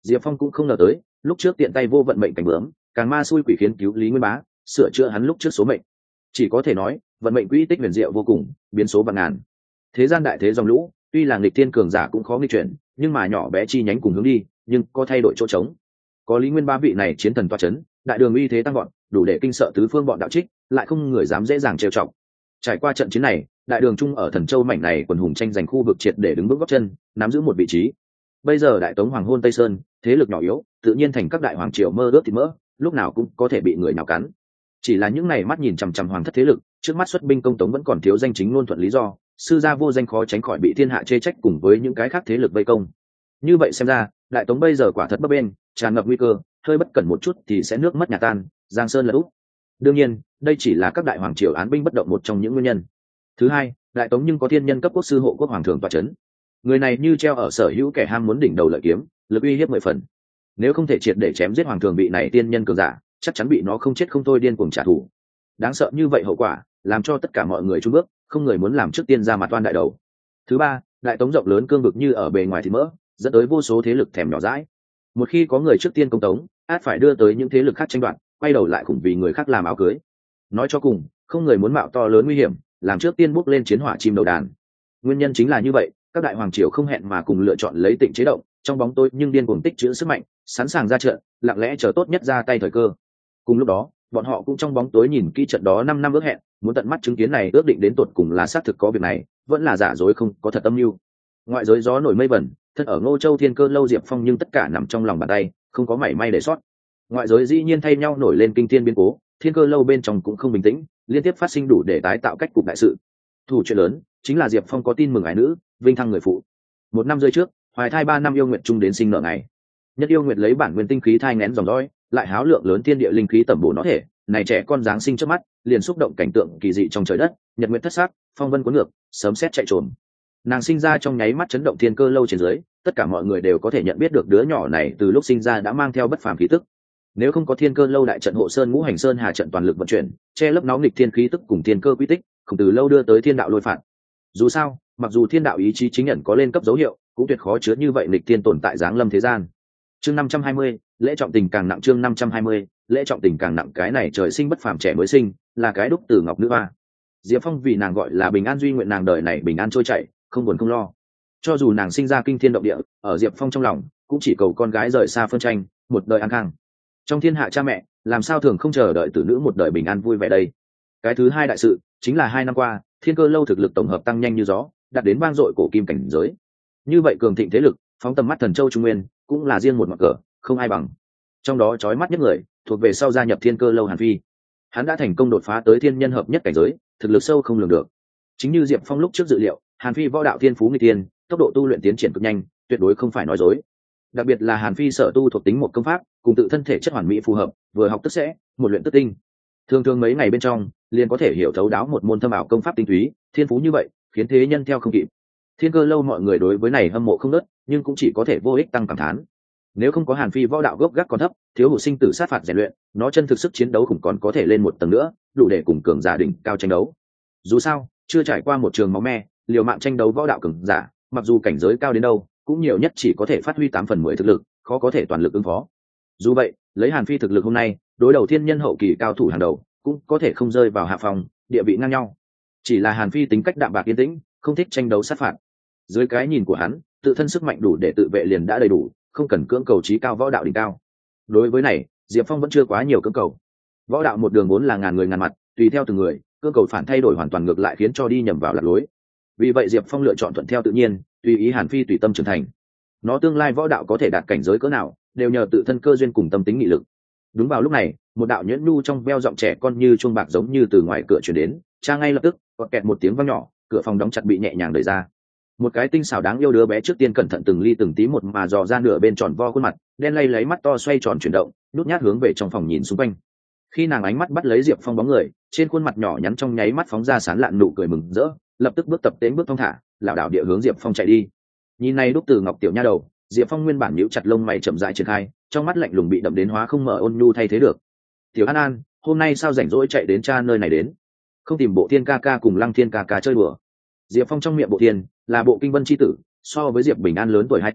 Diệp Phong cũng không ngờ tới, lúc trước tiện tay vô vận mệnh cảnh bướm, càng ma xui quỷ khiến cứu Lý Nguyên Bá, sửa chữa hắn lúc trước số mệnh. Chỉ có thể nói, vận mệnh quỹ tích huyền diệu vô cùng, biến số vạn ngàn. Thế gian đại thế dòng lũ, tuy là nghịch thiên cường giả cũng khó nghịch chuyển, nhưng mà nhỏ bé chi nhánh cùng hướng đi, nhưng có thay đổi chỗ trống. Có Lý Nguyên Bá vị này chiến thần toa chấn, đại đường uy thế tăng vọt, đủ để kinh sợ tứ phương bọn đạo trích, lại không người dám dễ dàng trêu chọc. Trải qua trận chiến này, đại đường trung ở Thần Châu mảnh này quần hùng tranh giành khu vực triệt để đứng bước gót chân, nắm giữ một vị trí. Bây giờ đại tống hoàng hôn Tây Sơn, thế lực nhỏ yếu, tự nhiên thành các đại hoàng triều mơ ước thịt mỡ, lúc nào cũng có thể bị người nào cắn. Chỉ là những này mắt nhìn chằm chằm hoàng thất thế lực, trước mắt xuất binh công tống vẫn còn thiếu danh chính ngôn thuận lý do, sư gia vô danh khó tránh khỏi bị thiên hạ chê trách cùng với những cái khác thế lực vây công. Như vậy xem ra, đại tống bây giờ quả thật bấp bênh, tràn ngập nguy cơ, hơi bất cẩn một chút thì sẽ nước mất nhà tan, giang sơn lật úp. Đương nhiên, đây chỉ là các đại hoàng triều án binh bất động một trong những nguyên nhân. Thứ hai, đại tống nhưng có thiên nhân cấp quốc sư hộ quốc hoàng thượng tọa chấn. Người này như treo ở sở hữu kẻ ham muốn đỉnh đầu lợi kiếm, lực uy hiếp 10 phần. Nếu không thể triệt để chém giết hoàng thượng vị này tiên nhân cường giả, chắc chắn bị nó không chết không thôi điên cuồng trả thù. Đáng sợ như vậy hậu quả, làm cho tất cả mọi người chùn bước, không người muốn làm trước tiên ra mặt toan đại đầu. Thứ ba, đại tống rộng lớn cương vực như ở bề ngoài thì mỡ, dẫn tới vô số thế lực thèm nhỏ dãi. Một khi có người trước tiên công tống, át phải đưa tới những thế lực khác tranh đoạt, quay đầu lại khủng vì người khác làm áo cưới. Nói cho cùng, không người muốn mạo to lớn nguy hiểm, làm trước tiên bước lên chiến hỏa chim đầu đàn. Nguyên nhân chính là như vậy, các đại hoàng triều không hẹn mà cùng lựa chọn lấy Tịnh chế động, trong bóng tối nhưng điên cuồng tích trữ sức mạnh, sẵn sàng ra trận, lặng lẽ chờ tốt nhất ra tay thời cơ. Cùng lúc đó, bọn họ cũng trong bóng tối nhìn kỹ trận đó 5 năm ước hẹn, muốn tận mắt chứng kiến này ước định đến tột cùng là xác thực có việc này, vẫn là giả dối không có thật âm mưu. Ngoại giới gió nổi mây vẩn, thân ở Ngô Châu Thiên Cơ lâu Diệp Phong nhưng tất cả nằm trong lòng bàn tay, không có mảy may để sót. Ngoại giới dĩ nhiên thay nhau nổi lên kinh thiên biến cố, Thiên Cơ lâu bên trong cũng không bình tĩnh, liên tiếp phát sinh đủ để tái tạo cách cục đại sự. Thủ chuyện lớn chính là Diệp Phong có tin mừng ái nữ, vinh thăng người phụ. 1 năm rơi trước, hoài thai 3 năm yêu nguyện chung đến sinh nở ngày. Nhất yêu nguyện lấy bản nguyên tinh khí thai nghén dòng dõi, lại háo lượng lớn thiên địa linh khí tẩm bổ nó thể, này trẻ con giáng sinh trước mắt, liền xúc động cảnh tượng kỳ dị trong trời đất, nhật nguyện thất sắc, phong vân cuốn ngược, sớm sét chạy trốn. Nàng sinh ra trong nháy mắt chấn động Thiên Cơ lâu trên dưới, tất cả mọi người đều có thể nhận biết được đứa nhỏ này từ lúc sinh ra đã mang theo bất phàm khí tức. Nếu không có Thiên Cơ lâu đại trận hộ sơn ngũ hành sơn hà trận toàn lực vận chuyển, che lấp nóng nghịch thiên khí tức cùng thiên cơ quy tích, không từ lâu đưa tới thiên đạo lôi phạt. Dù sao, mặc dù thiên đạo ý chí chính nhận có lên cấp dấu hiệu, cũng tuyệt khó chứa như vậy nghịch thiên tồn tại giáng lâm thế gian. Chương 520, lễ trọng tình càng nặng. Chương 520, lễ trọng tình càng nặng. Cái này trời sinh bất phàm trẻ mới sinh, là cái đúc từ ngọc nữ hoa. Diệp Phong vì nàng gọi là bình an duy nguyện nàng đời này bình an trôi chảy, không buồn không lo. Cho dù nàng sinh ra kinh thiên động địa, ở Diệp Phong trong lòng cũng chỉ cầu con gái rời xa phân tranh, một đời an khang. Trong thiên hạ cha mẹ, làm sao thường không chờ đợi tử nữ một đời bình an vui vẻ đây. Cái thứ hai đại sự chính là 2 năm qua, Thiên Cơ lâu thực lực tổng hợp tăng nhanh như gió, đạt đến vang dội cổ kim cảnh giới. Như vậy cường thịnh thế lực, phóng tầm mắt Thần Châu Trung Nguyên, cũng là riêng một mặt cờ, không ai bằng. Trong đó chói mắt nhất người, thuộc về sau gia nhập Thiên Cơ lâu Hàn Phi. Hắn đã thành công đột phá tới thiên nhân hợp nhất cảnh giới, thực lực sâu không lường được. Chính như Diệp Phong lúc trước dự liệu, Hàn Phi võ đạo thiên phú nghịch thiên, tốc độ tu luyện tiến triển cực nhanh, tuyệt đối không phải nói dối. Đặc biệt là Hàn Phi sở tu thuộc tính một công pháp, cùng tự thân thể chất hoàn mỹ phù hợp, vừa học tức sẽ, một luyện tức tinh. Thường thường mấy ngày bên trong, liền có thể hiểu thấu đáo một môn thâm ảo công pháp tinh túy, thiên phú như vậy, khiến thế nhân theo không kịp. Thiên Cơ lâu mọi người đối với này hâm mộ không nớt, nhưng cũng chỉ có thể vô ích tăng cảm thán. Nếu không có Hàn Phi võ đạo gốc gác còn thấp, thiếu hụt sinh tử sát phạt rèn luyện, nó chân thực sức chiến đấu cũng còn có thể lên một tầng nữa, đủ để cùng cường giả đỉnh cao tranh đấu. Dù sao, chưa trải qua một trường máu me, liều mạng tranh đấu võ đạo cường giả, mặc dù cảnh giới cao đến đâu, cũng nhiều nhất chỉ có thể phát huy 8/10 thực lực, khó có thể toàn lực ứng phó. Dù vậy, lấy Hàn Phi thực lực hôm nay, đối đầu thiên nhân hậu kỳ cao thủ hàng đầu, cũng có thể không rơi vào hạ phòng, địa vị ngang nhau. Chỉ là Hàn Phi tính cách đạm bạc yên tĩnh, không thích tranh đấu sát phạt. Dưới cái nhìn của hắn, tự thân sức mạnh đủ để tự vệ liền đã đầy đủ, không cần cưỡng cầu chí cao võ đạo đỉnh cao. Đối với này, Diệp Phong vẫn chưa quá nhiều cưỡng cầu. Võ đạo một đường vốn là ngàn người ngàn mặt, tùy theo từng người, cưỡng cầu phản thay đổi hoàn toàn ngược lại khiến cho đi nhầm vào lạc lối. Vì vậy Diệp Phong lựa chọn thuận theo tự nhiên, tùy ý Hàn Phi tùy tâm trưởng thành. Nó tương lai võ đạo có thể đạt cảnh giới cỡ nào, đều nhờ tự thân cơ duyên cùng tâm tính nghị lực. Đúng vào lúc này, một đạo nhuyễn nhu trong veo giọng trẻ con như chuông bạc giống như từ ngoài cửa truyền đến, cha ngay lập tức, quạt kẹt một tiếng vang nhỏ, cửa phòng đóng chặt bị nhẹ nhàng đẩy ra. Một cái tinh xảo đáng yêu đứa bé trước tiên cẩn thận từng ly từng tí một mà dò ra nửa bên tròn vo khuôn mặt, đen lay lấy mắt to xoay tròn chuyển động, nhút nhát hướng về trong phòng nhìn xung quanh. Khi nàng ánh mắt bắt lấy Diệp Phong bóng người, trên khuôn mặt nhỏ nhắn trong nháy mắt phóng ra sán lạn nụ cười mừng rỡ, lập tức bước tập tễnh bước thong thả, lảo đảo địa hướng Diệp Phong chạy đi. Nhìn này đúc từ ngọc tiểu nha đầu, Diệp Phong nguyên bản nhíu chặt lông mày chậm rãi triển khai, trong mắt lạnh lùng bị đậm đến hóa không mở ôn nhu thay thế được. Tiểu An An, hôm nay sao rảnh rỗi chạy đến cha nơi này đến? Không tìm Bộ Thiên ca ca cùng Lăng Thiên ca ca chơi đùa? Diệp Phong trong miệng Bộ Thiên là Bộ Kinh Vân chi tử, so với Diệp Bình An lớn tuổi 2 tuổi,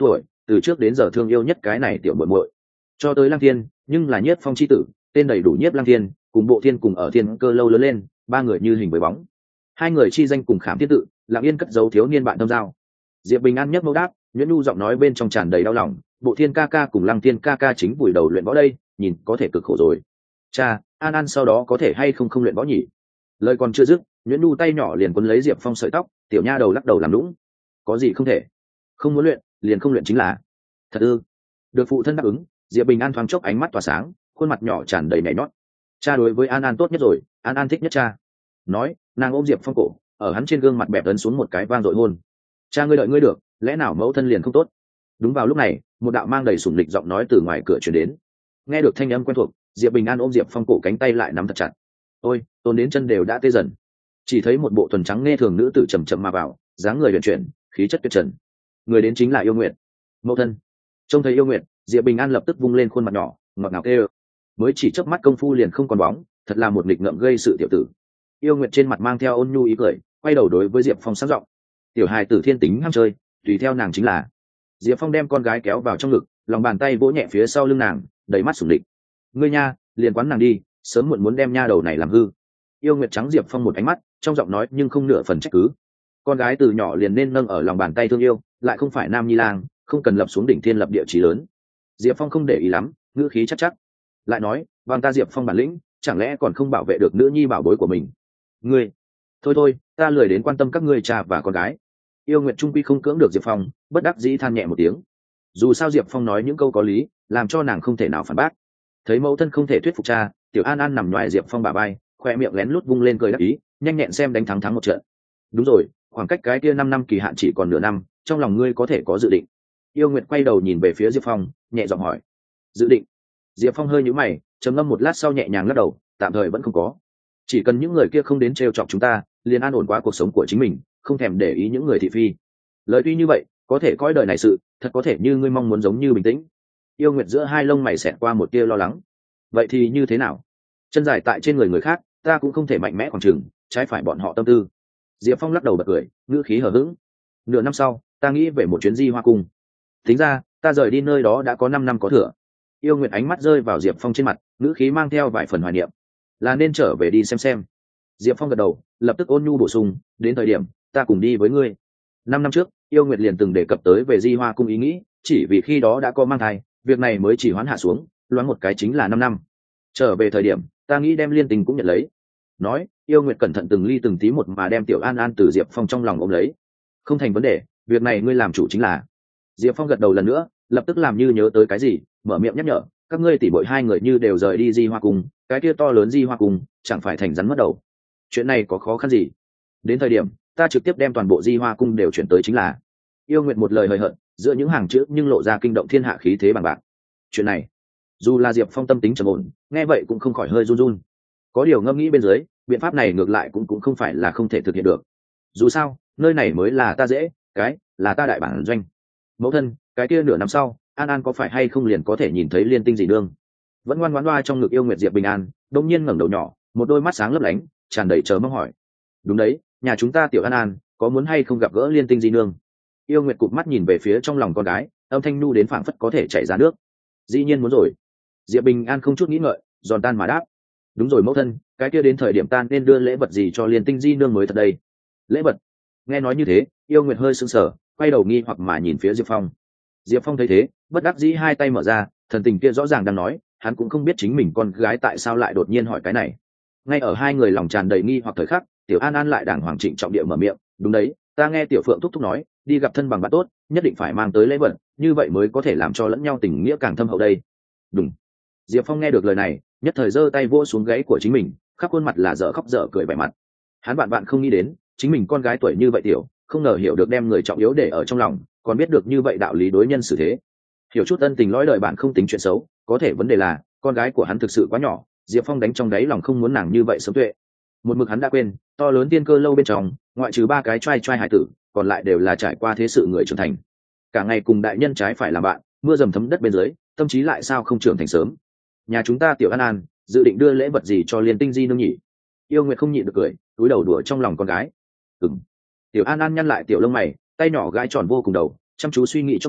từ trước đến giờ thương yêu nhất cái này tiểu muội muội. Cho tới Lăng Thiên, nhưng là Nhiếp Phong chi tử, tên đầy đủ Nhiếp Lăng Thiên, cùng Bộ Thiên cùng ở Thiên Cơ lâu lớn lên, ba người như hình với bóng. Hai người chi danh cùng Khảm Thiên tự, lặng yên cất giấu thiếu niên bạn tâm giao. Diệp Bình An nhất mẫu đáp, nhuyễn nhu giọng nói bên trong tràn đầy đau lòng, Bộ Thiên ca ca cùng Lăng Thiên ca ca chính vùi đầu luyện võ đây, nhìn có thể cực khổ rồi. Cha, An An sau đó có thể hay không luyện võ nhỉ? Lời còn chưa dứt, nhuyễn nhu tay nhỏ liền quấn lấy Diệp Phong sợi tóc, tiểu nha đầu lắc đầu làm lũng. Có gì không thể? Không muốn luyện, liền không luyện chính là. Thật ư? Được phụ thân đáp ứng, Diệp Bình An thoáng chốc ánh mắt tỏa sáng, khuôn mặt nhỏ tràn đầy nảy nót. Cha đối với An An tốt nhất rồi, An An thích nhất cha. Nói, nàng ôm Diệp Phong cổ, ở hắn trên gương mặt bẹp ấn xuống một cái vang dội hôn. Cha ngươi đợi ngươi được, lẽ nào mẫu thân liền không tốt? Đúng vào lúc này, một đạo mang đầy sủng lịch giọng nói từ ngoài cửa truyền đến. Nghe được thanh âm quen thuộc, Diệp Bình An ôm Diệp Phong cổ cánh tay lại nắm thật chặt. Ôi, tôn đến chân đều đã tê dần. Chỉ thấy một bộ thuần trắng nghe thường nữ tử chậm chậm mà vào, dáng người huyền chuyển, khí chất tuyệt trần. Người đến chính là Yêu Nguyệt. Mẫu thân. Trông thấy Yêu Nguyệt, Diệp Bình An lập tức vung lên khuôn mặt nhỏ, ngọt ngào kêu. Mới chỉ chớp mắt công phu liền không còn bóng, thật là một nghịch ngợm gây sự tiểu tử. Yêu Nguyệt trên mặt mang theo ôn nhu ý cười, quay đầu đối với Diệp Phong sáng giọng: tiểu hài tử thiên tính ham chơi, tùy theo nàng chính là. Diệp Phong đem con gái kéo vào trong ngực, lòng bàn tay vỗ nhẹ phía sau lưng nàng, đầy mắt sủng địch. Ngươi nha, liền quán nàng đi, sớm muộn muốn đem nha đầu này làm hư. Yêu Nguyệt trắng Diệp Phong một ánh mắt, trong giọng nói nhưng không nửa phần trách cứ. Con gái từ nhỏ liền nên nâng ở lòng bàn tay thương yêu, lại không phải nam nhi lang, không cần lập xuống đỉnh thiên lập địa chí lớn. Diệp Phong không để ý lắm, ngữ khí chắc, lại nói, bằng ta Diệp Phong bản lĩnh, chẳng lẽ còn không bảo vệ được nữ nhi bảo bối của mình? Ngươi, thôi, ta lười đến quan tâm các ngươi cha và con gái. Yêu Nguyệt trung quy không cưỡng được Diệp Phong, bất đắc dĩ than nhẹ một tiếng. Dù sao Diệp Phong nói những câu có lý, làm cho nàng không thể nào phản bác. Thấy mẫu thân không thể thuyết phục cha, tiểu An An nằm ngoài Diệp Phong bả vai, khoe miệng lén lút vung lên cười đắc ý, nhanh nhẹn xem đánh thắng một trận. Đúng rồi, khoảng cách cái kia 5 năm kỳ hạn chỉ còn nửa năm, trong lòng ngươi có thể có dự định. Yêu Nguyệt quay đầu nhìn về phía Diệp Phong, nhẹ giọng hỏi. Dự định? Diệp Phong hơi nhíu mày, trầm ngâm một lát sau nhẹ nhàng lắc đầu, tạm thời vẫn không có. Chỉ cần những người kia không đến trêu chọc chúng ta, liền an ổn quá cuộc sống của chính mình, không thèm để ý những người thị phi. Lời tuy như vậy, có thể coi đời này sự, thật có thể như ngươi mong muốn giống như bình tĩnh. Yêu Nguyệt giữa hai lông mày xẹt qua một tia lo lắng. Vậy thì như thế nào? Chân dài tại trên người khác, ta cũng không thể mạnh mẽ khoảng chừng, trái phải bọn họ tâm tư. Diệp Phong lắc đầu bật cười, ngữ khí hờ hững. Nửa năm sau, ta nghĩ về một chuyến Di Hoa Cung. Tính ra, ta rời đi nơi đó đã có 5 năm có thừa. Yêu Nguyệt ánh mắt rơi vào Diệp Phong trên mặt, ngữ khí mang theo vài phần hoài niệm. Là nên trở về đi xem. Diệp Phong gật đầu, lập tức ôn nhu bổ sung, đến thời điểm ta cùng đi với ngươi. 5 năm trước, Yêu Nguyệt liền từng đề cập tới về Di Hoa Cung ý nghĩ, chỉ vì khi đó đã có mang thai, việc này mới chỉ hoãn hạ xuống, loáng một cái chính là 5 năm. Trở về thời điểm, ta nghĩ đem Liên Tình cũng nhận lấy. Nói, Yêu Nguyệt cẩn thận từng ly từng tí một mà đem tiểu An An từ Diệp Phong trong lòng ôm lấy. Không thành vấn đề, việc này ngươi làm chủ chính là. Diệp Phong gật đầu lần nữa, lập tức làm như nhớ tới cái gì, mở miệng nhắc nhở, các ngươi tỉ muội hai người như đều rời đi Di Hoa Cung, cái kia to lớn Di Hoa Cung chẳng phải thành rắn mất đầu. Chuyện này có khó khăn gì? Đến thời điểm, ta trực tiếp đem toàn bộ Di Hoa Cung đều chuyển tới chính là. Yêu Nguyệt một lời hời hợt, giữa những hàng chữ nhưng lộ ra kinh động thiên hạ khí thế bằng bạc. Chuyện này, dù là Diệp Phong tâm tính trầm ổn, nghe vậy cũng không khỏi hơi run run. Có điều ngẫm nghĩ bên dưới, biện pháp này ngược lại cũng không phải là không thể thực hiện được. Dù sao, nơi này mới là ta dễ, cái là ta đại bản doanh. Mẫu thân, cái kia nửa năm sau, An An có phải hay không liền có thể nhìn thấy Liên Tinh dị nương? Vẫn ngoan ngoãn loa trong ngực Yêu Nguyệt Diệp Bình An, đột nhiên ngẩng đầu nhỏ, một đôi mắt sáng lấp lánh, tràn đầy chờ mong hỏi. Đúng đấy, nhà chúng ta tiểu An An, có muốn hay không gặp gỡ Liên Tinh dị nương? Yêu Nguyệt cụp mắt nhìn về phía trong lòng con gái, âm thanh nu đến phảng phất có thể chảy ra nước. Dĩ nhiên muốn rồi. Diệp Bình An không chút nghĩ ngợi, giòn tan mà đáp. Đúng rồi mẫu thân, cái kia đến thời điểm ta nên đưa lễ vật gì cho Liên Tinh di nương mới thật đây? Lễ vật? Nghe nói như thế, Yêu Nguyệt hơi sững sờ, quay đầu nghi hoặc mà nhìn phía Diệp Phong. Diệp Phong thấy thế, bất đắc dĩ hai tay mở ra, thần tình kia rõ ràng đang nói, hắn cũng không biết chính mình con gái tại sao lại đột nhiên hỏi cái này. Ngay ở hai người lòng tràn đầy nghi hoặc thời khắc, tiểu An An lại đàng hoàng trịnh trọng địa mở miệng, đúng đấy, ta nghe tiểu Phượng thúc thúc nói, đi gặp thân bằng bạn tốt, nhất định phải mang tới lễ vật, như vậy mới có thể làm cho lẫn nhau tình nghĩa càng thâm hậu đây. Đúng. Diệp Phong nghe được lời này, nhất thời giơ tay vỗ xuống gáy của chính mình, khắp khuôn mặt là dở khóc dở cười vẻ mặt. Hắn bạn không nghĩ đến, chính mình con gái tuổi như vậy tiểu, không ngờ hiểu được đem người trọng yếu để ở trong lòng, còn biết được như vậy đạo lý đối nhân xử thế. Hiểu chút ân tình lõi đời bạn không tính chuyện xấu, có thể vấn đề là con gái của hắn thực sự quá nhỏ, Diệp Phong đánh trong đáy lòng không muốn nàng như vậy sớm tuệ. Một mực hắn đã quên, to lớn tiên cơ lâu bên trong, ngoại trừ 3 cái trai hải tử, còn lại đều là trải qua thế sự người trưởng thành. Cả ngày cùng đại nhân trái phải làm bạn, mưa dầm thấm đất bên dưới, tâm trí lại sao không trưởng thành sớm. Nhà chúng ta tiểu An An, dự định đưa lễ vật gì cho Liên Tinh di nương nhỉ? Yêu Nguyệt không nhịn được cười, túi đầu đùa trong lòng con gái. Tiểu An An nhăn lại tiểu lông mày, tay nhỏ gãi tròn vô cùng đầu, chăm chú suy nghĩ chốc lát,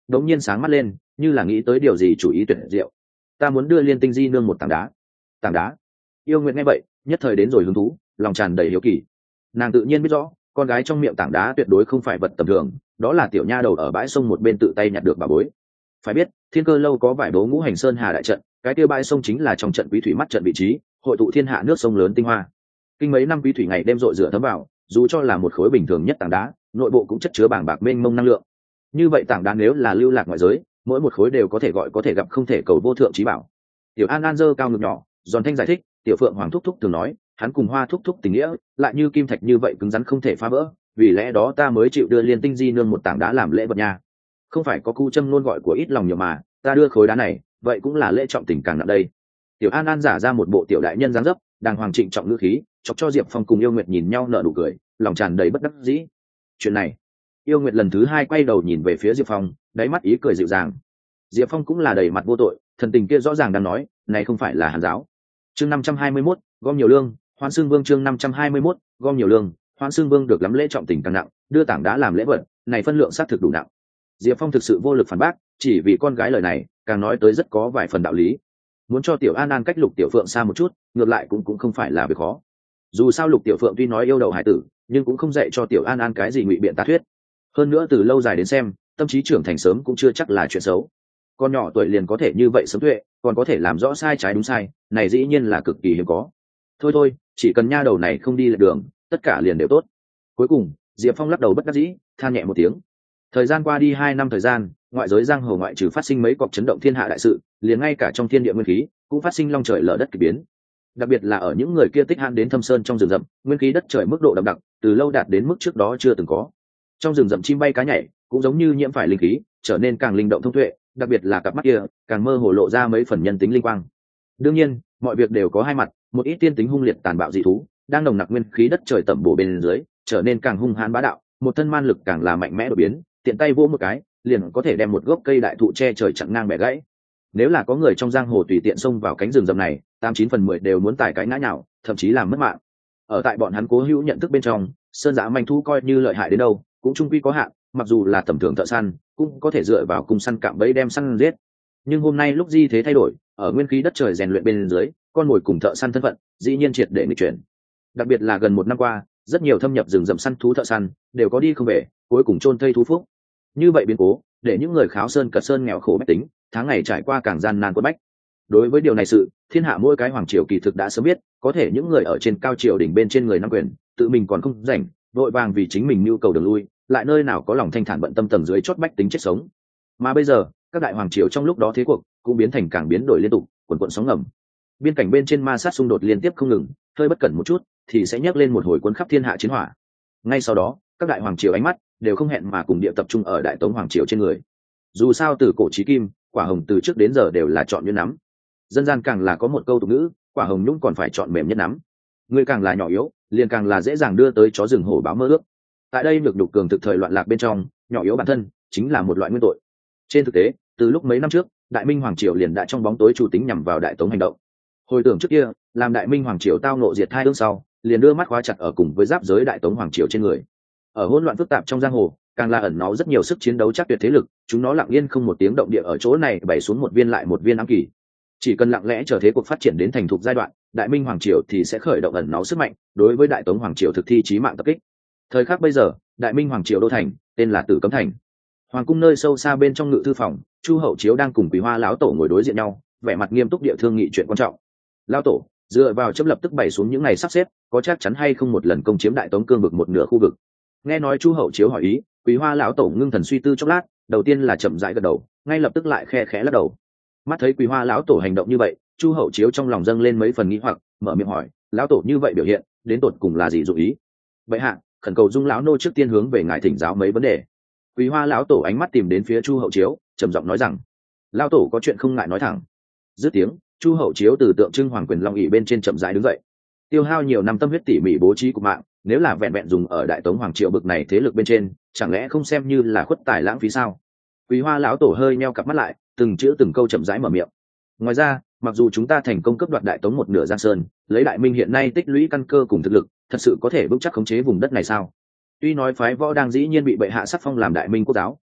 đống nhiên sáng mắt lên, như là nghĩ tới điều gì chủ ý tuyệt diệu. Ta muốn đưa Liên Tinh Di nương một tảng đá. Tảng đá? Yêu Nguyệt nghe vậy, nhất thời đến rồi hứng thú, lòng tràn đầy hiếu kỳ. Nàng tự nhiên biết rõ, con gái trong miệng tảng đá tuyệt đối không phải vật tầm thường, đó là tiểu nha đầu ở bãi sông một bên tự tay nhặt được bà bối. Phải biết, Thiên Cơ lâu có vài bố ngũ hành sơn hà đại trận, cái kia bãi sông chính là trong trận quý thủy mắt trận vị trí, hội tụ thiên hạ nước sông lớn tinh hoa. Kinh mấy năm quý thủy ngày đêm rội rửa thấm vào, dù cho là một khối bình thường nhất tảng đá, nội bộ cũng chất chứa bàng bạc mênh mông năng lượng. Như vậy tảng đá nếu là lưu lạc ngoại giới, mỗi một khối đều có thể gọi có thể gặp không thể cầu vô thượng trí bảo. Tiểu An An giơ cao ngực nhỏ, giòn thanh giải thích, tiểu Phượng Hoàng thúc thúc thường nói, hắn cùng Hoa thúc thúc tình nghĩa, lại như kim thạch như vậy cứng rắn không thể phá vỡ, vì lẽ đó ta mới chịu đưa Liên Tinh Di nương một tảng đá làm lễ vật nha. Không phải có cu châm luôn gọi của ít lòng nhiều mà, ta đưa khối đá này, vậy cũng là lễ trọng tình càng nặng đây. Tiểu An An giả ra một bộ tiểu đại nhân dáng dấp, đàng hoàng trịnh trọng ngữ khí, chọc cho Diệp Phong cùng Yêu Nguyệt nhìn nhau nở nụ cười, lòng tràn đầy bất đắc dĩ. Chuyện này, Yêu Nguyệt lần thứ hai quay đầu nhìn về phía Diệp Phong, đáy mắt ý cười dịu dàng. Diệp Phong cũng là đầy mặt vô tội, thần tình kia rõ ràng đang nói, này không phải là Hàn giáo. Chương 521, gom nhiều lương, Hoán Xương Vương chương 521, gom nhiều lương, Hoán Xương Vương được lắm lễ trọng tình càng nặng, đưa tảng đá làm lễ vật, này phân lượng xác thực đủ nặng. Diệp Phong thực sự vô lực phản bác, chỉ vì con gái lời này, càng nói tới rất có vài phần đạo lý. Muốn cho Tiểu An An cách Lục Tiểu Phượng xa một chút, ngược lại cũng không phải là việc khó. Dù sao Lục Tiểu Phượng tuy nói yêu đầu hải tử, nhưng cũng không dạy cho Tiểu An An cái gì ngụy biện tà thuyết. Hơn nữa từ lâu dài đến xem, tâm trí trưởng thành sớm cũng chưa chắc là chuyện xấu. Con nhỏ tuổi liền có thể như vậy sớm tuệ, còn có thể làm rõ sai trái đúng sai, này dĩ nhiên là cực kỳ hiếm có. Thôi, chỉ cần nha đầu này không đi lệch đường, tất cả liền đều tốt. Cuối cùng, Diệp Phong lắc đầu bất đắc dĩ, than nhẹ một tiếng. Thời gian qua đi 2 năm thời gian, ngoại giới giang hồ ngoại trừ phát sinh mấy cọc chấn động thiên hạ đại sự, liền ngay cả trong thiên địa nguyên khí cũng phát sinh long trời lở đất kỳ biến. Đặc biệt là ở những người kia tích hạn đến thâm sơn trong rừng rậm, nguyên khí đất trời mức độ đậm đặc, từ lâu đạt đến mức trước đó chưa từng có. Trong rừng rậm chim bay cá nhảy, cũng giống như nhiễm phải linh khí, trở nên càng linh động thông tuệ, đặc biệt là cặp mắt kia, càng mơ hồ lộ ra mấy phần nhân tính linh quang. Đương nhiên, mọi việc đều có hai mặt, một ít tiên tính hung liệt tàn bạo dị thú, đang nồng nặc nguyên khí đất trời tẩm bổ bên dưới, trở nên càng hung hãn bá đạo, một thân man lực càng là mạnh mẽ đột biến, tiện tay vỗ một cái, liền có thể đem một gốc cây đại thụ che trời chặn ngang bẻ gãy. Nếu là có người trong giang hồ tùy tiện xông vào cánh rừng rậm này, 89/10 đều muốn tải cái ngã nhào, thậm chí làm mất mạng. Ở tại bọn hắn cố hữu nhận thức bên trong, sơn dã manh thú coi như lợi hại đến đâu, cũng chung quy có hạn, mặc dù là tầm thường thợ săn, cũng có thể dựa vào cung săn cạm bẫy đem săn giết. Nhưng hôm nay lúc di thế thay đổi, ở nguyên khí đất trời rèn luyện bên dưới, con mồi cùng thợ săn thân phận dĩ nhiên triệt để nghịch chuyển. Đặc biệt là gần 1 năm qua, rất nhiều thâm nhập rừng rậm săn thú thợ săn đều có đi không về, cuối cùng chôn thây thú phúc. Như vậy biến cố, để những người kháo sơn cật sơn nghèo khổ bách tính, tháng ngày trải qua càng gian nan quất bách. Đối với điều này sự, thiên hạ mỗi cái hoàng triều kỳ thực đã sớm biết, có thể những người ở trên cao triều đỉnh bên trên người nắm quyền, tự mình còn không rảnh, vội vàng vì chính mình nhu cầu đường lui, lại nơi nào có lòng thanh thản bận tâm tầng dưới chót bách tính chết sống. Mà bây giờ, các đại hoàng triều trong lúc đó thế cuộc cũng biến thành càng biến đổi liên tục, quần quần sóng ngầm. Biên cảnh bên trên ma sát xung đột liên tiếp không ngừng, hơi bất cẩn một chút thì sẽ nhấc lên một hồi cuốn khắp thiên hạ chiến hỏa. Ngay sau đó, các đại hoàng triều ánh mắt đều không hẹn mà cùng địa tập trung ở đại tống hoàng triều trên người. Dù sao từ cổ chí kim, quả hồng từ trước đến giờ đều là chọn như nắm. Dân gian càng là có một câu tục ngữ, quả hồng nhung còn phải chọn mềm nhất nắm. Người càng là nhỏ yếu, liền càng là dễ dàng đưa tới chó rừng hổ báo mơ ước. Tại đây được nhục cường thực thời loạn lạc bên trong, nhỏ yếu bản thân chính là một loại nguyên tội. Trên thực tế, từ lúc mấy năm trước, đại minh hoàng triều liền đã trong bóng tối chủ tính nhằm vào đại tống hành động. Hồi tưởng trước kia, làm đại minh hoàng triều tao nộ diệt hai ương sau, liền đưa mắt khóa chặt ở cùng với giáp giới đại tống hoàng triều trên người. Ở hỗn loạn phức tạp trong giang hồ, càng là ẩn náu rất nhiều sức chiến đấu chắc tuyệt thế lực, chúng nó lặng yên không một tiếng động địa ở chỗ này bày xuống một viên lại một viên ám kỳ. Chỉ cần lặng lẽ chờ thế cuộc phát triển đến thành thục giai đoạn, đại minh hoàng triều thì sẽ khởi động ẩn náu sức mạnh, đối với đại tống hoàng triều thực thi chí mạng tập kích. Thời khắc bây giờ, đại minh hoàng triều đô thành tên là Tử Cấm Thành. Hoàng cung nơi sâu xa bên trong ngự thư phòng, Chu Hậu Chiếu đang cùng Quý Hoa lão tổ ngồi đối diện nhau, vẻ mặt nghiêm túc địa thương nghị chuyện quan trọng. Lão tổ, dựa vào chấm lập tức bày xuống những ngày sắp xếp, có chắc chắn hay không một lần công chiếm đại tống cương vực một nửa khu vực? Nghe nói Chu Hậu Chiếu hỏi ý, Quý Hoa lão tổ ngưng thần suy tư chốc lát, đầu tiên là chậm rãi gật đầu, ngay lập tức lại khe khẽ lắc đầu. Mắt thấy Quý Hoa lão tổ hành động như vậy, Chu Hậu Chiếu trong lòng dâng lên mấy phần nghi hoặc, mở miệng hỏi, lão tổ như vậy biểu hiện, đến tột cùng là gì dụ ý? Bệ hạ, khẩn cầu dung lão nô trước tiên hướng về ngài thỉnh giáo mấy vấn đề. Quý Hoa lão tổ ánh mắt tìm đến phía Chu Hậu Chiếu, trầm giọng nói rằng, lão tổ có chuyện không ngại nói thẳng. Dứt tiếng, Chu Hậu Chiếu từ tượng trưng hoàng quyền long ỷ bên trên chậm rãi đứng dậy. Tiêu hao nhiều năm tâm huyết tỉ mỉ bố trí cục mạng, nếu là vẹn vẹn dùng ở đại tống hoàng triều bực này thế lực bên trên, chẳng lẽ không xem như là khuất tài lãng phí sao? Quý Hoa lão tổ hơi meo cặp mắt lại, từng chữ từng câu chậm rãi mở miệng. Ngoài ra, mặc dù chúng ta thành công cướp đoạt đại tống một nửa giang sơn, lấy đại minh hiện nay tích lũy căn cơ cùng thực lực, thật sự có thể vững chắc khống chế vùng đất này sao? Tuy nói phái võ đang dĩ nhiên bị bệ hạ sắc phong làm đại minh quốc giáo,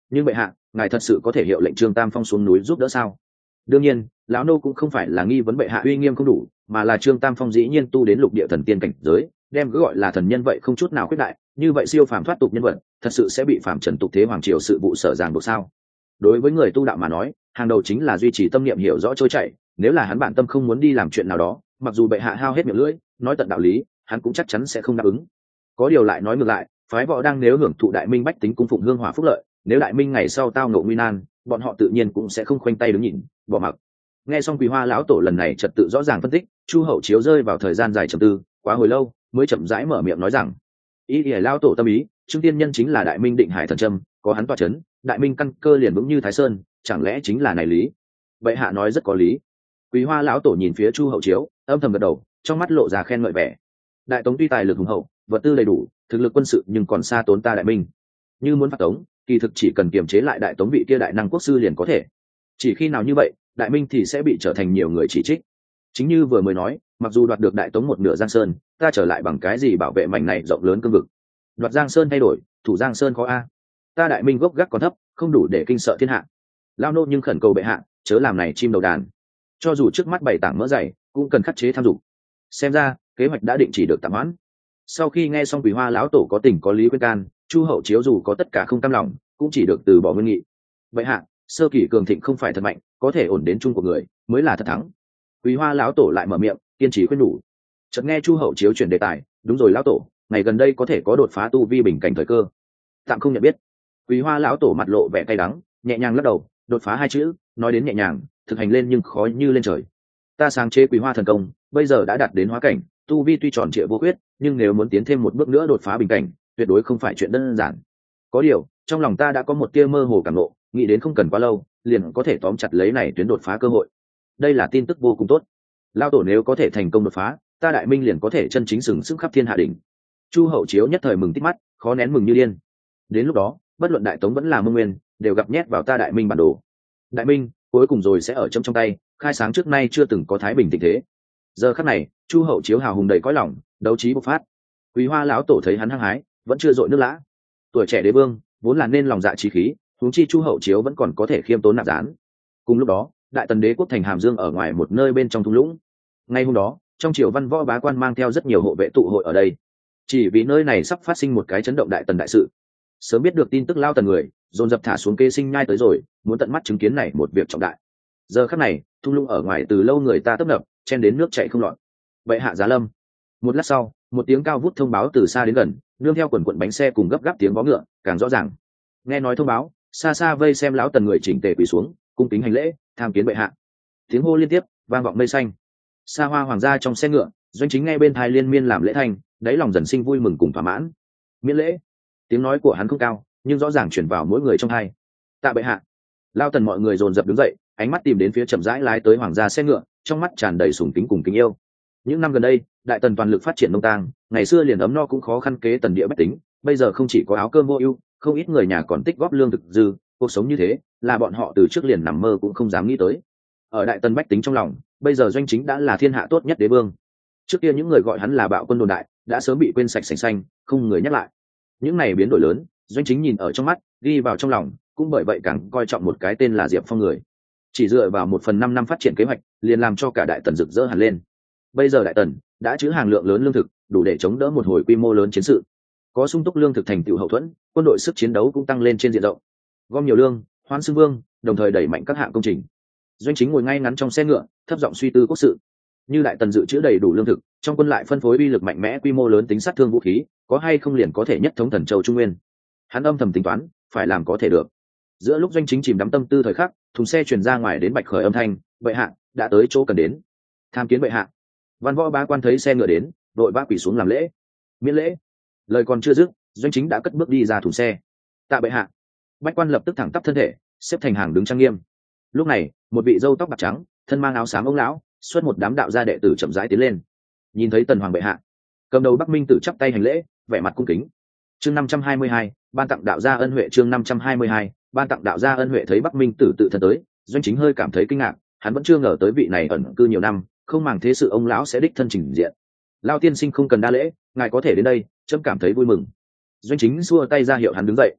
nhưng bệ hạ ngài thật sự có thể hiệu lệnh Trương Tam Phong xuống núi giúp đỡ sao? Đương nhiên lão nô cũng không phải là nghi vấn bệ hạ uy nghiêm không đủ, mà là Trương Tam Phong dĩ nhiên tu đến lục địa thần tiên cảnh giới, đem cứ gọi là thần nhân vậy không chút nào khuyết đại, như vậy siêu phàm thoát tục nhân vật thật sự sẽ bị phàm trần tục thế hoàng triều sự vụ sở ràng buộc sao? Đối với người tu đạo mà nói, hàng đầu chính là duy trì tâm niệm hiểu rõ trôi chảy, nếu là hắn bản tâm không muốn đi làm chuyện nào đó, mặc dù bệ hạ hao hết miệng lưỡi nói tận đạo lý, hắn cũng chắc chắn sẽ không đáp ứng. Có điều lại nói ngược lại, phái võ đang nếu hưởng thụ đại minh bách tính cung phụng hương hỏa phúc lợi, nếu đại minh ngày sau tao ngộ nguy nan, bọn họ tự nhiên cũng sẽ không khoanh tay đứng nhìn bỏ mặc. Nghe xong Quý Hoa lão tổ lần này trật tự rõ ràng phân tích, Chu Hậu Chiếu rơi vào thời gian dài trầm tư, quá hồi lâu mới chậm rãi mở miệng nói rằng: ý thì lão tổ tâm ý, Trương Tiên Nhân chính là đại minh định hải thần trâm, có hắn tọa chấn, đại minh căn cơ liền vững như Thái Sơn, chẳng lẽ chính là này lý? Bệ hạ nói rất có lý. Quý Hoa lão tổ nhìn phía Chu Hậu Chiếu, âm thầm gật đầu, trong mắt lộ ra khen ngợi vẻ. Đại Tống tuy tài lực hùng hậu, vật tư đầy đủ, thực lực quân sự nhưng còn xa tốn ta đại minh. Như muốn phạt Tống, kỳ thực chỉ cần kiềm chế lại đại Tống vị kia đại năng quốc sư liền có thể. Chỉ khi nào như vậy, đại minh thì sẽ bị trở thành nhiều người chỉ trích. Chính như vừa mới nói, mặc dù đoạt được đại Tống một nửa Giang Sơn, ta trở lại bằng cái gì bảo vệ mảnh này rộng lớn cương vực? Đoạt Giang Sơn thay đổi, thủ Giang Sơn khó a. Ta đại minh gốc gác còn thấp, không đủ để kinh sợ thiên hạ. Lao nô nhưng khẩn cầu bệ hạ, chớ làm này chim đầu đàn. Cho dù trước mắt 7 tảng mỡ dày, cũng cần khắc chế tham dục. Xem ra kế hoạch đã định chỉ được tạm hoãn. Sau khi nghe xong Quý Hoa lão tổ có tình có lý khuyên can, Chu Hậu Chiếu dù có tất cả không cam lòng, cũng chỉ được từ bỏ nguyên nghị. Vậy hạ, sơ kỳ cường thịnh không phải thật mạnh, có thể ổn đến chung của người mới là thật thắng. Quý Hoa lão tổ lại mở miệng kiên trì khuyên nhủ. Chợt nghe Chu Hậu Chiếu chuyển đề tài: đúng rồi lão tổ, ngày gần đây có thể có đột phá tu vi bình cảnh thời cơ. Tạm không nhận biết. Quý Hoa lão tổ mặt lộ vẻ cay đắng, nhẹ nhàng lắc đầu. Đột phá hai chữ nói đến nhẹ nhàng, thực hành lên nhưng khó như lên trời. Ta sáng chế Quý Hoa thần công, bây giờ đã đạt đến hóa cảnh, tu vi tuy tròn trịa vô khuyết, nhưng nếu muốn tiến thêm một bước nữa đột phá bình cảnh, tuyệt đối không phải chuyện đơn giản. Có điều trong lòng ta đã có một tia mơ hồ cảm ngộ, nghĩ đến không cần quá lâu liền có thể tóm chặt lấy này tuyến đột phá cơ hội. Đây là tin tức vô cùng tốt. Lao tổ nếu có thể thành công đột phá, ta đại minh liền có thể chân chính sừng sức khắp thiên hạ đỉnh. Chu Hậu Chiếu nhất thời mừng tít mắt, khó nén mừng như điên. Đến lúc đó bất luận đại Tống vẫn là Mông Nguyên, đều gặp nhét vào ta đại minh bản đồ. Đại minh cuối cùng rồi sẽ ở trong tay, khai sáng trước nay chưa từng có thái bình tình thế. Giờ khắc này Chu Hậu Chiếu hào hùng đầy cõi lòng, đấu trí bộc phát. Quý Hoa lão tổ thấy hắn hăng hái, vẫn chưa dội nước lã. Tuổi trẻ đế vương vốn là nên lòng dạ trí khí, huống chi Chu Hậu Chiếu vẫn còn có thể khiêm tốn nạp gián. Cùng lúc đó đại tần đế quốc thành Hàm Dương ở ngoài một nơi bên trong thung lũng. Ngay hôm đó trong triều văn võ bá quan mang theo rất nhiều hộ vệ tụ hội ở đây, chỉ vì nơi này sắp phát sinh một cái chấn động đại tần đại sự. Sớm biết được tin tức lao tần người dồn dập thả xuống kê sinh nhai tới rồi, muốn tận mắt chứng kiến này một việc trọng đại. Giờ khắc này thung lũng ở ngoài từ lâu người ta tấp nập, chen đến nước chảy không lọt. Bệ hạ giá lâm. Một lát sau một tiếng cao vút thông báo từ xa đến gần, nương theo quần quận bánh xe cùng gấp gáp tiếng vó ngựa càng rõ ràng. Nghe nói thông báo, xa xa vây xem lão tần người chỉnh tề quỳ xuống, cung kính hành lễ, tham kiến bệ hạ. Tiếng hô liên tiếp vang vọng mây xanh. Xa hoa hoàng gia trong xe ngựa, doanh chính ngay bên thai liên miên làm lễ thanh, đáy lòng dần sinh vui mừng cùng thỏa mãn. Miễn lễ. Tiếng nói của hắn không cao, nhưng rõ ràng chuyển vào mỗi người trong hai. Tạ bệ hạ. Lao tần mọi người dồn dập đứng dậy, ánh mắt tìm đến phía chậm rãi lái tới hoàng gia xe ngựa, trong mắt tràn đầy sùng kính cùng kính yêu. Những năm gần đây đại tần toàn lực phát triển nông tang, ngày xưa liền ấm no cũng khó khăn kế tần địa bách tính, bây giờ không chỉ có áo cơm vô ưu, không ít người nhà còn tích góp lương thực dư, cuộc sống như thế là bọn họ từ trước liền nằm mơ cũng không dám nghĩ tới. Ở đại tần bách tính trong lòng, bây giờ doanh chính đã là thiên hạ tốt nhất đế vương. Trước kia những người gọi hắn là bạo quân đồn đại đã sớm bị quên sạch sành xanh, không người nhắc lại. Những này biến đổi lớn doanh chính nhìn ở trong mắt, ghi vào trong lòng, cũng bởi vậy càng coi trọng một cái tên là Diệp Phong người. Chỉ dựa vào 1/5 năm phát triển kế hoạch liền làm cho cả đại tần rực rỡ hẳn lên. Bây giờ đại tần đã trữ hàng lượng lớn lương thực, đủ để chống đỡ một hồi quy mô lớn chiến sự. Có sung túc lương thực thành tựu hậu thuẫn, quân đội sức chiến đấu cũng tăng lên trên diện rộng. Gom nhiều lương, hoán xưng vương, đồng thời đẩy mạnh các hạng công trình. Doanh chính ngồi ngay ngắn trong xe ngựa, thấp giọng suy tư quốc sự. Như đại tần dự trữ đầy đủ lương thực, trong quân lại phân phối uy lực mạnh mẽ, quy mô lớn tính sát thương vũ khí, có hay không liền có thể nhất thống Thần Châu Trung Nguyên. Hắn âm thầm tính toán, phải làm có thể được. Giữa lúc doanh chính chìm đắm tâm tư thời khắc, thùng xe truyền ra ngoài đến bạch khởi âm thanh: bệ hạ đã tới chỗ cần đến. Tham kiến bệ hạ. Văn võ bá quan thấy xe ngựa đến, đội bác quỳ xuống làm lễ. Miễn lễ. Lời còn chưa dứt, doanh chính đã cất bước đi ra thùng xe. Tạ bệ hạ. Bách quan lập tức thẳng tắp thân thể, xếp thành hàng đứng trang nghiêm. Lúc này một vị râu tóc bạc trắng, thân mang áo xám ông lão, xuất một đám đạo gia đệ tử chậm rãi tiến lên. Nhìn thấy tần hoàng bệ hạ, cầm đầu Bắc Minh tử chắp tay hành lễ, vẻ mặt cung kính. Chương 522, ban tặng đạo gia ân huệ. Chương 522, ban tặng đạo gia ân huệ. Thấy Bắc Minh tử tự thân tới, doanh chính hơi cảm thấy kinh ngạc, hắn vẫn chưa ngờ tới vị này ẩn cư nhiều năm, không màng thế sự ông lão sẽ đích thân trình diện. Lao tiên sinh không cần đa lễ, ngài có thể đến đây, trẫm cảm thấy vui mừng. Doanh chính xua tay ra hiệu hắn đứng dậy.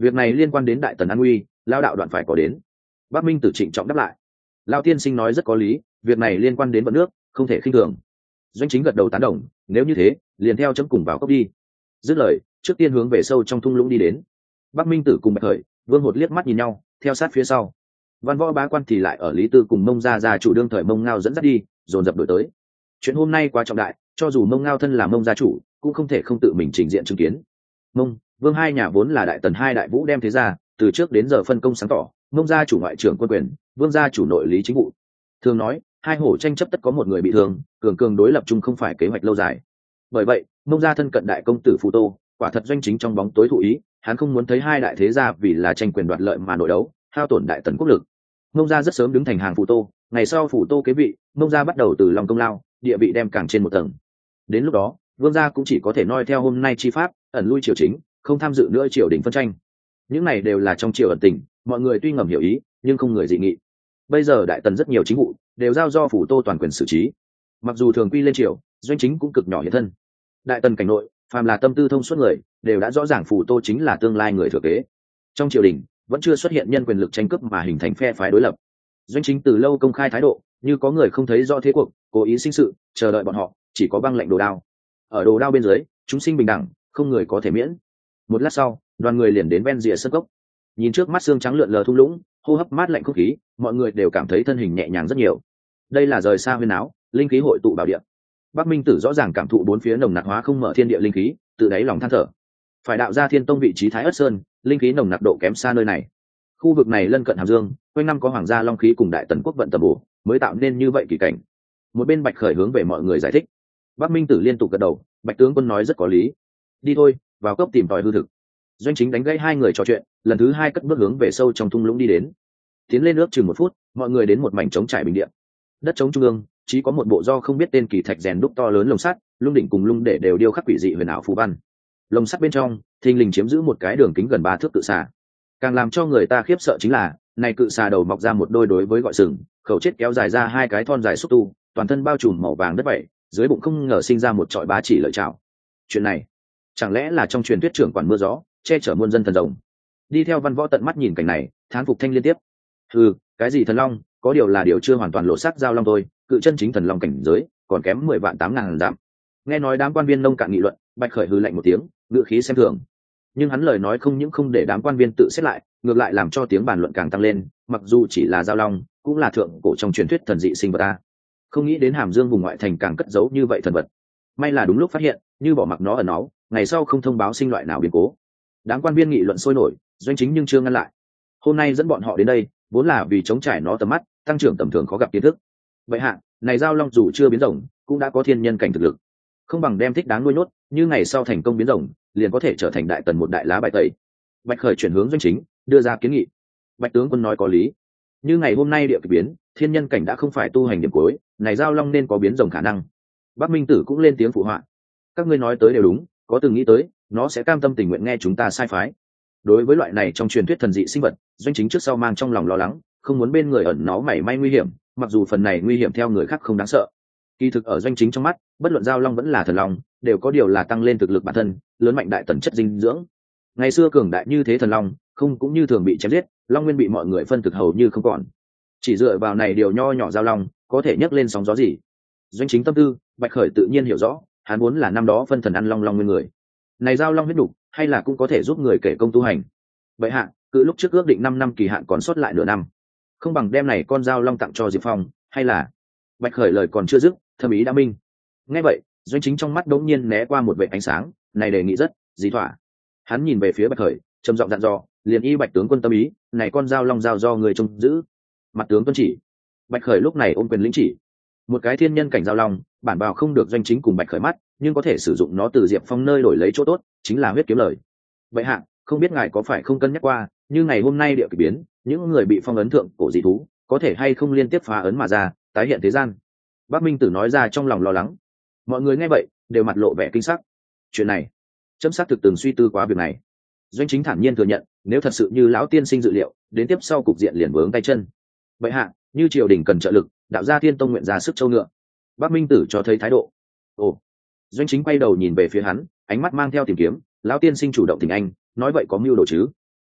Việc này liên quan đến đại tần an nguy, lao đạo đoạn phải có đến. Bắc Minh Tử trịnh trọng đáp lại. Lao tiên sinh nói rất có lý, việc này liên quan đến vận nước, không thể khinh thường. Doanh Chính gật đầu tán đồng, nếu như thế liền theo chấm cùng vào cốc đi. Dứt lời, trước tiên hướng về sâu trong thung lũng đi đến. Bắc Minh Tử cùng Bạch Khởi, Vương Hột liếc mắt nhìn nhau, theo sát phía sau. Văn Võ bá quan thì lại ở Lý Tư cùng Mông gia chủ đương thời Mông Ngao dẫn dắt đi, dồn dập đuổi tới. Chuyện hôm nay quá trọng đại, cho dù Mông Ngao thân là Mông gia chủ, cũng không thể không tự mình trình diện chứng kiến. Mông, Vương hai nhà vốn là đại tần hai đại vũ đem thế ra, từ trước đến giờ phân công sáng tỏ, Mông gia chủ ngoại trưởng quân quyền, Vương gia chủ nội lý chính vụ. Thường nói, hai hổ tranh chấp tất có một người bị thương, cường cường đối lập chung không phải kế hoạch lâu dài. Bởi vậy, Mông gia thân cận đại công tử Phù Tô, quả thật Doanh Chính trong bóng tối thụ ý, hắn không muốn thấy hai đại thế gia vì là tranh quyền đoạt lợi mà nội đấu, hao tổn đại tần quốc lực. Mông gia rất sớm đứng thành hàng Phù Tô, ngày sau Phù Tô kế vị, Mông gia bắt đầu từ lòng công lao, địa vị đem càng trên một tầng. Đến lúc đó, Vương gia cũng chỉ có thể noi theo hôm nay chi pháp, ẩn lui triều chính, không tham dự nữa triều đình phân tranh. Những này đều là trong triều ẩn tình, mọi người tuy ngầm hiểu ý, nhưng không người dị nghị. Bây giờ đại tần rất nhiều chính vụ đều giao do Phù Tô toàn quyền xử trí. Mặc dù thường quy lên triều, Doanh Chính cũng cực nhỏ hiện thân. Đại tần cảnh nội, phàm là tâm tư thông suốt người, đều đã rõ ràng Phù Tô chính là tương lai người thừa kế. Trong triều đình vẫn chưa xuất hiện nhân quyền lực tranh cướp mà hình thành phe phái đối lập. Doanh Chính từ lâu công khai thái độ, như có người không thấy rõ thế cuộc, cố ý sinh sự, chờ đợi bọn họ, chỉ có băng lệnh đồ đao. Ở đồ đao bên dưới, chúng sinh bình đẳng, không người có thể miễn. Một lát sau, đoàn người liền đến ven rìa sơn cốc. Nhìn trước mắt xương trắng lượn lờ thung lũng, hô hấp mát lạnh không khí, mọi người đều cảm thấy thân hình nhẹ nhàng rất nhiều. Đây là rời xa huyên áo, linh khí hội tụ vào địa. Bắc Minh Tử rõ ràng cảm thụ bốn phía nồng nặc hóa không mở thiên địa linh khí, tự đáy lòng than thở. Phải đạo ra Thiên Tông vị trí Thái Ất Sơn, linh khí nồng nặc độ kém xa nơi này. Khu vực này lân cận Hàm Dương, quanh năm có hoàng gia long khí cùng đại tần quốc vận tầm bổ, mới tạo nên như vậy kỳ cảnh. Một bên Bạch Khởi hướng về mọi người giải thích. Bắc Minh Tử liên tục gật đầu, Bạch tướng quân nói rất có lý. Đi thôi, vào cốc tìm tòi hư thực. Doanh Chính đánh gãy hai người trò chuyện, lần thứ hai cất bước hướng về sâu trong thung lũng đi đến. Tiến lên nước chừng một phút, mọi người đến một mảnh trống trải bình địa. Đất trống trung ương, chỉ có một bộ do không biết tên kỳ thạch rèn đúc to lớn lồng sắt, lung đỉnh cùng lung để đều điêu khắc quỷ dị huyền ảo phù văn. Lồng sắt bên trong, thình lình chiếm giữ một cái đường kính gần 3 thước cự xà. Càng làm cho người ta khiếp sợ chính là, này cự xà đầu mọc ra một đôi đối với gọi sừng, khẩu chết kéo dài ra hai cái thon dài xúc tu, toàn thân bao trùm màu vàng đất vậy, dưới bụng không ngờ sinh ra một trọi ba chỉ lợi chảo. Chuyện này, chẳng lẽ là trong truyền thuyết trưởng quản mưa gió, che chở muôn dân thần rồng? Đi theo Văn Võ tận mắt nhìn cảnh này, thán phục thanh liên tiếp. Cái gì thần long, có điều là điều chưa hoàn toàn lộ sắc giao long thôi, cự chân chính thần long cảnh giới, còn kém 10 vạn 8.000 dặm. Nghe nói đám quan viên nông cạn nghị luận, Bạch Khởi hừ lạnh một tiếng, ngữ khí xem thường. Nhưng hắn lời nói không những không để đám quan viên tự xét lại, ngược lại làm cho tiếng bàn luận càng tăng lên, mặc dù chỉ là giao long, cũng là thượng cổ trong truyền thuyết thần dị sinh vật ta. Không nghĩ đến Hàm Dương vùng ngoại thành càng cất giấu như vậy thần vật. May là đúng lúc phát hiện, như bỏ mặc nó ở nó, ngày sau không thông báo sinh loại nào biến cố. Đám quan viên nghị luận sôi nổi, Doanh Chính nhưng chưa ngăn lại. Hôm nay dẫn bọn họ đến đây, vốn là vì chống trải nó tầm mắt, tăng trưởng tầm thường khó gặp kiến thức. Vậy hạ, này giao long dù chưa biến rồng, cũng đã có thiên nhân cảnh thực lực. Không bằng đem thích đáng nuôi nhốt, như ngày sau thành công biến rồng, liền có thể trở thành đại tần một đại lá bài tẩy. Bạch Khởi chuyển hướng Doanh Chính, đưa ra kiến nghị. Bạch tướng quân nói có lý. Như ngày hôm nay địa kỳ biến, thiên nhân cảnh đã không phải tu hành điểm cuối, này giao long nên có biến rồng khả năng. Bắc Minh Tử cũng lên tiếng phụ họa. Các ngươi nói tới đều đúng, có từng nghĩ tới, nó sẽ cam tâm tình nguyện nghe chúng ta sai phái. Đối với loại này trong truyền thuyết thần dị sinh vật, Doanh Chính trước sau mang trong lòng lo lắng, không muốn bên người ẩn nó mảy may nguy hiểm, mặc dù phần này nguy hiểm theo người khác không đáng sợ. Kỳ thực ở Doanh Chính trong mắt, bất luận giao long vẫn là thần long, đều có điều là tăng lên thực lực bản thân, lớn mạnh đại tần chất dinh dưỡng. Ngày xưa cường đại như thế thần long, không cũng như thường bị chém giết, long nguyên bị mọi người phân thực hầu như không còn. Chỉ dựa vào này điều nho nhỏ giao long, có thể nhấc lên sóng gió gì? Doanh Chính tâm tư, Bạch Khởi tự nhiên hiểu rõ, hắn muốn là năm đó phân thần ăn long nguyên người. Này giao long huyết đủ, hay là cũng có thể giúp người kể công tu hành. Vậy hạ, cứ lúc trước ước định 5 năm kỳ hạn còn sót lại nửa năm, không bằng đem này con giao long tặng cho Diệp Phong, hay là... Bạch Khởi lời còn chưa dứt, thâm ý đã minh. Nghe vậy, Doanh Chính trong mắt đống nhiên né qua một vệt ánh sáng, này đề nghị rất dí thỏa. Hắn nhìn về phía Bạch Khởi, trầm giọng dặn dò, liền y Bạch tướng quân tâm ý, này con giao long giao do người trông giữ. Mặt tướng tuân chỉ. Bạch Khởi lúc này ôm quyền lĩnh chỉ. Một cái thiên nhân cảnh giao long, bản bào không được Doanh Chính cùng Bạch Khởi mắt, nhưng có thể sử dụng nó từ Diệp Phong nơi đổi lấy chỗ tốt, chính là huyết kiếm lời. Vậy hạ, không biết ngài có phải không cân nhắc qua, như ngày hôm nay địa kỳ biến, những người bị phong ấn thượng cổ dị thú, có thể hay không liên tiếp phá ấn mà ra, tái hiện thế gian? Bắc Minh Tử nói ra trong lòng lo lắng. Mọi người nghe vậy, đều mặt lộ vẻ kinh sắc. Chuyện này, chấm xác thực từng suy tư quá việc này. Doanh Chính thản nhiên thừa nhận, nếu thật sự như lão tiên sinh dự liệu, đến tiếp sau cục diện liền vướng tay chân. Vậy hạ, như triều đình cần trợ lực, đạo gia Thiên Tông nguyện ra sức châu ngựa. Bắc Minh Tử cho thấy thái độ. Ồ. Doanh Chính quay đầu nhìn về phía hắn, ánh mắt mang theo tìm kiếm. Lão tiên sinh chủ động tình anh, nói vậy có mưu đồ chứ?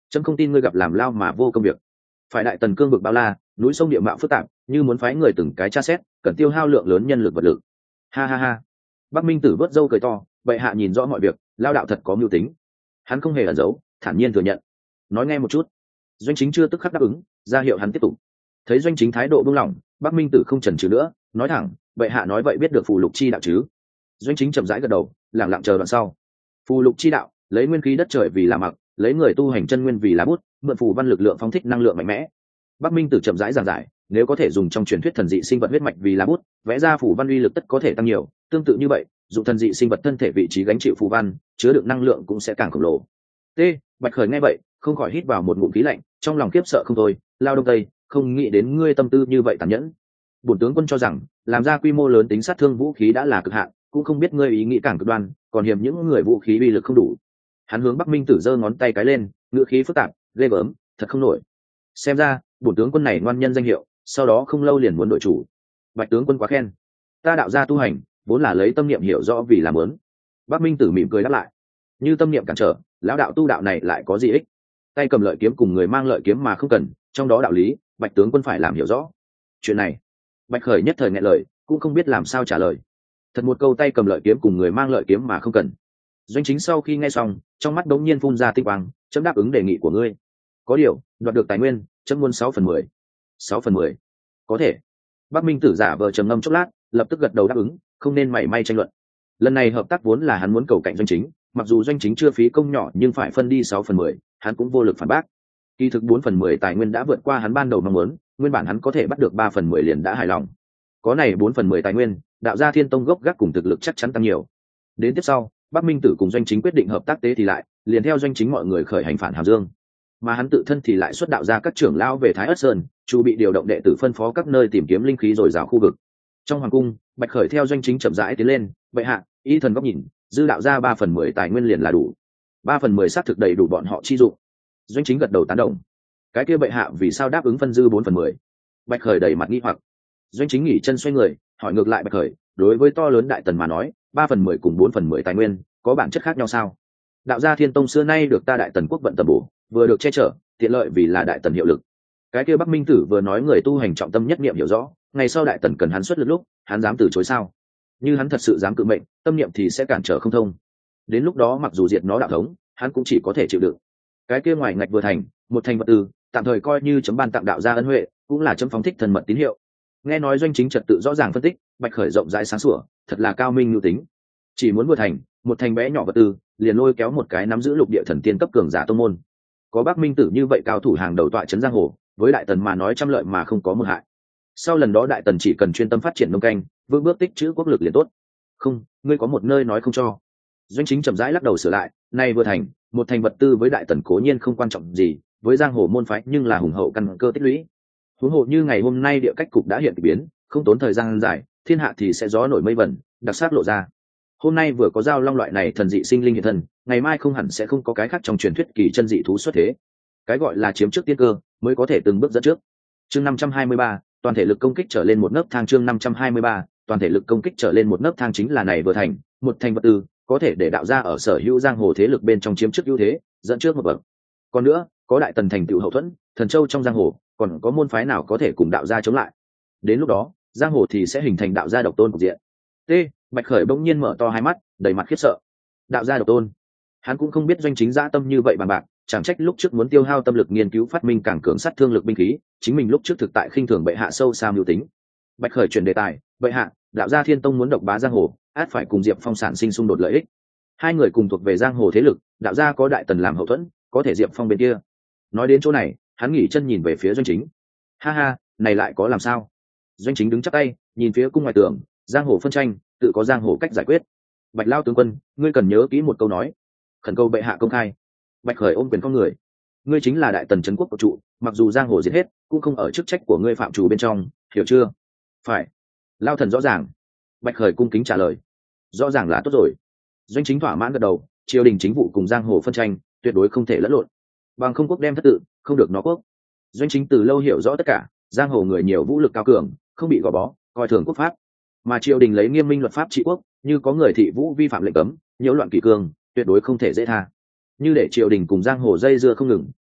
trẫm không tin ngươi gặp làm lao mà vô công việc. Phải đại tần cương vực bao la, núi sông địa mạo phức tạp, như muốn phái người từng cái tra xét, cần tiêu hao lượng lớn nhân lực vật lực. Ha ha ha. Bắc Minh Tử vớt râu cười to, bệ hạ nhìn rõ mọi việc, lao đạo thật có mưu tính. Hắn không hề ẩn giấu, thản nhiên thừa nhận. Nói nghe một chút. Doanh Chính chưa tức khắc đáp ứng, ra hiệu hắn tiếp tục. Thấy Doanh Chính thái độ buông lỏng, Bắc Minh Tử không chần chừ nữa, nói thẳng, bệ hạ nói vậy biết được phù lục chi đạo chứ? Doanh Chính chậm rãi gật đầu, lặng lặng chờ đoạn sau. Phù lục chi đạo, lấy nguyên khí đất trời vì là mặc, lấy người tu hành chân nguyên vì là bút, mượn phù văn lực lượng phóng thích năng lượng mạnh mẽ. Bắc Minh Tử chậm rãi giảng giải, nếu có thể dùng trong truyền thuyết thần dị sinh vật huyết mạch vì là bút, vẽ ra phù văn uy lực tất có thể tăng nhiều, tương tự như vậy, dụng thần dị sinh vật thân thể vị trí gánh chịu phù văn, chứa đựng năng lượng cũng sẽ càng khổng lồ. T. Bạch Khởi nghe vậy, không khỏi hít vào một ngụm khí lạnh, trong lòng kiếp sợ không thôi, lao đông tây, không nghĩ đến ngươi tâm tư như vậy tàn nhẫn. Bổn tướng quân cho rằng, làm ra quy mô lớn tính sát thương vũ khí đã là cực hạn, cũng không biết ngươi ý nghĩ càng cực đoan, còn hiểm những người vũ khí uy lực không đủ. Hắn hướng Bắc Minh Tử giơ ngón tay cái lên, ngữ khí phức tạp, ghê gớm, thật không nổi. Xem ra, bổn tướng quân này ngoan nhân danh hiệu, sau đó không lâu liền muốn đổi chủ. Bạch tướng quân quá khen. Ta đạo gia tu hành, vốn là lấy tâm niệm hiểu rõ vì làm muốn. Bắc Minh Tử mỉm cười đáp lại. Như tâm niệm cản trở, lão đạo tu đạo này lại có gì ích? Tay cầm lợi kiếm cùng người mang lợi kiếm mà không cần, trong đó đạo lý, Bạch tướng quân phải làm hiểu rõ. Chuyện này, Bạch Khởi nhất thời nghẹn lời, cũng không biết làm sao trả lời. Thật một câu tay cầm lợi kiếm cùng người mang lợi kiếm mà không cần. Doanh Chính sau khi nghe xong, trong mắt đống nhiên phun ra tinh quang, chấm đáp ứng đề nghị của ngươi. Có điều, đoạt được tài nguyên, chấm muốn 6/10. 6/10. Có thể. Bắc Minh Tử giả vờ trầm ngâm chốc lát, lập tức gật đầu đáp ứng, không nên mảy may tranh luận. Lần này hợp tác vốn là hắn muốn cầu cạnh Doanh Chính, mặc dù Doanh Chính chưa phí công nhỏ nhưng phải phân đi 6/10, hắn cũng vô lực phản bác. Kỳ thực 4/10 tài nguyên đã vượt qua hắn ban đầu mong muốn, nguyên bản hắn có thể bắt được 3/10 liền đã hài lòng. Có này 4/10 tài nguyên, đạo gia Thiên Tông gốc gác cùng thực lực chắc chắn tăng nhiều. Đến tiếp sau, Bắc Minh Tử cùng Doanh Chính quyết định hợp tác tế thì lại, liền theo Doanh Chính mọi người khởi hành phản Hàm Dương. Mà hắn tự thân thì lại xuất đạo ra các trưởng lão về Thái Ất Sơn, chu bị điều động đệ tử phân phó các nơi tìm kiếm linh khí dồi dào khu vực. Trong hoàng cung, Bạch Khởi theo Doanh Chính chậm rãi tiến lên, bệ hạ, ý thần góc nhìn, dư đạo ra 3/10 tài nguyên liền là đủ. 3/10 xác thực đầy đủ bọn họ chi dụng. Doanh Chính gật đầu tán đồng. Cái kia bệ hạ vì sao đáp ứng phân dư 4/10? Bạch Khởi đầy mặt nghi hoặc. Doanh Chính nghỉ chân xoay người, hỏi ngược lại Bạch Khởi, đối với to lớn đại tần mà nói, 3/10 cùng 4/10 tài nguyên có bản chất khác nhau sao? Đạo gia Thiên Tông xưa nay được ta đại tần quốc vận tầm bổ, vừa được che chở, tiện lợi vì là đại tần hiệu lực. Cái kia Bắc Minh Tử vừa nói người tu hành trọng tâm nhất niệm hiểu rõ, ngày sau đại tần cần hắn xuất lực lúc, hắn dám từ chối sao? Như hắn thật sự dám cự mệnh, tâm niệm thì sẽ cản trở không thông. Đến lúc đó mặc dù diệt nó đạo thống, hắn cũng chỉ có thể chịu đựng. Cái kia ngoài ngạch vừa thành, một thành vật tư, tạm thời coi như chấm ban tặng đạo gia ân huệ, cũng là chấm phóng thích thần mật tín hiệu. Nghe nói Doanh Chính trật tự rõ ràng phân tích, Bạch Khởi rộng rãi sáng sủa, thật là cao minh nhu tính. Chỉ muốn vừa thành, một thành bé nhỏ vật tư, liền lôi kéo một cái nắm giữ lục địa thần tiên cấp cường giả tông môn. Có Bắc Minh Tử như vậy cao thủ hàng đầu tọa trấn giang hồ, với đại tần mà nói trăm lợi mà không có một hại. Sau lần đó đại tần chỉ cần chuyên tâm phát triển nông canh, vững bước tích trữ quốc lực liền tốt. Không, ngươi có một nơi nói không cho. Doanh Chính chậm rãi lắc đầu sửa lại, nay vừa thành, một thành vật tư với đại tần cố nhiên không quan trọng gì, với giang hồ môn phái nhưng là hùng hậu căn cơ tích lũy. Huống hồ như ngày hôm nay địa cách cục đã hiện kỳ biến, không tốn thời gian dài, thiên hạ thì sẽ gió nổi mây vẩn, đặc sắc lộ ra. Hôm nay vừa có giao long loại này thần dị sinh linh hiện thân, ngày mai không hẳn sẽ không có cái khác trong truyền thuyết kỳ chân dị thú xuất thế. Cái gọi là chiếm trước tiên cơ, mới có thể từng bước dẫn trước. Chương 523, toàn thể lực công kích trở lên một nấc thang. Chương 523, toàn thể lực công kích trở lên một nấc thang chính là này vừa thành, một thành vật tư, có thể để đạo gia ở sở hữu giang hồ thế lực bên trong chiếm trước ưu thế, dẫn trước một bậc. Còn nữa, có đại tần thành tựu hậu thuẫn, thần châu trong giang hồ, còn có môn phái nào có thể cùng đạo gia chống lại? Đến lúc đó, giang hồ thì sẽ hình thành đạo gia độc tôn cục diện. T. Bạch Khởi bỗng nhiên mở to hai mắt, đầy mặt khiếp sợ. Đạo gia độc tôn, hắn cũng không biết Doanh Chính dã tâm như vậy bằng bạc, chẳng trách lúc trước muốn tiêu hao tâm lực nghiên cứu phát minh càng cường sát thương lực binh khí, chính mình lúc trước thực tại khinh thường bệ hạ sâu xa mưu tính. Bạch Khởi chuyển đề tài, bệ hạ, đạo gia Thiên Tông muốn độc bá giang hồ, át phải cùng Diệp Phong sản sinh xung đột lợi ích. Hai người cùng thuộc về giang hồ thế lực, đạo gia có đại tần làm hậu thuẫn, có thể Diệp Phong bên kia. Nói đến chỗ này, hắn nghỉ chân nhìn về phía Doanh Chính. Ha ha, này lại có làm sao? Doanh Chính đứng chắp tay, nhìn phía cung ngoài tường, giang hồ phân tranh, tự có giang hồ cách giải quyết. Bạch Lao tướng quân, ngươi cần nhớ kỹ một câu nói, khẩn cầu bệ hạ công khai. Bạch Khởi ôm quyền con người, ngươi chính là đại tần trấn quốc của trụ, mặc dù giang hồ giết hết, cũng không ở chức trách của ngươi phạm chủ bên trong, hiểu chưa? Phải. Lao thần rõ ràng. Bạch Khởi cung kính trả lời. Rõ ràng là tốt rồi. Doanh Chính thỏa mãn gật đầu, triều đình chính vụ cùng giang hồ phân tranh, tuyệt đối không thể lẫn lộn. Bằng không quốc đem thất tự, không được nó quốc. Doanh Chính từ lâu hiểu rõ tất cả, giang hồ người nhiều vũ lực cao cường, không bị gò bó, coi thường quốc pháp. Mà triều đình lấy nghiêm minh luật pháp trị quốc, như có người thị vũ vi phạm lệnh cấm, nhiễu loạn kỷ cương, tuyệt đối không thể dễ tha. Như để triều đình cùng giang hồ dây dưa không ngừng,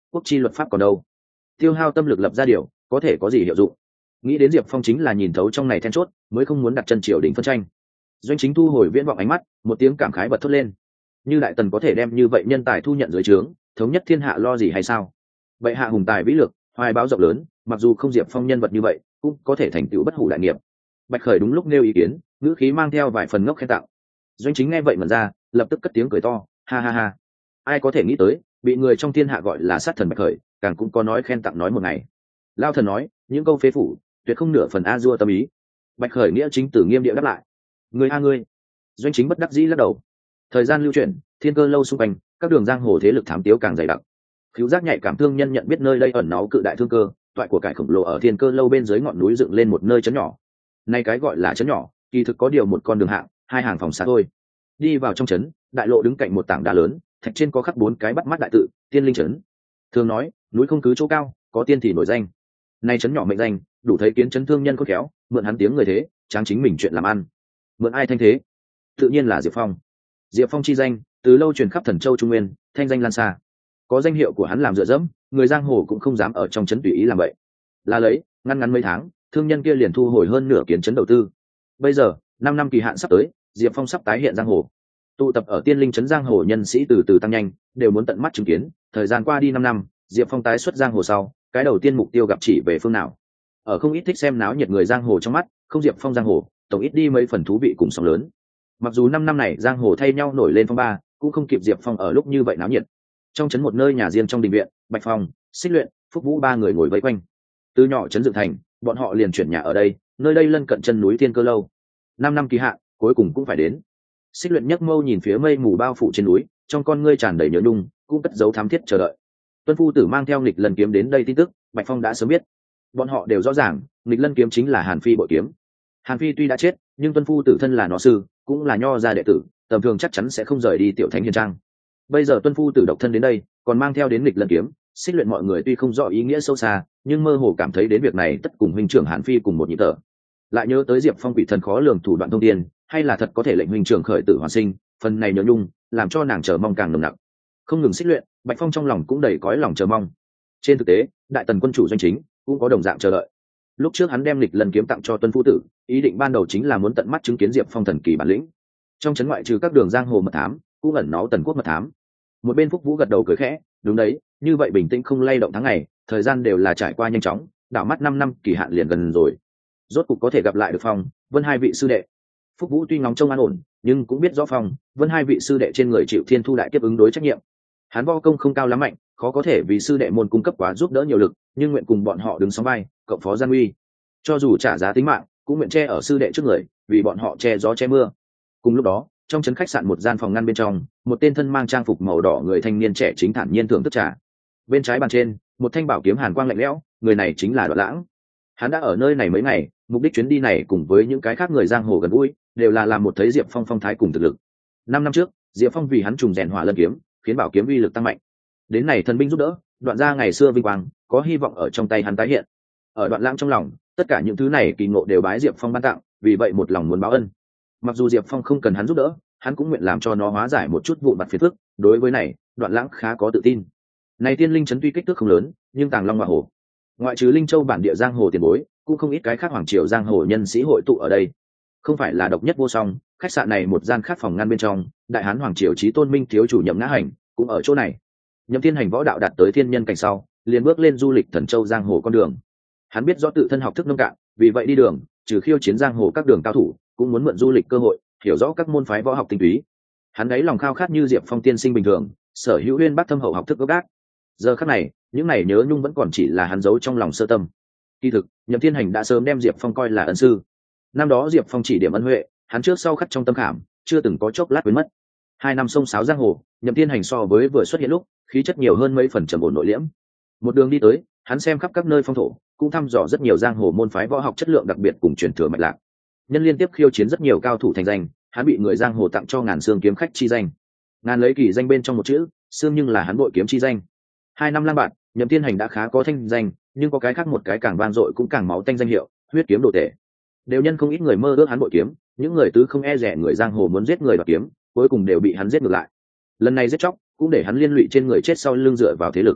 quốc chi luật pháp còn đâu, tiêu hao tâm lực lập ra điều có thể có gì hiệu dụng. Nghĩ đến Diệp Phong chính là nhìn thấu trong này then chốt, mới không muốn đặt chân triều đình phân tranh. Doanh Chính thu hồi viễn vọng ánh mắt, một tiếng cảm khái bật thốt lên. Như đại tần có thể đem như vậy nhân tài thu nhận dưới trướng, thống nhất thiên hạ lo gì hay sao? Vậy hạ hùng tài vĩ lược, hoài báo rộng lớn, mặc dù không Diệp Phong nhân vật như vậy, cũng có thể thành tựu bất hủ đại nghiệp. Bạch Khởi đúng lúc nêu ý kiến, ngữ khí mang theo vài phần ngốc khen tặng. Doanh Chính nghe vậy mẩn ra, lập tức cất tiếng cười to, ha ha ha. Ai có thể nghĩ tới, bị người trong thiên hạ gọi là sát thần Bạch Khởi, càng cũng có nói khen tặng nói một ngày. Lao thần nói, những câu phế phủ, tuyệt không nửa phần a dua tâm ý. Bạch Khởi nghĩa chính tử nghiêm địa đáp lại, người a ngươi. Doanh Chính bất đắc dĩ lắc đầu. Thời gian lưu chuyển, thiên cơ lâu xung quanh, các đường giang hồ thế lực thám tiếu càng dày đặc. Khiếu giác nhạy cảm thương nhân nhận biết nơi đây ẩn náu cự đại thương cơ, toại của cải khổng lồ ở thiên cơ lâu bên dưới ngọn núi dựng lên một nơi trấn nhỏ. Nay cái gọi là trấn nhỏ, kỳ thực có điều một con đường hạng, hai hàng phòng xa thôi. Đi vào trong trấn, đại lộ đứng cạnh một tảng đá lớn, thạch trên có khắc 4 cái bắt mắt đại tự, Tiên Linh trấn. Thường nói, núi không cứ chỗ cao, có tiên thì nổi danh. Nay trấn nhỏ mệnh danh, đủ thấy kiến trấn thương nhân khôn khéo, mượn hắn tiếng người thế, tráng chính mình chuyện làm ăn. Mượn ai thanh thế? Tự nhiên là Diệp Phong. Diệp Phong chi danh, từ lâu truyền khắp Thần Châu Trung Nguyên, thanh danh lan xa. Có danh hiệu của hắn làm dựa dẫm, người giang hồ cũng không dám ở trong trấn tùy ý làm vậy. Là lấy, ngăn mấy tháng, thương nhân kia liền thu hồi hơn nửa kiến trấn đầu tư. Bây giờ, 5 năm kỳ hạn sắp tới, Diệp Phong sắp tái hiện giang hồ. Tụ tập ở Tiên Linh trấn giang hồ nhân sĩ từ từ tăng nhanh, đều muốn tận mắt chứng kiến, thời gian qua đi 5 năm, Diệp Phong tái xuất giang hồ sau, cái đầu tiên mục tiêu gặp chỉ về phương nào. Ở không ít thích xem náo nhiệt người giang hồ trong mắt, không Diệp Phong giang hồ, tổng ít đi mấy phần thú vị cùng sóng lớn. Mặc dù 5 năm này giang hồ thay nhau nổi lên phong ba, cũng không kịp Diệp Phong ở lúc như vậy náo nhiệt. Trong trấn một nơi nhà riêng trong đình viện, Bạch Phong, Xích Luyện, Phúc Vũ 3 người ngồi vây quanh. Từ nhỏ trấn dựng thành, bọn họ liền chuyển nhà ở đây, nơi đây lân cận chân núi Thiên Cơ lâu. 5 năm kỳ hạn, cuối cùng cũng phải đến. Xích Luyện nhấc mâu nhìn phía mây mù bao phủ trên núi, trong con ngươi tràn đầy nhớ nhung, cũng cất giấu thám thiết chờ đợi. Tuân Phu Tử mang theo Nghịch Lân kiếm đến đây tin tức, Bạch Phong đã sớm biết. Bọn họ đều rõ ràng, Nghịch Lân kiếm chính là Hàn Phi bội kiếm. Hàn Phi tuy đã chết, nhưng Tuân Phu Tử thân là nó sư, cũng là nho gia đệ tử, tầm thường chắc chắn sẽ không rời đi Tiểu Thánh Hiền Trang. Bây giờ Tuân Phu Tử độc thân đến đây, còn mang theo đến Nghịch Lân kiếm, Xích Luyện mọi người tuy không rõ ý nghĩa sâu xa, nhưng mơ hồ cảm thấy đến việc này tất cùng huynh trưởng Hàn Phi cùng một nhịp thở. Lại nhớ tới Diệp Phong quỷ thần khó lường thủ đoạn thông tiên, hay là thật có thể lệnh huynh trưởng khởi tử hoàn sinh, phần này nhớ nhung, làm cho nàng chờ mong càng nồng nặc. Không ngừng Xích Luyện, Bạch Phong trong lòng cũng đầy cõi lòng chờ mong. Trên thực tế, đại tần quân chủ Doanh Chính cũng có đồng dạng chờ đợi. Lúc trước hắn đem Nghịch Lân kiếm tặng cho Tuân Phu Tử, ý định ban đầu chính là muốn tận mắt chứng kiến Diệp Phong thần kỳ bản lĩnh. Trong trấn ngoại trừ các đường giang hồ mật thám, cũng ẩn náu tần quốc mật thám. Một bên Phúc Vũ gật đầu cười khẽ, đúng đấy, như vậy bình tĩnh không lay động tháng ngày, thời gian đều là trải qua nhanh chóng, đảo mắt 5 năm kỳ hạn liền gần rồi. Rốt cục có thể gặp lại được Phong, Vân hai vị sư đệ. Phúc Vũ tuy ngóng trông an ổn, nhưng cũng biết rõ Phong, Vân hai vị sư đệ trên người chịu thiên thu đại kiếp ứng đối trách nhiệm. Hắn võ công không cao lắm mạnh, khó có thể vì sư đệ môn cung cấp quá giúp đỡ nhiều lực, nhưng nguyện cùng bọn họ đứng sóng vai, cộng phó gian uy. Cho dù trả giá tính mạng, cũng nguyện che ở sư đệ trước người, vì bọn họ che gió che mưa. Cùng lúc đó, trong trấn khách sạn một gian phòng ngăn bên trong, một tên thân mang trang phục màu đỏ người thanh niên trẻ chính thản nhiên thưởng thức trà. Bên trái bàn trên, một thanh bảo kiếm hàn quang lạnh lẽo, người này chính là Đoạn Lãng. Hắn đã ở nơi này mấy ngày, mục đích chuyến đi này cùng với những cái khác người giang hồ gần gũi, đều là làm một thấy Diệp Phong phong thái cùng thực lực. 5 năm trước, Diệp Phong vì hắn trùng rèn Hỏa Lân kiếm, khiến bảo kiếm uy lực tăng mạnh. Đến này thần binh giúp đỡ, Đoạn gia ngày xưa vinh quang, có hy vọng ở trong tay hắn tái hiện. Ở Đoạn Lãng trong lòng, tất cả những thứ này kỳ ngộ đều bái Diệp Phong ban tặng, vì vậy một lòng muốn báo ân. Mặc dù Diệp Phong không cần hắn giúp đỡ, hắn cũng nguyện làm cho nó hóa giải một chút vụn vặt phiền phức. Đối với này, Đoạn Lãng khá có tự tin. Này Tiên Linh trấn tuy kích thước không lớn, nhưng tàng long hoa hồ, ngoại trừ Linh Châu bản địa giang hồ tiền bối, cũng không ít cái khác hoàng triều giang hồ nhân sĩ hội tụ ở đây. Không phải là độc nhất vô song, khách sạn này một gian khác phòng ngăn bên trong, đại hán hoàng triều chí tôn minh thiếu chủ Nhậm Ngã Hành cũng ở chỗ này. Nhậm Thiên Hành võ đạo đạt tới thiên nhân cảnh sau, liền bước lên du lịch Thần Châu giang hồ con đường. Hắn biết rõ tự thân học thức nông cạn, vì vậy đi đường, trừ khiêu chiến giang hồ các đường cao thủ, cũng muốn mượn du lịch cơ hội, hiểu rõ các môn phái võ học tinh túy. Hắn ấy lòng khao khát như Diệp Phong tiên sinh bình thường, sở hữu uyên bác thâm hậu học thức gốc gác. Giờ khắc này, những này nhớ nhung vẫn còn chỉ là hắn giấu trong lòng sơ tâm. Kỳ thực, Nhậm Thiên Hành đã sớm đem Diệp Phong coi là ân sư. Năm đó Diệp Phong chỉ điểm ân huệ, hắn trước sau khắc trong tâm khảm, chưa từng có chốc lát quên mất. 2 năm sông sáo giang hồ, Nhậm Thiên Hành so với vừa xuất hiện lúc, khí chất nhiều hơn mấy phần trầm ổn nội liễm. Một đường đi tới, hắn xem khắp các nơi phong thổ, cũng thăm dò rất nhiều giang hồ môn phái võ học chất lượng đặc biệt cùng truyền thừa mạch lạc. Nhân liên tiếp khiêu chiến rất nhiều cao thủ thành danh, hắn bị người giang hồ tặng cho ngàn xương kiếm khách chi danh. Ngàn lấy kỳ danh bên trong một chữ, xương nhưng là hắn bội kiếm chi danh. 2 năm lang bạn, Nhậm Thiên Hành đã khá có thanh danh, nhưng có cái khác một cái càng vang dội cũng càng máu tanh danh hiệu, huyết kiếm đồ tể. Đều nhân không ít người mơ ước hắn bội kiếm, những người tứ không e rẻ người giang hồ muốn giết người đoạt kiếm, cuối cùng đều bị hắn giết ngược lại. Lần này giết chóc, cũng để hắn liên lụy trên người chết sau lưng dựa vào thế lực.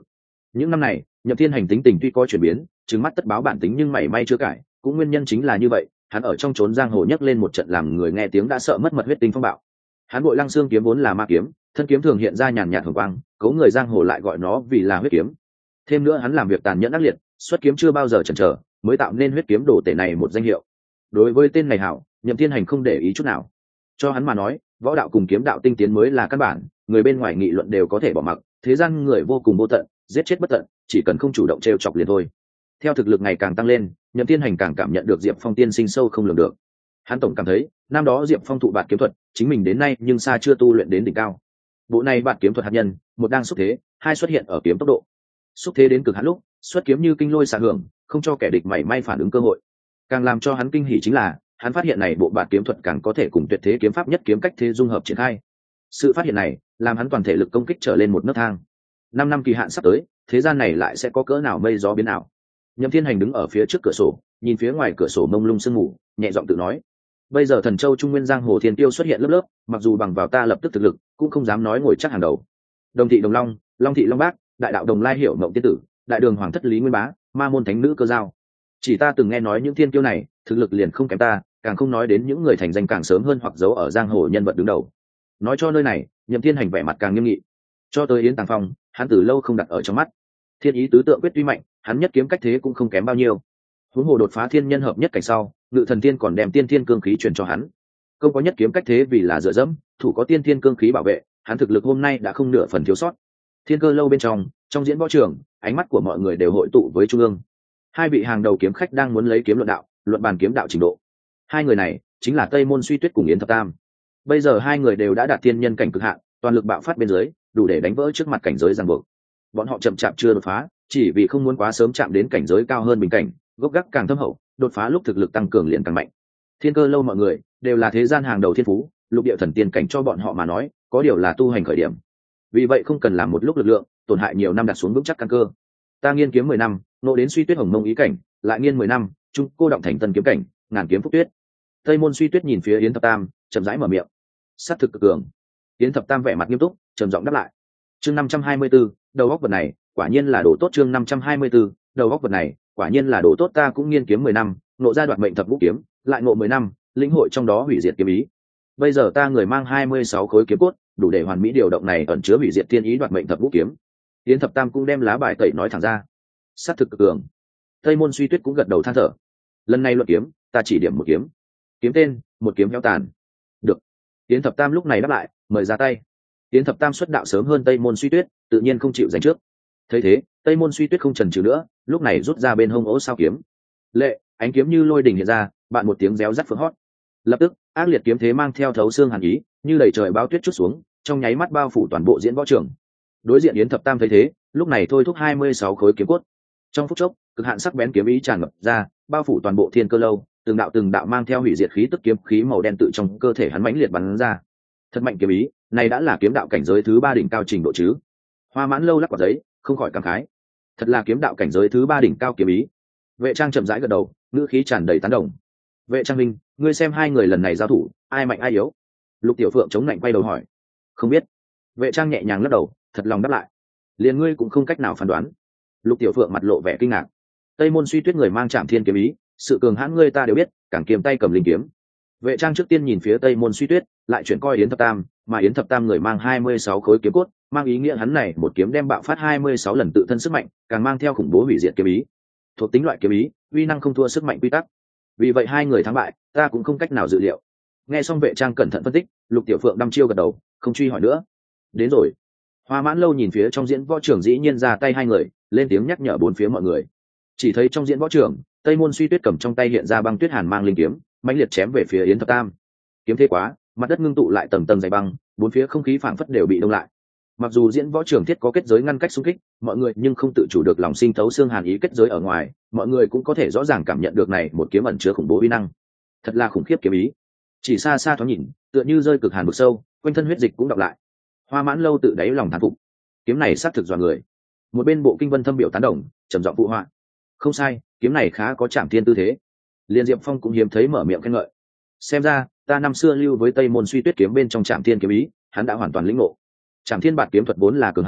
Những năm này Nhậm Thiên Hành tính tình tuy có chuyển biến, trừng mắt tất báo bản tính nhưng mảy may chưa cải, cũng nguyên nhân chính là như vậy, hắn ở trong trốn giang hồ nhấc lên một trận làm người nghe tiếng đã sợ mất mật huyết tinh phong bạo. Hắn bội Lăng Xương kiếm vốn là ma kiếm, thân kiếm thường hiện ra nhàn nhạt hồng quang, cấu người giang hồ lại gọi nó vì là huyết kiếm. Thêm nữa hắn làm việc tàn nhẫn ác liệt, xuất kiếm chưa bao giờ chần chờ, mới tạo nên huyết kiếm đồ tể này một danh hiệu. Đối với tên này hảo, Nhậm Thiên Hành không để ý chút nào. Cho hắn mà nói, võ đạo cùng kiếm đạo tinh tiến mới là căn bản, người bên ngoài nghị luận đều có thể bỏ mặc, thế gian người vô cùng vô tận, giết chết bất tận, chỉ cần không chủ động trêu chọc liền thôi. Theo thực lực ngày càng tăng lên, Nhậm Thiên Hành càng cảm nhận được Diệp Phong tiên sinh sâu không lường được. Hắn tổng cảm thấy, năm đó Diệp Phong thụ bạt kiếm thuật, chính mình đến nay nhưng xa chưa tu luyện đến đỉnh cao. Bộ này bạt kiếm thuật hạt nhân, một đang xúc thế, hai xuất hiện ở kiếm tốc độ. Xúc thế đến cực hạn lúc, xuất kiếm như kinh lôi xạ hưởng, không cho kẻ địch mảy may phản ứng cơ hội. Càng làm cho hắn kinh hỉ chính là, hắn phát hiện này bộ bạt kiếm thuật càng có thể cùng tuyệt thế kiếm pháp nhất kiếm cách thế dung hợp triển khai. Sự phát hiện này, làm hắn toàn thể lực công kích trở lên một nấc thang. 5 năm kỳ hạn sắp tới, thế gian này lại sẽ có cỡ nào mây gió biến ảo. Nhậm Thiên Hành đứng ở phía trước cửa sổ, nhìn phía ngoài cửa sổ mông lung sương mù, nhẹ giọng tự nói: bây giờ Thần Châu Trung Nguyên giang hồ thiên tiêu xuất hiện lớp lớp, mặc dù bằng vào ta lập tức thực lực, cũng không dám nói ngồi chắc hàng đầu. Đồng thị Đồng Long, Long thị Long Bác, Đại đạo Đồng Lai Hiểu Ngộng Tiên Tử, Đại đường Hoàng thất Lý Nguyên Bá, Ma môn thánh nữ Cơ Giao. Chỉ ta từng nghe nói những thiên tiêu này, thực lực liền không kém ta, càng không nói đến những người thành danh càng sớm hơn hoặc giấu ở giang hồ nhân vật đứng đầu. Nói cho nơi này, Nhậm Thiên Hành vẻ mặt càng nghiêm nghị. Cho tới Yến Tàng Phong, hắn từ lâu không đặt ở trong mắt. Thiên ý tứ tượng quyết tuy mạnh, hắn nhất kiếm cách thế cũng không kém bao nhiêu. Huống hồ đột phá thiên nhân hợp nhất cảnh sau, Ngự Thần Tiên còn đem tiên thiên cương khí truyền cho hắn. Không có nhất kiếm cách thế vì là dựa dẫm, thủ có tiên thiên cương khí bảo vệ, hắn thực lực hôm nay đã không nửa phần thiếu sót. Thiên Cơ lâu bên trong diễn võ trường, ánh mắt của mọi người đều hội tụ với trung ương. Hai vị hàng đầu kiếm khách đang muốn lấy kiếm luận đạo, luận bàn kiếm đạo trình độ. Hai người này chính là Tây Môn Suy Tuyết cùng Yến Thập Tam. Bây giờ hai người đều đã đạt tiên nhân cảnh cực hạn, toàn lực bạo phát bên dưới, đủ để đánh vỡ trước mặt cảnh giới ràng buộc. Bọn họ chậm chạp chưa đột phá, chỉ vì không muốn quá sớm chạm đến cảnh giới cao hơn bình cảnh, gốc gác càng thâm hậu, đột phá lúc thực lực tăng cường liền càng mạnh. Thiên Cơ lâu mọi người đều là thế gian hàng đầu thiên phú, lục địa thần tiên cảnh cho bọn họ mà nói, có điều là tu hành khởi điểm. Vì vậy không cần làm một lúc lực lượng, tổn hại nhiều năm đặt xuống vững chắc căn cơ. Ta nghiên kiếm 10 năm, nộ đến Suy Tuyết Hồng Mông ý cảnh, lại nghiên 10 năm, trung cô động thành tân kiếm cảnh, ngàn kiếm phúc tuyết. Tây Môn Suy Tuyết nhìn phía Yến Thập Tam, chậm rãi mở miệng. Sát thực cực cường. Yến Thập Tam vẻ mặt nghiêm túc, trầm giọng đáp lại. Chương 524, đầu góc vật này, quả nhiên là đồ tốt. Chương 524, đầu góc vật này, quả nhiên là đồ tốt. Ta cũng nghiên kiếm 10 năm, nộ ra đoạt mệnh thập vũ kiếm, lại ngộ 10 năm, lĩnh hội trong đó hủy diệt kiếm ý. Bây giờ ta người mang 26 khối kiếm cốt, đủ để hoàn mỹ điều động này ẩn chứa hủy diệt tiên ý đoạt mệnh thập vũ kiếm. Yến Thập Tam cũng đem lá bài tẩy nói thẳng ra. Sát thực cực cường. Tây Môn Suy Tuyết cũng gật đầu than thở. Lần này luận kiếm, ta chỉ điểm một kiếm. Kiếm tên, một kiếm héo tàn. Được. Yến Thập Tam lúc này đáp lại, mời ra tay. Yến Thập Tam xuất đạo sớm hơn Tây Môn Suy Tuyết, tự nhiên không chịu giành trước. Thấy thế, Tây Môn Suy Tuyết không chần chừ nữa, lúc này rút ra bên hông ố sao kiếm. Lệ, ánh kiếm như lôi đình hiện ra, bạn một tiếng réo rắt phượng hót. Lập tức, ác liệt kiếm thế mang theo thấu xương hàn ý, như đầy trời bao tuyết chút xuống, trong nháy mắt bao phủ toàn bộ diễn võ trường. Đối diện Yến Thập Tam thấy thế, lúc này thôi thúc 26 khối kiếm cốt. Trong phút chốc, cực hạn sắc bén kiếm ý tràn ngập ra, bao phủ toàn bộ Thiên Cơ lâu, từng đạo mang theo hủy diệt khí tức kiếm khí màu đen tự trong cơ thể hắn mãnh liệt bắn ra. Thật mạnh kiếm ý, này đã là kiếm đạo cảnh giới thứ 3 đỉnh cao trình độ chứ. Hoa Mãn Lâu lắc quả giấy, không khỏi cảm khái. Thật là kiếm đạo cảnh giới thứ 3 đỉnh cao kiếm ý. Vệ Trang chậm rãi gật đầu, ngữ khí tràn đầy tán đồng. Vệ Trang minh, ngươi xem hai người lần này giao thủ, ai mạnh ai yếu? Lục Tiểu Phượng chống lạnh quay đầu hỏi. Không biết. Vệ Trang nhẹ nhàng lắc đầu, thật lòng đáp lại. Liền ngươi cũng không cách nào phán đoán. Lục Tiểu Phượng mặt lộ vẻ kinh ngạc. Tây Môn Suy Tuyết người mang Trảm Thiên kiếm ý, sự cường hãn ngươi ta đều biết, càng kiềm tay cầm linh kiếm. Vệ Trang trước tiên nhìn phía Tây Môn Suy Tuyết, lại chuyển coi Yến Thập Tam, mà Yến Thập Tam người mang 26 khối kiếm cốt, mang ý nghĩa hắn này một kiếm đem bạo phát 26 lần tự thân sức mạnh, càng mang theo khủng bố hủy diệt kiếm ý. Thuộc tính loại kiếm ý, uy năng không thua sức mạnh quy tắc. Vì vậy hai người thắng bại, ta cũng không cách nào dự liệu. Nghe xong Vệ Trang cẩn thận phân tích, Lục Tiểu Phượng đăm chiêu gật đầu, không truy hỏi nữa. Đến rồi. Hoa Mãn Lâu nhìn phía trong diễn võ trường dĩ nhiên ra tay hai người, lên tiếng nhắc nhở bốn phía mọi người. Chỉ thấy trong diễn võ trường, Tây Môn Suy Tuyết cầm trong tay hiện ra băng tuyết hàn mang linh kiếm, mãnh liệt chém về phía Yến Thập Tam. Kiếm thế quá, mặt đất ngưng tụ lại tầng tầng dày băng, bốn phía không khí phảng phất đều bị đông lại. Mặc dù diễn võ trường thiết có kết giới ngăn cách xung kích, mọi người nhưng không tự chủ được lòng sinh thấu xương hàn ý kết giới ở ngoài, mọi người cũng có thể rõ ràng cảm nhận được này một kiếm ẩn chứa khủng bố uy năng. Thật là khủng khiếp kiếm ý. Chỉ xa xa thoáng nhìn, tựa như rơi cực hàn vực sâu, quanh thân huyết dịch cũng đọc lại. Hoa Mãn Lâu tự đáy lòng thán phục. Kiếm này sát thực dọa người. Một bên Bộ Kinh Vân thâm biểu tán đồng, trầm giọng phụ họa. Không sai, kiếm này khá có Trảm Thiên tư thế. Liên Diệp Phong cũng hiếm thấy mở miệng khen ngợi. Xem ra, ta năm xưa lưu với Tây Môn Suy Tuyết kiếm bên trong Trảm Thiên kiếm ý, hắn đã hoàn toàn lĩnh ngộ. Trảm Thiên bạt kiếm thuật vốn là cường hãn,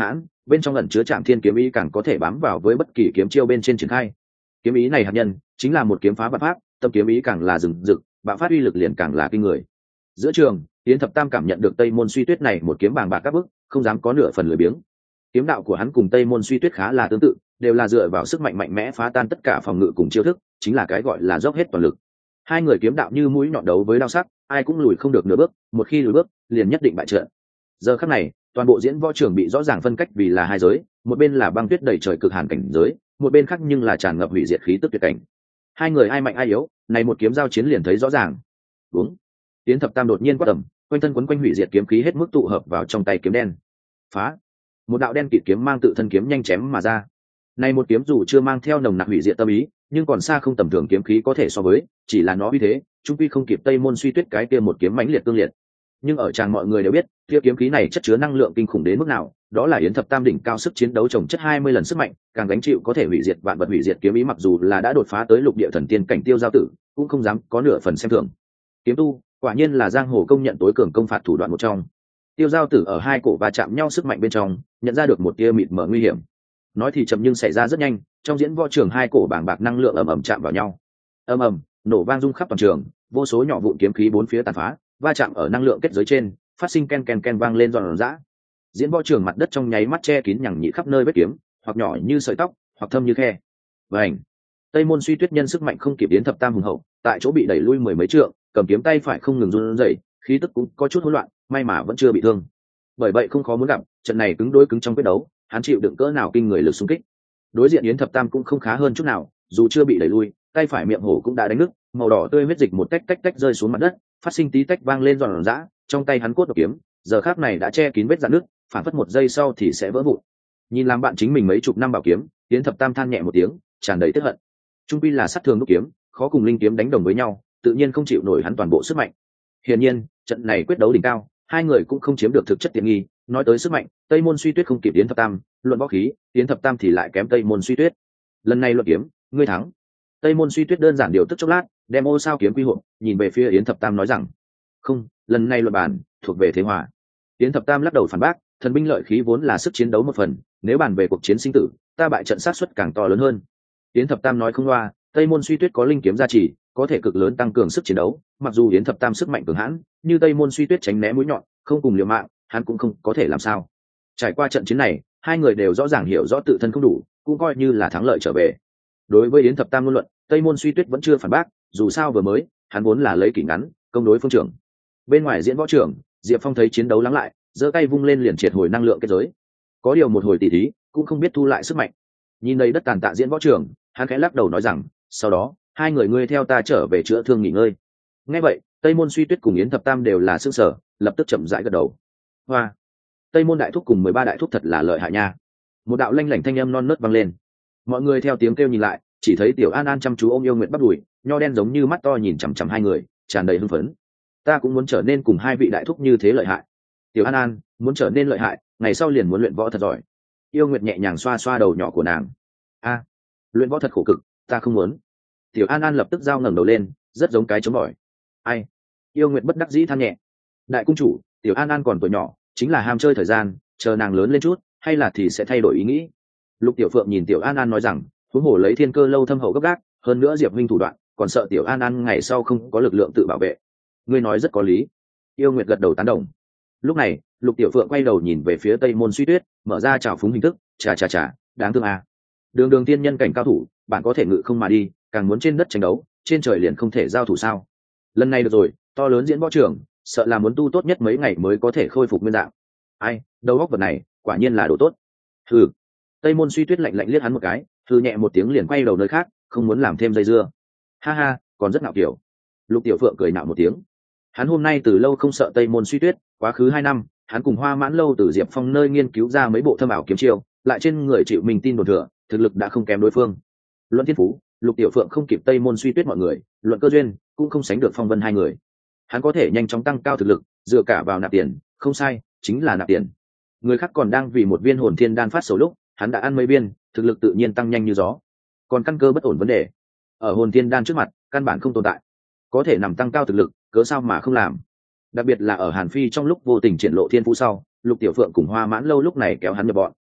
bên trong ẩn chứa Trảm Thiên kiếm ý càng có thể bám vào với bất kỳ kiếm chiêu bên trên triển khai. Kiếm ý này hạt nhân chính là một kiếm phá vạn pháp, tâm kiếm ý càng là rừng rực, bạo phát uy lực liền càng là kinh người. Giữa trường, Yến Thập Tam cảm nhận được Tây Môn Suy Tuyết này một kiếm bàng bạc các bức, không dám có nửa phần lười biếng. Kiếm đạo của hắn cùng Tây Môn Suy Tuyết khá là tương tự, đều là dựa vào sức mạnh mạnh mẽ phá tan tất cả phòng ngự cùng chiêu thức, chính là cái gọi là dốc hết toàn lực. Hai người kiếm đạo như mũi nhọn đấu với đao sắc, ai cũng lùi không được nửa bước, một khi lùi bước, liền nhất định bại trận. Giờ khắc này, toàn bộ diễn võ trường bị rõ ràng phân cách vì là hai giới, một bên là băng tuyết đầy trời cực hàn cảnh giới, một bên khác nhưng là tràn ngập hủy diệt khí tức tuyệt cảnh. Hai người ai mạnh ai yếu, này một kiếm giao chiến liền thấy rõ ràng. Đúng. Yến Thập Tam đột nhiên quát tầm, quanh thân quấn quanh hủy diệt kiếm khí hết mức tụ hợp vào trong tay kiếm đen. Phá! Một đạo đen kịt kiếm mang tự thân kiếm nhanh chém mà ra. Này một kiếm dù chưa mang theo nồng nặc hủy diệt tâm ý, nhưng còn xa không tầm thường kiếm khí có thể so với, chỉ là nó uy thế, trung quy không kịp Tây Môn Suy Tuyết cái kia một kiếm mãnh liệt tương liệt. Nhưng ở tràng mọi người đều biết, kia kiếm khí này chất chứa năng lượng kinh khủng đến mức nào, đó là Yến Thập Tam đỉnh cao sức chiến đấu chồng chất 20 lần sức mạnh, càng gánh chịu có thể hủy diệt vạn vật hủy diệt kiếm ý, mặc dù là đã đột phá tới lục địa thần tiên cảnh Tiêu Giao Tử, cũng không dám có nửa phần xem thường. Kiếm tu, quả nhiên là giang hồ công nhận tối cường công phạt thủ đoạn một trong. Tiêu Giao Tử ở hai cổ va chạm nhau sức mạnh bên trong, nhận ra được một tia mịt mờ nguy hiểm. Nói thì chậm nhưng xảy ra rất nhanh, trong diễn võ trường hai cổ bàng bạc năng lượng ầm ầm chạm vào nhau. Ầm ầm, nổ vang rung khắp toàn trường, vô số nhỏ vụn kiếm khí bốn phía tàn phá, va chạm ở năng lượng kết giới trên, phát sinh ken ken ken vang lên giòn giã. Diễn võ trường mặt đất trong nháy mắt che kín nhằng nhị khắp nơi vết kiếm, hoặc nhỏ như sợi tóc, hoặc thâm như khe. Vành. Tây Môn Suy Tuyết nhân sức mạnh không kịp Yến Thập Tam hùng hậu, tại chỗ bị đẩy lui mười mấy trượng, cầm kiếm tay phải không ngừng run rẩy, khí tức cũng có chút hỗn loạn, may mà vẫn chưa bị thương. Bởi vậy không khó muốn gặp, trận này cứng đối cứng trong quyết đấu, hắn chịu đựng cỡ nào kinh người lực xung kích. Đối diện Yến Thập Tam cũng không khá hơn chút nào, dù chưa bị đẩy lui, tay phải miệng hổ cũng đã đánh nứt, màu đỏ tươi huyết dịch một tách tách tách rơi xuống mặt đất, phát sinh tí tách vang lên giòn giã, trong tay hắn cốt độc kiếm, giờ khắc này đã che kín vết rạn nứt, phản phất một giây sau thì sẽ vỡ vụn. Nhìn làm bạn chính mình mấy chục năm bảo kiếm, Yến Thập Tam than nhẹ một tiếng, tràn đầy tức hận. Trung quy là sát thương đúc kiếm, khó cùng linh kiếm đánh đồng với nhau, tự nhiên không chịu nổi hắn toàn bộ sức mạnh. Hiển nhiên, trận này quyết đấu đỉnh cao, hai người cũng không chiếm được thực chất tiện nghi. Nói tới sức mạnh, Tây Môn Suy Tuyết không kịp Yến Thập Tam, luận võ khí, Yến Thập Tam thì lại kém Tây Môn Suy Tuyết. Lần này luận kiếm, ngươi thắng. Tây Môn Suy Tuyết đơn giản điều tức chốc lát, đem ô sao kiếm quy hộ, nhìn về phía Yến Thập Tam nói rằng: "Không, lần này luận bàn thuộc về thế hòa." Yến Thập Tam lắc đầu phản bác: "Thần binh lợi khí vốn là sức chiến đấu một phần, nếu bàn về cuộc chiến sinh tử, ta bại trận sát suất càng to lớn hơn." Yến Thập Tam nói không loa, Tây Môn Suy Tuyết có linh kiếm gia trì, có thể cực lớn tăng cường sức chiến đấu, mặc dù Yến Thập Tam sức mạnh cường hãn, như Tây Môn Suy Tuyết tránh né mũi nhọn, không cùng liều mạng, hắn cũng không có thể làm sao. Trải qua trận chiến này, hai người đều rõ ràng hiểu rõ tự thân không đủ, cũng coi như là thắng lợi trở về. Đối với Yến Thập Tam ngôn luận, Tây Môn Suy Tuyết vẫn chưa phản bác, dù sao vừa mới, hắn vốn là lấy kỷ ngắn, công đối phương trưởng. Bên ngoài diễn võ trường, Diệp Phong thấy chiến đấu lắng lại, giơ tay vung lên liền triệt hồi năng lượng kết giới. Có điều một hồi tỉ thí, cũng không biết thu lại sức mạnh. Nhìn đây đất tàn tạ diễn võ trường, hắn khẽ lắc đầu nói rằng, sau đó, hai người ngươi theo ta trở về chữa thương nghỉ ngơi. Nghe vậy, Tây Môn Suy Tuyết cùng Yến Thập Tam đều là sững sờ, lập tức chậm rãi gật đầu. Hoa, Tây Môn đại thúc cùng 13 đại thúc thật là lợi hại nha. Một đạo lanh lảnh thanh âm non nớt vang lên. Mọi người theo tiếng kêu nhìn lại, chỉ thấy Tiểu An An chăm chú ôm Yêu Nguyệt bắp đùi, nho đen giống như mắt to nhìn chằm chằm hai người, tràn đầy hưng phấn. Ta cũng muốn trở nên cùng hai vị đại thúc như thế lợi hại. Tiểu An An muốn trở nên lợi hại, ngày sau liền muốn luyện võ thật giỏi. Yêu Nguyệt nhẹ nhàng xoa xoa đầu nhỏ của nàng. A, luyện võ thật khổ cực, ta không muốn. Tiểu An An lập tức giao ngẩng đầu lên, rất giống cái chống bỏi. Ai? Yêu Nguyệt bất đắc dĩ than nhẹ. Đại cung chủ, Tiểu An An còn tuổi nhỏ, chính là ham chơi thời gian, chờ nàng lớn lên chút, hay là thì sẽ thay đổi ý nghĩ. Lục Tiểu Phượng nhìn Tiểu An An nói rằng, huống hồ lấy thiên cơ lâu thâm hậu gấp gáp, hơn nữa Diệp huynh thủ đoạn, còn sợ Tiểu An An ngày sau không có lực lượng tự bảo vệ. Ngươi nói rất có lý. Yêu Nguyệt gật đầu tán đồng. Lúc này, Lục Tiểu Phượng quay đầu nhìn về phía Tây Môn Suy Tuyết, mở ra trào phúng hình thức, chà, đáng thương à. Đường đường tiên nhân cảnh cao thủ, bạn có thể ngự không mà đi, càng muốn trên đất tranh đấu, trên trời liền không thể giao thủ sao? Lần này được rồi, to lớn diễn võ trường, sợ là muốn tu tốt nhất mấy ngày mới có thể khôi phục nguyên dạng. Ai, đầu óc vật này, quả nhiên là đồ tốt. Hừ. Tây Môn Suy Tuyết lạnh lạnh liếc hắn một cái, hừ nhẹ một tiếng liền quay đầu nơi khác, không muốn làm thêm dây dưa. Ha ha, còn rất ngạo kiểu. Lục Tiểu Phượng cười nạo một tiếng. Hắn hôm nay từ lâu không sợ Tây Môn Suy Tuyết, quá khứ 2 năm, hắn cùng Hoa Mãn lâu từ Diệp Phong nơi nghiên cứu ra mấy bộ thâm ảo kiếm chiêu, lại trên người chịu mình tin đồn thừa, thực lực đã không kém đối phương. Luận thiên phú, Lục Tiểu Phượng không kịp Tây Môn Suy Tuyết mọi người, luận cơ duyên, cũng không sánh được Phong Vân hai người. Hắn có thể nhanh chóng tăng cao thực lực, dựa cả vào nạp tiền, không sai, chính là nạp tiền. Người khác còn đang vì một viên hồn thiên đan phát sầu lúc, hắn đã ăn mấy viên, thực lực tự nhiên tăng nhanh như gió. Còn căn cơ bất ổn vấn đề, ở hồn thiên đan trước mặt, căn bản không tồn tại. Có thể nằm tăng cao thực lực, cớ sao mà không làm? Đặc biệt là ở Hàn Phi trong lúc vô tình triển lộ thiên phú sau, Lục Tiểu Phượng cùng Hoa Mãn lâu lúc này kéo hắn nhập bọn.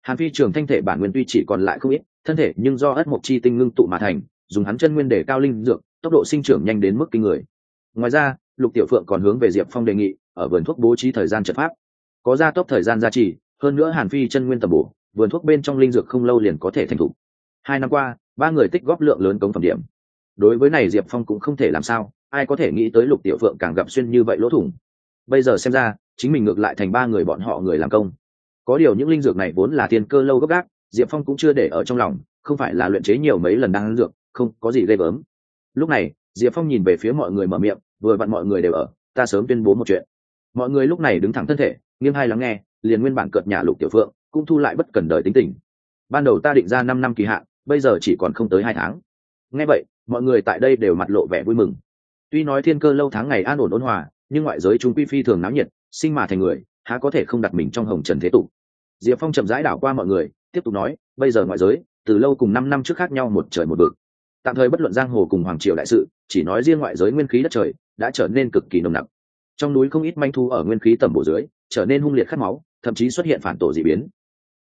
Hàn Phi Trường thanh thể bản nguyên tuy chỉ còn lại không ít thân thể, nhưng do ất mộc chi tinh ngưng tụ mà thành, dùng hắn chân nguyên để cao linh dược, tốc độ sinh trưởng nhanh đến mức kinh người. Ngoài ra, Lục Tiểu Phượng còn hướng về Diệp Phong đề nghị ở vườn thuốc bố trí thời gian trận pháp, có gia tốc thời gian gia trì, hơn nữa Hàn Phi chân nguyên tầm bổ, vườn thuốc bên trong linh dược không lâu liền có thể thành thủ. 2 năm qua, ba người tích góp lượng lớn cống phẩm điểm. Đối với này Diệp Phong cũng không thể làm sao, ai có thể nghĩ tới Lục Tiểu Phượng càng gặp xuyên như vậy lỗ thủng. Bây giờ xem ra, chính mình ngược lại thành ba người bọn họ người làm công. Có điều những linh dược này vốn là thiên cơ lâu gốc gác, Diệp Phong cũng chưa để ở trong lòng, không phải là luyện chế nhiều mấy lần đang dược, không có gì ghê gớm. Lúc này, Diệp Phong nhìn về phía mọi người mở miệng, vừa vặn mọi người đều ở, ta sớm tuyên bố một chuyện. Mọi người lúc này đứng thẳng thân thể, nghiêng hai lắng nghe, liền nguyên bản cợt nhả Lục Tiểu Phượng cũng thu lại bất cần đời tính tình. Ban đầu ta định ra 5 năm kỳ hạn, bây giờ chỉ còn không tới 2 tháng. Nghe vậy, mọi người tại đây đều mặt lộ vẻ vui mừng. Tuy nói thiên cơ lâu tháng ngày an ổn ôn hòa, nhưng ngoại giới chúng quy phi thường náo nhiệt, sinh mà thành người, há có thể không đặt mình trong hồng trần thế tục. Diệp Phong chậm rãi đảo qua mọi người, tiếp tục nói, bây giờ ngoại giới, từ lâu cùng 5 năm trước khác nhau một trời một vực. Tạm thời bất luận giang hồ cùng hoàng triều đại sự, chỉ nói riêng ngoại giới nguyên khí đất trời đã trở nên cực kỳ nồng nặc. Trong núi không ít manh thu ở nguyên khí tầm bổ dưới, trở nên hung liệt khát máu, thậm chí xuất hiện phản tổ dị biến,